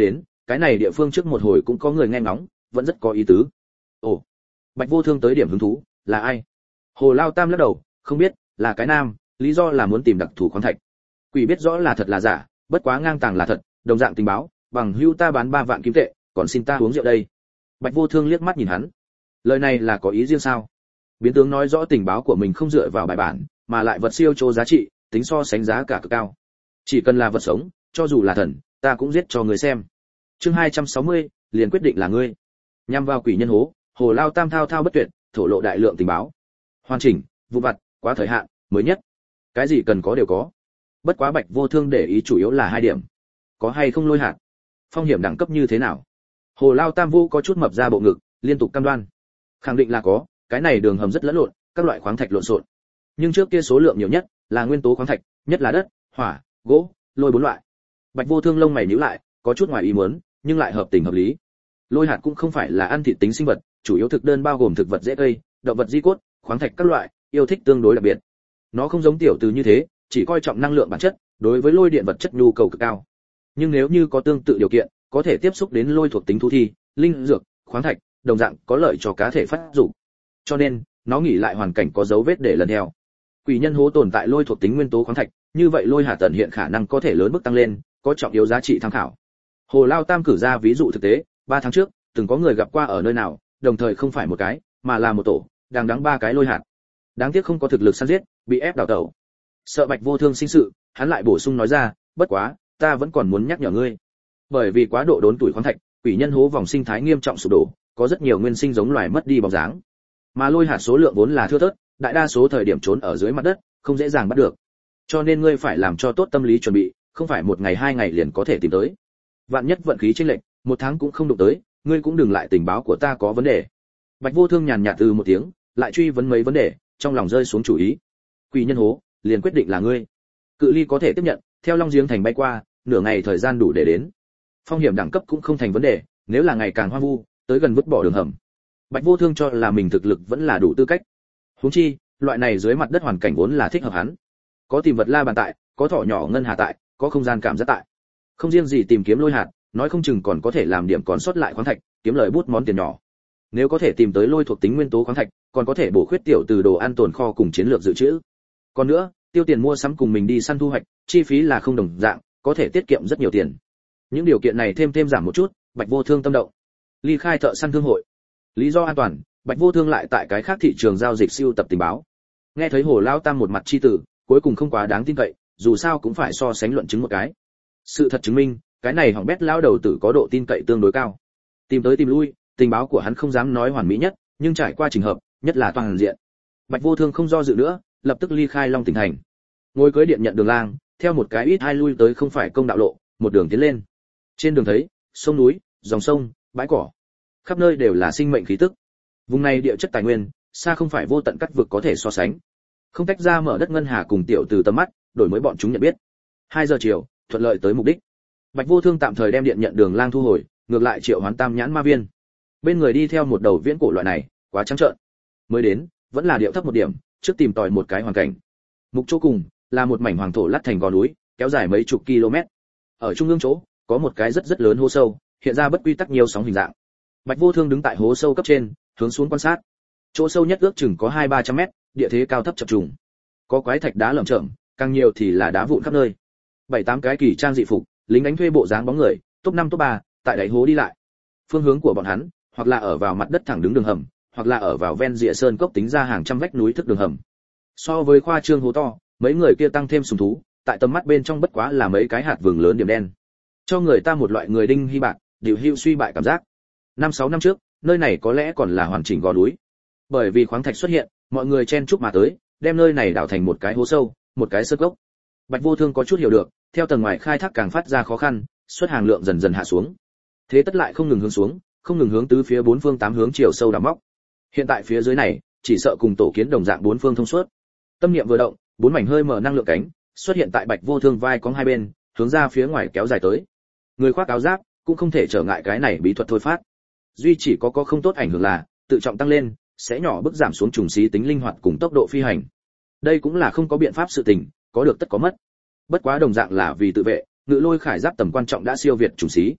cái này địa phương trước một hồi cũng có người nghe ngóng, vẫn rất có ý tứ. Ồ, Bạch Vô Thương tới điểm hứng thú, là ai? Hồ Lao Tam lắc đầu, không biết, là cái nam, lý do là muốn tìm đặc thù khoáng thạch. Quỷ biết rõ là thật là giả, bất quá ngang tàng là thật, đồng dạng tình báo, bằng hưu ta bán ba vạn kim tệ, còn xin ta uống rượu đây. Bạch Vô Thương liếc mắt nhìn hắn. Lời này là có ý riêng sao? Biến tướng nói rõ tình báo của mình không dựa vào bài bản, mà lại vật siêu trô giá trị, tính so sánh giá cả cực cao. Chỉ cần là vật sống, cho dù là thần, ta cũng giết cho người xem. Chương hai trăm sáu mươi, liền quyết định là ngươi. Nhằm vào quỷ nhân hố, Hồ Lao Tam thao thao bất tuyệt, thổ lộ đại lượng tình báo. Hoàn chỉnh, vụ vặt, quá thời hạn, mới nhất. Cái gì cần có đều có. Bất quá Bạch Vô Thương để ý chủ yếu là hai điểm. Có hay không lôi hạt? Phong hiểm đẳng cấp như thế nào? Hồ Lao Tam Vu có chút mập ra bộ ngực, liên tục cam đoan. Khẳng định là có, cái này đường hầm rất lẫn lộn, các loại khoáng thạch lộn xộn. Nhưng trước kia số lượng nhiều nhất là nguyên tố khoáng thạch, nhất là đất, hỏa, gỗ, lôi bốn loại. Bạch Vô Thương lông mày nhíu lại, có chút ngoài ý muốn, nhưng lại hợp tình hợp lý. Lôi hạt cũng không phải là ăn thịt tính sinh vật, chủ yếu thực đơn bao gồm thực vật dễ cây, động vật di cốt, khoáng thạch các loại, yêu thích tương đối đặc biệt. Nó không giống tiểu từ như thế, chỉ coi trọng năng lượng bản chất, đối với lôi điện vật chất nhu cầu cực cao. Nhưng nếu như có tương tự điều kiện, có thể tiếp xúc đến lôi thuộc tính thú thi, linh dược, khoáng thạch, đồng dạng có lợi cho cá thể phát dụng. Cho nên, nó nghĩ lại hoàn cảnh có dấu vết để lần theo. Quỷ nhân hố tồn tại lôi thuộc tính nguyên tố khoáng thạch, như vậy lôi hạt tận hiện khả năng có thể lớn mức tăng lên, có trọng yếu giá trị tham khảo. Hồ Lao Tam cử ra ví dụ thực tế, ba tháng trước, từng có người gặp qua ở nơi nào, đồng thời không phải một cái, mà là một tổ, đang đắng ba cái lôi hạt. Đáng tiếc không có thực lực săn giết, bị ép đào tẩu. Sợ Bạch Vô Thương sinh sự, hắn lại bổ sung nói ra, bất quá, ta vẫn còn muốn nhắc nhở ngươi. Bởi vì quá độ đốn tuổi khoáng thạch, quỷ nhân hố vòng sinh thái nghiêm trọng sụp đổ, có rất nhiều nguyên sinh giống loài mất đi bóng dáng. Mà lôi hạt số lượng vốn là thưa thớt, đại đa số thời điểm trốn ở dưới mặt đất, không dễ dàng bắt được. Cho nên ngươi phải làm cho tốt tâm lý chuẩn bị, không phải một ngày hai ngày liền có thể tìm tới. Vạn nhất vận khí chênh lệch, một tháng cũng không đụng tới, ngươi cũng đừng lại tình báo của ta có vấn đề. Bạch Vô Thương nhàn nhạt từ một tiếng, lại truy vấn mấy vấn đề, trong lòng rơi xuống chủ ý. Quỷ nhân hố, liền quyết định là ngươi. Cự ly có thể tiếp nhận, theo Long Giếng thành bay qua, nửa ngày thời gian đủ để đến. Phong hiểm đẳng cấp cũng không thành vấn đề, nếu là ngày càng hoang vu, tới gần vứt bỏ đường hầm. Bạch Vô Thương cho là mình thực lực vẫn là đủ tư cách. Huống chi, loại này dưới mặt đất hoàn cảnh vốn là thích hợp hắn. Có tìm vật la bàn tại, có thỏ nhỏ ngân hà tại, có không gian cảm giác tại. Không riêng gì tìm kiếm lôi hạt, nói không chừng còn có thể làm điểm còn sót lại khoáng thạch, kiếm lời bút món tiền nhỏ. Nếu có thể tìm tới lôi thuộc tính nguyên tố khoáng thạch, còn có thể bổ khuyết tiểu từ đồ ăn tồn kho cùng chiến lược dự trữ. Còn nữa, tiêu tiền mua sắm cùng mình đi săn thu hoạch, chi phí là không đồng dạng, có thể tiết kiệm rất nhiều tiền. Những điều kiện này thêm thêm giảm một chút, Bạch Vô Thương tâm động. Ly khai thợ săn thương hội. Lý do an toàn, Bạch Vô Thương lại tại cái khác thị trường giao dịch siêu tập tình báo. Nghe thấy Hồ Lao Tam một mặt chi tử, cuối cùng không quá đáng tin cậy, dù sao cũng phải so sánh luận chứng một cái. Sự thật chứng minh, cái này hỏng bét lao đầu tử có độ tin cậy tương đối cao. Tìm tới tìm lui, tình báo của hắn không dám nói hoàn mỹ nhất, nhưng trải qua trình hợp, nhất là toàn diện. Bạch Vô Thương không do dự nữa, lập tức ly khai Long Tỉnh thành. Ngồi cưới điện nhận đường lang, theo một cái ít hai lui tới không phải công đạo lộ, một đường tiến lên. Trên đường thấy sông núi, dòng sông, bãi cỏ, khắp nơi đều là sinh mệnh khí tức. Vùng này địa chất tài nguyên, xa không phải vô tận cắt vực có thể so sánh. Không tách ra mở đất ngân hà cùng tiểu từ tầm mắt, đổi mới bọn chúng nhận biết. Hai giờ chiều, thuận lợi tới mục đích. Bạch Vô Thương tạm thời đem điện nhận đường lang thu hồi, ngược lại triệu hoán tam nhãn ma viên. Bên người đi theo một đầu viễn cổ loại này, quá trắng trợn. Mới đến, vẫn là điệu thấp một điểm, trước tìm tòi một cái hoàn cảnh. Mục chỗ cùng là một mảnh hoàng thổ lát thành gò núi, kéo dài mấy chục km. Ở trung ương chỗ, có một cái rất rất lớn hố sâu, hiện ra bất quy tắc nhiều sóng hình dạng. Bạch Vô Thương đứng tại hố sâu cấp trên, hướng xuống quan sát. Chỗ sâu nhất ước chừng có hai ba trăm mét, địa thế cao thấp chập trùng. Có quái thạch đá lởm chởm, càng nhiều thì là đá vụn khắp nơi. Bảy tám cái kỳ trang dị phục, lính đánh thuê bộ dáng bóng người, top năm top ba, tại đáy hố đi lại. Phương hướng của bọn hắn, hoặc là ở vào mặt đất thẳng đứng đường hầm, hoặc là ở vào ven rìa sơn cốc tính ra hàng trăm vách núi thức đường hầm. So với khoa trương hố to, mấy người kia tăng thêm sùng thú, tại tầm mắt bên trong bất quá là mấy cái hạt vừng lớn điểm đen, cho người ta một loại người đinh hy bạc, điều hưu suy bại cảm giác. Năm sáu năm trước, nơi này có lẽ còn là hoàn chỉnh gò núi. Bởi vì khoáng thạch xuất hiện, mọi người chen chúc mà tới, đem nơi này đào thành một cái hố sâu, một cái sơn cốc. Bạch Vô Thương có chút hiểu được, theo tầng ngoài khai thác càng phát ra khó khăn, xuất hàng lượng dần dần hạ xuống. Thế tất lại không ngừng hướng xuống, không ngừng hướng tứ phía bốn phương tám hướng chiều sâu đào móc. Hiện tại phía dưới này, chỉ sợ cùng tổ kiến đồng dạng bốn phương thông suốt. Tâm niệm vừa động, bốn mảnh hơi mở năng lượng cánh xuất hiện tại Bạch Vô Thương vai cong hai bên, hướng ra phía ngoài kéo dài tới. Người khoác áo giáp cũng không thể trở ngại cái này bí thuật thôi phát. Duy chỉ có có không tốt ảnh hưởng là tự trọng tăng lên, sẽ nhỏ bước giảm xuống trùng xí tính linh hoạt cùng tốc độ phi hành. Đây cũng là không có biện pháp sự tình, có được tất có mất. Bất quá đồng dạng là vì tự vệ, ngự lôi khải giáp tầm quan trọng đã siêu việt trùng xí.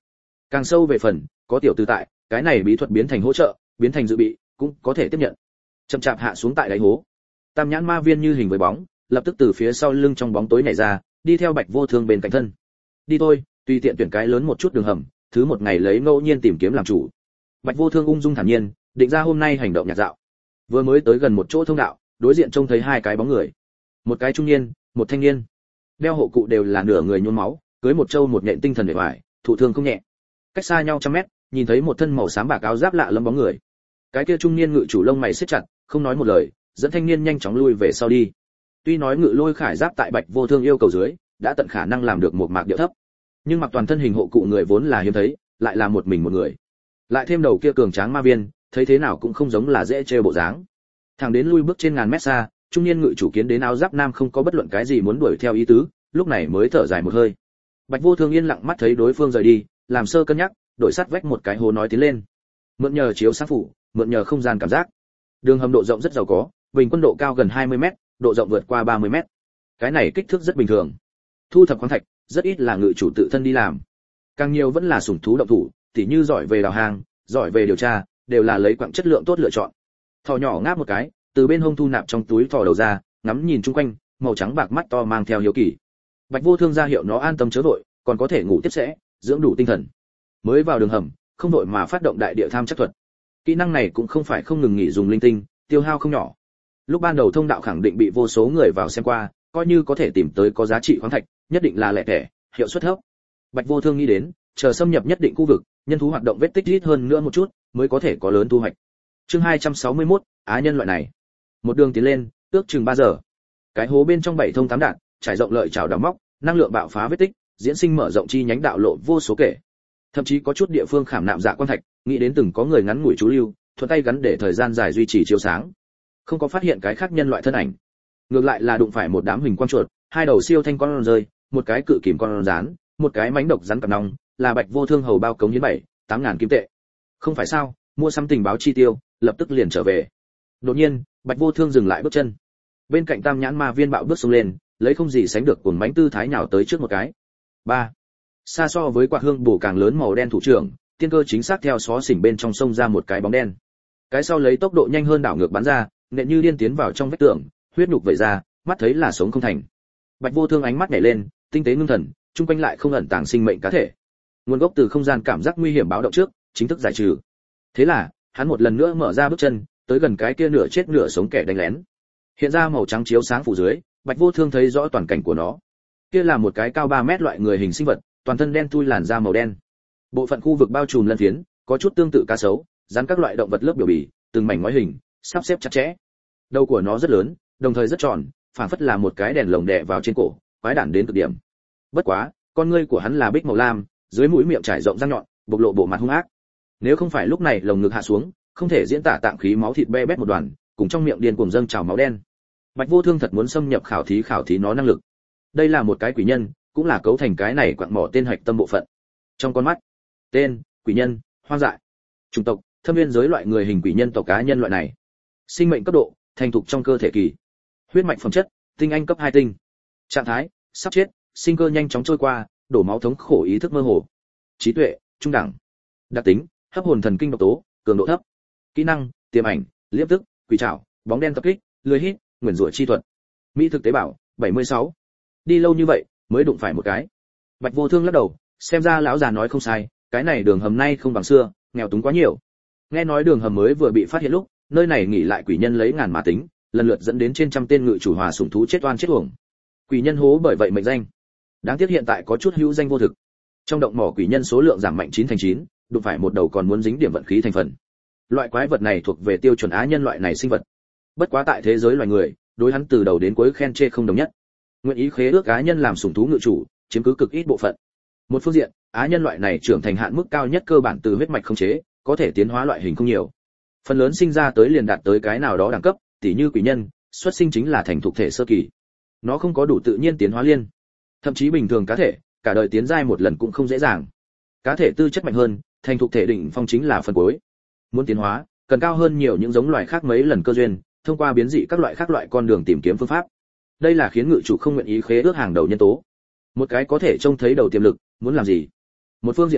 Càng sâu về phần, có tiểu tư tại, cái này bí thuật biến thành hỗ trợ, biến thành dự bị, cũng có thể tiếp nhận. Chậm chạp hạ xuống tại đáy hố. Tam nhãn ma viên như hình với bóng, lập tức từ phía sau lưng trong bóng tối nhảy ra, đi theo Bạch Vô Thương bên cạnh thân. Đi thôi, tùy tiện tuyển cái lớn một chút đường hầm, thứ một ngày lấy ngẫu nhiên tìm kiếm làm chủ. Bạch Vô Thương ung dung thản nhiên, định ra hôm nay hành động nhạc dạo. Vừa mới tới gần một chỗ thông đạo, đối diện trông thấy hai cái bóng người. Một cái trung niên, một thanh niên. Đeo hộ cụ đều là nửa người nhuốm máu, cưới một trâu một nhện tinh thần để hoài, thụ thương không nhẹ. Cách xa nhau trăm mét, nhìn thấy một thân màu xám bạc áo giáp lạ lẫm bóng người. Cái kia trung niên ngự chủ lông mày siết chặt, không nói một lời, dẫn thanh niên nhanh chóng lui về sau đi. Tuy nói ngự lôi khải giáp tại Bạch Vô Thương yêu cầu dưới, đã tận khả năng làm được một mạc điệu thấp, nhưng mặc toàn thân hình hộ cụ người vốn là hiếm thấy, lại là một mình một người. Lại thêm đầu kia cường tráng ma viên, thấy thế nào cũng không giống là dễ trêu bộ dáng. Thẳng đến lui bước trên ngàn mét xa, trung niên ngự chủ kiến đến áo giáp nam không có bất luận cái gì muốn đuổi theo ý tứ, lúc này mới thở dài một hơi. Bạch Vô Thương yên lặng mắt thấy đối phương rời đi, làm sơ cân nhắc, đổi sát vách một cái hố nói tiến lên. Mượn nhờ chiếu sáng phủ, mượn nhờ không gian cảm giác. Đường hầm độ rộng rất giàu có, bình quân độ cao gần hai mươi mét, độ rộng vượt qua ba mươi mét. Cái này kích thước rất bình thường. Thu thập khoáng thạch, rất ít là ngự chủ tự thân đi làm. Càng nhiều vẫn là sủng thú động thủ, tỉ như giỏi về đào hang, giỏi về điều tra, đều là lấy quặng chất lượng tốt lựa chọn. Thỏ nhỏ ngáp một cái, từ bên hông thu nạp trong túi thò đầu ra, ngắm nhìn chung quanh, màu trắng bạc mắt to mang theo hiếu kỳ. Bạch Vô Thương ra hiệu nó an tâm chớ vội, còn có thể ngủ tiếp sẽ, dưỡng đủ tinh thần. Mới vào đường hầm, không đội mà phát động đại địa tham chắc thuật. Kỹ năng này cũng không phải không ngừng nghỉ dùng linh tinh, tiêu hao không nhỏ. Lúc ban đầu thông đạo khẳng định bị vô số người vào xem qua, coi như có thể tìm tới có giá trị khoáng thạch, nhất định là lẻ tẻ, hiệu suất thấp. Bạch Vô Thương nghĩ đến, chờ xâm nhập nhất định khu vực, nhân thú hoạt động vết tích ít hơn nữa một chút, mới có thể có lớn thu hoạch. Chương hai trăm sáu mươi mốt, á nhân loại này. Một đường tiến lên, ước chừng ba giờ. Cái hố bên trong bảy thông tám đạn, trải rộng lợi chảo đào móc, năng lượng bạo phá vết tích, diễn sinh mở rộng chi nhánh đạo lộ vô số kể. Thậm chí có chút địa phương khảm nạm dạ quan thạch, nghĩ đến từng có người ngắn ngủi chú lưu, thuận tay gắn để thời gian dài duy trì chiếu sáng. Không có phát hiện cái khác nhân loại thân ảnh. Ngược lại là đụng phải một đám hình quang chuột, hai đầu siêu thanh con rơi, một cái cự kìm con rán, một cái mánh độc rắn cặp nòng, là Bạch Vô Thương hầu bao cống hiến bảy, tám ngàn kim tệ. Không phải sao, mua sắm tình báo chi tiêu, lập tức liền trở về. Đột nhiên, Bạch Vô Thương dừng lại bước chân. Bên cạnh Tam nhãn ma viên bạo bước xông lên, lấy không gì sánh được cuồng mãnh tư thái nhào tới trước một cái. Ba. Xa so với quạt hương bổ càng lớn màu đen thủ trưởng, tiên cơ chính xác theo xó xỉnh bên trong sông ra một cái bóng đen. Cái sau lấy tốc độ nhanh hơn đảo ngược bắn ra, nện như điên tiến vào trong vách tường, huyết nhục vẩy ra, mắt thấy là sống không thành. Bạch Vô Thương ánh mắt nhảy lên, tinh tế ngưng thần, trung quanh lại không ẩn tàng sinh mệnh cá thể. Nguồn gốc từ không gian cảm giác nguy hiểm báo động trước, chính thức giải trừ. Thế là, hắn một lần nữa mở ra bước chân, tới gần cái kia nửa chết nửa sống kẻ đánh lén. Hiện ra màu trắng chiếu sáng phủ dưới, Bạch Vô Thương thấy rõ toàn cảnh của nó. Kia là một cái cao ba mét loại người hình sinh vật, toàn thân đen thui làn da màu đen. Bộ phận khu vực bao trùm lân phiến, có chút tương tự cá sấu, rắn các loại động vật lớp biểu bì, từng mảnh ngói hình, sắp xếp chặt chẽ. Đầu của nó rất lớn, đồng thời rất tròn, phản phất là một cái đèn lồng đè vào trên cổ, quái đản đến cực điểm. Bất quá, con ngươi của hắn là bích màu lam, dưới mũi miệng trải rộng răng nhọn, bộc lộ bộ mặt hung ác. Nếu không phải lúc này lồng ngực hạ xuống, không thể diễn tả tạng khí máu thịt be bét một đoàn, cùng trong miệng điên cuồng dâng trào máu đen. Bạch Vô Thương thật muốn xâm nhập khảo thí khảo thí nó năng lực. Đây là một cái quỷ nhân, cũng là cấu thành cái này quặng mỏ tên hạch tâm bộ phận. Trong con mắt, tên, quỷ nhân, hoang dại. Chủng tộc, thâm viên giới loại người hình quỷ nhân tộc cá nhân loại này. Sinh mệnh cấp độ, thành thục trong cơ thể kỳ. Huyết mạch phẩm chất, tinh anh cấp hai tinh. Trạng thái, sắp chết, sinh cơ nhanh chóng trôi qua, đổ máu thống khổ ý thức mơ hồ. Trí tuệ, trung đẳng. Đặc tính, hấp hồn thần kinh độc tố, cường độ thấp. Kỹ năng, tiềm ảnh, liếp tức, quỷ trảo, bóng đen tập kích, lưới hít, nguyền rủa chi thuật. Mỹ thực tế bảo, bảy mươi sáu. Đi lâu như vậy, mới đụng phải một cái. Bạch Vô Thương lắc đầu, xem ra lão già nói không sai, cái này đường hầm nay không bằng xưa, nghèo túng quá nhiều. Nghe nói đường hầm mới vừa bị phát hiện lúc, nơi này nghỉ lại quỷ nhân lấy ngàn mà tính, lần lượt dẫn đến trên trăm tên ngự chủ hòa sủng thú chết oan chết uổng. Quỷ nhân hố bởi vậy mệnh danh. Đáng tiếc hiện tại có chút hữu danh vô thực. Trong động mỏ quỷ nhân số lượng giảm mạnh chín thành chín, đụng phải một đầu còn muốn dính điểm vận khí thành phần. Loại quái vật này thuộc về tiêu chuẩn á nhân loại này sinh vật. Bất quá tại thế giới loài người, đối hắn từ đầu đến cuối khen chê không đồng nhất. Nguyện ý khế ước á nhân làm sủng thú ngự chủ, chiếm cứ cực ít bộ phận. Một phương diện, á nhân loại này trưởng thành hạn mức cao nhất cơ bản từ huyết mạch không chế, có thể tiến hóa loại hình không nhiều. Phần lớn sinh ra tới liền đạt tới cái nào đó đẳng cấp, tỉ như quỷ nhân, xuất sinh chính là thành thục thể sơ kỳ. Nó không có đủ tự nhiên tiến hóa liên. Thậm chí bình thường cá thể, cả đời tiến giai một lần cũng không dễ dàng. Cá thể tư chất mạnh hơn, thành thục thể đỉnh phong chính là phần cuối. Muốn tiến hóa, cần cao hơn nhiều những giống loài khác mấy lần cơ duyên, thông qua biến dị các loại khác loại con đường tìm kiếm phương pháp. Đây là khiến ngự chủ không nguyện ý khế ước hàng đầu nhân tố. Một cái có thể trông thấy đầu tiềm lực, muốn làm gì? Một phương diện khác,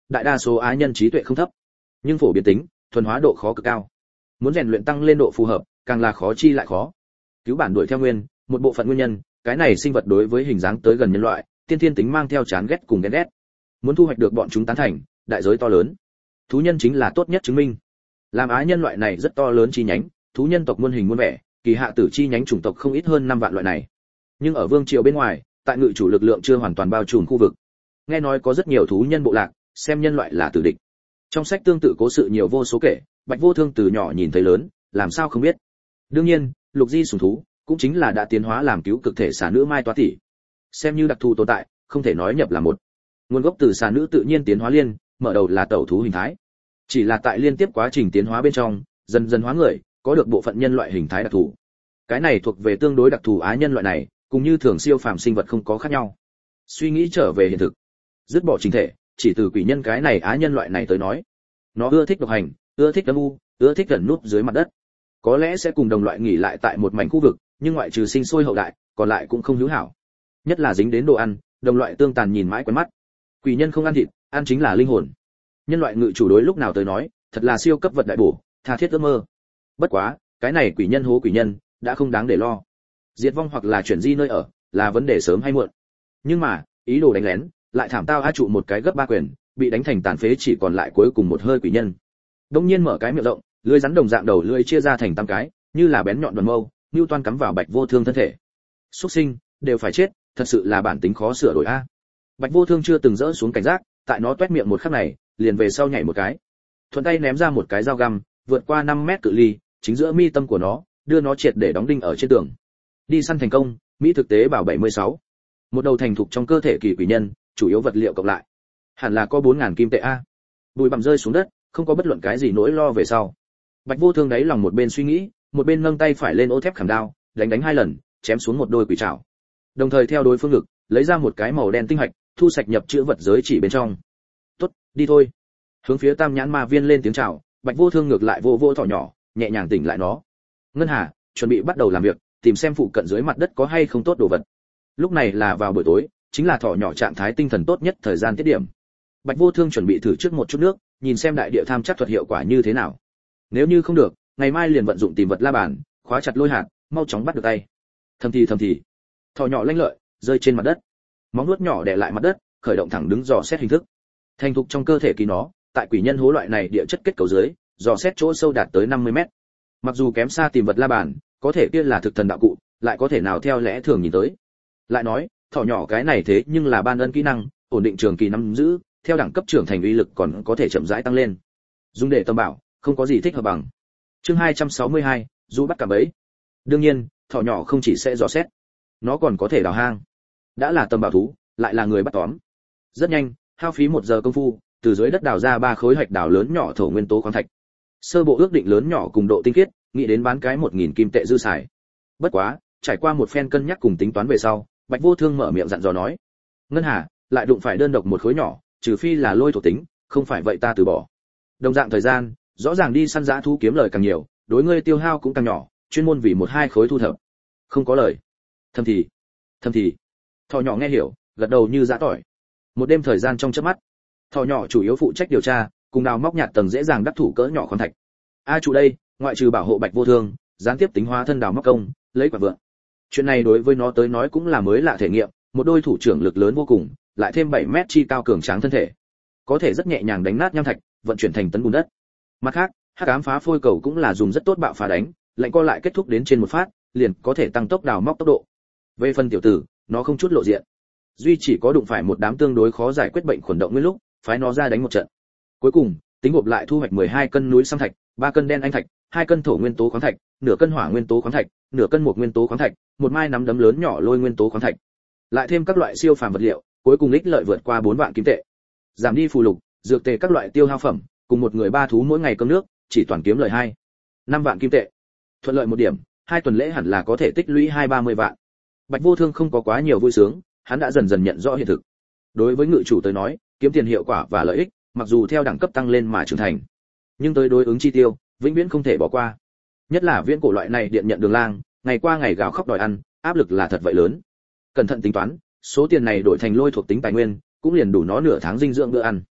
đại đa số á nhân trí tuệ không thấp, nhưng phổ biến tính, thuần hóa độ khó cực cao. Muốn rèn luyện tăng lên độ phù hợp, càng là khó chi lại khó. Cứu bản đuổi theo nguyên, một bộ phận nguyên nhân, cái này sinh vật đối với hình dáng tới gần nhân loại, tiên thiên tính mang theo chán ghét cùng ghen ghét. Muốn thu hoạch được bọn chúng tán thành, đại giới to lớn. Thú nhân chính là tốt nhất chứng minh. Làm á nhân loại này rất to lớn chi nhánh, thú nhân tộc muôn hình muôn vẻ, kỳ hạ tử chi nhánh chủng tộc không ít hơn năm vạn loại này. Nhưng ở vương triều bên ngoài, tại ngự chủ lực lượng chưa hoàn toàn bao trùm khu vực. Nghe nói có rất nhiều thú nhân bộ lạc, xem nhân loại là tử địch. Trong sách tương tự cố sự nhiều vô số kể, Bạch Vô Thương từ nhỏ nhìn thấy lớn, làm sao không biết. Đương nhiên, lục di sủng thú cũng chính là đã tiến hóa làm cứu cực thể xà nữ mai toa tỷ, xem như đặc thù tồn tại, không thể nói nhập là một. Nguồn gốc từ xà nữ tự nhiên tiến hóa liên, mở đầu là tẩu thú hình thái, chỉ là tại liên tiếp quá trình tiến hóa bên trong, dần dần hóa người, có được bộ phận nhân loại hình thái đặc thù. Cái này thuộc về tương đối đặc thù á nhân loại này, cũng như thường siêu phàm sinh vật không có khác nhau. Suy nghĩ trở về hiện thực, dứt bỏ trình thể, chỉ từ quỷ nhân cái này á nhân loại này tới nói, nó ưa thích độc hành, ưa thích âm u, ưa thích gần núp dưới mặt đất. Có lẽ sẽ cùng đồng loại nghỉ lại tại một mảnh khu vực, nhưng ngoại trừ sinh sôi hậu đại, còn lại cũng không hữu hảo. Nhất là dính đến đồ ăn, đồng loại tương tàn nhìn mãi quen mắt. Quỷ nhân không ăn thịt, ăn chính là linh hồn. Nhân loại ngự chủ đối lúc nào tới nói, thật là siêu cấp vật đại bổ, tha thiết ước mơ. Bất quá, cái này quỷ nhân hố quỷ nhân, đã không đáng để lo. Diệt vong hoặc là chuyển di nơi ở, là vấn đề sớm hay muộn. Nhưng mà, ý đồ đánh lén, lại thảm tao a trụ một cái gấp ba quyền, bị đánh thành tàn phế chỉ còn lại cuối cùng một hơi quỷ nhân. Đông nhiên mở cái miệng rộng, lưỡi rắn đồng dạng đầu lưỡi chia ra thành tám cái, như là bén nhọn đoàn mâu, Newton cắm vào Bạch Vô Thương thân thể. Súc sinh, đều phải chết, thật sự là bản tính khó sửa đổi a. Bạch Vô Thương chưa từng dỡ xuống cảnh giác, tại nó toét miệng một khắc này, liền về sau nhảy một cái. Thuận tay ném ra một cái dao găm, vượt qua năm mét cự ly, chính giữa mi tâm của nó, đưa nó triệt để đóng đinh ở trên tường. Đi săn thành công, Mỹ thực tế bảo bảy mươi sáu. Một đầu thành thục trong cơ thể kỳ quỷ nhân, chủ yếu vật liệu cộng lại, hẳn là có bốn nghìn kim tệ a. Bùi bặm rơi xuống đất, không có bất luận cái gì nỗi lo về sau. Bạch Vô Thương đáy lòng một bên suy nghĩ, một bên nâng tay phải lên ô thép khảm đao, đánh đánh hai lần, chém xuống một đôi quỷ trảo. Đồng thời theo đối phương ngực, lấy ra một cái màu đen tinh hạch, thu sạch nhập chữ vật giới chỉ bên trong. "Tốt, đi thôi." Hướng phía Tam Nhãn Ma Viên lên tiếng chào, Bạch Vô Thương ngược lại vô vô thỏ nhỏ, nhẹ nhàng tỉnh lại nó. "Ngân Hà, chuẩn bị bắt đầu làm việc, tìm xem phụ cận dưới mặt đất có hay không tốt đồ vật." Lúc này là vào buổi tối, chính là thỏ nhỏ trạng thái tinh thần tốt nhất thời gian tiết điểm. Bạch Vô Thương chuẩn bị thử trước một chút nước, nhìn xem đại địa tham chắc thuật hiệu quả như thế nào. Nếu như không được, ngày mai liền vận dụng tìm vật la bàn, khóa chặt lôi hạt, mau chóng bắt được tay. Thầm thì thầm thì, thỏ nhỏ lanh lợi, rơi trên mặt đất. Móng vuốt nhỏ đè lại mặt đất, khởi động thẳng đứng dò xét hình thức. Thành thục trong cơ thể kỳ nó, tại quỷ nhân hố loại này địa chất kết cấu dưới, dò xét chỗ sâu đạt tới năm mươi mét. Mặc dù kém xa tìm vật la bàn, có thể kia là thực thần đạo cụ, lại có thể nào theo lẽ thường nhìn tới. Lại nói, thỏ nhỏ cái này thế nhưng là ban ân kỹ năng, ổn định trường kỳ nắm giữ, theo đẳng cấp trưởng thành uy lực còn có thể chậm rãi tăng lên. Dùng để tâm bảo, không có gì thích hợp bằng. Chương hai trăm sáu mươi hai, du bắt cả bẫy. Đương nhiên, thỏ nhỏ không chỉ sẽ dò xét, nó còn có thể đào hang. Đã là tâm bảo thú, lại là người bắt tóm. Rất nhanh, hao phí một giờ công phu, từ dưới đất đào ra ba khối hạch đào lớn nhỏ thổ nguyên tố khoáng thạch. Sơ bộ ước định lớn nhỏ cùng độ tinh khiết, nghĩ đến bán cái một nghìn kim tệ dư xài. Bất quá, trải qua một phen cân nhắc cùng tính toán về sau, Bạch Vô Thương mở miệng dặn dò nói: "Ngân Hà, lại đụng phải đơn độc một khối nhỏ, trừ phi là lôi thuộc tính, không phải vậy ta từ bỏ." Đồng dạng thời gian, rõ ràng đi săn dã thú kiếm lời càng nhiều, đối ngươi tiêu hao cũng càng nhỏ, chuyên môn vì một hai khối thu thập. Không có lời. Thầm thì, thầm thì. Thỏ nhỏ nghe hiểu, gật đầu như giã tỏi. Một đêm thời gian trong chớp mắt, thỏ nhỏ chủ yếu phụ trách điều tra, cùng đào móc nhạt tầng dễ dàng đắc thủ cỡ nhỏ khoáng thạch. A chủ đây, ngoại trừ bảo hộ Bạch Vô Thương, gián tiếp tính hóa thân đào móc công, lấy quả vượng. Chuyện này đối với nó tới nói cũng là mới lạ thể nghiệm, một đôi thủ trưởng lực lớn vô cùng, lại thêm bảy mét chi cao cường tráng thân thể, có thể rất nhẹ nhàng đánh nát nham thạch, vận chuyển thành tấn bùn đất. Mặt khác, hắc ám phá phôi cầu cũng là dùng rất tốt bạo phá đánh, lạnh co lại kết thúc đến trên một phát, liền có thể tăng tốc đào móc tốc độ. Về phần tiểu tử, nó không chút lộ diện, duy chỉ có đụng phải một đám tương đối khó giải quyết bệnh khuẩn động nguyên lúc, phái nó ra đánh một trận. Cuối cùng, tính gộp lại thu hoạch mười hai cân núi sam thạch, ba cân đen anh thạch, hai cân thổ nguyên tố khoáng thạch, nửa cân hỏa nguyên tố khoáng thạch, nửa cân một nguyên tố khoáng thạch, một mai nắm đấm lớn nhỏ lôi nguyên tố khoáng thạch. Lại thêm các loại siêu phàm vật liệu, cuối cùng ích lợi vượt qua bốn vạn kim tệ. Giảm đi phù lục, dược tề các loại tiêu hao phẩm, cùng một người ba thú mỗi ngày cơm nước, chỉ toàn kiếm lời hai, năm vạn kim tệ. Thuận lợi một điểm, hai tuần lễ hẳn là có thể tích lũy hai ba mươi vạn. Bạch Vô Thương không có quá nhiều vui sướng, hắn đã dần dần nhận rõ hiện thực. Đối với ngự chủ tới nói, kiếm tiền hiệu quả và lợi ích, mặc dù theo đẳng cấp tăng lên mà trưởng thành, nhưng tới đối ứng chi tiêu, vĩnh viễn không thể bỏ qua. Nhất là viễn cổ loại này điện nhận đường lang, ngày qua ngày gào khóc đòi ăn, áp lực là thật vậy lớn. Cẩn thận tính toán, số tiền này đổi thành lôi thuộc tính tài nguyên, cũng liền đủ nó nửa tháng dinh dưỡng bữa ăn.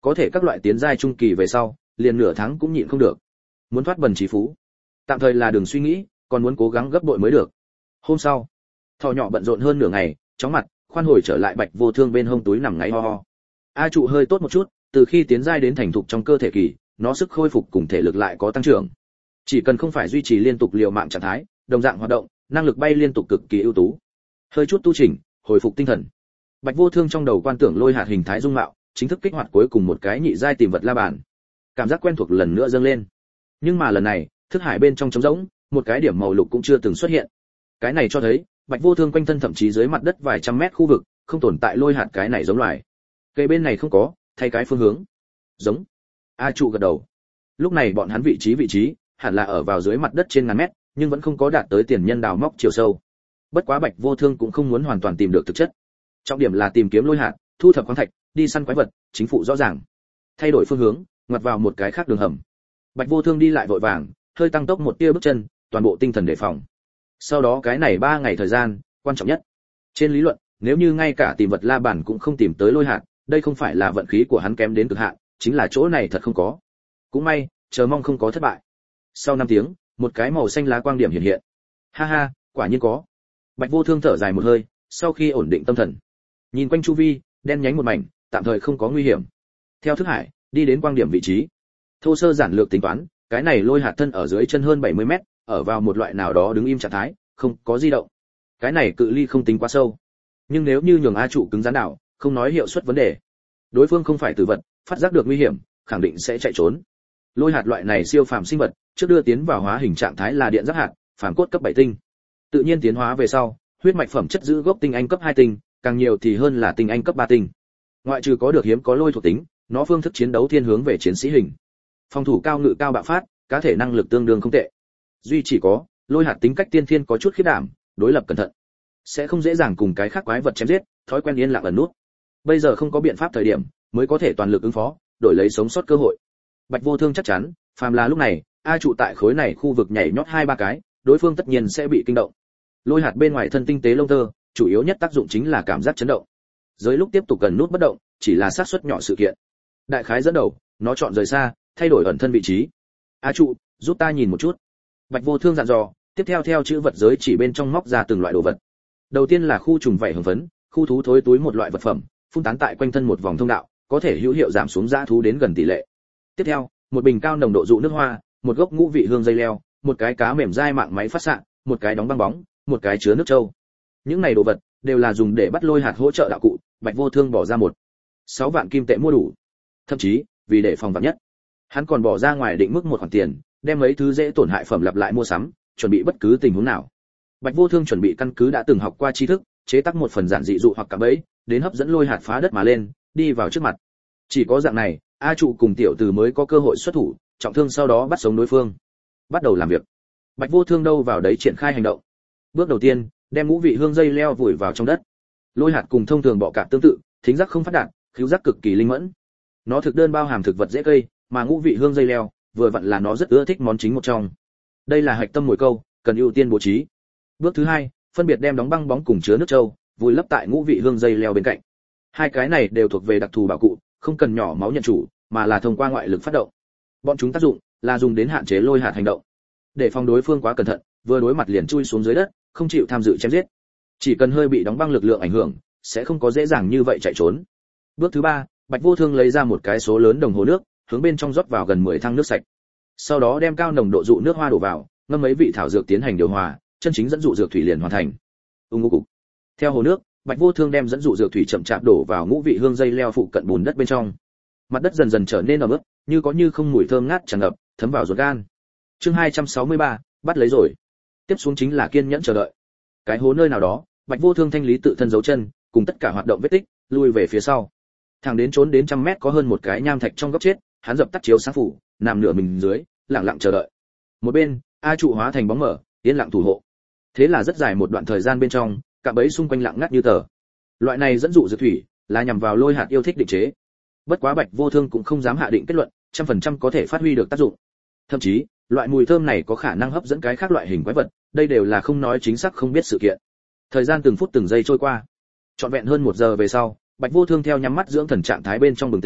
có thể các loại tiến giai trung kỳ về sau liền nửa tháng cũng nhịn không được. Muốn thoát bần trí phú tạm thời là đừng suy nghĩ, còn muốn cố gắng gấp bội mới được. Hôm sau thỏ nhỏ bận rộn hơn nửa ngày, chóng mặt khoan hồi trở lại Bạch Vô Thương bên hông túi nằm ngáy ho ho. A trụ hơi tốt một chút, từ khi tiến giai đến thành thục trong cơ thể kỳ, nó sức khôi phục cùng thể lực lại có tăng trưởng. Chỉ cần không phải duy trì liên tục liều mạng trạng thái, đồng dạng hoạt động, năng lực bay liên tục cực kỳ ưu tú. Hơi chút tu chỉnh, hồi phục tinh thần. Bạch Vô Thương trong đầu quan tưởng lôi hạt hình thái dung mạo, chính thức kích hoạt cuối cùng một cái nhị giai tìm vật la bàn. Cảm giác quen thuộc lần nữa dâng lên. Nhưng mà lần này, thức hải bên trong trống rỗng, một cái điểm màu lục cũng chưa từng xuất hiện. Cái này cho thấy, Bạch Vô Thương quanh thân thậm chí dưới mặt đất vài trăm mét khu vực, không tồn tại lôi hạt cái này giống loài. Cây bên này không có, thay cái phương hướng. Giống. A trụ gật đầu. Lúc này bọn hắn vị trí vị trí, hẳn là ở vào dưới mặt đất trên ngàn mét, nhưng vẫn không có đạt tới tiền nhân đào móc chiều sâu. Bất quá Bạch Vô Thương cũng không muốn hoàn toàn tìm được thực chất. Trọng điểm là tìm kiếm lôi hạt, thu thập khoáng thạch, đi săn quái vật, chính phủ rõ ràng. Thay đổi phương hướng, ngoặt vào một cái khác đường hầm. Bạch Vô Thương đi lại vội vàng, hơi tăng tốc một tia bước chân, toàn bộ tinh thần đề phòng. Sau đó cái này ba ngày thời gian, quan trọng nhất. Trên lý luận, nếu như ngay cả tìm vật la bản cũng không tìm tới lôi hạt, đây không phải là vận khí của hắn kém đến cực hạn, chính là chỗ này thật không có. Cũng may, chờ mong không có thất bại. Sau năm tiếng, một cái màu xanh lá quang điểm hiện hiện. Ha ha, quả nhiên có. Bạch Vô Thương thở dài một hơi, sau khi ổn định tâm thần, nhìn quanh chu vi, đen nhánh một mảnh, tạm thời không có nguy hiểm. Theo thức hải, đi đến quang điểm vị trí. Thô sơ giản lược tính toán, cái này lôi hạt thân ở dưới chân hơn bảy mươi mét, ở vào một loại nào đó đứng im trạng thái, không có di động. Cái này cự ly không tính quá sâu. Nhưng nếu như nhường A trụ cứng rắn đảo, không nói hiệu suất vấn đề. Đối phương không phải tử vật, phát giác được nguy hiểm, khẳng định sẽ chạy trốn. Lôi hạt loại này siêu phàm sinh vật, trước đưa tiến vào hóa hình trạng thái là điện giáp hạt, phàm cốt cấp bảy tinh. Tự nhiên tiến hóa về sau, huyết mạch phẩm chất giữ gốc tinh anh cấp hai tinh, càng nhiều thì hơn là tinh anh cấp ba tinh. Ngoại trừ có được hiếm có lôi thuộc tính, nó phương thức chiến đấu thiên hướng về chiến sĩ hình. Phòng thủ cao ngự cao bạo phát, cá thể năng lực tương đương không tệ. Duy chỉ có, lôi hạt tính cách tiên thiên có chút khiếp đảm, đối lập cẩn thận, sẽ không dễ dàng cùng cái khác quái vật chém giết, thói quen yên lặng ẩn nút. Bây giờ không có biện pháp thời điểm, mới có thể toàn lực ứng phó, đổi lấy sống sót cơ hội. Bạch Vô Thương chắc chắn, phàm là lúc này, A trụ tại khối này khu vực nhảy nhót hai ba cái, đối phương tất nhiên sẽ bị kinh động. Lôi hạt bên ngoài thân tinh tế lông tơ, chủ yếu nhất tác dụng chính là cảm giác chấn động. Giới lúc tiếp tục cần nút bất động, chỉ là xác suất nhỏ sự kiện. Đại khái dẫn đầu, nó chọn rời xa, thay đổi ẩn thân vị trí. A trụ, giúp ta nhìn một chút. Bạch Vô Thương dặn dò, tiếp theo theo chữ vật giới chỉ bên trong móc ra từng loại đồ vật. Đầu tiên là khu trùng vảy hồng phấn, khu thú thối túi một loại vật phẩm, phun tán tại quanh thân một vòng thông đạo, có thể hữu hiệu giảm xuống dã thú đến gần tỷ lệ. Tiếp theo, một bình cao nồng độ dụ nước hoa, một gốc ngũ vị hương dây leo, một cái cá mềm dai mạng máy phát xạ, một cái đóng băng bóng, một cái chứa nước trâu. Những này đồ vật đều là dùng để bắt lôi hạt hỗ trợ đạo cụ, Bạch Vô Thương bỏ ra một sáu vạn kim tệ mua đủ. Thậm chí, vì để phòng vạn nhất, hắn còn bỏ ra ngoài định mức một khoản tiền, đem mấy thứ dễ tổn hại phẩm lặp lại mua sắm, chuẩn bị bất cứ tình huống nào. Bạch Vô Thương chuẩn bị căn cứ đã từng học qua tri thức, chế tác một phần giản dị dụ hoặc cả bẫy, đến hấp dẫn lôi hạt phá đất mà lên, đi vào trước mặt. Chỉ có dạng này, A trụ cùng tiểu từ mới có cơ hội xuất thủ, trọng thương sau đó bắt sống đối phương. Bắt đầu làm việc. Bạch Vô Thương đâu vào đấy triển khai hành động. Bước đầu tiên, đem ngũ vị hương dây leo vùi vào trong đất. Lôi hạt cùng thông thường bọ cạp tương tự, thính giác không phát đạt, khứu giác cực kỳ linh mẫn. Nó thực đơn bao hàm thực vật dễ cây, mà ngũ vị hương dây leo vừa vặn là nó rất ưa thích món chính một trong. Đây là hạch tâm mồi câu, cần ưu tiên bố trí. Bước thứ hai, phân biệt đem đóng băng bóng cùng chứa nước trâu vùi lấp tại ngũ vị hương dây leo bên cạnh. Hai cái này đều thuộc về đặc thù bảo cụ, không cần nhỏ máu nhận chủ, mà là thông qua ngoại lực phát động. Bọn chúng tác dụng là dùng đến hạn chế lôi hạt hành động, để phòng đối phương quá cẩn thận, vừa đối mặt liền chui xuống dưới đất, không chịu tham dự chém giết. Chỉ cần hơi bị đóng băng lực lượng ảnh hưởng, sẽ không có dễ dàng như vậy chạy trốn. Bước thứ ba, Bạch Vô Thương lấy ra một cái số lớn đồng hồ nước, hướng bên trong rót vào gần mười thang nước sạch. Sau đó đem cao nồng độ dụ nước hoa đổ vào, ngâm mấy vị thảo dược tiến hành điều hòa, chân chính dẫn dụ dược thủy liền hoàn thành. Ung ngô cục. Theo hồ nước, Bạch Vô Thương đem dẫn dụ dược thủy chậm chạp đổ vào ngũ vị hương dây leo phụ cận bùn đất bên trong. Mặt đất dần dần trở nên ẩm ướt, như có như không mùi thơm ngát tràn ngập, thấm vào ruột gan. Chương hai trăm sáu mươi ba, bắt lấy rồi. Tiếp xuống chính là kiên nhẫn chờ đợi. Cái hố nơi nào đó, Bạch Vô Thương thanh lý tự thân dấu chân, cùng tất cả hoạt động vết tích, lui về phía sau. Thẳng đến trốn đến trăm mét có hơn một cái nham thạch trong góc chết, hắn dập tắt chiếu sáng phủ, nằm nửa mình dưới, lặng lặng chờ đợi. Một bên, A trụ hóa thành bóng mờ, yên lặng thủ hộ. Thế là rất dài một đoạn thời gian bên trong, cả bẫy xung quanh lặng ngắt như tờ. Loại này dẫn dụ dược thủy, là nhằm vào lôi hạt yêu thích định chế. Bất quá Bạch Vô Thương cũng không dám hạ định kết luận, trăm phần trăm có thể phát huy được tác dụng. Thậm chí, loại mùi thơm này có khả năng hấp dẫn cái khác loại hình quái vật, đây đều là không nói chính xác không biết sự kiện. Thời gian từng phút từng giây trôi qua, trọn vẹn hơn một giờ về sau, Bạch Vô Thương theo nhắm mắt dưỡng thần trạng thái bên trong bừng tỉnh,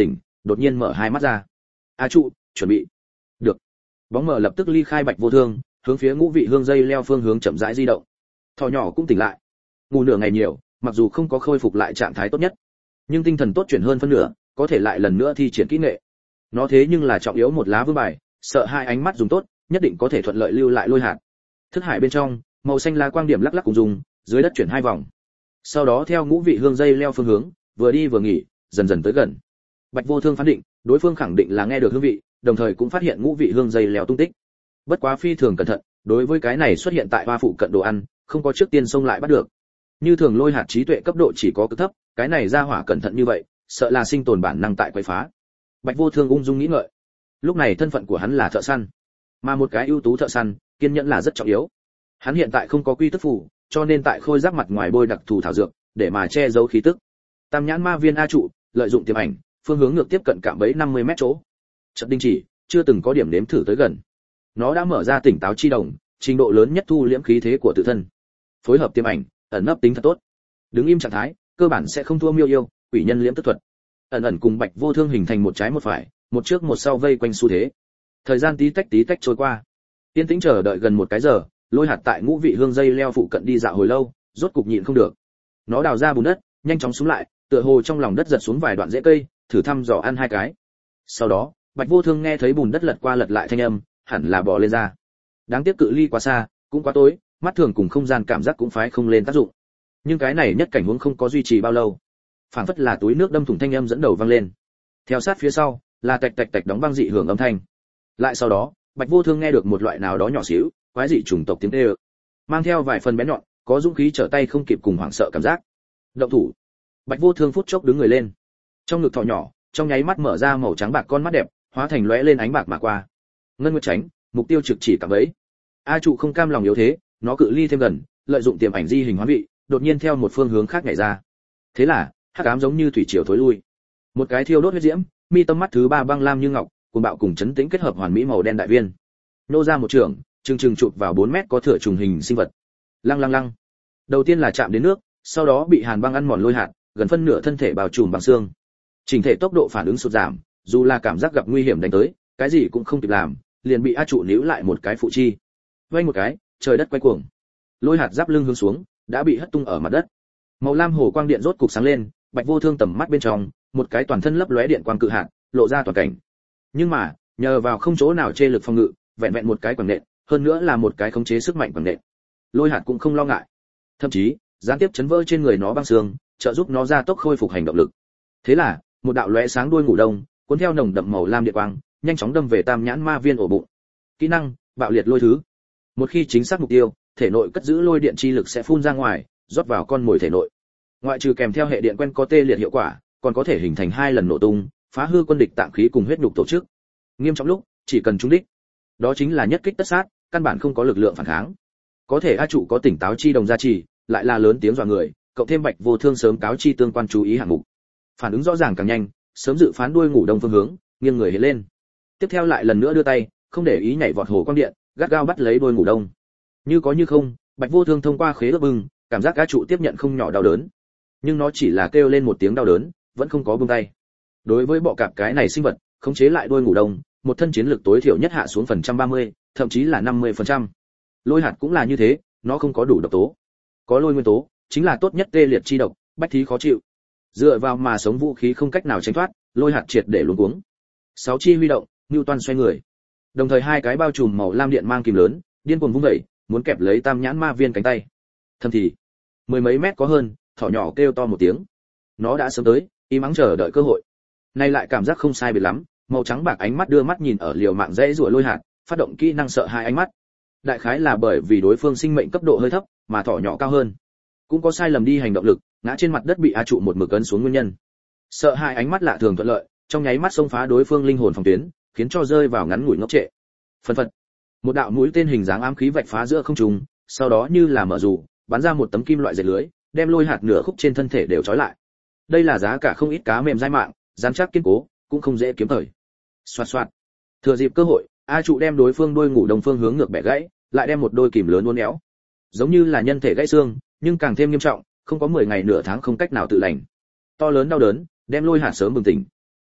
đột nhiên mở hai mắt ra. A trụ, chuẩn bị. Được. Bóng mờ lập tức ly khai Bạch Vô Thương, hướng phía ngũ vị hương dây leo phương hướng chậm rãi di động. Thỏ nhỏ cũng tỉnh lại. Ngủ nửa ngày nhiều, mặc dù không có khôi phục lại trạng thái tốt nhất, nhưng tinh thần tốt chuyển hơn phân nửa, có thể lại lần nữa thi triển kỹ nghệ. Nó thế nhưng là trọng yếu một lá vương bài, sợ hai ánh mắt dùng tốt, nhất định có thể thuận lợi lưu lại lôi hạt. Thức hải bên trong, màu xanh lá quang điểm lắc lắc cùng dùng, dưới đất chuyển hai vòng. Sau đó theo ngũ vị hương dây leo phương hướng, vừa đi vừa nghỉ, dần dần tới gần. Bạch Vô Thương phán định, đối phương khẳng định là nghe được hương vị, đồng thời cũng phát hiện ngũ vị hương dây leo tung tích. Bất quá phi thường cẩn thận, đối với cái này xuất hiện tại hoa phụ cận đồ ăn, không có trước tiên xông lại bắt được. Như thường lôi hạt trí tuệ cấp độ chỉ có cực thấp, cái này ra hỏa cẩn thận như vậy, sợ là sinh tồn bản năng tại quấy phá. Bạch Vô Thương ung dung nghĩ ngợi. Lúc này thân phận của hắn là thợ săn, mà một cái ưu tú thợ săn, kiên nhẫn là rất trọng yếu. Hắn hiện tại không có quy tức phù, cho nên tại khôi giáp mặt ngoài bôi đặc thù thảo dược, để mà che giấu khí tức. Tam nhãn ma viên A trụ, lợi dụng tiềm ảnh, phương hướng ngược tiếp cận cạm bẫy năm mươi mét chỗ. Chợt đình chỉ, chưa từng có điểm nếm thử tới gần. Nó đã mở ra tỉnh táo chi đồng, trình độ lớn nhất thu liễm khí thế của tự thân. Phối hợp tiềm ảnh, ẩn nấp tính thật tốt. Đứng im trạng thái, cơ bản sẽ không thua miêu yêu, quỷ nhân liễm tức thuật. Ẩn ẩn cùng Bạch Vô Thương hình thành một trái một phải, một trước một sau vây quanh xu thế. Thời gian tí tách tí tách trôi qua. Tiên tĩnh chờ đợi gần một cái giờ, lôi hạt tại ngũ vị hương dây leo phụ cận đi dạo hồi lâu, rốt cục nhịn không được. Nó đào ra bùn đất, nhanh chóng xuống lại, tựa hồ trong lòng đất giật xuống vài đoạn rễ cây, thử thăm dò ăn hai cái. Sau đó, Bạch Vô Thương nghe thấy bùn đất lật qua lật lại thanh âm, hẳn là bò lên ra. Đáng tiếc cự ly quá xa, cũng quá tối, mắt thường cùng không gian cảm giác cũng phái không lên tác dụng. Nhưng cái này nhất cảnh huống không có duy trì bao lâu. Phảng phất là túi nước đâm thủng thanh âm dẫn đầu vang lên. Theo sát phía sau, là tạch tạch tạch đóng băng dị hưởng âm thanh. Lại sau đó, Bạch Vô Thương nghe được một loại nào đó nhỏ xíu, quái dị chủng tộc tiếng kêu, mang theo vài phần bén nhọn, có dũng khí trở tay không kịp cùng hoảng sợ cảm giác. Động thủ. Bạch Vô Thương phút chốc đứng người lên. Trong ngực thỏ nhỏ, trong nháy mắt mở ra màu trắng bạc con mắt đẹp, hóa thành lóe lên ánh bạc mà qua. Ngân Nguyệt tránh, mục tiêu trực chỉ cả bẫy. A trụ không cam lòng yếu thế, nó cự ly thêm gần, lợi dụng tiềm ảnh di hình hóa vị, đột nhiên theo một phương hướng khác nhảy ra. Thế là, hắc ám giống như thủy triều thối lui. Một cái thiêu đốt huyết diễm, mi tâm mắt thứ ba băng lam như ngọc, cuồng bạo cùng chấn tĩnh kết hợp hoàn mỹ màu đen đại viên. Nô ra một trường, trừng trừng chụp vào bốn mét có thửa trùng hình sinh vật. Lăng lăng lăng. Đầu tiên là chạm đến nước, sau đó bị hàn băng ăn mòn lôi hạt, gần phân nửa thân thể bao trùm bằng xương. Chỉnh thể tốc độ phản ứng sụt giảm, dù là cảm giác gặp nguy hiểm đánh tới, cái gì cũng không kịp làm, liền bị A trụ níu lại một cái phụ chi. Vây một cái, trời đất quay cuồng. Lôi hạt giáp lưng hướng xuống, đã bị hất tung ở mặt đất. Màu lam hồ quang điện rốt cục sáng lên, Bạch Vô Thương tầm mắt bên trong, một cái toàn thân lấp lóe điện quang cự hạt, lộ ra toàn cảnh. Nhưng mà, nhờ vào không chỗ nào chê lực phòng ngự, vẹn vẹn một cái quầng nện, hơn nữa là một cái khống chế sức mạnh quầng nện. Lôi hạt cũng không lo ngại, thậm chí gián tiếp chấn vỡ trên người nó băng xương, trợ giúp nó gia tốc khôi phục hành động lực. Thế là, một đạo lóe sáng đuôi ngủ đông, cuốn theo nồng đậm màu lam điện quang, nhanh chóng đâm về tam nhãn ma viên ổ bụng. Kỹ năng, bạo liệt lôi thứ. Một khi chính xác mục tiêu, thể nội cất giữ lôi điện chi lực sẽ phun ra ngoài, rót vào con mồi thể nội. Ngoại trừ kèm theo hệ điện quen có tê liệt hiệu quả, còn có thể hình thành hai lần nổ tung, phá hư quân địch tạng khí cùng huyết nhục tổ chức. Nghiêm trọng lúc, chỉ cần trúng đích, đó chính là nhất kích tất sát, căn bản không có lực lượng phản kháng. Có thể A trụ có tỉnh táo chi đồng gia trì, lại là lớn tiếng dọa người, cộng thêm Bạch Vô Thương sớm cáo chi tương quan chú ý hạng mục. Phản ứng rõ ràng càng nhanh, sớm dự phán đuôi ngủ đông phương hướng, nghiêng người hiện lên. Tiếp theo lại lần nữa đưa tay, không để ý nhảy vọt hồ quang điện, gắt gao bắt lấy đuôi ngủ đông. Như có như không, Bạch Vô Thương thông qua khế ước bưng, cảm giác A trụ tiếp nhận không nhỏ đau đớn. Nhưng nó chỉ là kêu lên một tiếng đau đớn, vẫn không có buông tay. Đối với bọ cạp cái này sinh vật, khống chế lại đuôi ngủ đông, một thân chiến lực tối thiểu nhất hạ xuống phần trăm ba mươi, thậm chí là năm mươi phần trăm. Lôi hạt cũng là như thế, nó không có đủ độc tố. Có lôi nguyên tố, chính là tốt nhất tê liệt chi độc, bách thí khó chịu. Dựa vào mà sống vũ khí không cách nào tránh thoát, lôi hạt triệt để luống cuống. Sáu chi huy động, Newton xoay người. Đồng thời hai cái bao trùm màu lam điện mang kìm lớn, điên cuồng vung dậy, muốn kẹp lấy tam nhãn ma viên cánh tay. Thầm thì, mười mấy mét có hơn, thỏ nhỏ kêu to một tiếng. Nó đã sớm tới, im ắng chờ đợi cơ hội. Nay lại cảm giác không sai biệt lắm, màu trắng bạc ánh mắt đưa mắt nhìn ở liều mạng dãy rủa lôi hạt, phát động kỹ năng sợ hai ánh mắt. Đại khái là bởi vì đối phương sinh mệnh cấp độ hơi thấp, mà thỏ nhỏ cao hơn. Cũng có sai lầm đi hành động lực, ngã trên mặt đất bị A trụ một mực ấn xuống nguyên nhân. Sợ hai ánh mắt lạ thường thuận lợi, trong nháy mắt xông phá đối phương linh hồn phòng tuyến, khiến cho rơi vào ngắn ngủi ngốc trệ. Phân phật, một đạo mũi tên hình dáng ám khí vạch phá giữa không trung, sau đó như là mở dù, bắn ra một tấm kim loại dệt lưới, đem lôi hạt nửa khúc trên thân thể đều trói lại. Đây là giá cả không ít cá mềm dai mạng, dán chắc kiên cố, cũng không dễ kiếm thời. Xoạt xoạt. Thừa dịp cơ hội, A trụ đem đối phương đôi ngủ đồng phương hướng ngược bẻ gãy, lại đem một đôi kìm lớn uốn éo. Giống như là nhân thể gãy xương, nhưng càng thêm nghiêm trọng, không có mười ngày nửa tháng không cách nào tự lành. To lớn đau đớn, đem lôi hạt sớm bừng tỉnh.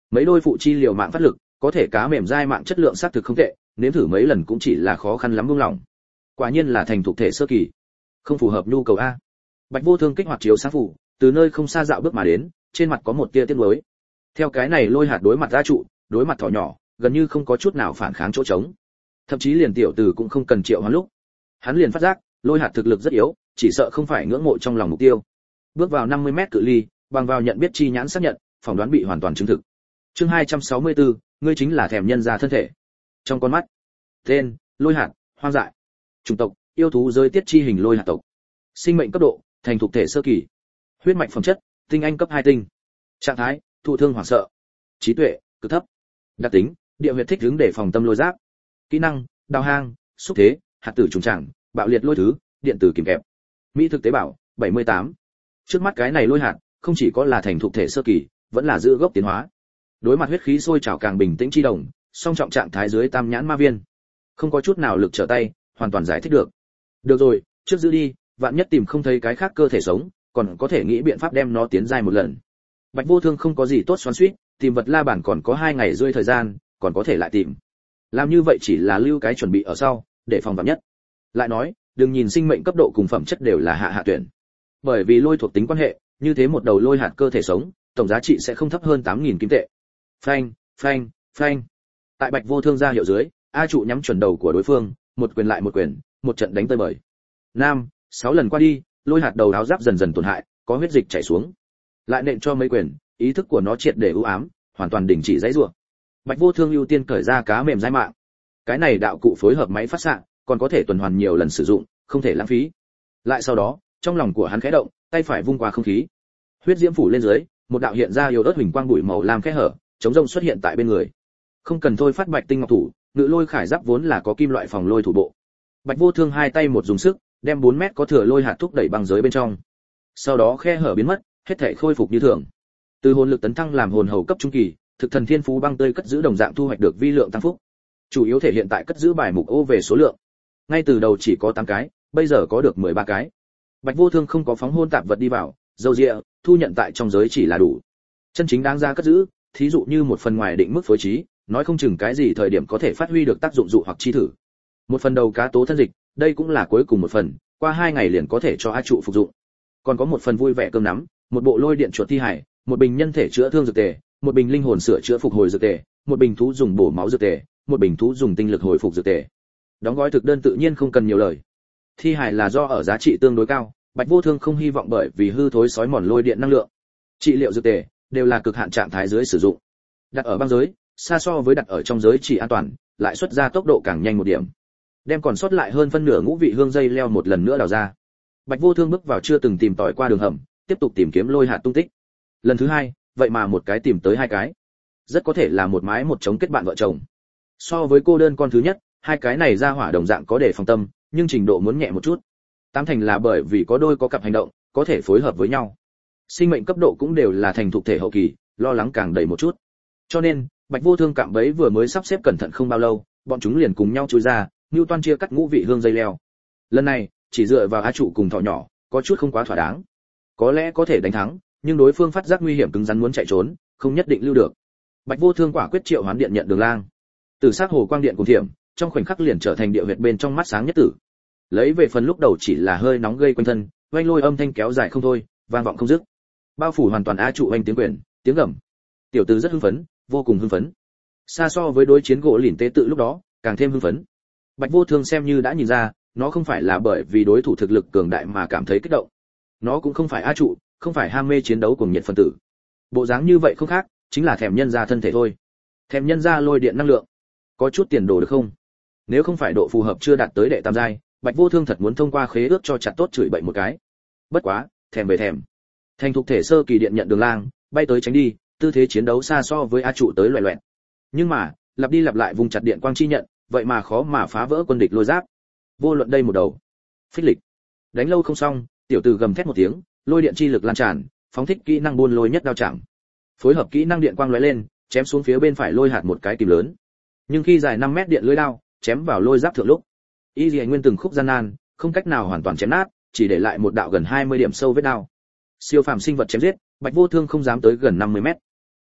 Mấy đôi phụ chi liều mạng phát lực, có thể cá mềm dai mạng chất lượng xác thực không tệ, nếm thử mấy lần cũng chỉ là khó khăn lắm buông lỏng. Quả nhiên là thành thục thể sơ kỳ, không phù hợp nhu cầu a. Bạch Vô Thương kích hoạt chiếu sáng phủ, từ nơi không xa dạo bước mà đến, trên mặt có một tia tiếc nuối. Theo cái này lôi hạt đối mặt ra trụ, đối mặt thỏ nhỏ, gần như không có chút nào phản kháng chỗ trống. Thậm chí liền tiểu tử cũng không cần triệu hoán lúc. Hắn liền phát giác, lôi hạt thực lực rất yếu, chỉ sợ không phải ngưỡng mộ trong lòng mục tiêu. Bước vào năm mươi mét cự ly, bằng vào nhận biết chi nhãn xác nhận, phỏng đoán bị hoàn toàn chứng thực. Chương hai trăm sáu mươi tư, ngươi chính là thèm nhân ra thân thể. Trong con mắt. Tên: Lôi hạt, hoang dại. Chủng tộc: yêu thú giới tiết chi hình lôi hạt tộc. Sinh mệnh cấp độ: thành thục thể sơ kỳ. Huyết mạch phẩm chất: tinh anh cấp hai tinh. Trạng thái: thụ thương hoảng sợ. Trí tuệ: cực thấp. Đặc tính: địa huyệt thích ứng để phòng tâm lôi giáp. Kỹ năng: đào hang, xúc thế, hạt tử trùng tràng, bạo liệt lôi thứ, điện tử kìm kẹp. Mỹ thực tế bảo: bảy mươi tám. Trước mắt cái này lôi hạt, không chỉ có là thành thục thể sơ kỳ, vẫn là giữ gốc tiến hóa. Đối mặt huyết khí sôi trào càng bình tĩnh chi đồng, song trọng trạng thái dưới tam nhãn ma viên, không có chút nào lực trở tay, hoàn toàn giải thích được. Được rồi, trước giữ đi, vạn nhất tìm không thấy cái khác cơ thể sống, còn có thể nghĩ biện pháp đem nó tiến giai một lần. Bạch Vô Thương không có gì tốt xoắn xuýt, tìm vật la bản còn có hai ngày rưỡi thời gian, còn có thể lại tìm. Làm như vậy chỉ là lưu cái chuẩn bị ở sau, để phòng vạn nhất. Lại nói, đừng nhìn sinh mệnh cấp độ cùng phẩm chất đều là hạ hạ tuyển. Bởi vì lôi thuộc tính quan hệ, như thế một đầu lôi hạt cơ thể sống, tổng giá trị sẽ không thấp hơn tám nghìn kim tệ. Phanh, phanh, phanh. Tại Bạch Vô Thương ra hiệu dưới, A trụ nhắm chuẩn đầu của đối phương, một quyền lại một quyền, một trận đánh tơi bời. Nam, sáu lần qua đi, lôi hạt đầu áo giáp dần dần tổn hại, có huyết dịch chảy xuống. Lại nện cho mấy quyền, ý thức của nó triệt để u ám, hoàn toàn đình chỉ dãy rủa. Bạch Vô Thương ưu tiên cởi ra cá mềm dai mạng. Cái này đạo cụ phối hợp máy phát xạ, còn có thể tuần hoàn nhiều lần sử dụng, không thể lãng phí. Lại sau đó, trong lòng của hắn khẽ động, tay phải vung qua không khí. Huyết diễm phủ lên dưới, một đạo hiện ra yếu ớt huỳnh quang bụi màu lam khẽ hở, chống rông xuất hiện tại bên người. Không cần thôi phát bạch tinh ngọc thủ, ngự lôi khải giáp vốn là có kim loại phòng lôi thủ bộ. Bạch Vô Thương hai tay một dùng sức, đem bốn mét có thừa lôi hạt thúc đẩy băng giới bên trong. Sau đó khe hở biến mất, hết thảy khôi phục như thường. Từ hồn lực tấn thăng làm hồn hầu cấp trung kỳ, thực thần thiên phú băng tươi cất giữ đồng dạng thu hoạch được vi lượng tăng phúc. Chủ yếu thể hiện tại cất giữ bài mục ô về số lượng. Ngay từ đầu chỉ có tám cái, bây giờ có được mười ba cái. Bạch Vô Thương không có phóng hôn tạp vật đi vào, dâu dịa, thu nhận tại trong giới chỉ là đủ. Chân chính đáng ra cất giữ, thí dụ như một phần ngoài định mức phối trí, nói không chừng cái gì thời điểm có thể phát huy được tác dụng dụ hoặc chi thử. Một phần đầu cá tố thân dịch, đây cũng là cuối cùng một phần, qua hai ngày liền có thể cho A trụ phục dụng. Còn có một phần vui vẻ cơm nắm, một bộ lôi điện chuột thi hải, một bình nhân thể chữa thương dược tề, một bình linh hồn sửa chữa phục hồi dược tề, một bình thú dùng bổ máu dược tề, một bình thú dùng tinh lực hồi phục dược tề. Đóng gói thực đơn tự nhiên không cần nhiều lời. Thi hải là do ở giá trị tương đối cao, Bạch Vô Thương không hy vọng bởi vì hư thối sói mòn lôi điện năng lượng. Trị liệu dược tề đều là cực hạn trạng thái dưới sử dụng. Đặt ở băng giới, xa so với đặt ở trong giới chỉ an toàn, lại xuất ra tốc độ càng nhanh một điểm. Đem còn sót lại hơn phân nửa ngũ vị hương dây leo một lần nữa đào ra. Bạch Vô Thương bước vào chưa từng tìm tòi qua đường hầm, tiếp tục tìm kiếm lôi hạt tung tích. Lần thứ hai, vậy mà một cái tìm tới hai cái. Rất có thể là một mái một chống kết bạn vợ chồng. So với cô đơn con thứ nhất, hai cái này ra hỏa đồng dạng có để phòng tâm, nhưng trình độ muốn nhẹ một chút. Tám thành là bởi vì có đôi có cặp hành động, có thể phối hợp với nhau. Sinh mệnh cấp độ cũng đều là thành thục thể hậu kỳ, lo lắng càng đầy một chút. Cho nên, Bạch Vô Thương cạm bẫy vừa mới sắp xếp cẩn thận không bao lâu, bọn chúng liền cùng nhau chui ra, Newton chia cắt ngũ vị hương dây leo. Lần này, chỉ dựa vào á trụ cùng thỏ nhỏ, có chút không quá thỏa đáng. Có lẽ có thể đánh thắng, nhưng đối phương phát giác nguy hiểm cứng rắn muốn chạy trốn, không nhất định lưu được. Bạch Vô Thương quả quyết triệu hoán điện nhận đường lang. Từ sát hồ quang điện cùng thiểm, trong khoảnh khắc liền trở thành địa huyệt bên trong mắt sáng nhất tử. Lấy về phần lúc đầu chỉ là hơi nóng gây quanh thân, oanh lôi âm thanh kéo dài không thôi, vang vọng không dứt. Bao phủ hoàn toàn á trụ oanh tiếng quyền, tiếng gầm. Tiểu tử rất hưng phấn, vô cùng hưng phấn. Xa so với đối chiến gỗ lìn tế tự lúc đó, càng thêm hưng phấn. Bạch Vô Thương xem như đã nhìn ra, nó không phải là bởi vì đối thủ thực lực cường đại mà cảm thấy kích động. Nó cũng không phải á trụ, không phải ham mê chiến đấu cùng nhiệt phân tử. Bộ dáng như vậy không khác, chính là thèm nhân ra thân thể thôi. Thèm nhân ra lôi điện năng lượng. Có chút tiền đồ được không? Nếu không phải độ phù hợp chưa đạt tới đệ tam giai, Bạch Vô Thương thật muốn thông qua khế ước cho chặt tốt chửi bậy một cái. Bất quá, thèm về thèm. Thành thục thể sơ kỳ điện nhận đường lang, bay tới tránh đi, tư thế chiến đấu xa so với a trụ tới loẹt loẹt. Nhưng mà, lặp đi lặp lại vùng chặt điện quang chi nhận, vậy mà khó mà phá vỡ quân địch lôi giáp. Vô luận đây một đầu. Phích lịch. Đánh lâu không xong, tiểu tử gầm thét một tiếng, lôi điện chi lực lan tràn, phóng thích kỹ năng buôn lôi nhất đao chạm. Phối hợp kỹ năng điện quang lóe lên, chém xuống phía bên phải lôi hạt một cái kìm lớn. Nhưng khi dài năm mét điện lưỡi đao, chém vào lôi giáp thượng lúc, y liễu nguyên từng khúc gian nan, không cách nào hoàn toàn chém nát, chỉ để lại một đạo gần hai mươi điểm sâu vết đao. Siêu phàm sinh vật chém giết, Bạch Vô Thương không dám tới gần năm mươi mét.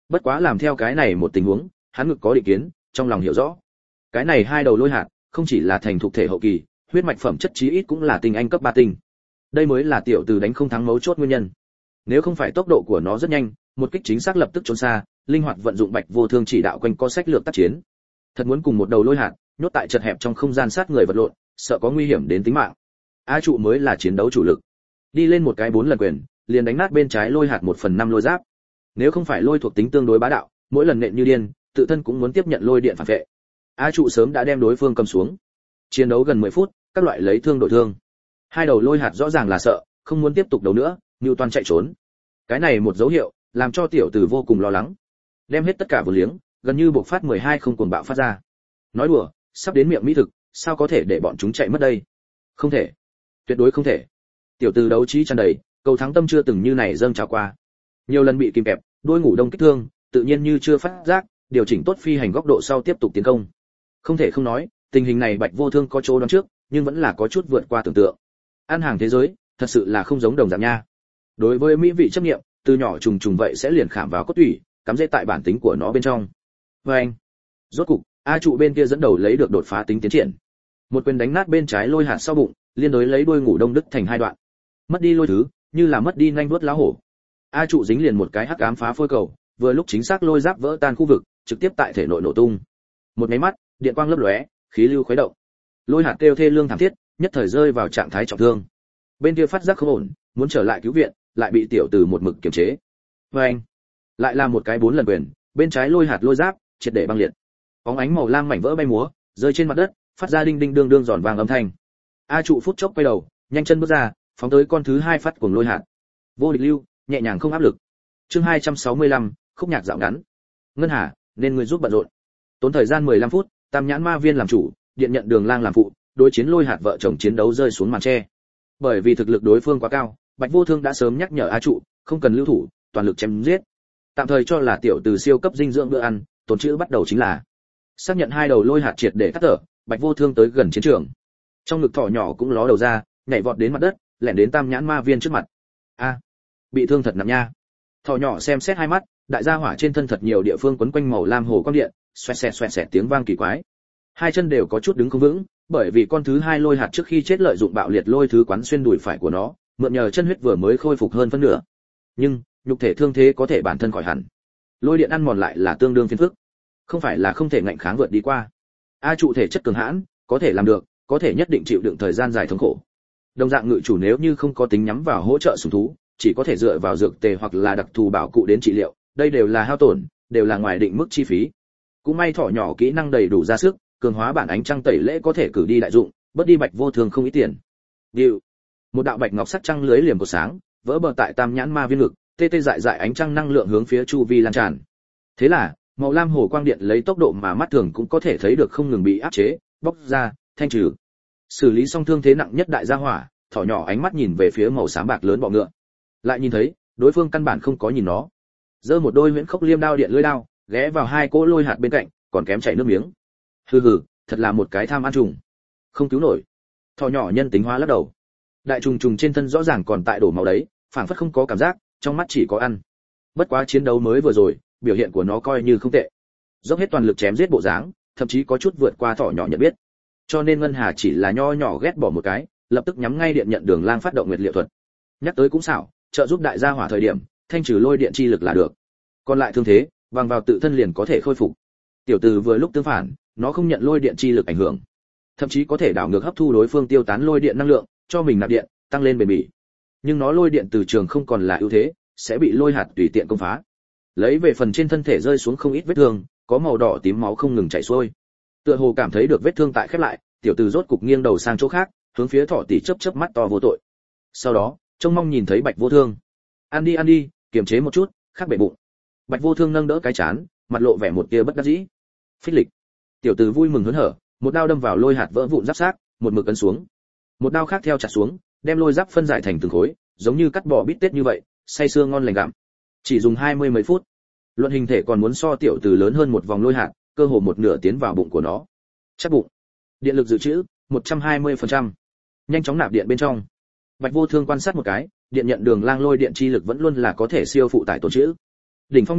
Bất quá làm theo cái này một tình huống, hắn ngực có định kiến, trong lòng hiểu rõ. Cái này hai đầu lôi hạt, không chỉ là thành thuộc thể hậu kỳ, huyết mạch phẩm chất chí ít cũng là tinh anh cấp ba tinh. Đây mới là tiểu tử đánh không thắng mấu chốt nguyên nhân. Nếu không phải tốc độ của nó rất nhanh, một kích chính xác lập tức trốn xa, linh hoạt vận dụng Bạch Vô Thương chỉ đạo quanh co sách lược tác chiến. Thật muốn cùng một đầu lôi hạt, nhốt tại chật hẹp trong không gian sát người vật lộn, sợ có nguy hiểm đến tính mạng. A trụ mới là chiến đấu chủ lực. Đi lên một cái bốn lần quyền, liền đánh nát bên trái lôi hạt một phần năm lôi giáp. Nếu không phải lôi thuộc tính tương đối bá đạo, mỗi lần nện như điên, tự thân cũng muốn tiếp nhận lôi điện phản vệ. A trụ sớm đã đem đối phương cầm xuống. Chiến đấu gần mười phút, các loại lấy thương đổi thương. Hai đầu lôi hạt rõ ràng là sợ, không muốn tiếp tục đấu nữa, Newton chạy trốn. Cái này một dấu hiệu, làm cho tiểu tử vô cùng lo lắng. Đem hết tất cả vô liếng, gần như bộc phát mười hai không cuồng bạo phát ra. Nói đùa, sắp đến miệng mỹ thực, sao có thể để bọn chúng chạy mất đây? Không thể, tuyệt đối không thể. Tiểu tử đấu trí tràn đầy, cầu thắng tâm chưa từng như này dâng trào qua. Nhiều lần bị kìm kẹp, đuôi ngủ đông kích thương, tự nhiên như chưa phát giác, điều chỉnh tốt phi hành góc độ sau tiếp tục tiến công. Không thể không nói, tình hình này Bạch Vô Thương có chỗ đoán trước, nhưng vẫn là có chút vượt qua tưởng tượng. Ăn hàng thế giới, thật sự là không giống đồng dạng nha. Đối với mỹ vị chấp niệm, từ nhỏ trùng trùng vậy sẽ liền khảm vào cốt tủy, cắm rễ tại bản tính của nó bên trong. Và anh, rốt cục, A trụ bên kia dẫn đầu lấy được đột phá tính tiến triển. Một quyền đánh nát bên trái lôi hạt sau bụng, liên đối lấy đuôi ngủ đông đứt thành hai đoạn. Mất đi lôi thứ, như là mất đi nhanh đuốt lá hổ. A trụ dính liền một cái hắc ám phá phôi cầu, vừa lúc chính xác lôi giáp vỡ tan khu vực, trực tiếp tại thể nội nổ tung. Một cái mắt, điện quang lấp lóe, khí lưu khuấy động. Lôi hạt kêu thê lương thảm thiết, nhất thời rơi vào trạng thái trọng thương. Bên kia phát giác không ổn, muốn trở lại cứu viện, lại bị tiểu tử một mực kiềm chế. Và anh, lại là một cái bốn lần quyền, bên trái lôi hạt lôi giáp triệt để băng liệt. Bóng ánh màu lam mảnh vỡ bay múa, rơi trên mặt đất, phát ra đinh đinh đương đương giòn vàng âm thanh. A trụ phút chốc quay đầu, nhanh chân bước ra, phóng tới con thứ hai phát cuồng lôi hạt. Vô địch lưu, nhẹ nhàng không áp lực. Chương hai trăm sáu mươi lăm, khúc nhạc dạo ngắn. Ngân Hà, nên người giúp bận rộn. Tốn thời gian mười lăm phút, Tam Nhãn Ma Viên làm chủ, Điện Nhận Đường Lang làm phụ, đối chiến lôi hạt vợ chồng chiến đấu rơi xuống màn che. Bởi vì thực lực đối phương quá cao, Bạch Vô Thương đã sớm nhắc nhở A trụ, không cần lưu thủ, toàn lực chém giết. Tạm thời cho là tiểu từ siêu cấp dinh dưỡng bữa ăn, tồn trữ bắt đầu chính là xác nhận hai đầu lôi hạt triệt để cắt thở, Bạch Vô Thương tới gần chiến trường. Trong ngực thỏ nhỏ cũng ló đầu ra, nhảy vọt đến mặt đất, lẻn đến Tam Nhãn Ma Viên trước mặt. A, bị thương thật nặng nha. Thỏ nhỏ xem xét hai mắt, đại gia hỏa trên thân thật nhiều địa phương quấn quanh màu lam hồ quang điện, xoẹt xẹt xoẹt xẹt tiếng vang kỳ quái. Hai chân đều có chút đứng không vững, bởi vì con thứ hai lôi hạt trước khi chết lợi dụng bạo liệt lôi thứ quán xuyên đùi phải của nó, mượn nhờ chân huyết vừa mới khôi phục hơn phân nửa. Nhưng, nhục thể thương thế có thể bản thân khỏi hẳn. Lôi điện ăn mòn lại là tương đương phiền phức. Không phải là không thể ngạnh kháng vượt đi qua. A trụ thể chất cường hãn, có thể làm được, có thể nhất định chịu đựng thời gian dài thống khổ. Đồng dạng ngự chủ nếu như không có tính nhắm vào hỗ trợ sủng thú, chỉ có thể dựa vào dược tề hoặc là đặc thù bảo cụ đến trị liệu, đây đều là hao tổn, đều là ngoài định mức chi phí. Cũng may thỏ nhỏ kỹ năng đầy đủ ra sức, cường hóa bản ánh trăng tẩy lễ có thể cử đi đại dụng, bớt đi Bạch Vô Thương không ít tiền. Điệu. Một đạo bạch ngọc sắc trăng lưới liềm của sáng, vỡ bờ tại Tam Nhãn Ma Viên ngực, tê tê dại dại ánh trăng năng lượng hướng phía chu vi lan tràn. Thế là, màu lam hồ quang điện lấy tốc độ mà mắt thường cũng có thể thấy được không ngừng bị áp chế, bóc ra, thanh trừ. Xử lý xong thương thế nặng nhất đại gia hỏa, thỏ nhỏ ánh mắt nhìn về phía màu xám bạc lớn bọ ngựa. Lại nhìn thấy, đối phương căn bản không có nhìn nó. Giơ một đôi huyễn khốc liêm đao điện lưỡi đao, ghé vào hai cỗ lôi hạt bên cạnh, còn kém chảy nước miếng. Hừ hừ, thật là một cái tham ăn trùng. Không cứu nổi. Thỏ nhỏ nhân tính hóa lắc đầu. Đại trùng trùng trên thân rõ ràng còn tại đổ máu đấy, phảng phất không có cảm giác, trong mắt chỉ có ăn. Bất quá chiến đấu mới vừa rồi, biểu hiện của nó coi như không tệ. Dốc hết toàn lực chém giết bộ dáng, thậm chí có chút vượt qua thỏ nhỏ nhận biết. Cho nên Ngân Hà chỉ là nho nhỏ ghét bỏ một cái, lập tức nhắm ngay Điện Nhận Đường Lang phát động nguyệt liệu thuật. Nhắc tới cũng xảo, trợ giúp đại gia hỏa thời điểm, thanh trừ lôi điện chi lực là được. Còn lại thương thế, bằng vào tự thân liền có thể khôi phục. Tiểu Từ vừa lúc tương phản, nó không nhận lôi điện chi lực ảnh hưởng, thậm chí có thể đảo ngược hấp thu đối phương tiêu tán lôi điện năng lượng, cho mình nạp điện, tăng lên bền bỉ. Nhưng nó lôi điện từ trường không còn là ưu thế, sẽ bị lôi hạt tùy tiện công phá. Lấy về phần trên thân thể rơi xuống không ít vết thương, có màu đỏ tím máu không ngừng chảy xuôi. Tựa hồ cảm thấy được vết thương tại khép lại, tiểu Từ rốt cục nghiêng đầu sang chỗ khác, hướng phía thỏ tỷ chớp chớp mắt to vô tội. Sau đó, trông mong nhìn thấy Bạch Vô Thương. Ăn đi ăn đi, kiềm chế một chút, khác bể bụng. Bạch Vô Thương nâng đỡ cái chán, mặt lộ vẻ một tia bất đắc dĩ. Phích lịch. Tiểu Từ vui mừng hớn hở, một đao đâm vào lôi hạt vỡ vụn giáp xác, một mực ấn xuống. Một đao khác theo chặt xuống, đem lôi giáp phân giải thành từng khối, giống như cắt bò bít tết như vậy, say sưa ngon lành gặm. Chỉ dùng hai mươi mấy phút, luận hình thể còn muốn so tiểu Từ lớn hơn một vòng lôi hạt, cơ hồ một nửa tiến vào bụng của nó. Chắc bụng. Điện lực dự trữ một trăm hai mươi phần trăm. Nhanh chóng nạp điện bên trong. Bạch Vô Thương quan sát một cái, Điện Nhận Đường Lang lôi điện chi lực vẫn luôn là có thể siêu phụ tải tổ trữ. Đỉnh phong nhất lúc,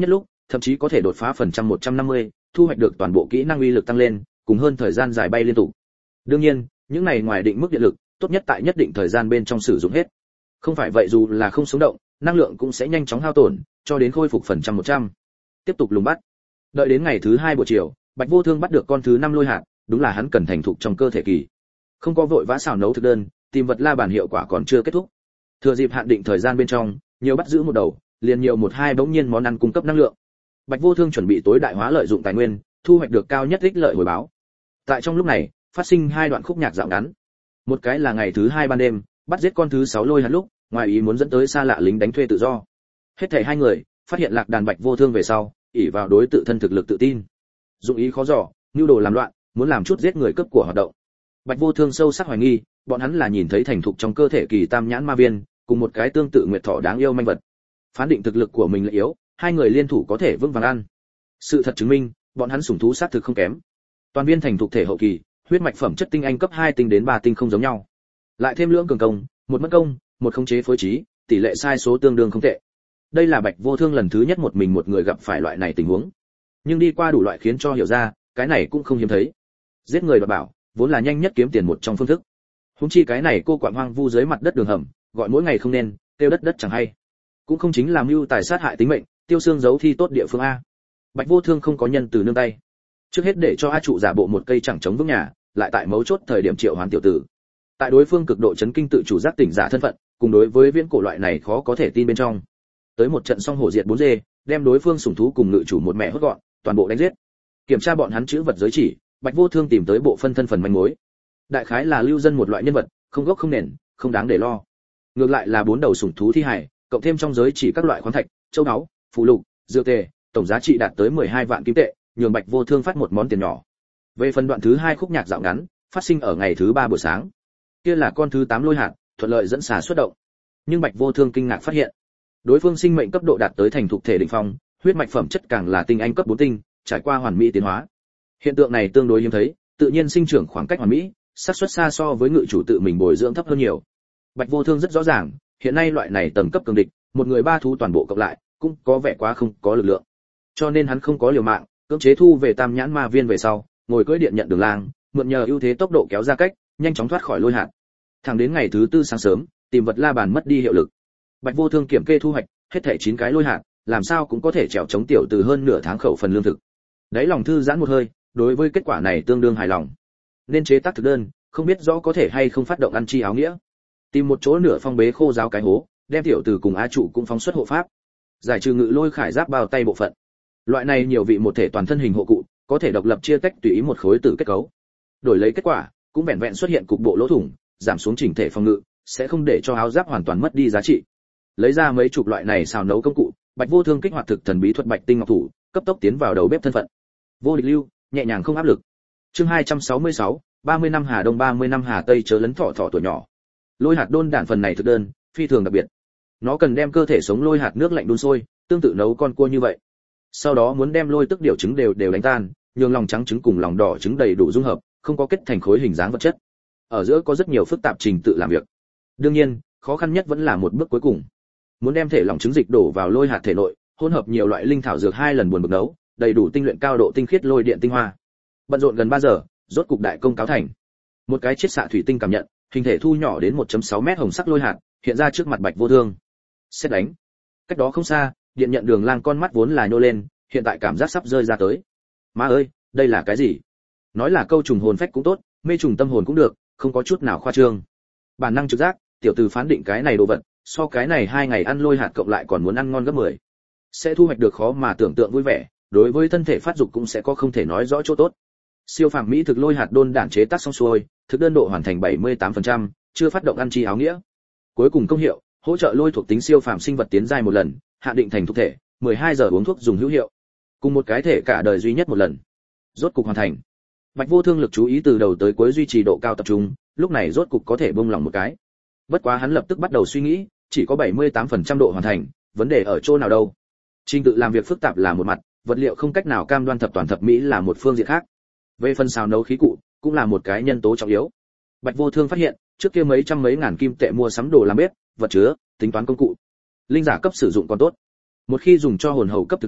thậm chí có thể đột phá phần trăm một trăm năm mươi, thu hoạch được toàn bộ kỹ năng uy lực tăng lên, cùng hơn thời gian dài bay liên tục. Đương nhiên, những này ngoài định mức điện lực, tốt nhất tại nhất định thời gian bên trong sử dụng hết. Không phải vậy dù là không sống động, năng lượng cũng sẽ nhanh chóng hao tổn, cho đến khôi phục phần trăm một trăm. Tiếp tục lùng bắt. Đợi đến ngày thứ hai buổi chiều, Bạch Vô Thương bắt được con thứ năm lôi hạt, đúng là hắn cần thành thục trong cơ thể kỳ. Không có vội vã xào nấu thực đơn, tìm vật la bàn hiệu quả còn chưa kết thúc. Thừa dịp hạn định thời gian bên trong, nhiều bắt giữ một đầu, liền nhiều một hai bỗng nhiên món ăn cung cấp năng lượng. Bạch Vô Thương chuẩn bị tối đại hóa lợi dụng tài nguyên, thu hoạch được cao nhất ích lợi hồi báo. Tại trong lúc này, phát sinh hai đoạn khúc nhạc dạo ngắn. Một cái là ngày thứ hai ban đêm, bắt giết con thứ sáu lôi hạt lúc, ngoài ý muốn dẫn tới xa lạ lính đánh thuê tự do. Hết thảy hai người phát hiện lạc đàn Bạch Vô Thương về sau, ỷ vào đối tự thân thực lực tự tin, dụng ý khó dò, nhu đồ làm loạn, muốn làm chút giết người cướp của hoạt động. Bạch Vô Thương sâu sắc hoài nghi, bọn hắn là nhìn thấy thành thục trong cơ thể kỳ tam nhãn ma viên, cùng một cái tương tự nguyệt thỏ đáng yêu manh vật. Phán định thực lực của mình là yếu, hai người liên thủ có thể vững vàng ăn. Sự thật chứng minh, bọn hắn sủng thú sát thực không kém. Toàn viên thành thục thể hậu kỳ, huyết mạch phẩm chất tinh anh cấp hai tinh đến ba tinh không giống nhau. Lại thêm lưỡng cường công, một mất công, một khống chế phối trí, tỷ lệ sai số tương đương không tệ. Đây là Bạch Vô Thương lần thứ nhất một mình một người gặp phải loại này tình huống. Nhưng đi qua đủ loại khiến cho hiểu ra, cái này cũng không hiếm thấy. Giết người đoạt bảo, vốn là nhanh nhất kiếm tiền một trong phương thức. Huống chi cái này cô quạng hoang vu dưới mặt đất đường hầm, gọi mỗi ngày không nên, tiêu đất đất chẳng hay. Cũng không chính là mưu tài sát hại tính mệnh, tiêu xương giấu thi tốt địa phương a. Bạch Vô Thương không có nhân từ nương tay. Trước hết để cho A trụ giả bộ một cây chẳng chống vững nhà, lại tại mấu chốt thời điểm triệu hoán tiểu tử. Tại đối phương cực độ chấn kinh tự chủ giác tỉnh giả thân phận, cùng đối với viễn cổ loại này khó có thể tin bên trong. Tới một trận song hổ diệt bốn dê, đem đối phương sủng thú cùng ngự chủ một mẹ hốt gọn, toàn bộ đánh giết. Kiểm tra bọn hắn chữ vật giới chỉ, Bạch Vô Thương tìm tới bộ phân thân phần manh mối. Đại khái là lưu dân một loại nhân vật, không gốc không nền, không đáng để lo. Ngược lại là bốn đầu sủng thú thi hài, cộng thêm trong giới chỉ các loại khoáng thạch, châu báu, phù lục, dược tề, tổng giá trị đạt tới mười hai vạn kim tệ, nhường Bạch Vô Thương phát một món tiền nhỏ. Về phần đoạn thứ hai khúc nhạc dạo ngắn, phát sinh ở ngày thứ ba buổi sáng. Kia là con thứ tám lôi hạt, thuận lợi dẫn xà xuất động. Nhưng Bạch Vô Thương kinh ngạc phát hiện, đối phương sinh mệnh cấp độ đạt tới thành thục thể đỉnh phong, huyết mạch phẩm chất càng là tinh anh cấp bốn tinh, trải qua hoàn mỹ tiến hóa. Hiện tượng này tương đối hiếm thấy, tự nhiên sinh trưởng khoảng cách hoàn mỹ, xác suất xa so với ngự chủ tự mình bồi dưỡng thấp hơn nhiều. Bạch Vô Thương rất rõ ràng, hiện nay loại này tầng cấp cường địch, một người ba thú toàn bộ cộng lại, cũng có vẻ quá không có lực lượng. Cho nên hắn không có liều mạng, cưỡng chế thu về tam nhãn ma viên về sau, ngồi cưỡi điện nhận đường lang, mượn nhờ ưu thế tốc độ kéo ra cách, nhanh chóng thoát khỏi lôi hạt. Thẳng đến ngày thứ tư sáng sớm, tìm vật la bàn mất đi hiệu lực. Bạch Vô Thương kiểm kê thu hoạch, hết thảy chín cái lôi hạt, làm sao cũng có thể trèo chống tiểu từ hơn nửa tháng khẩu phần lương thực. Đấy lòng thư giãn một hơi, đối với kết quả này tương đương hài lòng. Nên chế tác thực đơn, không biết rõ có thể hay không phát động ăn chi áo nghĩa. Tìm một chỗ nửa phong bế khô giáo cái hố, đem tiểu từ cùng á trụ cũng phóng xuất hộ pháp. Giải trừ ngự lôi khải giáp bao tay bộ phận. Loại này nhiều vị một thể toàn thân hình hộ cụ, có thể độc lập chia tách tùy ý một khối tử kết cấu. Đổi lấy kết quả, cũng vẹn vẹn xuất hiện cục bộ lỗ thủng, giảm xuống chỉnh thể phòng ngự, sẽ không để cho áo giáp hoàn toàn mất đi giá trị. Lấy ra mấy chục loại này xào nấu công cụ, Bạch Vô Thương kích hoạt thực thần bí thuật Bạch Tinh Ngọc Thủ, cấp tốc tiến vào đầu bếp thân phận. Vô địch lưu, nhẹ nhàng không áp lực. Chương hai trăm sáu mươi sáu, ba mươi năm Hà Đông ba mươi năm Hà Tây chớ lấn thọ thọ tuổi nhỏ. Lôi hạt đôn đản phần này thực đơn, phi thường đặc biệt. Nó cần đem cơ thể sống lôi hạt nước lạnh đun sôi, tương tự nấu con cua như vậy. Sau đó muốn đem lôi tức điều trứng đều đều đánh tan, nhường lòng trắng trứng cùng lòng đỏ trứng đầy đủ dung hợp, không có kết thành khối hình dáng vật chất. Ở giữa có rất nhiều phức tạp trình tự làm việc. Đương nhiên, khó khăn nhất vẫn là một bước cuối cùng. Muốn đem thể lòng trứng dịch đổ vào lôi hạt thể nội, hỗn hợp nhiều loại linh thảo dược hai lần buồn bực nấu, đầy đủ tinh luyện cao độ tinh khiết lôi điện tinh hoa. Bận rộn gần ba giờ, rốt cục đại công cáo thành. Một cái chiết xạ thủy tinh cảm nhận, hình thể thu nhỏ đến một phẩy sáu mét hồng sắc lôi hạt, hiện ra trước mặt Bạch Vô Thương. Xét đánh. Cách đó không xa, điện nhận đường lang con mắt vốn là nhô lên, hiện tại cảm giác sắp rơi ra tới. Má ơi, đây là cái gì? Nói là câu trùng hồn phách cũng tốt, mê trùng tâm hồn cũng được, không có chút nào khoa trương. Bản năng trực giác, tiểu tử phán định cái này đồ vật, so cái này hai ngày ăn lôi hạt cộng lại còn muốn ăn ngon gấp mười. Sẽ thu hoạch được khó mà tưởng tượng vui vẻ, đối với thân thể phát dục cũng sẽ có không thể nói rõ chỗ tốt. Siêu phàm mỹ thực lôi hạt đôn đản chế tác xong xuôi, thực đơn độ hoàn thành bảy mươi tám phần trăm, chưa phát động ăn chi áo nghĩa. Cuối cùng công hiệu, hỗ trợ lôi thuộc tính siêu phàm sinh vật tiến giai một lần, hạn định thành thuộc thể, mười hai giờ uống thuốc dùng hữu hiệu. Cùng một cái thể cả đời duy nhất một lần. Rốt cục hoàn thành. Bạch Vô Thương lực chú ý từ đầu tới cuối duy trì độ cao tập trung, lúc này rốt cục có thể buông lỏng một cái. Bất quá hắn lập tức bắt đầu suy nghĩ, chỉ có bảy mươi tám phần trăm độ hoàn thành, vấn đề ở chỗ nào đâu? Trình tự làm việc phức tạp là một mặt, vật liệu không cách nào cam đoan thập toàn thập mỹ là một phương diện khác. Về phần xào nấu khí cụ, cũng là một cái nhân tố trọng yếu. Bạch Vô Thương phát hiện, trước kia mấy trăm mấy ngàn kim tệ mua sắm đồ làm bếp, vật chứa, tính toán công cụ, linh giả cấp sử dụng còn tốt. Một khi dùng cho hồn hầu cấp thực đơn,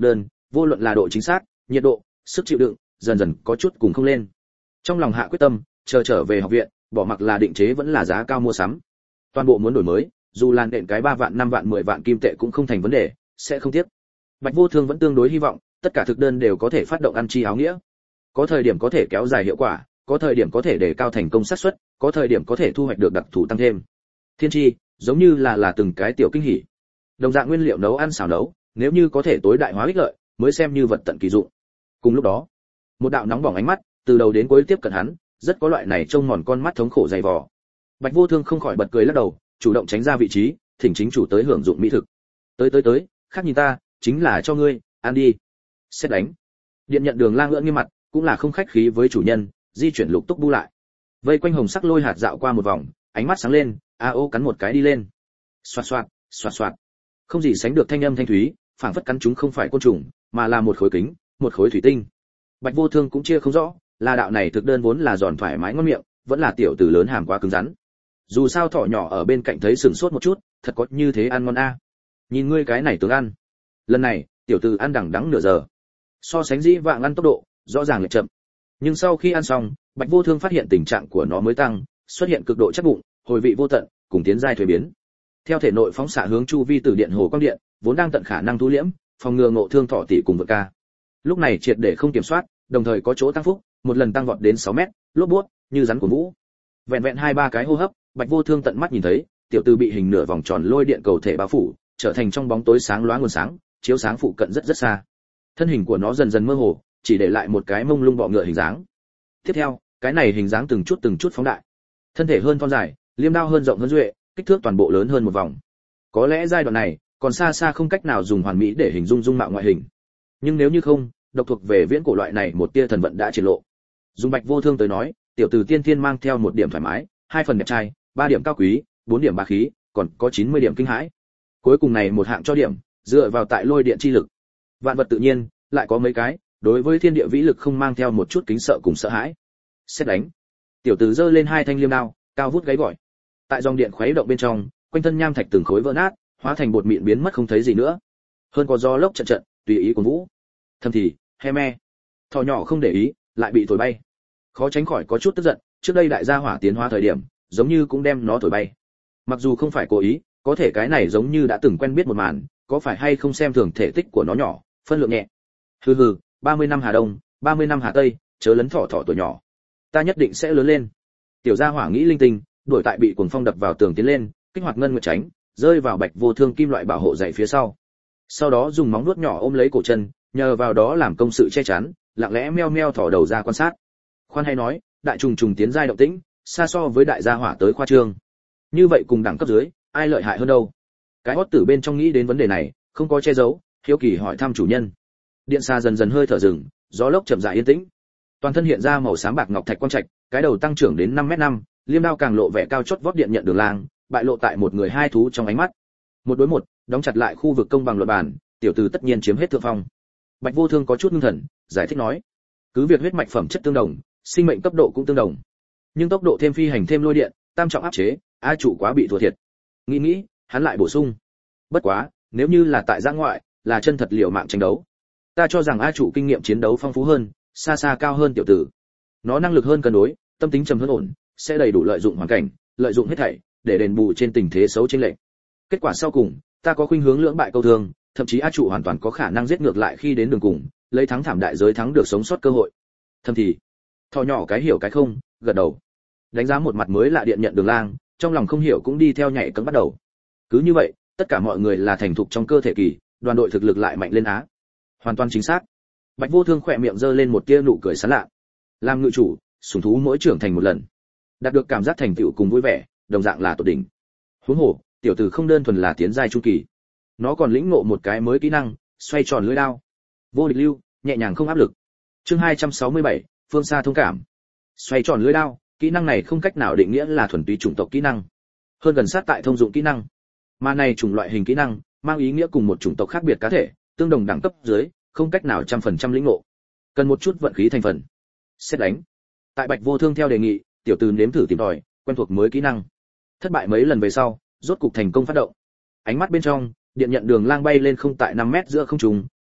vô luận là độ chính xác, nhiệt độ, sức chịu đựng, dần dần có chút cùng không lên. Trong lòng hạ quyết tâm, chờ trở về học viện, bỏ mặc là định chế vẫn là giá cao mua sắm. Toàn bộ muốn đổi mới, dù làn đện cái ba vạn năm vạn mười vạn kim tệ cũng không thành vấn đề, sẽ không tiếc. Bạch Vô Thương vẫn tương đối hy vọng, tất cả thực đơn đều có thể phát động ăn chi áo nghĩa. Có thời điểm có thể kéo dài hiệu quả, có thời điểm có thể để cao thành công xác suất, có thời điểm có thể thu hoạch được đặc thù tăng thêm. Thiên chi, giống như là là từng cái tiểu kinh hỉ. Đồng dạng nguyên liệu nấu ăn xào nấu, nếu như có thể tối đại hóa ích lợi, mới xem như vật tận kỳ dụng. Cùng lúc đó, một đạo nóng bỏng ánh mắt từ đầu đến cuối tiếp cận hắn, rất có loại này trông mòn con mắt thống khổ dày vò. Bạch Vô Thương không khỏi bật cười lắc đầu, chủ động tránh ra vị trí, thỉnh chính chủ tới hưởng dụng mỹ thực. Tới tới tới, khác nhìn ta, chính là cho ngươi, ăn đi. Xét đánh. Điện nhận Đường Lang ưỡn nghiêm mặt, cũng là không khách khí với chủ nhân, di chuyển lục túc bu lại. Vây quanh hồng sắc lôi hạt dạo qua một vòng, ánh mắt sáng lên, a ô cắn một cái đi lên. Xoạt xoạt, xoạt xoạt. Không gì sánh được thanh âm thanh thúy, phảng phất cắn chúng không phải côn trùng, mà là một khối kính, một khối thủy tinh. Bạch Vô Thương cũng chia không rõ, là đạo này thực đơn vốn là giòn thoải mái ngon miệng, vẫn là tiểu tử lớn hàm quá cứng rắn. Dù sao thỏ nhỏ ở bên cạnh thấy sừng sốt một chút, thật có như thế ăn ngon a. Nhìn ngươi cái này tướng ăn. Lần này, tiểu tử ăn đằng đẵng nửa giờ. So sánh dĩ vãng ăn tốc độ, rõ ràng là chậm. Nhưng sau khi ăn xong, Bạch Vô Thương phát hiện tình trạng của nó mới tăng, xuất hiện cực độ chắc bụng, hồi vị vô tận, cùng tiến giai thuế biến. Theo thể nội phóng xạ hướng chu vi từ điện hồ quang điện, vốn đang tận khả năng thu liễm, phòng ngừa ngộ thương thọ tỷ cùng vượt ca. Lúc này triệt để không kiểm soát, đồng thời có chỗ tăng phúc, một lần tăng vọt đến sáu mét, lốp buốt, như rắn của vũ. Vẹn vẹn hai ba cái hô hấp, Bạch Vô Thương tận mắt nhìn thấy, tiểu tử bị hình nửa vòng tròn lôi điện cầu thể bao phủ, trở thành trong bóng tối sáng loá nguồn sáng, chiếu sáng phụ cận rất rất xa. Thân hình của nó dần dần mơ hồ, chỉ để lại một cái mông lung bọ ngựa hình dáng. Tiếp theo, cái này hình dáng từng chút từng chút phóng đại. Thân thể hơn thon dài, liêm đao hơn rộng hơn duệ, kích thước toàn bộ lớn hơn một vòng. Có lẽ giai đoạn này, còn xa xa không cách nào dùng hoàn mỹ để hình dung dung mạo ngoại hình. Nhưng nếu như không, độc thuộc về viễn cổ loại này một tia thần vận đã triển lộ. Dùng Bạch Vô Thương tới nói, tiểu tử tiên thiên mang theo một điểm thoải mái, hai phần đẹp trai, ba điểm cao quý, bốn điểm bá khí, còn có chín mươi điểm kinh hãi. Cuối cùng này một hạng cho điểm, dựa vào tại lôi điện chi lực. Vạn vật tự nhiên, lại có mấy cái, đối với thiên địa vĩ lực không mang theo một chút kính sợ cùng sợ hãi. Xét đánh. Tiểu tử giơ lên hai thanh liêm đao, cao vút gáy gọi. Tại dòng điện khuấy động bên trong, quanh thân nham thạch từng khối vỡ nát, hóa thành bột mịn biến mất không thấy gì nữa. Hơn có gió lốc trận trận, tùy ý cuốn vũ. Thầm thì, he me. Thỏ nhỏ không để ý, lại bị thổi bay. Khó tránh khỏi có chút tức giận, trước đây đại gia hỏa tiến hóa thời điểm, giống như cũng đem nó thổi bay. Mặc dù không phải cố ý, có thể cái này giống như đã từng quen biết một màn, có phải hay không xem thường thể tích của nó nhỏ, phân lượng nhẹ. Hừ hừ, ba mươi năm Hà Đông, ba mươi năm Hà Tây, chớ lấn thỏ thỏ tuổi nhỏ. Ta nhất định sẽ lớn lên. Tiểu gia hỏa nghĩ linh tinh, đuổi tại bị cuồng phong đập vào tường tiến lên, kích hoạt ngân nguyệt tránh, rơi vào Bạch Vô Thương kim loại bảo hộ dày phía sau. Sau đó dùng móng vuốt nhỏ ôm lấy cổ chân, nhờ vào đó làm công sự che chắn, lặng lẽ meo meo thỏ đầu ra quan sát. Khoan hay nói, đại trùng trùng tiến giai động tĩnh, xa so với đại gia hỏa tới khoa trương. Như vậy cùng đẳng cấp dưới, ai lợi hại hơn đâu? Cái hót tử bên trong nghĩ đến vấn đề này, không có che giấu, hiếu kỳ hỏi thăm chủ nhân. Điện xa dần dần hơi thở dừng, gió lốc chậm rãi yên tĩnh. Toàn thân hiện ra màu xám bạc ngọc thạch quang trạch, cái đầu tăng trưởng đến năm mét năm, liêm đao càng lộ vẻ cao chót vót điện nhận Đường Lang, bại lộ tại một người hai thú trong ánh mắt. Một đối một, đóng chặt lại khu vực công bằng luận bàn, tiểu tử tất nhiên chiếm hết thượng phong. Bạch Vô Thương có chút ngưng thần, giải thích nói: cứ việc huyết mạch phẩm chất tương đồng, sinh mệnh cấp độ cũng tương đồng, nhưng tốc độ thêm phi hành thêm lôi điện, tam trọng áp chế, a chủ quá bị thua thiệt. Nghĩ nghĩ, hắn lại bổ sung: bất quá, nếu như là tại giã ngoại, là chân thật liều mạng tranh đấu, ta cho rằng a chủ kinh nghiệm chiến đấu phong phú hơn, xa xa cao hơn tiểu tử. Nó năng lực hơn cân đối, tâm tính trầm hơn ổn, sẽ đầy đủ lợi dụng hoàn cảnh, lợi dụng hết thảy để đền bù trên tình thế xấu chênh lệch. Kết quả sau cùng, ta có khuynh hướng lưỡng bại câu thương, thậm chí a chủ hoàn toàn có khả năng giết ngược lại khi đến đường cùng, lấy thắng thảm đại giới thắng được sống sót cơ hội. Thầm thì, thò nhỏ cái hiểu cái không, gật đầu. Đánh giá một mặt mới lạ điện nhận Đường Lang, trong lòng không hiểu cũng đi theo nhảy cẫng bắt đầu. Cứ như vậy, tất cả mọi người là thành thục trong cơ thể kỳ, đoàn đội thực lực lại mạnh lên á. Hoàn toàn chính xác. Bạch Vô Thương khỏe miệng giơ lên một tia nụ cười sán lạ. Làm ngự chủ, sủng thú mỗi trưởng thành một lần, đạt được cảm giác thành tựu cùng vui vẻ, đồng dạng là tột đỉnh. Huống hồ, tiểu tử không đơn thuần là tiến giai chu kỳ, nó còn lĩnh ngộ một cái mới kỹ năng, xoay tròn lưỡi đao. Vô địch lưu, nhẹ nhàng không áp lực. Chương hai trăm sáu mươi bảy, phương xa thông cảm. Xoay tròn lưỡi đao, kỹ năng này không cách nào định nghĩa là thuần túy chủng tộc kỹ năng, hơn gần sát tại thông dụng kỹ năng. Mà này chủng loại hình kỹ năng, mang ý nghĩa cùng một chủng tộc khác biệt cá thể, tương đồng đẳng cấp dưới, không cách nào trăm phần trăm lĩnh ngộ, cần một chút vận khí thành phần. Xét đánh. Tại Bạch Vô Thương theo đề nghị, tiểu tử nếm thử tìm tòi, quen thuộc mới kỹ năng. Thất bại mấy lần về sau, rốt cục thành công phát động. Ánh mắt bên trong, điện nhận Đường Lang bay lên không tại năm mét giữa không trung,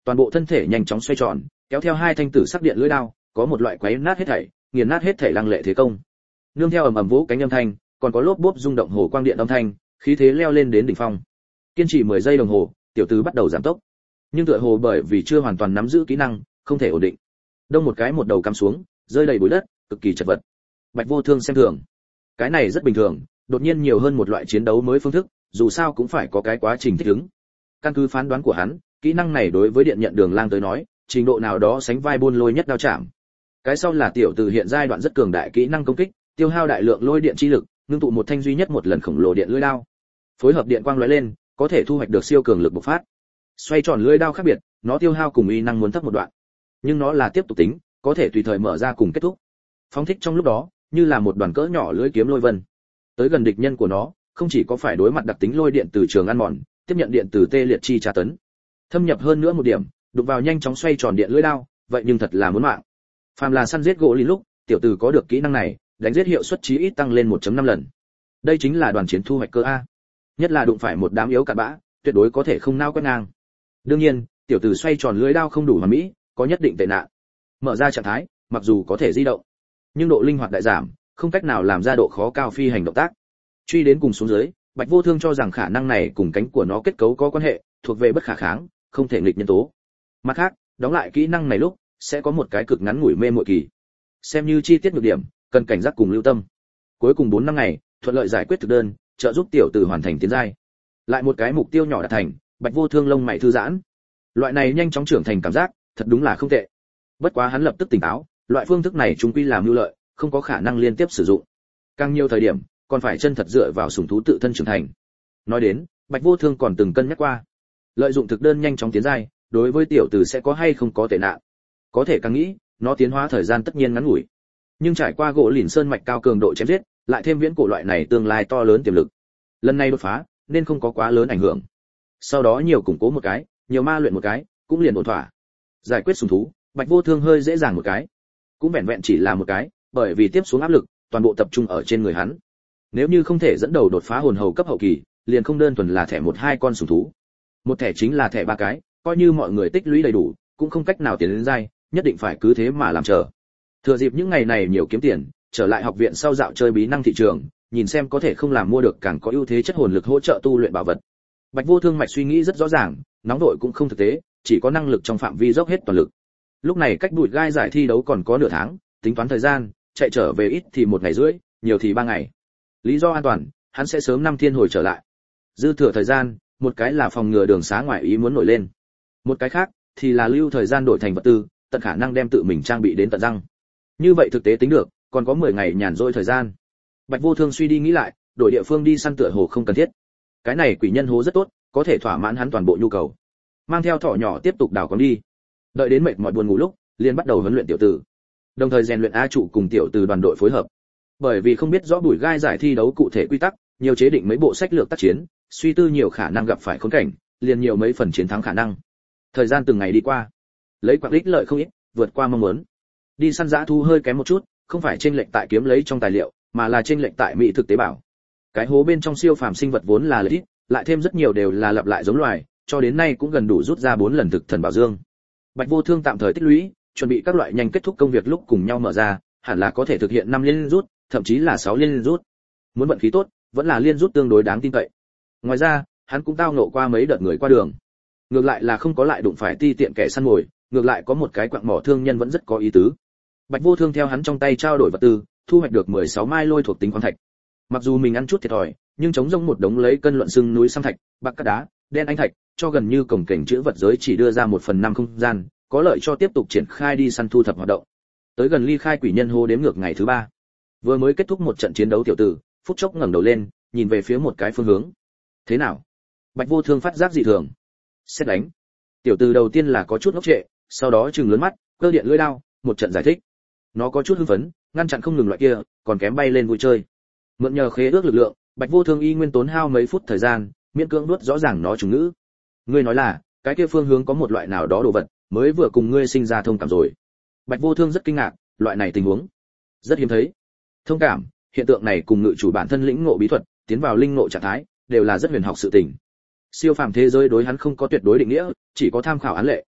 toàn bộ thân thể nhanh chóng xoay tròn, kéo theo hai thanh tử sắc điện lưỡi đao, có một loại quấy nát hết thảy, nghiền nát hết thảy lăng lệ thế công. Nương theo ầm ầm vỗ cánh âm thanh, còn có lốp bốp rung động hồ quang điện âm thanh, khí thế leo lên đến đỉnh phong. Kiên trì mười giây đồng hồ, tiểu tử bắt đầu giảm tốc. Nhưng tựa hồ bởi vì chưa hoàn toàn nắm giữ kỹ năng, không thể ổn định. Đông một cái một đầu cắm xuống, rơi đầy bụi đất, cực kỳ chật vật. Bạch Vô Thương xem thường. Cái này rất bình thường, đột nhiên nhiều hơn một loại chiến đấu mới phương thức, dù sao cũng phải có cái quá trình thích ứng. Căn cứ phán đoán của hắn, kỹ năng này đối với điện nhận đường lang tới nói, trình độ nào đó sánh vai buôn lôi nhất đao chạm. Cái sau là tiểu tử hiện giai đoạn rất cường đại kỹ năng công kích, tiêu hao đại lượng lôi điện chi lực, ngưng tụ một thanh duy nhất một lần khổng lồ điện lưỡi đao. Phối hợp điện quang lóe lên, có thể thu hoạch được siêu cường lực bộc phát. Xoay tròn lưỡi đao khác biệt, nó tiêu hao cùng uy năng muốn thấp một đoạn, nhưng nó là tiếp tục tính, có thể tùy thời mở ra cùng kết thúc. Phóng thích trong lúc đó, như là một đoàn cỡ nhỏ lưỡi kiếm lôi vân. Tới gần địch nhân của nó, không chỉ có phải đối mặt đặc tính lôi điện từ trường ăn mòn, tiếp nhận điện từ tê liệt chi tra tấn. Thâm nhập hơn nữa một điểm, đụng vào nhanh chóng xoay tròn điện lưỡi đao, vậy nhưng thật là muốn mạng. Phàm là săn giết gỗ lìn lúc, tiểu tử có được kỹ năng này, đánh giết hiệu suất chí ít tăng lên một phẩy năm lần. Đây chính là đoàn chiến thu hoạch cơ a. Nhất là đụng phải một đám yếu cặn bã, tuyệt đối có thể không nao quét ngang. Đương nhiên, tiểu tử xoay tròn lưỡi đao không đủ hoàn mỹ, có nhất định tệ nạn. Mở ra trạng thái, mặc dù có thể di động, nhưng độ linh hoạt đại giảm, không cách nào làm ra độ khó cao phi hành động tác. Truy đến cùng xuống dưới, Bạch Vô Thương cho rằng khả năng này cùng cánh của nó kết cấu có quan hệ, thuộc về bất khả kháng, không thể nghịch nhân tố. Mặt khác, đóng lại kỹ năng này lúc sẽ có một cái cực ngắn ngủi mê muội kỳ. Xem như chi tiết nhược điểm, cần cảnh giác cùng lưu tâm. Cuối cùng bốn năm ngày, thuận lợi giải quyết thực đơn, trợ giúp tiểu tử hoàn thành tiến giai. Lại một cái mục tiêu nhỏ đạt thành, Bạch Vô Thương lông mày thư giãn. Loại này nhanh chóng trưởng thành cảm giác, thật đúng là không tệ. Bất quá hắn lập tức tỉnh táo, loại phương thức này chúng quy làm mưu lợi, không có khả năng liên tiếp sử dụng. Càng nhiều thời điểm, còn phải chân thật dựa vào sủng thú tự thân trưởng thành. Nói đến, Bạch Vô Thương còn từng cân nhắc qua, lợi dụng thực đơn nhanh chóng tiến giai, đối với tiểu tử sẽ có hay không có tệ nạn. Có thể càng nghĩ, nó tiến hóa thời gian tất nhiên ngắn ngủi. Nhưng trải qua gỗ lìn sơn mạch cao cường độ chém giết, lại thêm viễn cổ loại này tương lai to lớn tiềm lực. Lần này đột phá, nên không có quá lớn ảnh hưởng. Sau đó nhiều củng cố một cái, nhiều ma luyện một cái, cũng liền ổn thỏa. Giải quyết sủng thú, Bạch Vô Thương hơi dễ dàng một cái, cũng vẹn vẹn chỉ là một cái, bởi vì tiếp xuống áp lực, toàn bộ tập trung ở trên người hắn. Nếu như không thể dẫn đầu đột phá hồn hầu cấp hậu kỳ, liền không đơn thuần là thẻ một hai con sủng thú. Một thẻ chính là thẻ ba cái, coi như mọi người tích lũy đầy đủ, cũng không cách nào tiến đến giai, nhất định phải cứ thế mà làm chờ. Thừa dịp những ngày này nhiều kiếm tiền, trở lại học viện sau dạo chơi bí năng thị trường, nhìn xem có thể không làm mua được càng có ưu thế chất hồn lực hỗ trợ tu luyện bảo vật. Bạch Vô Thương mạch suy nghĩ rất rõ ràng, nóng vội cũng không thực tế, chỉ có năng lực trong phạm vi dốc hết toàn lực. Lúc này cách bụi gai giải thi đấu còn có nửa tháng, tính toán thời gian, chạy trở về ít thì một ngày rưỡi, nhiều thì ba ngày. Lý do an toàn, hắn sẽ sớm năm thiên hồi trở lại. Dư thừa thời gian, một cái là phòng ngừa đường xá ngoài ý muốn nổi lên, một cái khác thì là lưu thời gian đổi thành vật tư, tận khả năng đem tự mình trang bị đến tận răng. Như vậy thực tế tính được, còn có mười ngày nhàn rỗi thời gian. Bạch Vô Thương suy đi nghĩ lại, đổi địa phương đi săn tựa hồ không cần thiết. Cái này quỷ nhân hố rất tốt, có thể thỏa mãn hắn toàn bộ nhu cầu. Mang theo thỏ nhỏ tiếp tục đào con đi. Đợi đến mệt mỏi buồn ngủ lúc, liền bắt đầu huấn luyện tiểu tử. Đồng thời rèn luyện A trụ cùng tiểu tử đoàn đội phối hợp. Bởi vì không biết rõ bùi gai giải thi đấu cụ thể quy tắc, nhiều chế định mấy bộ sách lược tác chiến, suy tư nhiều khả năng gặp phải khốn cảnh, liền nhiều mấy phần chiến thắng khả năng. Thời gian từng ngày đi qua, lấy quạng ích lợi không ít, vượt qua mong muốn. Đi săn dã thu hơi kém một chút, không phải chênh lệch tại kiếm lấy trong tài liệu, mà là chênh lệch tại mỹ thực tế bảo. Cái hố bên trong siêu phàm sinh vật vốn là lợi ích, lại thêm rất nhiều đều là lặp lại giống loài, cho đến nay cũng gần đủ rút ra bốn lần thực thần bảo dương. Bạch Vô Thương tạm thời tích lũy, chuẩn bị các loại nhanh kết thúc công việc lúc cùng nhau mở ra, hẳn là có thể thực hiện năm liên rút, thậm chí là sáu liên rút. Muốn vận khí tốt, vẫn là liên rút tương đối đáng tin cậy. Ngoài ra, hắn cũng tao ngộ qua mấy đợt người qua đường. Ngược lại là không có lại đụng phải ti tiện kẻ săn mồi, ngược lại có một cái quặng mỏ thương nhân vẫn rất có ý tứ. Bạch Vô Thương theo hắn trong tay trao đổi vật tư, thu hoạch được mười sáu mai lôi thuộc tính khoáng thạch. Mặc dù mình ăn chút thiệt thòi, nhưng chống rông một đống lấy cân luận xưng núi sam thạch, bạc cát đá, đen anh thạch, cho gần như cổng cảnh chữ vật giới chỉ đưa ra một phần năm không gian, có lợi cho tiếp tục triển khai đi săn thu thập hoạt động. Tới gần ly khai quỷ nhân hô đếm ngược ngày thứ ba. Vừa mới kết thúc một trận chiến đấu tiểu tử, phút chốc ngẩng đầu lên, nhìn về phía một cái phương hướng. Thế nào? Bạch Vô Thương phát giác dị thường. Xét đánh. Tiểu tử đầu tiên là có chút ngốc trệ, sau đó trừng lớn mắt, cơ điện lưỡi đao, một trận giải thích. Nó có chút hưng phấn, ngăn chặn không ngừng loại kia, còn kém bay lên vui chơi. Mượn nhờ khế ước lực lượng, Bạch Vô Thương y nguyên tốn hao mấy phút thời gian, miễn cưỡng nuốt rõ ràng nó trùng ngữ. Ngươi nói là, cái kia phương hướng có một loại nào đó đồ vật, mới vừa cùng ngươi sinh ra thông cảm rồi. Bạch Vô Thương rất kinh ngạc, loại này tình huống rất hiếm thấy. Thông cảm, hiện tượng này cùng ngự chủ bản thân lĩnh ngộ bí thuật, tiến vào linh ngộ trạng thái, đều là rất huyền học sự tình. Siêu phàm thế giới đối hắn không có tuyệt đối định nghĩa, chỉ có tham khảo án lệ.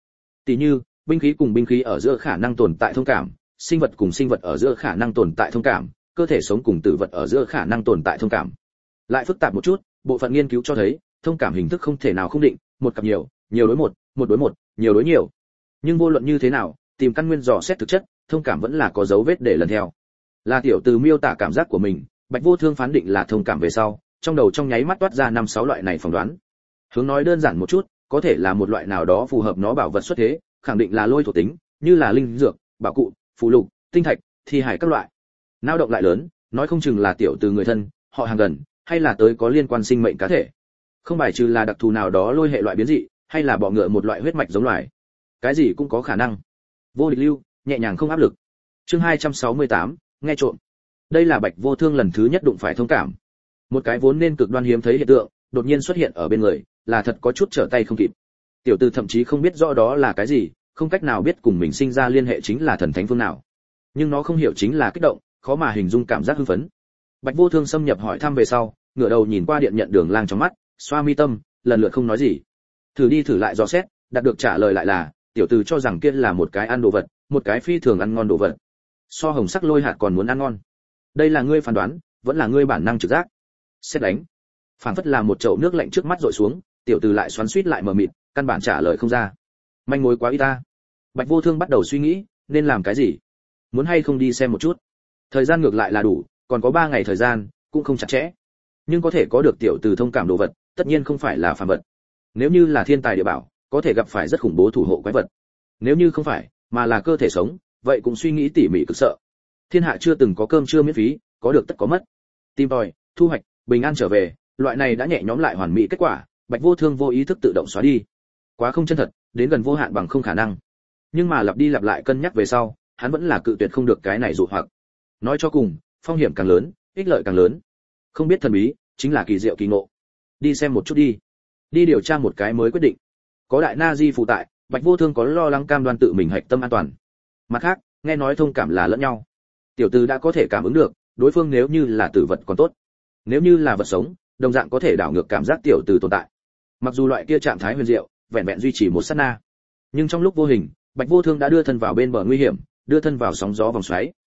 Tỷ như, binh khí cùng binh khí ở giữa khả năng tồn tại thông cảm, sinh vật cùng sinh vật ở giữa khả năng tồn tại thông cảm, cơ thể sống cùng tử vật ở giữa khả năng tồn tại thông cảm. Lại phức tạp một chút, bộ phận nghiên cứu cho thấy, thông cảm hình thức không thể nào không định, một cặp nhiều, nhiều đối một, một đối một, nhiều đối nhiều. Nhưng vô luận như thế nào, tìm căn nguyên dò xét thực chất, thông cảm vẫn là có dấu vết để lần theo. Là tiểu từ miêu tả cảm giác của mình, Bạch Vô Thương phán định là thông cảm về sau, trong đầu trong nháy mắt toát ra năm sáu loại này phỏng đoán. Hướng nói đơn giản một chút, có thể là một loại nào đó phù hợp nó bảo vật xuất thế, khẳng định là lôi thuộc tính, như là linh dược, bảo cụ, phù lục, tinh thạch, thi hải các loại. Nao động lại lớn, nói không chừng là tiểu từ người thân, họ hàng gần, hay là tới có liên quan sinh mệnh cá thể. Không bài trừ là đặc thù nào đó lôi hệ loại biến dị, hay là bọ ngựa một loại huyết mạch giống loài. Cái gì cũng có khả năng. Vô địch lưu, nhẹ nhàng không áp lực. Chương hai trăm sáu mươi tám, nghe trộm. Đây là Bạch Vô Thương lần thứ nhất đụng phải thông cảm. Một cái vốn nên cực đoan hiếm thấy hiện tượng, đột nhiên xuất hiện ở bên người, là thật có chút trở tay không kịp. Tiểu tử thậm chí không biết rõ đó là cái gì, không cách nào biết cùng mình sinh ra liên hệ chính là thần thánh phương nào. Nhưng nó không hiểu chính là kích động, khó mà hình dung cảm giác hưng phấn. Bạch Vô Thương xâm nhập hỏi thăm về sau, ngửa đầu nhìn qua điện nhận đường lang trong mắt, xoa mi tâm, lần lượt không nói gì. Thử đi thử lại dò xét, đạt được trả lời lại là, tiểu tử cho rằng kia là một cái ăn đồ vật, một cái phi thường ăn ngon đồ vật. So hồng sắc lôi hạt còn muốn ăn ngon. Đây là ngươi phán đoán, vẫn là ngươi bản năng trực giác. Xét đánh. Phảng phất là một chậu nước lạnh trước mắt rội xuống, tiểu tử lại xoắn xuýt lại mờ mịt, căn bản trả lời không ra. Manh mối quá ít ta. Bạch Vô Thương bắt đầu suy nghĩ, nên làm cái gì? Muốn hay không đi xem một chút? Thời gian ngược lại là đủ, còn có ba ngày thời gian, cũng không chặt chẽ. Nhưng có thể có được tiểu tử thông cảm đồ vật, tất nhiên không phải là phàm vật. Nếu như là thiên tài địa bảo, có thể gặp phải rất khủng bố thủ hộ quái vật. Nếu như không phải, mà là cơ thể sống, vậy cũng suy nghĩ tỉ mỉ cực sợ. Thiên hạ chưa từng có cơm trưa miễn phí, có được tất có mất. Tìm tòi, thu hoạch, bình an trở về, loại này đã nhẹ nhõm lại hoàn mỹ kết quả, Bạch Vô Thương vô ý thức tự động xóa đi. Quá không chân thật, đến gần vô hạn bằng không khả năng. Nhưng mà lặp đi lặp lại cân nhắc về sau, hắn vẫn là cự tuyệt không được cái này dụ hoặc. Nói cho cùng, phong hiểm càng lớn, ích lợi càng lớn. Không biết thần bí, chính là kỳ diệu kỳ ngộ. Đi xem một chút đi. Đi điều tra một cái mới quyết định. Có đại na di phụ tại, Bạch Vô Thương có lo lắng cam đoan tự mình hạch tâm an toàn. Mặt khác, nghe nói thông cảm là lẫn nhau. Tiểu tử đã có thể cảm ứng được, đối phương nếu như là tử vật còn tốt, nếu như là vật sống, đồng dạng có thể đảo ngược cảm giác tiểu tử tồn tại. Mặc dù loại kia trạng thái huyền diệu, vẹn vẹn duy trì một sát na, nhưng trong lúc vô hình, Bạch Vô Thương đã đưa thân vào bên bờ nguy hiểm, đưa thân vào sóng gió vòng xoáy.